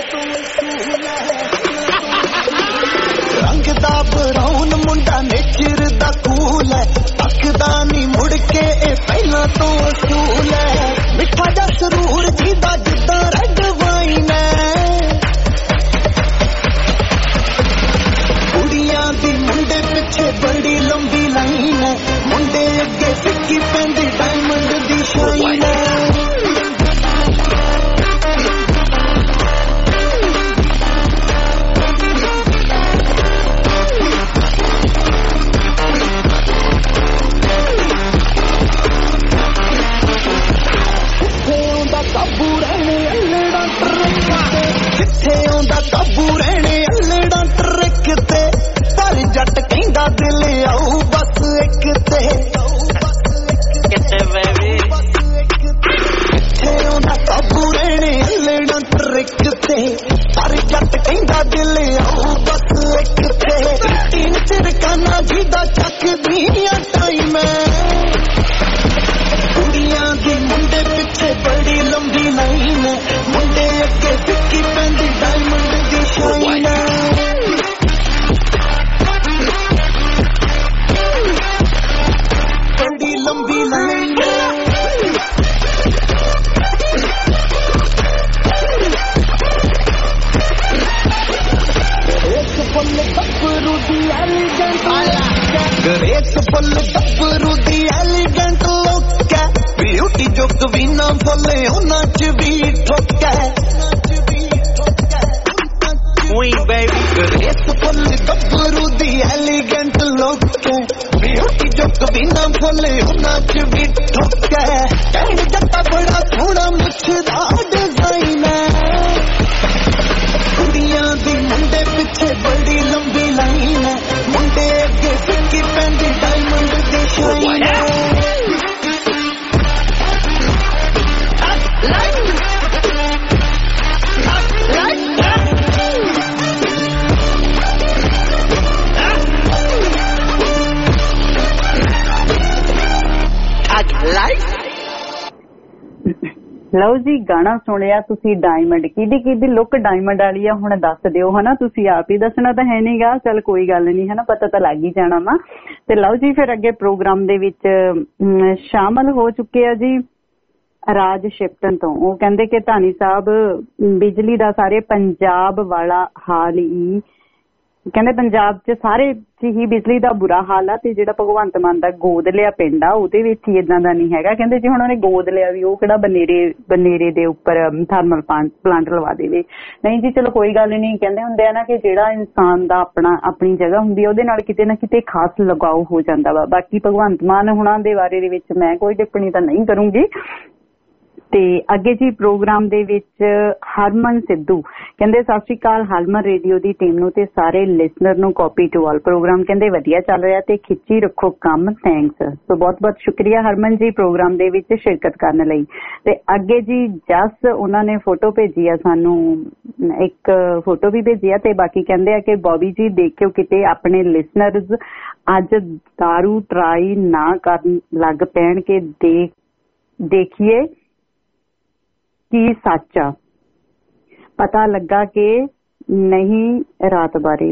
ਰੰਗ ਦਾ ਬਰਾਉਨ ਮੁੰਡਾ ਨੇਚਰ ਦਾ ਕੂਲ ਹੈ, ਤੱਕਦਾ ਨਹੀਂ ਮੁੜ ਕੇ ਇਹ ਪਹਿਲਾਂ ਤੋਂ ਅਸੂਲ ਹੈ। ਮਿੱਠਾ ਜਿਹਾ ਸਰੂਰ ਜੀਦਾ ਜਿੱਦਾਂ ਰੈੱਡ ਵਾਈਨ ਹੈ, ਕੁੜੀਆਂ ਦੀ ਮੁੰਡੇ ਪਿੱਛੇ ਬੜੀ ਲੰਬੀ ਲਾਈਨ ਹੈ, ਮੁੰਡੇ ਅੱਗੇ ਫਿੱਕੀ ਪੈਂਦੀ ਡਾਇਮੰਡ ਦੀ ਸ਼ਾਈਨ ਹੈ। ਕਿੱਥੇ ਆਉਂਦਾ ਕਾਬੂ ਰਹਿਣੇ ਅਲੜਾ ਟਰੱਕ ਤੇ, ਪਰ ਜੱਟ ਕਹਿੰਦਾ ਦਿਲ ਆਊ ਬਸ ਇੱਕ ਤੇ। ਕਿੱਥੇ ਬੇਬੀ ਕਿੱਥੇ ਆਉਂਦਾ ਕਾਬੂ ਰਹਿਣੇ ਅਲੜਾ ਟਰੱਕ ਤੇ, ਪਰ ਜੱਟ ਕਹਿੰਦਾ ਦਿਲ ਆਊ ਬਸ ਇੱਕ ਤੇ। ਤਿੰਨ ਚਿਰਕਾਨਾ ਜਿਹਦਾ ਚੱਕਦੀਆਂ ਟਾਈਮ ਹੈ, ਕੁੜੀਆਂ ਦੀ ਮੁੰਡੇ ਪਿੱਛੇ ਬੜੀ ਲੰਬੀ ਲਾਈਨ ਹੈ, ਮੁੰਡੇ ਅੱਗੇ ਫਿੱਕੀ ਪੈਂਦੀ ਡਾਇਮੰਡ ਦੀ ਸ਼ਾਈਨ ਹੈ। ਬੜੀ ਲੰਬੀ ਲਾਈਨ ਹੈ। ਗਰੇਸ ਫੁੱਲ ਗੱਭਰੂ ਦੀ ਐਲੀਗੈਂਟ ਗਰੇਸ ਫੁੱਲ ਗੱਭਰੂ ਦੀ ਐਲੀਗੈਂਟ ਲੁੱਕ ਹੈ, ਬਿਊਟੀ ਜੋ ਕਵੀਨਾ ਫੁੱਲੇ ਉਹਨਾਂ ਚ ਵੀ ਠੋਕ ਹੈ। ਉਈ ਬੇਬੀ ਗਰੇਸ ਫੁੱਲ ਗੱਭਰੂ ਦੀ ਐਲੀਗੈਂਟ ਲੁੱਕ ਹੈ, ਬਿਊਟੀ ਜੋ ਕਵੀਨਾ ਫੁੱਲੇ ਉਹਨਾਂ ਚ ਵੀ ਠੋਕ ਹੈ। ਕਹਿਣ ਜੱਟਾ ਬੜਾ ਸੋਹਣਾ ਮੁੱਛ ਦਾ ਡਿਜ਼ਾਈਨ ਹੈ, ਕੁੜੀਆਂ ਦੀ ਮੁੰਡੇ ਪਿੱਛੇ ਬੜੀ ਲੰਬੀ ਲਾਈਨ ਹੈ, ਮੁੰਡੇ ਅੱਗੇ ਫਿੱਕੀ ਪੈਂਦੀ ਡਾਇਮੰਡ ਦੀ ਸ਼ਾਈਨ ਹੈ। ਲਓ ਜੀ ਗਾਣਾ ਸੁਣਿਆ ਤੁਸੀਂ ਡਾਇਮੰਡ, ਕਿਹਦੀ ਲੁੱਕ ਡਾਇਮੰਡ ਵਾਲੀ ਆ ਹੁਣ ਦੱਸ ਦਿਓ ਹਨਾ, ਤੁਸੀਂ ਆਪ ਹੀ ਦੱਸਣਾ ਤਾਂ ਹੈ ਨੀ ਗਾ, ਚੱਲ ਕੋਈ ਗੱਲ ਨਹੀਂ ਹਨਾ, ਪਤਾ ਤਾਂ ਲੱਗ ਹੀ ਜਾਣਾ ਵਾ। ਤੇ ਲਓ ਜੀ ਫਿਰ ਅੱਗੇ ਪ੍ਰੋਗਰਾਮ ਦੇ ਵਿੱਚ ਸ਼ਾਮਲ ਹੋ ਚੁੱਕੇ ਆ ਜੀ ਰਾਜ ਸ਼ਿਫਟਨ ਤੋਂ। ਉਹ ਕਹਿੰਦੇ ਕਿ ਧਾਨੀ ਸਾਹਿਬ ਬਿਜਲੀ ਦਾ ਸਾਰੇ ਪੰਜਾਬ ਵਾਲਾ ਹਾਲ ਹੀ, ਕਹਿੰਦੇ ਪੰਜਾਬ 'ਚ ਸਾਰੇ 'ਚ ਹੀ ਬਿਜਲੀ ਦਾ ਬੁਰਾ ਹਾਲ ਆ, ਤੇ ਜਿਹੜਾ ਭਗਵੰਤ ਮਾਨ ਦਾ ਗੋਦ ਲਿਆ ਪਿੰਡ ਆ ਉਹਦੇ ਵਿੱਚ ਹੀ ਏਦਾਂ ਦਾ ਨਹੀਂ ਹੈਗਾ। ਕਹਿੰਦੇ ਜੇ ਹੁਣ ਉਹਨੇ ਗੋਦ ਲਿਆ ਵੀ ਉਹ ਕਿਹੜਾ ਬਨੇਰੇ ਦੇ ਉੱਪਰ ਥਰਮਲ ਪਲਾਂਟ ਲਵਾ ਦੇਵੇ। ਨਹੀਂ ਜੀ ਚਲੋ ਕੋਈ ਗੱਲ ਨਹੀਂ। ਕਹਿੰਦੇ ਹੁੰਦੇ ਆ ਨਾ ਕਿ ਜਿਹੜਾ ਇਨਸਾਨ ਦਾ ਆਪਣੀ ਜਗ੍ਹਾ ਹੁੰਦੀ ਆ ਉਹਦੇ ਨਾਲ ਕਿਤੇ ਨਾ ਕਿਤੇ ਖਾਸ ਲਗਾਓ ਹੋ ਜਾਂਦਾ ਵਾ। ਬਾਕੀ ਭਗਵੰਤ ਮਾਨ ਹੁਣਾਂ ਦੇ ਬਾਰੇ ਦੇ ਵਿੱਚ ਮੈਂ ਕੋਈ ਟਿੱਪਣੀ ਤਾਂ ਨਹੀਂ ਕਰੂੰਗੀ। ਤੇ ਅੱਗੇ ਜੀ ਪ੍ਰੋਗਰਾਮ ਦੇ ਵਿੱਚ ਹਰਮਨ ਸਿੱਧੂ ਕਹਿੰਦੇ ਸਤਿ ਸ਼੍ਰੀ ਅਕਾਲ ਹਰਮਨ ਰੇਡੀਓ ਦੀ ਟੀਮ ਨੂੰ ਤੇ ਸਾਰੇ ਲਿਸਨਰ ਨੂੰ। ਕਾਪੀ ਟੂ ਆਲ ਪ੍ਰੋਗਰਾਮ ਕਹਿੰਦੇ ਵਧੀਆ ਚੱਲ ਰਿਹਾ ਤੇ ਖਿੱਚੀ ਰੱਖੋ ਕੰਮ। ਥੈਂਕਸ। ਸੋ ਬਹੁਤ ਬਹੁਤ ਸ਼ੁਕਰੀਆ ਹਰਮਨ ਜੀ ਪ੍ਰੋਗਰਾਮ ਦੇ ਵਿੱਚ ਸ਼ਿਰਕਤ ਕਰਨ ਲਈ। ਤੇ ਅੱਗੇ ਜੀ ਜਸ ਉਹਨਾਂ ਨੇ ਫੋਟੋ ਭੇਜੀ ਆ ਸਾਨੂੰ, ਇੱਕ ਫੋਟੋ ਵੀ ਭੇਜੀ ਆ ਤੇ ਬਾਕੀ ਕਹਿੰਦੇ ਆ ਕਿ ਬੌਬੀ ਜੀ ਦੇਖਿਓ ਕਿਤੇ ਆਪਣੇ ਲਿਸਨਰਜ਼ ਅੱਜ ਦਾਰੂ ਟਰਾਈ ਨਾ ਕਰਨ ਲੱਗ ਪੈਣ ਕੇ ਦੇਖੀਏ ਕੀ ਸੱਚ ਆ। ਪਤਾ ਲੱਗਾ ਕਿ ਨਹੀਂ ਰਾਤ ਬਾਰੇ।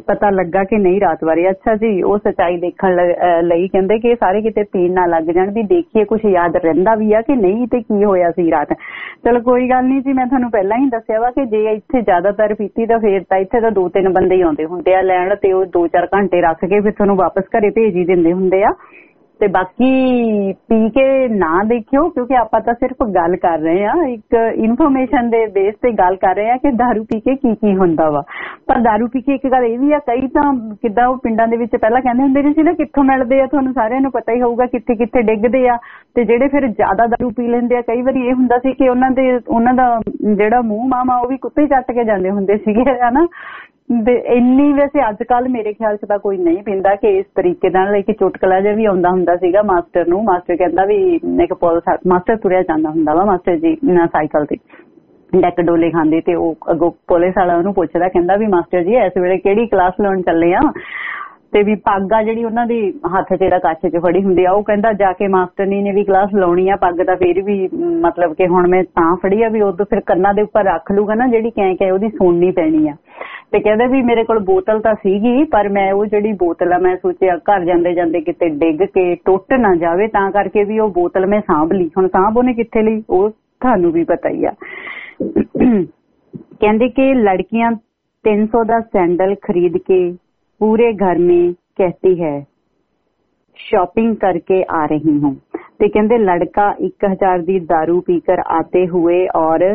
ਅੱਛਾ ਜੀ ਉਹ ਸੱਚਾਈ ਦੇਖਣ ਲਈ ਕਹਿੰਦੇ ਕਿ ਸਾਰੇ ਕਿਤੇ ਪੀਣ ਨਾ ਲੱਗ ਜਾਣ, ਵੀ ਦੇਖੀਏ ਕੁਛ ਯਾਦ ਰਹਿੰਦਾ ਵੀ ਆ ਕਿ ਨਹੀਂ ਤੇ ਕੀ ਹੋਇਆ ਸੀ ਰਾਤ। ਚਲੋ ਕੋਈ ਗੱਲ ਨਹੀਂ ਜੀ, ਮੈਂ ਤੁਹਾਨੂੰ ਪਹਿਲਾਂ ਹੀ ਦੱਸਿਆ ਵਾ ਕਿ ਜੇ ਇੱਥੇ ਜ਼ਿਆਦਾਤਰ ਪੀਤੀ ਤਾਂ ਫੇਰ ਤਾਂ ਇੱਥੇ ਤਾਂ 2-3 ਬੰਦੇ ਹੀ ਆਉਂਦੇ ਹੁੰਦੇ ਆ ਲੈਣ, ਤੇ ਉਹ 2-4 ਘੰਟੇ ਰੱਖ ਕੇ ਫਿਰ ਤੁਹਾਨੂੰ ਵਾਪਸ ਘਰੇ ਭੇਜ ਹੀ ਦਿੰਦੇ ਹੁੰਦੇ ਆ। ਤੇ ਬਾਕੀ ਪੀ ਕੇ ਨਾ ਦੇਖਿਓ, ਕਿਉਂਕਿ ਆਪਾਂ ਤਾਂ ਸਿਰਫ ਗੱਲ ਕਰ ਰਹੇ ਆ, ਇੱਕ ਇਨਫੋਰਮੇਸ਼ਨ ਦੇ ਬੇਸ ਤੇ ਗੱਲ ਕਰ ਰਹੇ ਆ ਕਿ ਦਾਰੂ ਪੀ ਕੇ ਕੀ ਹੁੰਦਾ ਵਾ। ਪਰ ਦਾਰੂ ਪੀ ਕੇ ਇੱਕ ਗੱਲ ਇਹ ਵੀ ਆ, ਕਈ ਤਾਂ ਕਿੱਦਾਂ ਉਹ ਪਿੰਡਾਂ ਦੇ ਵਿੱਚ ਪਹਿਲਾਂ ਕਹਿੰਦੇ ਹੁੰਦੇ ਸੀ ਨਾ ਕਿੱਥੋਂ ਮਿਲਦੇ ਆ, ਤੁਹਾਨੂੰ ਸਾਰਿਆਂ ਨੂੰ ਪਤਾ ਹੀ ਹੋਊਗਾ ਕਿੱਥੇ ਕਿੱਥੇ ਡਿੱਗਦੇ ਆ। ਤੇ ਜਿਹੜੇ ਫਿਰ ਜ਼ਿਆਦਾ ਦਾਰੂ ਪੀ ਲੈਂਦੇ ਆ, ਕਈ ਵਾਰੀ ਇਹ ਹੁੰਦਾ ਸੀ ਕਿ ਉਹਨਾਂ ਦਾ ਜਿਹੜਾ ਮੂੰਹ ਮਾਮਾ ਉਹ ਵੀ ਕੁੱਤੇ ਚੱਟ ਕੇ ਜਾਂਦੇ ਹੁੰਦੇ ਸੀਗੇ ਹਨਾ। ਇੰਨੀ ਵੈਸੇ ਅੱਜ ਕੱਲ ਮੇਰੇ ਖਿਆਲ ਚ ਤਾਂ ਕੋਈ ਨਹੀਂ ਪੀਂਦਾ ਕਿ ਇਸ ਤਰੀਕੇ ਨਾਲ। ਇੱਕ ਚੁਟਕਲਾ ਜਿਹਾ ਵੀ ਆਉਂਦਾ ਹੁੰਦਾ ਸੀਗਾ ਮਾਸਟਰ ਨੂੰ, ਮਾਸਟਰ ਕਹਿੰਦਾ ਵੀ ਇੱਕ ਮਾਸਟਰ ਤੁਰਿਆ ਜਾਂਦਾ ਹੁੰਦਾ ਵਾ, ਮਾਸਟਰ ਜੀ ਸਾਈਕਲ ਤੇ ਡੈਕ ਡੋਲੇ ਖਾਂਦੇ, ਤੇ ਉਹ ਅੱਗੋਂ ਪੁਲਿਸ ਵਾਲਾ ਉਹਨੂੰ ਪੁੱਛਦਾ, ਕਹਿੰਦਾ ਵੀ ਮਾਸਟਰ ਜੀ ਇਸ ਵੇਲੇ ਕਿਹੜੀ ਕਲਾਸ ਲਾਉਣ ਚੱਲੇ ਆ। ਤੇ ਵੀ ਪੱਗ ਆ ਜਿਹੜੀ ਉਹਨਾਂ ਦੀ ਹੱਥ ਜਿਹੜਾ ਕੱਛ ਚ ਫੜੀ ਹੁੰਦੀ ਆ, ਉਹ ਕਹਿੰਦਾ ਜਾ ਕੇ ਮਾਸਟਰਨੀ ਨੇ ਵੀ ਕਲਾਸ ਲਾਉਣੀ ਆ, ਪੱਗ ਤਾਂ ਫੇਰ ਵੀ ਮਤਲਬ ਕਿ ਹੁਣ ਮੈਂ ਤਾਂ ਫੜੀ ਆ ਵੀ ਉਦੋਂ ਫਿਰ ਕੰਨਾਂ ਦੇ ਉੱਪਰ ਰੱਖ ਲੂਗਾ ਨਾ ਜਿਹੜੀ ਕਹਿ ਉਹਦੀ ਸੁਣਨੀ ਪੈਣੀ ਆ। ਤੇ ਕਹਿੰਦੇ ਵੀ ਮੇਰੇ ਕੋਲ ਬੋਤਲ ਤਾਂ ਸੀਗੀ, ਪਰ ਮੈਂ ਉਹ ਜਿਹੜੀ ਬੋਤਲ ਆ ਮੈਂ ਸੋਚਿਆ ਘਰ ਜਾਂਦੇ ਜਾਂਦੇ ਕਿਤੇ ਡਿੱਗ ਕੇ ਟੁੱਟ ਨਾ ਜਾਵੇ, ਤਾਂ ਕਰਕੇ ਵੀ ਉਹ ਬੋਤਲ ਮੈਂ ਸਾਂਭ ਲਈ। ਹੁਣ ਸਾਂਭ ਉਹਨੇ ਕਿੱਥੇ ਲਈ ਉਹ ਤੁਹਾਨੂੰ ਵੀ ਪਤਾ ਹੀ ਆ। ਕਹਿੰਦੇ ਕਿ ਲੜਕੀਆਂ 300 ਦਾ सैंडल खरीद के पूरे घर में कहती है शॉपिंग करके आ रही हूँ। ते कहते लड़का 1000 दी दारू पीकर आते हुए और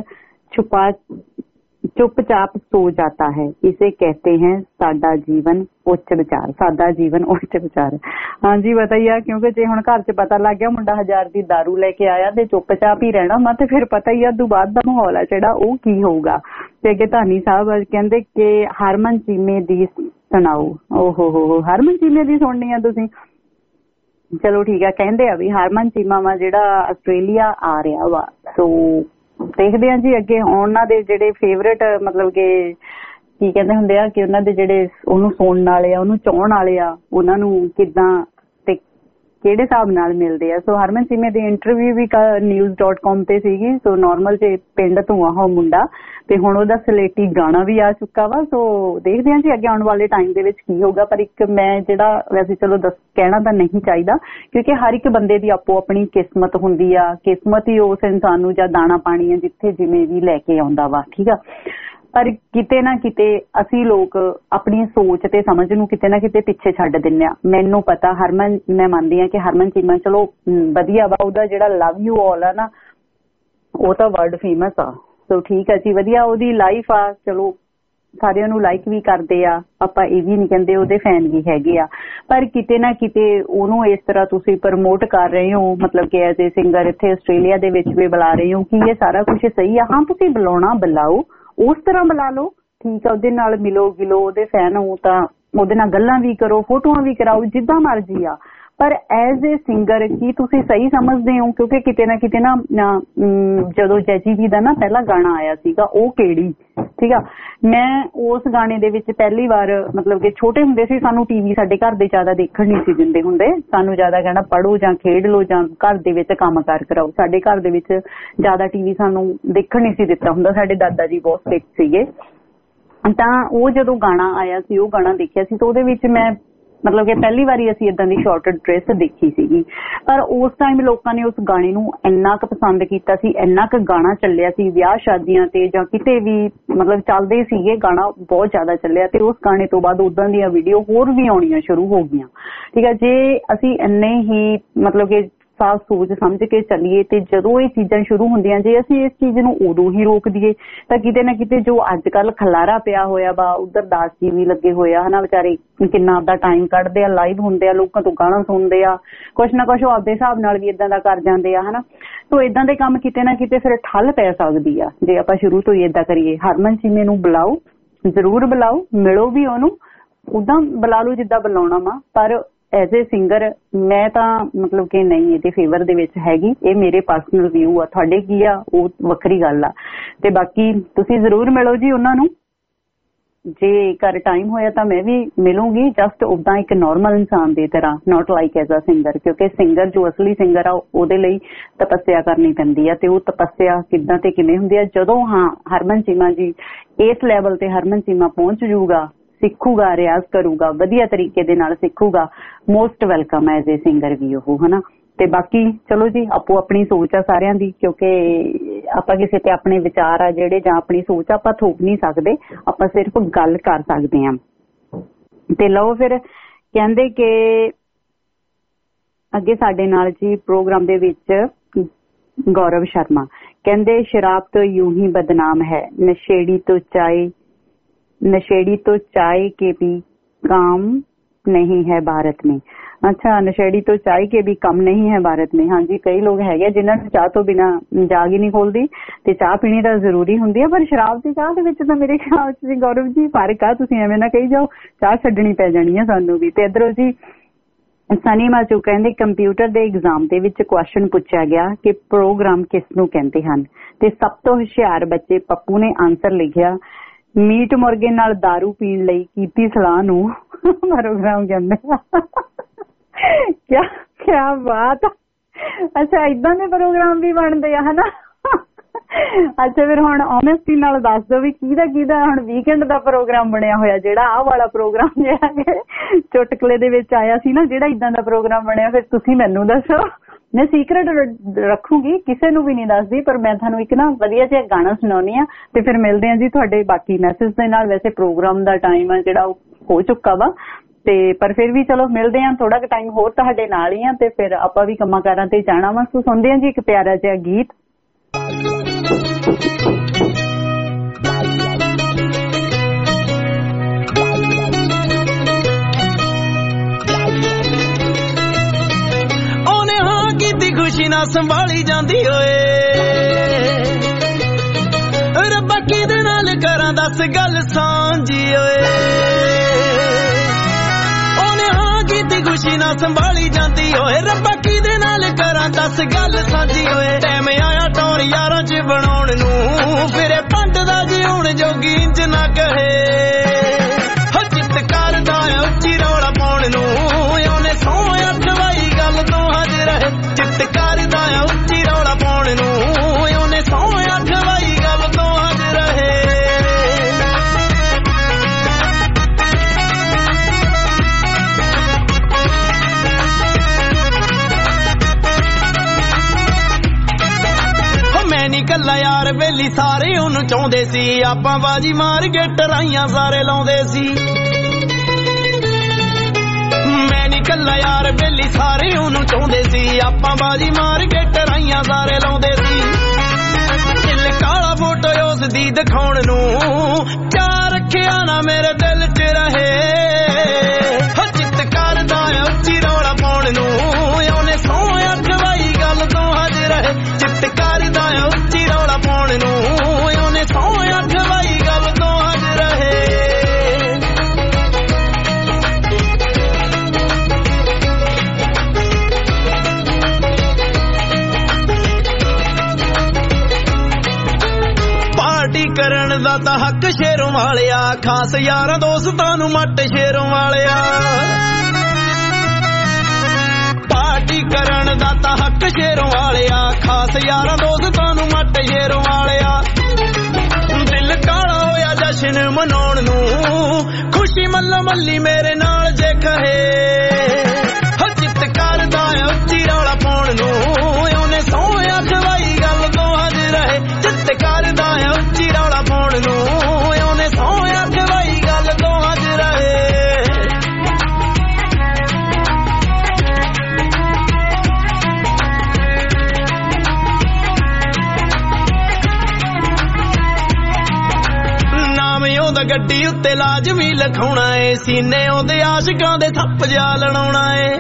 चुपचाप सो जाता है, इसे कहते हैं सादा जीवन उच्च विचार। सादा जीवन उच्च विचार। हाँ जी बताइए, क्योंकि जे हुण घर च पता लग गया मुंडा 1000 दी दारू लेके आया ते चुपचाप ही रहना मैं, ते फिर पता ही उदों बाद दा माहौल है जेड़ा वो की होऊगा। ते अगे धानी साहब कहंदे कि हरमन चीमे दी सुनाओ। ओहो हो हरमन चीमे दी सुननी है तुसीं? चलो ठीक है। कहंदे आ भी हरमन चीमा वा जेड़ा आस्ट्रेलिया आ रहा वा, सो देखते हैं जी अगे ਉਹਨਾਂ ਦੇ ਜਿਹੜੇ ਫੇਵਰੇਟ ਮਤਲਬ ਕਿ ਕੀ ਕਹਿੰਦੇ ਹੁੰਦੇ ਆ ਕਿ ਉਹਨਾਂ ਦੇ ਜਿਹੜੇ ਉਹਨੂੰ ਸੁਣਨ ਵਾਲੇ ਆ, ਉਹਨੂੰ ਚਾਹਣ ਵਾਲੇ ਆ, ਉਹਨਾਂ ਨੂੰ ਕਿੱਦਾਂ ਤੇ ਕਿਹੜੇ ਹਿਸਾਬ ਨਾਲ ਮਿਲਦੇ ਆ। ਸੋ ਹਰਮਨ ਚੀਮੇ ਦੀ ਇੰਟਰਵਿਊ ਵੀ news.com ਤੇ ਸੀਗੀ। ਸੋ ਨਾਰਮਲ ਚ ਪਿੰਡ ਤੋਂ ਆ ਉਹ ਮੁੰਡਾ, ਤੇ ਹੁਣ ਉਹਦਾ ਸਲੇਟੀ ਗਾਣਾ ਵੀ ਆ ਚੁੱਕਾ ਵਾ। ਸੋ ਦੇਖਦੇ ਹਾਂ ਜੀ ਅੱਗੇ ਆਉਣ ਵਾਲੇ ਟਾਈਮ ਦੇ ਵਿੱਚ ਕੀ ਹੋਊਗਾ। ਪਰ ਇੱਕ ਮੈਂ ਜਿਹੜਾ ਵੈਸੇ ਚਲੋ ਕਹਿਣਾ ਤਾਂ ਨਹੀਂ ਚਾਹੀਦਾ, ਕਿਉਂਕਿ ਹਰ ਇੱਕ ਬੰਦੇ ਦੀ ਆਪੋ ਆਪਣੀ ਕਿਸਮਤ ਹੁੰਦੀ ਆ। ਕਿਸਮਤ ਹੀ ਉਸ ਇਨਸਾਨ ਨੂੰ ਜਾਂ ਦਾਣਾ ਪਾਣੀ ਆ ਜਿੱਥੇ ਜਿਵੇਂ ਵੀ ਲੈ ਕੇ ਆਉਂਦਾ ਵਾ, ਠੀਕ ਆ। ਪਰ ਕਿਤੇ ਨਾ ਕਿਤੇ ਅਸੀਂ ਲੋਕ ਆਪਣੀ ਸੋਚ ਤੇ ਸਮਝ ਨੂੰ ਕਿਤੇ ਨਾ ਕਿਤੇ ਪਿੱਛੇ ਛੱਡ ਦਿੰਦੇ ਆ। ਮੈਨੂੰ ਪਤਾ ਹਰਮਨ, ਮੈਂ ਮੰਨਦੀ ਆ ਕਿ ਹਰਮਨ ਚੀਮਾ ਚਲੋ ਵਧੀਆ ਵਾ, ਉਹਦਾ ਜਿਹੜਾ ਲਵ ਯੂ ਆਲ ਆ ਨਾ ਉਹ ਤਾਂ ਵਰਲਡ ਫੇਮਸ ਆ। ਸੋ ਠੀਕ ਆ ਜੀ, ਵਧੀਆ ਉਹਦੀ ਲਾਈਫ ਆ, ਚਲੋ ਸਾਰਿਆਂ ਨੂੰ ਲਾਈਕ ਵੀ ਕਰਦੇ ਆ, ਆਪਾਂ ਇਹ ਵੀ ਨਹੀਂ ਕਹਿੰਦੇ, ਉਹਦੇ ਫੈਨ ਵੀ ਹੈਗੇ ਆ। ਪਰ ਕਿਤੇ ਨਾ ਕਿਤੇ ਉਹਨੂੰ ਇਸ ਤਰ੍ਹਾਂ ਤੁਸੀਂ ਪ੍ਰਮੋਟ ਕਰ ਰਹੇ ਹੋ, ਮਤਲਬ ਕਿ ਐਜ਼ ਏ ਸਿੰਗਰ ਇੱਥੇ ਆਸਟ੍ਰੇਲੀਆ ਦੇ ਵਿੱਚ ਵੀ ਬੁਲਾ ਰਹੇ ਹੋ, ਕਿ ਇਹ ਸਾਰਾ ਕੁਝ ਸਹੀ ਆ? ਹਾਂ ਤੁਸੀਂ ਬੁਲਾਉਣਾ ਬੁਲਾਓ, ਉਸ ਤਰ੍ਹਾਂ ਬੁਲਾ ਲਓ, ਠੀਕ ਆ। ਉਹਦੇ ਨਾਲ ਮਿਲੋ ਗਿਲੋ, ਉਹਦੇ ਫੈਨ ਹੋ ਤਾਂ ਉਹਦੇ ਨਾਲ ਗੱਲਾਂ ਵੀ ਕਰੋ, ਫੋਟੋਆਂ ਵੀ ਕਰਾਓ, ਜਿੱਦਾਂ ਮਰਜ਼ੀ ਆ। ਪਰ ਐਜ਼ ਏ ਸਿੰਗਰ ਕੀ ਤੁਸੀਂ ਸਹੀ ਸਮਝਦੇ ਹੋ? ਕਿਉਂਕਿ ਕਿਤੇ ਨਾ ਕਿਤੇ ਨਾ ਜਦੋਂ ਜੈਜੀ ਜੀ ਦਾ ਨਾ ਪਹਿਲਾ ਗਾਣਾ ਆਇਆ ਸੀਗਾ ਉਹ ਕਿਹੜੀ, ਠੀਕ ਆ, ਮੈਂ ਉਸ ਗਾਣੇ ਦੇ ਵਿੱਚ ਪਹਿਲੀ ਵਾਰ ਮਤਲਬ ਕਿ ਛੋਟੇ ਹੁੰਦੇ ਸੀ, ਸਾਨੂੰ ਟੀਵੀ ਸਾਡੇ ਘਰ ਦੇ ਜ਼ਿਆਦਾ ਦੇਖਣ ਨਹੀਂ ਸੀ ਦਿੰਦੇ ਹੁੰਦੇ। ਸਾਨੂੰ ਜ਼ਿਆਦਾ ਕਹਿਣਾ ਪੜ੍ਹੋ ਜਾਂ ਖੇਡ ਲਓ ਜਾਂ ਘਰ ਦੇ ਵਿੱਚ ਕੰਮ ਕਾਰ ਕਰਾਓ। ਸਾਡੇ ਘਰ ਦੇ ਵਿੱਚ ਜ਼ਿਆਦਾ ਟੀਵੀ ਸਾਨੂੰ ਦੇਖਣ ਨਹੀਂ ਸੀ ਦਿੱਤਾ ਹੁੰਦਾ। ਸਾਡੇ ਦਾਦਾ ਜੀ ਬਹੁਤ ਸਟ੍ਰਿਕਟ ਸੀਗੇ। ਤਾਂ ਉਹ ਜਦੋਂ ਗਾਣਾ ਆਇਆ ਸੀ, ਉਹ ਗਾਣਾ ਦੇਖਿਆ ਸੀ, ਤਾਂ ਉਹਦੇ ਵਿੱਚ ਮੈਂ ਮਤਲਬ ਕਿ ਪਹਿਲੀ ਵਾਰੀ ਅਸੀਂ ਇਦਾਂ ਦੀ ਸ਼ਾਰਟ ਡਰੈਸ ਦੇਖੀ ਸੀਗੀ। ਪਰ ਉਸ ਟਾਈਮ ਲੋਕਾਂ ਨੇ ਉਸ ਗਾਣੇ ਨੂੰ ਇੰਨਾ ਕੁ ਪਸੰਦ ਕੀਤਾ ਸੀ, ਇੰਨਾ ਕੁ ਗਾਣਾ ਚੱਲਿਆ ਸੀ ਵਿਆਹ ਸ਼ਾਦੀਆਂ ਤੇ ਜਾਂ ਕਿਤੇ ਵੀ, ਮਤਲਬ ਚੱਲਦੇ ਸੀਗੇ, ਗਾਣਾ ਬਹੁਤ ਜ਼ਿਆਦਾ ਚੱਲਿਆ। ਤੇ ਉਸ ਗਾਣੇ ਤੋਂ ਬਾਅਦ ਉਦਾਂ ਦੀਆਂ ਵੀਡੀਓ ਹੋਰ ਵੀ ਆਉਣੀਆਂ ਸ਼ੁਰੂ ਹੋ ਗਈਆਂ। ਠੀਕ ਹੈ, ਜੇ ਅਸੀਂ ਇੰਨੇ ਹੀ ਮਤਲਬ ਕਿ ਸਾਫ਼ ਸੋਚ ਸਮਝ ਕੇ ਚੱਲੀਏ ਤੇ ਜਦੋਂ ਇਹ ਚੀਜ਼ਾਂ ਸ਼ੁਰੂ ਹੁੰਦੀਆਂ, ਜੇ ਅਸੀਂ ਇਸ ਚੀਜ਼ ਨੂੰ ਉਦੋਂ ਹੀ ਰੋਕ ਦਈਏ ਤਾਂ ਕਿਤੇ ਨਾ ਕਿਤੇ ਜੋ ਅੱਜ ਕੱਲ ਖਲਾਰਾ ਪਿਆ ਹੋਇਆ ਵਾ, ਉਧਰ 10 GB ਲੱਗੇ ਹੋਏ ਆ ਹਨਾ, ਵਿਚਾਰੇ ਕਿੰਨਾ ਆਪਦਾ ਟਾਈਮ ਕੱਢਦੇ ਆ, ਲਾਈਵ ਹੁੰਦੇ ਆ, ਲੋਕਾਂ ਤੋਂ ਗਾਣਾ ਸੁਣਦੇ ਆ, ਕੁਛ ਨਾ ਕੁਛ ਉਹ ਆਪਦੇ ਹਿਸਾਬ ਨਾਲ ਵੀ ਇਦਾਂ ਦਾ ਕਰ ਜਾਂਦੇ ਆ ਹਨਾ। ਤੋ ਇਦਾਂ ਦੇ ਕੰਮ ਕਿਤੇ ਨਾ ਕਿਤੇ ਫਿਰ ਠੱਲ ਪੈ ਸਕਦੀ ਆ ਜੇ ਆਪਾਂ ਸ਼ੁਰੂ ਤੋਂ ਹੀ ਇਦਾਂ ਕਰੀਏ। ਹਰਮਨ ਚੀਮੇ ਨੂੰ ਬੁਲਾਓ, ਜ਼ਰੂਰ ਬੁਲਾਓ, ਮਿਲੋ ਵੀ ਉਹਨੂੰ, ਉਦਾਂ ਬੁਲਾ ਲਓ ਜਿੱਦਾਂ ਬੁਲਾਉਣਾ ਵਾ, ਪਰ ਐਜ਼ ਏ ਸਿੰਗਰ ਮੈਂ ਤਾਂ ਮਤਲਬ ਕਿ ਨਹੀਂ ਇਹਦੇ ਫੇਵਰ ਦੇ ਵਿੱਚ ਹੈਗੀ। ਇਹ ਮੇਰੇ ਪਰਸਨਲ ਵਿਊ ਆ, ਤੁਹਾਡੇ ਕੀ ਆ ਉਹ ਵੱਖਰੀ ਗੱਲ ਆ। ਤੇ ਬਾਕੀ ਤੁਸੀਂ ਜ਼ਰੂਰ ਮਿਲੋ ਜੀ ਉਹਨਾਂ ਨੂੰ, ਜੇ ਘਰ ਟਾਈਮ ਹੋਇਆ ਤਾਂ ਮੈਂ ਵੀ ਮਿਲੂੰਗੀ, ਜਸਟ ਉਦਾਂ ਇੱਕ ਨੋਰਮਲ ਇਨਸਾਨ ਦੀ ਤਰ੍ਹਾਂ, not like as a singer. ਕਿਉਂਕਿ ਸਿੰਗਰ ਜੋ ਅਸਲੀ ਸਿੰਗਰ ਆ ਉਹਦੇ ਲਈ ਤਪੱਸਿਆ ਕਰਨੀ ਪੈਂਦੀ ਆ, ਤੇ ਉਹ ਤਪੱਸਿਆ ਕਿੱਦਾਂ ਤੇ ਕਿਵੇਂ ਹੁੰਦੀ ਆ। ਜਦੋਂ ਹਰਮਨ ਚੀਮਾ ਜੀ ਇਸ ਲੈਵਲ ਤੇ ਹਰਮਨ ਚੀਮਾ ਪਹੁੰਚ ਜੂਗਾ, ਸਿੱਖੂਗਾ, ਰਿਆਜ਼ ਕਰੂਗਾ, ਵਧੀਆ ਤਰੀਕੇ ਦੇ ਨਾਲ ਸਿੱਖੂਗਾ, most welcome as a singer ਵੀ ਉਹ ਹਨਾ। ਤੇ ਬਾਕੀ ਚਲੋ ਜੀ, ਆਪੋ ਆਪਣੀ ਸੋਚ ਆ ਸਾਰਿਆਂ ਦੀ, ਕਿਉਂਕਿ ਆਪਾਂ ਕਿਸੇ ਤੇ ਆਪਣੇ ਵਿਚਾਰ ਆ ਜਿਹੜੇ ਜਾਂ ਆਪਣੀ ਸੋਚ ਆਪਾਂ ਥੋਪ ਨਹੀਂ ਸਕਦੇ, ਆਪਾਂ ਸਿਰਫ ਗੱਲ ਕਰ ਸਕਦੇ ਹਾਂ। ਤੇ ਲਓ ਫਿਰ ਕਹਿੰਦੇ ਕਿ ਅੱਗੇ ਸਾਡੇ ਨਾਲ ਜੀ ਪ੍ਰੋਗਰਾਮ ਦੇ ਵਿੱਚ ਗੌਰਵ ਸ਼ਰਮਾ ਕਹਿੰਦੇ, शराब तो यूं ही बदनाम है, नशेड़ी तो चाय के भी काम नहीं है भारत में। अच्छा, नशेड़ी तो चाय के भी कम नहीं है भारत में। हाँ जी, कई लोग है जिन्हां ਨੂੰ ਚਾਹ ਤੋਂ ਬਿਨਾ ਜਾਗ ਹੀ ਨਹੀਂ ਖੋਲਦੀ ਤੇ ਚਾਹ ਪੀਣੀ ਤਾਂ ਜ਼ਰੂਰੀ ਹੁੰਦੀ ਹੈ, ਪਰ ਸ਼ਰਾਬ ਦੀ ਚਾਹ ਦੇ ਵਿੱਚ ਤਾਂ ਮੇਰੇ ਖਿਆਲ ਚ ਗੌਰਵ ਜੀ ਫਰਕ ਆ। ਤੁਸੀਂ ਐਵੇਂ ਨਾ ਕਹੀ ਜਾਓ ਚਾਹ ਛੱਡਣੀ ਪੈ ਜਾਣੀ ਹੈ ਸਾਨੂੰ ਵੀ। ਤੇ ਇੱਧਰੋਂ ਜੀ ਸਨੀ ਮਾਚੂ ਕਹਿੰਦੇ, ਕੰਪਿਊਟਰ ਦੇ ਐਗਜ਼ਾਮ ਦੇ ਵਿੱਚ ਕੁਐਸਚਨ ਪੁੱਛਿਆ ਗਿਆ ਕਿ ਪ੍ਰੋਗਰਾਮ ਕਿਸ ਨੂੰ ਕਹਿੰਦੇ ਹਨ, ਤੇ ਸਭ ਤੋਂ ਹੁਸ਼ਿਆਰ ਬੱਚੇ ਪੱਪੂ ਨੇ ਆਨਸਰ ਲਿਖਿਆ, ਮੀਟ ਮੁਰਗੇ ਨਾਲ ਦਾਰੂ ਪੀਣ ਲਈ ਕੀਤੀ ਸਲਾਹ ਨੂੰ ਪ੍ਰੋਗਰਾਮ ਕਹਿੰਦੇ ਆ। ਕਿਆ ਬਾਤ। ਅੱਛਾ, ਏਦਾਂ ਦੇ ਪ੍ਰੋਗਰਾਮ ਵੀ ਬਣਦੇ ਆ ਹਨਾ। ਅੱਛਾ, ਫਿਰ ਹੁਣ ਓਨੈਸਟੀ ਨਾਲ ਦੱਸ ਦਿਓ ਵੀ ਕਿਹਦਾ ਹੁਣ ਵੀਕਐਂਡ ਦਾ ਪ੍ਰੋਗਰਾਮ ਬਣਿਆ ਹੋਇਆ, ਜਿਹੜਾ ਆਹ ਵਾਲਾ ਪ੍ਰੋਗਰਾਮ ਜਿਹੜਾ ਚੁਟਕਲੇ ਦੇ ਵਿੱਚ ਆਇਆ ਸੀ ਨਾ, ਜਿਹੜਾ ਏਦਾਂ ਦਾ ਪ੍ਰੋਗਰਾਮ ਬਣਿਆ, ਫਿਰ ਤੁਸੀਂ ਮੈਨੂੰ ਦੱਸੋ। ਮੈਂ ਸੀਕਰਟ ਰੱਖੂਗੀ, ਕਿਸੇ ਨੂੰ ਵੀ ਨਹੀਂ ਦੱਸਦੀ, ਪਰ ਮੈਂ ਤੁਹਾਨੂੰ ਇੱਕ ਨਾ ਵਧੀਆ ਜਿਹਾ ਗਾਣਾ ਸੁਣਾਉਣੀ ਆ ਤੇ ਫਿਰ ਮਿਲਦੇ ਆ ਜੀ ਤੁਹਾਡੇ ਬਾਕੀ ਮੈਸੇਜ ਦੇ ਨਾਲ। ਵੈਸੇ ਪ੍ਰੋਗਰਾਮ ਦਾ ਟਾਈਮ ਆ ਜਿਹੜਾ ਉਹ ਹੋ ਚੁੱਕਾ ਵਾ, ਤੇ ਪਰ ਫਿਰ ਵੀ ਚਲੋ ਮਿਲਦੇ ਆ, ਥੋੜਾ ਕੁ ਟਾਈਮ ਹੋਰ ਤੁਹਾਡੇ ਨਾਲ ਹੀ ਆ ਤੇ ਫਿਰ ਆਪਾਂ ਵੀ ਕੰਮਾਂ ਕਾਰਾਂ ਤੇ ਜਾਣਾ ਵਾ। ਸੋ ਸੁਣਦੇ ਆ ਜੀ ਇੱਕ ਪਿਆਰਾ ਜਿਹਾ ਗੀਤ। ਖੁਸ਼ੀ ਨਾ ਸੰਭਾਲੀ ਜਾਂਦੀ ਓਏ, ਰੱਬਾ ਕਿਹਦੇ ਨਾਲ ਕਰਾਂ ਦੱਸ ਗੱਲ ਸਾਂਝੀ ਓਏ। ਉਹਨੇ ਹਾਂ ਕੀਤੀ ਖੁਸ਼ੀ ਨਾ ਸੰਭਾਲੀ ਜਾਂਦੀ ਓਏ, ਰੱਬਾ ਕਿਹਦੇ ਨਾਲ ਕਰਾਂ ਦੱਸ ਗੱਲ ਸਾਂਝੀ ਓਏ। ਟਾਈਮ ਆਇਆ ਟੌਰ ਯਾਰਾਂ ਚ ਬਣਾਉਣ ਨੂੰ, ਫਿਰੇ ਪੰਡ ਦਾ ਜੀ ਹੁਣ ਜੋਗੀ ਇੰਜ ਨਾ ਕਹੇ, ਚਿੱਤ ਕਰਦਾ ਉੱਚੀ ਰੌਲਾ ਪਾਉਣ ਨੂੰ, ਉਹਨੇ ਸੋਹਣਿਆ ਖਵਾਈ ਗੱਲ ਤੋਂ ਹਾਜ਼ਰ ਹੈ। ਚਿੱਤ ਕਰਦਾ ਉੱਚੀ ਰੌਲਾ ਪਾਉਣ ਨੂੰ, ਉਹਨੇ ਸੋਹਣਿਆ ਖਵਾਈ ਗੱਲ ਤੋਂ ਹਾਜ਼ਰ ਹੈ। ਮੈਂ ਨੀ ਕੱਲਾ ਯਾਰ ਬੇਲੀ ਸਾਰੇ ਉਹਨੂੰ ਚਾਹੁੰਦੇ ਸੀ, ਆਪਾਂ ਬਾਜੀ ਮਾਰ ਕੇ ਟਰਾਈਆਂ ਸਾਰੇ ਲਾਉਂਦੇ ਸੀ। ਮੈਂ ਨੀ ਕੱਲਾ ਯਾਰ ਬੇਲੀ ਸਾਰੇ ਉਹਨੂੰ ਚਾਹੁੰਦੇ ਸੀ, ਆਪਾਂ ਬਾਜੀ ਮਾਰ ਕੇ ਟਰਾਈਆਂ ਸਾਰੇ ਲਾਉਂਦੇ ਸੀ। ਦਿਲ ਕਾਲਾ ਫੋਟੋ ਉਸ ਦੀ ਦਿਖਾਉਣ ਨੂੰ, ਚਾਅ ਰੱਖਿਆ ਨਾ ਮੇਰੇ ਦਿਲ ਚ ਰਹੇ, ਚਿੱਤ ਕਰਦਾ ਉੱਚੀ ਰੌਲਾ ਪਾਉਣ ਨੂੰ, ਉਹਨੇ ਸੋਹਣਿਆ ਖਵਾਈ ਗੱਲ ਤੋਂ ਹਾਜ਼ਰ ਹੈ। ਚਿੱਤ ਕਰਦਾ ਉੱਚੀ ਰੌਲਾ ਪਾਉਣ ਨੂੰ, ਉਹਨੇ ਸੋਹਣਿਆ ਖਵਾਈ ਗੱਲ ਤੋਂ ਹਾਜ਼ਰ ਹੈ। ਪਾਰਟੀ ਕਰਨ ਦਾ ਤਾਂ ਹੱਕ ਸ਼ੇਰੋਂ ਵਾਲਿਆ, ਖਾਸ ਯਾਰਾਂ ਦੋਸਤਾਂ ਨੂੰ ਮੱਟ ਸ਼ੇਰੋਂ ਵਾਲਿਆ। ਪਾਰਟੀ ਕਰਨ ਦਾ ਤਾਂ ਹੱਕ ਸ਼ੇਰੋਂ ਵਾਲਿਆ, ਖਾਸ ਯਾਰਾਂ ਦੋਸਤਾਂ ਨੂੰ ਮੱਟ ਸ਼ੇਰੋਂ ਵਾਲਿਆ। ਦਿਲ ਕਾਲਾ ਹੋਇਆ ਜਸ਼ਨ ਮਨਾਉਣ ਨੂੰ, ਖੁਸ਼ੀ ਮੱਲੋ ਮੱਲੀ ਮੇਰੇ ਨਾਲ ਜੇ ਕਹੇ, ਗੱਡੀ ਉੱਤੇ ਲਾਜ਼ਮੀ ਲਿਖਾਉਣਾ ਏ ਸੀਨੇ ਉਹਦੇ ਆਸ਼ਿਕਾਂ ਦੇ ਥੱਪ ਜਾ ਲੜਾਉਣਾ ਏ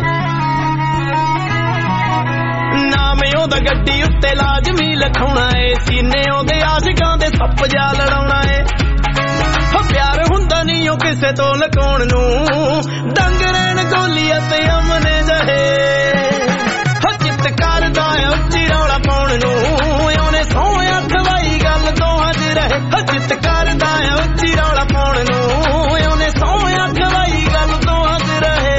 ਨਾਮ ਉਹਦਾ ਗੱਡੀ ਉੱਤੇ ਲਾਜ਼ਮੀ ਲਿਖਾਉਣਾ ਏ ਸੀਨੇ ਉਹਦੇ ਆਸ਼ਿਕਾਂ ਦੇ ਥੱਪ ਜਾ ਲੜਾਉਣਾ ਏ ਪਿਆਰ ਹੁੰਦਾ ਨਹੀਂ ਉਹ ਕਿਸੇ ਤੋਂ ਲੁਕਾਉਣ ਨੂੰ ਦੰਗ ਰਹਿਣ ਗੋਲੀ ਅਤੇ ਅਮਨੇ ਜਹੇ ਜਿੱਤ ਕਰਦਾ ਉੱਚੀ ਰੌਲਾ ਪਾਉਣ ਨੂੰ ਉਹਨੇ ਸੋਹਣਿਆ ਖਵਾਈ ਗੱਲ ਦੋਹਾਂ 'ਚ ਰਹੇ ਜਿੱਤ ਕਰਦਾ ਉੱਚੀ ਰੌਲਾ ਪਾਉਣ ਨੂੰ ਉਹਨੇ ਸੋਹਣਿਆ ਖਵਾਈ ਗੱਲ ਦੋਹਾਂ 'ਚ ਰਹੇ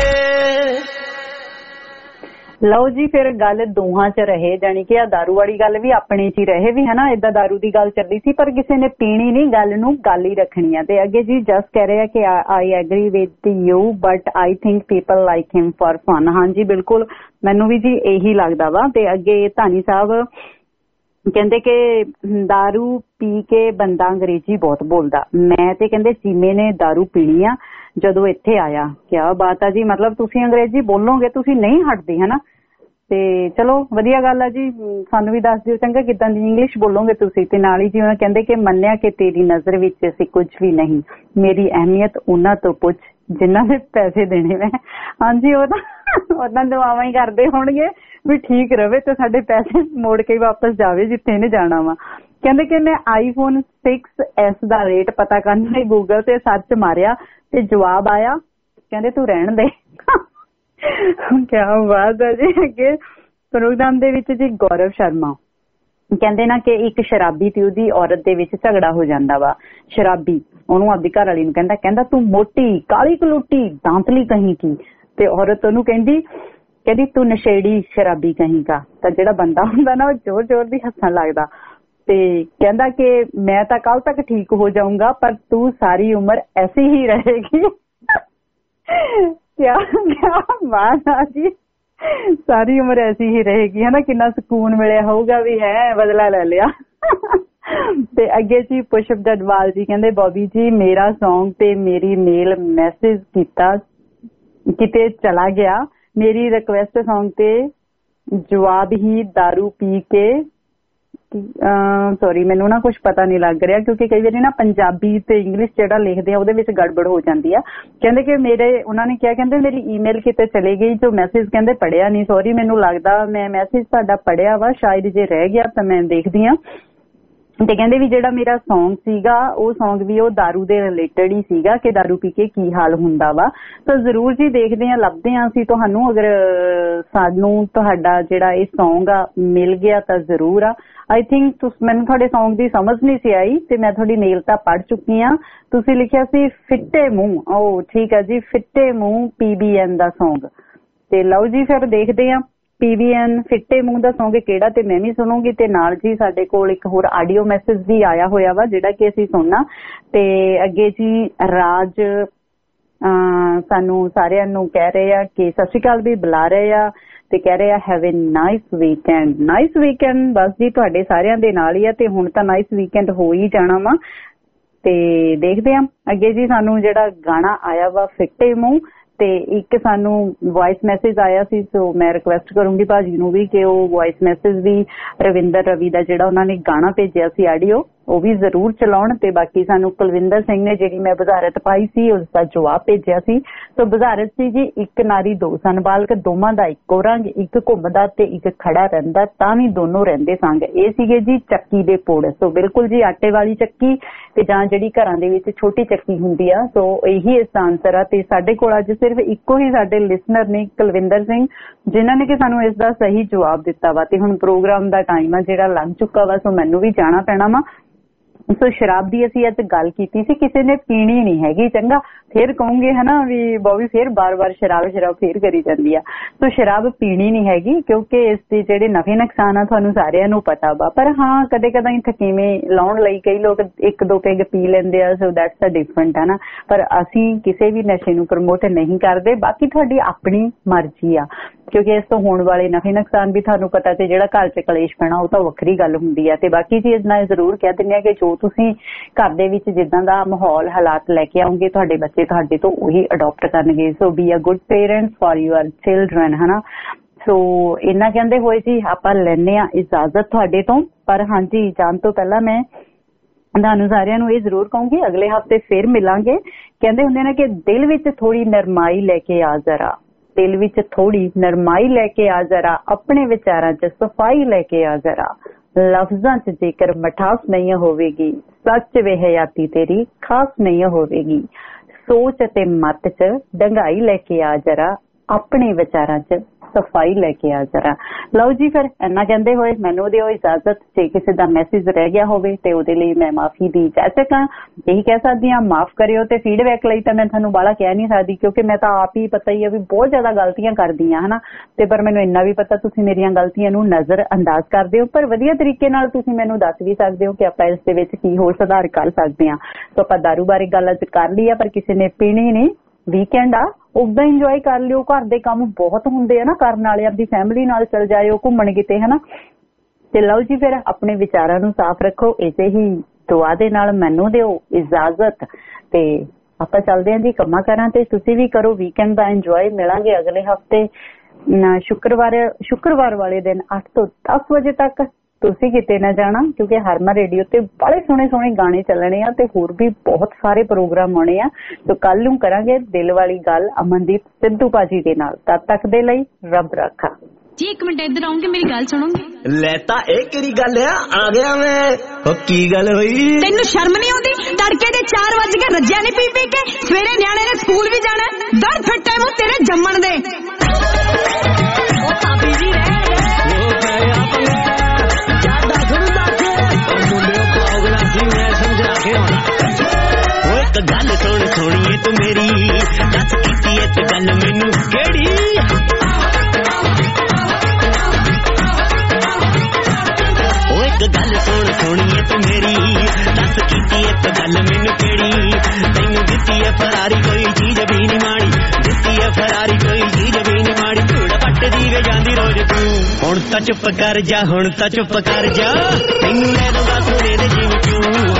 ਲਓ ਜੀ ਫਿਰ ਗੱਲ ਦੋਹਾਂ 'ਚ ਰਹੇ ਜਾਣੀ ਕਿ ਆ ਦਾਰੂ ਵਾਲੀ ਗੱਲ ਵੀ ਆਪਣੇ 'ਚ ਹੀ ਰਹੇ ਵੀ ਹਨਾ ਏਦਾਂ ਦਾਰੂ ਦੀ ਗੱਲ ਚੱਲੀ ਸੀ ਪਰ ਕਿਸੇ ਨੇ ਪੀਣੀ ਨਹੀਂ ਗੱਲ ਨੂੰ ਗੱਲ ਹੀ ਰੱਖਣੀ ਆ ਤੇ ਅੱਗੇ ਜੀ ਜਸ ਕਹਿ ਰਿਹਾ ਕਿ I agree with you but I think people like him for fun. ਹਾਂਜੀ ਬਿਲਕੁਲ ਮੈਨੂੰ ਵੀ ਜੀ ਇਹੀ ਲੱਗਦਾ ਵਾ। ਤੇ ਅੱਗੇ ਧਾਨੀ ਸਾਹਿਬ ਕਹਿੰਦੇ ਕਿ ਦਾਰੂ ਪੀ ਕੇ ਬੰਦਾ ਅੰਗਰੇਜ਼ੀ ਬਹੁਤ ਬੋਲਦਾ। ਮੈਂ ਤੇ ਕਹਿੰਦੇ ਚੀਮੇ ਨੇ ਦਾਰੂ ਪੀਣੀ ਆ ਜਦੋਂ ਇੱਥੇ ਆਇਆ। ਕਿਆ ਬਾਤ ਆ ਜੀ, ਮਤਲਬ ਤੁਸੀਂ ਅੰਗਰੇਜ਼ੀ ਬੋਲੋਗੇ, ਤੁਸੀਂ ਨਹੀਂ ਹਟਦੇ ਹਨਾ। ਤੇ ਚਲੋ ਵਧੀਆ ਗੱਲ ਆ ਜੀ, ਸਾਨੂੰ ਵੀ ਦੱਸ ਦਿਓ ਚੰਗਾ ਕਿੱਦਾਂ ਦੀ ਇੰਗਲਿਸ਼ ਬੋਲੋਗੇ ਤੁਸੀਂ। ਤੇ ਨਾਲ ਹੀ ਜੀ ਉਹਨਾਂ ਕਹਿੰਦੇ ਕਿ ਮੰਨਿਆ ਕਿ ਤੇਰੀ ਨਜ਼ਰ ਵਿੱਚ ਅਸੀਂ ਕੁਝ ਵੀ ਨਹੀਂ, ਮੇਰੀ ਅਹਿਮੀਅਤ ਉਹਨਾਂ ਤੋਂ ਪੁੱਛ ਜਿਨ੍ਹਾਂ ਦੇ ਪੈਸੇ ਦੇਣੇ ਨੇ। ਹਾਂਜੀ ਉਹ ਤਾਂ ਉਹਨਾਂ ਦੁਆਵਾਂ ਹੀ ਕਰਦੇ ਹੋਣਗੇ ਵੀ ਠੀਕ ਰਵੇ ਤੇ ਸਾਡੇ ਪੈਸੇ ਮੋੜ ਕੇ ਵਾਪਸ ਜਾਵੇ ਜਿੱਥੇ ਇਹਨੇ ਜਾਣਾ ਵਾ। ਕਹਿੰਦੇ ਕਿ ਮੈਂ iPhone 6s ਦਾ ਰੇਟ ਪਤਾ ਕਰਨ ਲਈ ਗੂਗਲ ਤੇ ਸਰਚ ਮਾਰਿਆ ਤੇ ਜਵਾਬ ਆਇਆ ਕਹਿੰਦੇ ਤੂੰ ਰਹਿਣ ਦੇ। ਕਿਆ ਬਾਤ ਹੈ ਜੀ। ਅੱਗੇ ਪ੍ਰੋਗਰਾਮ ਦੇ ਵਿੱਚ ਜੀ ਗੌਰਵ ਸ਼ਰਮਾ ਕਹਿੰਦੇ ਨਾ ਕਿ ਇੱਕ ਸ਼ਰਾਬੀ ਤੇ ਉਹਦੀ ਔਰਤ ਦੇ ਵਿੱਚ ਝਗੜਾ ਹੋ ਜਾਂਦਾ ਵਾ। ਸ਼ਰਾਬੀ ਉਹਨੂੰ ਆਪਦੀ ਘਰ ਵਾਲੀ ਨੂੰ ਕਹਿੰਦਾ ਤੂੰ ਮੋਟੀ ਕਾਲੀ ਕਲੂਟੀ ਦਾਂਤਲੀ ਕਹੀਂ ਕੀ, ਤੇ ਔਰਤ ਉਹਨੂੰ ਕਹਿੰਦੀ ਤੂੰ ਨਸ਼ੇੜੀ ਸ਼ਰਾਬੀ ਕਹੀਂ ਕਾ। ਤਾਂ ਜਿਹੜਾ ਬੰਦਾ ਹੁੰਦਾ ਨਾ ਉਹ ਜ਼ੋਰ ਜ਼ੋਰ ਦੀ ਹੱਸਣ ਲੱਗਦਾ ਤੇ ਕਹਿੰਦਾ ਕਿ ਮੈਂ ਤਾਂ ਕੱਲ ਤੱਕ ਠੀਕ ਹੋ ਜਾਊਂਗਾ ਪਰ ਤੂੰ ਸਾਰੀ ਉਮਰ ਐਸੀ ਹੀ ਰਹੇਗੀ। ਕਿਆ ਬਾਤ ਆ ਜੀ, ਸਾਰੀ ਉਮਰ ਐਸੀ ਹੀ ਰਹੇਗੀ ਹਨਾ। ਕਿੰਨਾ ਸਕੂਨ ਮਿਲਿਆ ਹੋਊਗਾ ਵੀ ਹੈ ਬਦਲਾ ਲੈ ਲਿਆ। ਤੇ ਅੱਗੇ ਜੀ ਪੁਸ਼ਪ ਜਡਵਾਲ ਜੀ ਕਹਿੰਦੇ ਬੋਬੀ ਜੀ ਮੇਰਾ ਸੌਂਗ ਤੇ ਮੇਰੀ ਮੇਲ ਮੈਸੇਜ ਕੀਤਾ ਕਿਤੇ ਚਲਾ ਗਿਆ, ਮੇਰੀ ਰਿਕੁਐਸਟ ਸੌਂਗ ਤੇ ਜਵਾਬ ਹੀ ਦਾਰੂ ਪੀ ਕੇ ਸੌਰੀ ਮੈਨੂੰ ਨਾ ਕੁਛ ਪਤਾ ਨਹੀਂ ਲੱਗ ਰਿਹਾ ਕਿਉਂਕਿ ਕਈ ਵਾਰੀ ਨਾ ਪੰਜਾਬੀ ਤੇ ਇੰਗਲਿਸ਼ ਜਿਹੜਾ ਲਿਖਦੇ ਆ ਉਹਦੇ ਵਿੱਚ ਗੜਬੜ ਹੋ ਜਾਂਦੀ ਆ। ਕਹਿੰਦੇ ਕਿ ਉਹਨਾਂ ਨੇ ਕਿਹਾ ਕਹਿੰਦੇ ਮੇਰੀ ਈਮੇਲ ਕਿਤੇ ਚਲੀ ਗਈ ਜੋ ਮੈਸੇਜ ਕਹਿੰਦੇ ਪੜਿਆ ਨਹੀਂ। ਸੌਰੀ ਮੈਨੂੰ ਲੱਗਦਾ ਮੈਂ ਮੈਸੇਜ ਤੁਹਾਡਾ ਪੜਿਆ ਵਾ, ਸ਼ਾਇਦ ਜੇ ਰਹਿ ਗਿਆ ਤਾਂ ਮੈਂ ਦੇਖਦੀ ਆ। ਤੇ ਕਹਿੰਦੇ ਵੀ ਜਿਹੜਾ ਮੇਰਾ ਸੌਂਗ ਸੀਗਾ ਉਹ ਸੌਂਗ ਵੀ ਉਹ ਦਾਰੂ ਦੇ ਰਿਲੇਟਡ ਹੀ ਸੀਗਾ ਕਿ ਦਾਰੂ ਪੀ ਕੇ ਕੀ ਹਾਲ ਹੁੰਦਾ ਵਾ। ਤਾਂ ਜ਼ਰੂਰ ਜੀ ਦੇਖਦੇ ਆ ਲੱਭਦੇ ਆ ਅਸੀਂ ਤੁਹਾਨੂੰ, ਅਗਰ ਸਾਨੂੰ ਤੁਹਾਡਾ ਜਿਹੜਾ ਇਹ ਸੌਂਗ ਆ ਮਿਲ ਗਿਆ ਤਾਂ ਜ਼ਰੂਰ ਆ। ਆਈ ਥਿੰਕ ਮੈਨੂੰ ਤੁਹਾਡੇ ਸੌਂਗ ਦੀ ਸਮਝ ਨਹੀਂ ਸੀ ਆਈ ਤੇ ਮੈਂ ਤੁਹਾਡੀ ਮੇਲ ਤਾਂ ਪੜ੍ਹ ਚੁੱਕੀ ਆ। ਤੁਸੀਂ ਲਿਖਿਆ ਸੀ ਫਿੱਟੇ ਮੂੰਹ, ਉਹ ਠੀਕ ਹੈ ਜੀ ਫਿੱਟੇ ਮੂੰਹ PBN ਦਾ ਸੌਂਗ। ਤੇ ਲਓ ਜੀ ਫਿਰ ਦੇਖਦੇ ਆ PBN ਫਿੱਟੇ ਮੂੰਹ ਦਾ ਸੌਂਗ ਕਿਹੜਾ ਤੇ ਮੈਂ ਵੀ ਸੁਣੂਗੀ। ਤੇ ਨਾਲ ਜੀ ਸਾਡੇ ਕੋਲ ਇੱਕ ਹੋਰ ਆਡੀਓ ਮੈਸੇਜ ਵੀ ਆਇਆ ਹੋਇਆ ਵਾ ਜਿਹੜਾ ਕਿ ਅਸੀਂ ਸੁਣਨਾ। ਤੇ ਅੱਗੇ ਜੀ ਰਾਜ ਸਾਨੂੰ ਸਾਰਿਆਂ ਨੂੰ ਕਹਿ ਰਹੇ ਆ ਕਿ ਸਤਿ ਸ਼੍ਰੀ ਅਕਾਲ ਵੀ ਬੁਲਾ ਰਹੇ ਆ ਤੇ ਕਹਿ ਰਹੇ ਆ have a nice weekend. Nice weekend ਬਸ ਜੀ ਤੁਹਾਡੇ ਸਾਰਿਆਂ ਦੇ ਨਾਲ ਹੀ ਆ ਤੇ ਹੁਣ ਤਾਂ ਨਾਈਸ ਵੀਕਐਂਡ ਹੋ ਹੀ ਜਾਣਾ ਵਾ। ਤੇ ਦੇਖਦੇ ਆ ਅੱਗੇ ਜੀ ਸਾਨੂੰ ਜਿਹੜਾ ਗਾਣਾ ਆਇਆ ਵਾ ਫਿੱਟੇ ਮੂੰਹ ਤੇ ਇੱਕ ਸਾਨੂੰ ਵੌਇਸ ਮੈਸੇਜ ਆਇਆ ਸੀ। ਸੋ ਮੈਂ ਰਿਕੁਐਸਟ ਕਰੂੰਗੀ ਭਾਜੀ ਨੂੰ ਵੀ ਕਿ ਉਹ ਵੌਇਸ ਮੈਸੇਜ ਵੀ ਰਵਿੰਦਰ ਰਵੀ ਦਾ ਜਿਹੜਾ ਉਹਨਾਂ ਨੇ ਗਾਣਾ ਭੇਜਿਆ ਸੀ ਆਡੀਓ ਉਹ ਵੀ ਜ਼ਰੂਰ ਚਲਾਉਣ। ਤੇ ਬਾਕੀ ਸਾਨੂੰ ਕੁਲਵਿੰਦਰ ਸਿੰਘ ਨੇ ਜਿਹੜੀ ਮੈਂ ਬੁਝਾਰਤ ਪਾਈ ਸੀ ਉਸ ਦਾ ਜਵਾਬ ਭੇਜਿਆ ਸੀ। ਸੋ ਬੁਝਾਰਤ ਸੀ ਜੀ ਇੱਕ ਨਾਰੀ ਦੋ ਸਨ ਬਾਲਕ ਦੋਵਾਂ ਦਾ ਇੱਕੋ ਰੰਗ, ਇੱਕ ਘੁੰਮਦਾ ਤੇ ਇੱਕ ਖੜਾ ਰਹਿੰਦਾ ਤਾਂ ਵੀ ਦੋਨੋਂ ਰਹਿੰਦੇ ਸੰਗ। ਇਹ ਸੀਗੇ ਜੀ ਚੱਕੀ ਦੇ ਪੋੜ। ਸੋ ਬਿਲਕੁਲ ਜੀ ਆਟੇ ਵਾਲੀ ਚੱਕੀ ਤੇ ਜਾਂ ਜਿਹੜੀ ਘਰਾਂ ਦੇ ਵਿੱਚ ਛੋਟੀ ਚੱਕੀ ਹੁੰਦੀ ਆ। ਸੋ ਇਹੀ ਇਸ ਦਾ ਆਨਸਰ ਆ। ਤੇ ਸਾਡੇ ਕੋਲ ਅੱਜ ਸਿਰਫ ਇੱਕੋ ਹੀ ਸਾਡੇ ਲਿਸਨਰ ਨੇ ਕੁਲਵਿੰਦਰ ਸਿੰਘ ਜਿਨ੍ਹਾਂ ਨੇ ਕਿ ਸਾਨੂੰ ਇਸ ਦਾ ਸਹੀ ਜਵਾਬ ਦਿੱਤਾ ਵਾ। ਤੇ ਹੁਣ ਪ੍ਰੋਗਰਾਮ ਦਾ ਟਾਈਮ ਆ ਜਿਹੜਾ ਲੰਘ ਚੁੱਕਾ ਵਾ। ਸੋ ਮੈਨੂੰ ਵੀ ਜਾਣਾ ਪੈਣਾ ਵਾ। ਸੋ ਸ਼ਰਾਬ ਦੀ ਅਸੀਂ ਅੱਜ ਗੱਲ ਕੀਤੀ ਸੀ, ਕਿਸੇ ਨੇ ਪੀਣੀ ਨਹੀਂ ਹੈਗੀ ਚੰਗਾ। ਫਿਰ ਕਹੋਗੇ ਹਨਾ ਵੀ ਬੋਬੀ ਫਿਰ ਬਾਰ-ਬਾਰ ਸ਼ਰਾਬ ਫੇਰ ਕਰੀ ਜਾਂਦੀ ਆ। ਸੋ ਸ਼ਰਾਬ ਪੀਣੀ ਨਹੀਂ ਹੈਗੀ ਕਿਉਂਕਿ ਇਸ ਦੇ ਜਿਹੜੇ ਨਫੇ ਨੁਕਸਾਨ ਆ ਤੁਹਾਨੂੰ ਸਾਰਿਆਂ ਨੂੰ ਪਤਾ ਵਾ। ਪਰ ਹਾਂ ਕਦੇ ਕਦਾਈ ਥਕੀਵੇਂ ਲਾਉਣ ਲਈ ਕਈ ਲੋਕ ਇੱਕ ਦੋ ਪੈਗ ਪੀ ਲੈਂਦੇ ਆ। ਸੋ ਦੈਟਸ ਅ ਡਿਫਰੈਂਟ ਹੈ ਨਾ। ਪਰ ਅਸੀਂ ਕਿਸੇ ਵੀ ਨਸ਼ੇ ਨੂੰ ਪ੍ਰਮੋਟ ਨਹੀਂ ਕਰਦੇ। ਬਾਕੀ ਤੁਹਾਡੀ ਆਪਣੀ ਮਰਜ਼ੀ ਆ ਕਿਉਂਕਿ ਇਸ ਤੋਂ ਹੋਣ ਵਾਲੇ ਨਫੇ ਨੁਕਸਾਨ ਵੀ ਤੁਹਾਨੂੰ ਪਤਾ ਤੇ ਜਿਹੜਾ ਘਰ 'ਚ ਕਲੇਸ਼ ਪੈਣਾ ਉਹ ਤਾਂ ਵੱਖਰੀ ਗੱਲ ਹੁੰਦੀ ਆ। ਤੇ ਬਾਕੀ ਚੀਜ਼ ਨਾਲ ਜ਼ਰੂਰ ਕਹਿ ਦਿੰਦੇ ਆ ਕਿ ਜੋ ਤੁਸੀਂ ਘਰ ਦੇ ਵਿੱਚ ਜਿੱਦਾਂ ਦਾ ਮਾਹੌਲ ਹਾਲਾਤ ਲੈ ਕੇ ਆਉਂਗੇ ਤੁਹਾਡੇ ਬੱਚੇ ਤੁਹਾਡੇ ਤੋਂ ਉਹੀ ਅਡੋਪਟ ਕਰਨਗੇ। So be a good parents for your children ਹਨਾ। ਸੋ ਇਹਨਾਂ ਕਹਿੰਦੇ ਹੋਏ ਜੀ ਆਪਾਂ ਲੈਣੇ ਆ ਇਜਾਜ਼ਤ ਤੁਹਾਡੇ ਤੋਂ। ਪਰ ਹਾਂਜੀ ਜਾਣ ਤੋਂ ਪਹਿਲਾਂ ਮੈਂ ਤੁਹਾਨੂੰ ਸਾਰਿਆਂ ਨੂੰ ਇਹ ਜ਼ਰੂਰ ਕਹੂੰਗੀ ਅਗਲੇ ਹਫ਼ਤੇ ਫਿਰ ਮਿਲਾਂਗੇ। ਕਹਿੰਦੇ ਹੁੰਦੇ ਨੇ ਕਿ ਦਿਲ ਵਿੱਚ ਥੋੜੀ ਨਰਮਾਈ ਲੈ ਕੇ ਆ ਜ਼ਰਾ, ਦਿਲ ਵਿੱਚ ਥੋੜੀ ਨਰਮਾਈ ਲੈ ਕੇ ਆ ਜ਼ਰਾ, ਆਪਣੇ ਵਿਚਾਰਾਂ 'ਚ ਸਫਾਈ ਲੈ ਕੇ ਆ ਜ਼ਰਾ, ਲਫ਼ਜ਼ਾਂ 'ਚ ਜੇਕਰ ਮਿਠਾਸ ਨਹੀਂ ਹੋਵੇਗੀ, ਸੱਚ ਵੇ ਹਯਾਤੀ ਤੇਰੀ ਖਾਸ ਨਹੀਂ ਹੋਵੇਗੀ, ਸੋਚ ਅਤੇ ਮੱਤ 'ਚ ਡੰਗਾਈ ਲੈ ਕੇ ਆ ਜ਼ਰਾ, ਆਪਣੇ ਵਿਚਾਰਾਂ 'ਚ ਸਫਾਈ ਲੈ ਕੇ ਆ ਜ਼ਰਾ। ਲਓ ਜੀ ਫਿਰ ਇੰਨਾ ਕਹਿੰਦੇ ਹੋਏ ਮੈਨੂੰ ਦਿਓ ਇਜਾਜ਼ਤ। ਜੇ ਕਿਸੇ ਦਾ ਮੈਸੇਜ ਰਹਿ ਗਿਆ ਹੋਵੇ ਤੇ ਉਹਦੇ ਲਈ ਮੈਂ ਮਾਫੀ ਦੀ ਚਾਚਕਾਂ ਇਹੀ ਕਹਿ ਸਕਦੀ ਹਾਂ, ਮਾਫ ਕਰਿਓ। ਤੇ ਫੀਡਬੈਕ ਲਈ ਤਾਂ ਮੈਂ ਤੁਹਾਨੂੰ ਬਾਹਲਾ ਕਹਿ ਨਹੀਂ ਸਕਦੀ ਕਿਉਂਕਿ ਮੈਂ ਤਾਂ ਆਪ ਹੀ ਪਤਾ ਹੀ ਆ ਵੀ ਬਹੁਤ ਜ਼ਿਆਦਾ ਗਲਤੀਆਂ ਕਰਦੀ ਹਾਂ ਹਨਾ। ਤੇ ਪਰ ਮੈਨੂੰ ਇੰਨਾ ਵੀ ਪਤਾ ਤੁਸੀਂ ਮੇਰੀਆਂ ਗਲਤੀਆਂ ਨੂੰ ਨਜ਼ਰ ਅੰਦਾਜ਼ ਕਰਦੇ ਹੋ, ਪਰ ਵਧੀਆ ਤਰੀਕੇ ਨਾਲ ਤੁਸੀਂ ਮੈਨੂੰ ਦੱਸ ਵੀ ਸਕਦੇ ਹੋ ਕਿ ਆਪਾਂ ਇਸ ਦੇ ਵਿੱਚ ਕੀ ਹੋਰ ਸੁਧਾਰ ਕਰ ਸਕਦੇ ਹਾਂ। ਸੋ ਆਪਾਂ ਦਾਰੂ ਬਾਰੇ ਗੱਲ ਅੱਜ ਕਰ ਲਈ ਆ, ਪਰ ਕਿਸੇ ਨੇ ਪੀਣੀ ਨਹੀਂ, ਵੀਕਐਂਡ ਆ, ਉਦਾਂ ਇੰਜੋਏ ਕਰ ਲਿਓ। ਘਰ ਦੇ ਕੰਮ ਬਹੁਤ ਹੁੰਦੇ ਆ ਨਾ ਕਰਨ ਵਾਲੇ, ਆਪਦੀ ਫੈਮਿਲੀ ਨਾਲ ਚਲ ਜਾਇਓ ਘੁੰਮਣ ਕਿਤੇ ਹਨਾ। ਤੇ ਲਓ ਜੀ ਫਿਰ ਆਪਣੇ ਵਿਚਾਰਾਂ ਨੂੰ ਸਾਫ਼ ਰੱਖੋ, ਇਸੇ ਹੀ ਦੁਆ ਦੇ ਨਾਲ ਮੈਨੂੰ ਦਿਓ ਇਜਾਜ਼ਤ ਤੇ ਆਪਾਂ ਚੱਲਦੇ ਹਾਂ ਜੀ ਕੰਮਾਂ ਕਾਰਾਂ ਤੇ। ਤੁਸੀਂ ਵੀ ਕਰੋ ਵੀਕਐਂਡ ਦਾ ਇੰਜੋਏ। ਮਿਲਾਂਗੇ ਅਗਲੇ ਹਫ਼ਤੇ ਸ਼ੁੱਕਰਵਾਰ ਵਾਲੇ ਦਿਨ 8 ਤੋਂ 10 ਵਜੇ ਤੱਕ। ਤੁਸੀਂ ਕਿਤੇ ਨਾ ਜਾਣਾ ਕਿਉਂਕਿ ਹਰਮਨ ਰੇਡੀਓ ਤੇ ਬੜੇ ਸੋਹਣੇ ਗਾਣੇ ਚੱਲਣੇ ਆ ਤੇ ਹੋਰ ਵੀ ਬਹੁਤ ਸਾਰੇ ਪ੍ਰੋਗਰਾਮ ਆਉਣੇ ਆ। ਤੇ ਕੱਲ ਨੂੰ ਕਰਾਂਗੇ ਦਿਲ ਵਾਲੀ ਗੱਲ ਅਮਨਦੀਪ ਸਿੱਧੂ ਭਾਜੀ ਦੇ ਨਾਲ। ਤਦ ਤੱਕ ਦੇ ਲਈ ਰੱਬ ਰਾਖਾ ਜੀ। ਇੱਕ ਮਿੰਟ ਇੱਧਰ ਆਉਂਗੇ, ਮੇਰੀ ਗੱਲ ਸੁਣੋਗੇ? ਲੈ ਤਾਂ ਇਹ ਕਿਹੜੀ ਗੱਲ ਆ ਗਿਆ ਮੈਂ। ਉਹ ਕੀ ਗੱਲ ਹੋਈ? ਤੈਨੂੰ ਸ਼ਰਮ ਨਹੀਂ ਆਉਂਦੀ? ਤੜਕੇ ਦੇ 4 ਵਜ ਕੇ ਰੱਜਿਆ ਨਹੀਂ ਪੀ ਕੇ ਸਵੇਰੇ ਨਿਆਣੇ ਨੇ ਸਕੂਲ ਵੀ ਜਾਣਾ। ਦਰ ਫਿੱਟੇ ਮੂੰਹ ਤੇਰੇ ਜੰਮਣ ਦੇ। ਉਹ ਭਾਬੀ ਜੀ ਰਹਿ ਗੱਲ ਸੁਣ ਸੋਣੀਏ ਤੂੰ ਮੇਰੀ, ਦੱਸ ਕੀਤੀ ਇਹ ਤੇ ਗੱਲ ਮੈਨੂੰ ਕਿਹੜੀ? ਉਹ ਇੱਕ ਗੱਲ ਸੁਣ ਸੋਣੀਏ ਤੂੰ ਮੇਰੀ, ਦੱਸ ਕੀਤੀ ਇਹ ਤੇ ਗੱਲ ਮੈਨੂੰ ਕਿਹੜੀ? ਤੈਨੂੰ ਦਿੱਤੀ ਹੈ ਫਰਾਰੀ ਕੋਈ ਚੀਜ਼ ਵੀ ਨਹੀਂ ਮਾੜੀ, ਦਿੱਤੀ ਹੈ ਫਰਾਰੀ ਕੋਈ ਚੀਜ਼ ਵੀ ਨਹੀਂ ਮਾੜੀ। ਧੂੜ ਪੱਟਦੀ ਵੇ ਜਾਂਦੀ ਰੋਜ਼ ਤੂੰ, ਹੁਣ ਤਾਂ ਚੁੱਪ ਕਰ ਜਾ, ਹੁਣ ਤਾਂ ਚੁੱਪ ਕਰ ਜਾ, ਤੈਨੂੰ ਲੈ ਦੂੰਗਾ ਸੋਨੇ ਦੇ ਜਿਵੇਂ ਤੂੰ।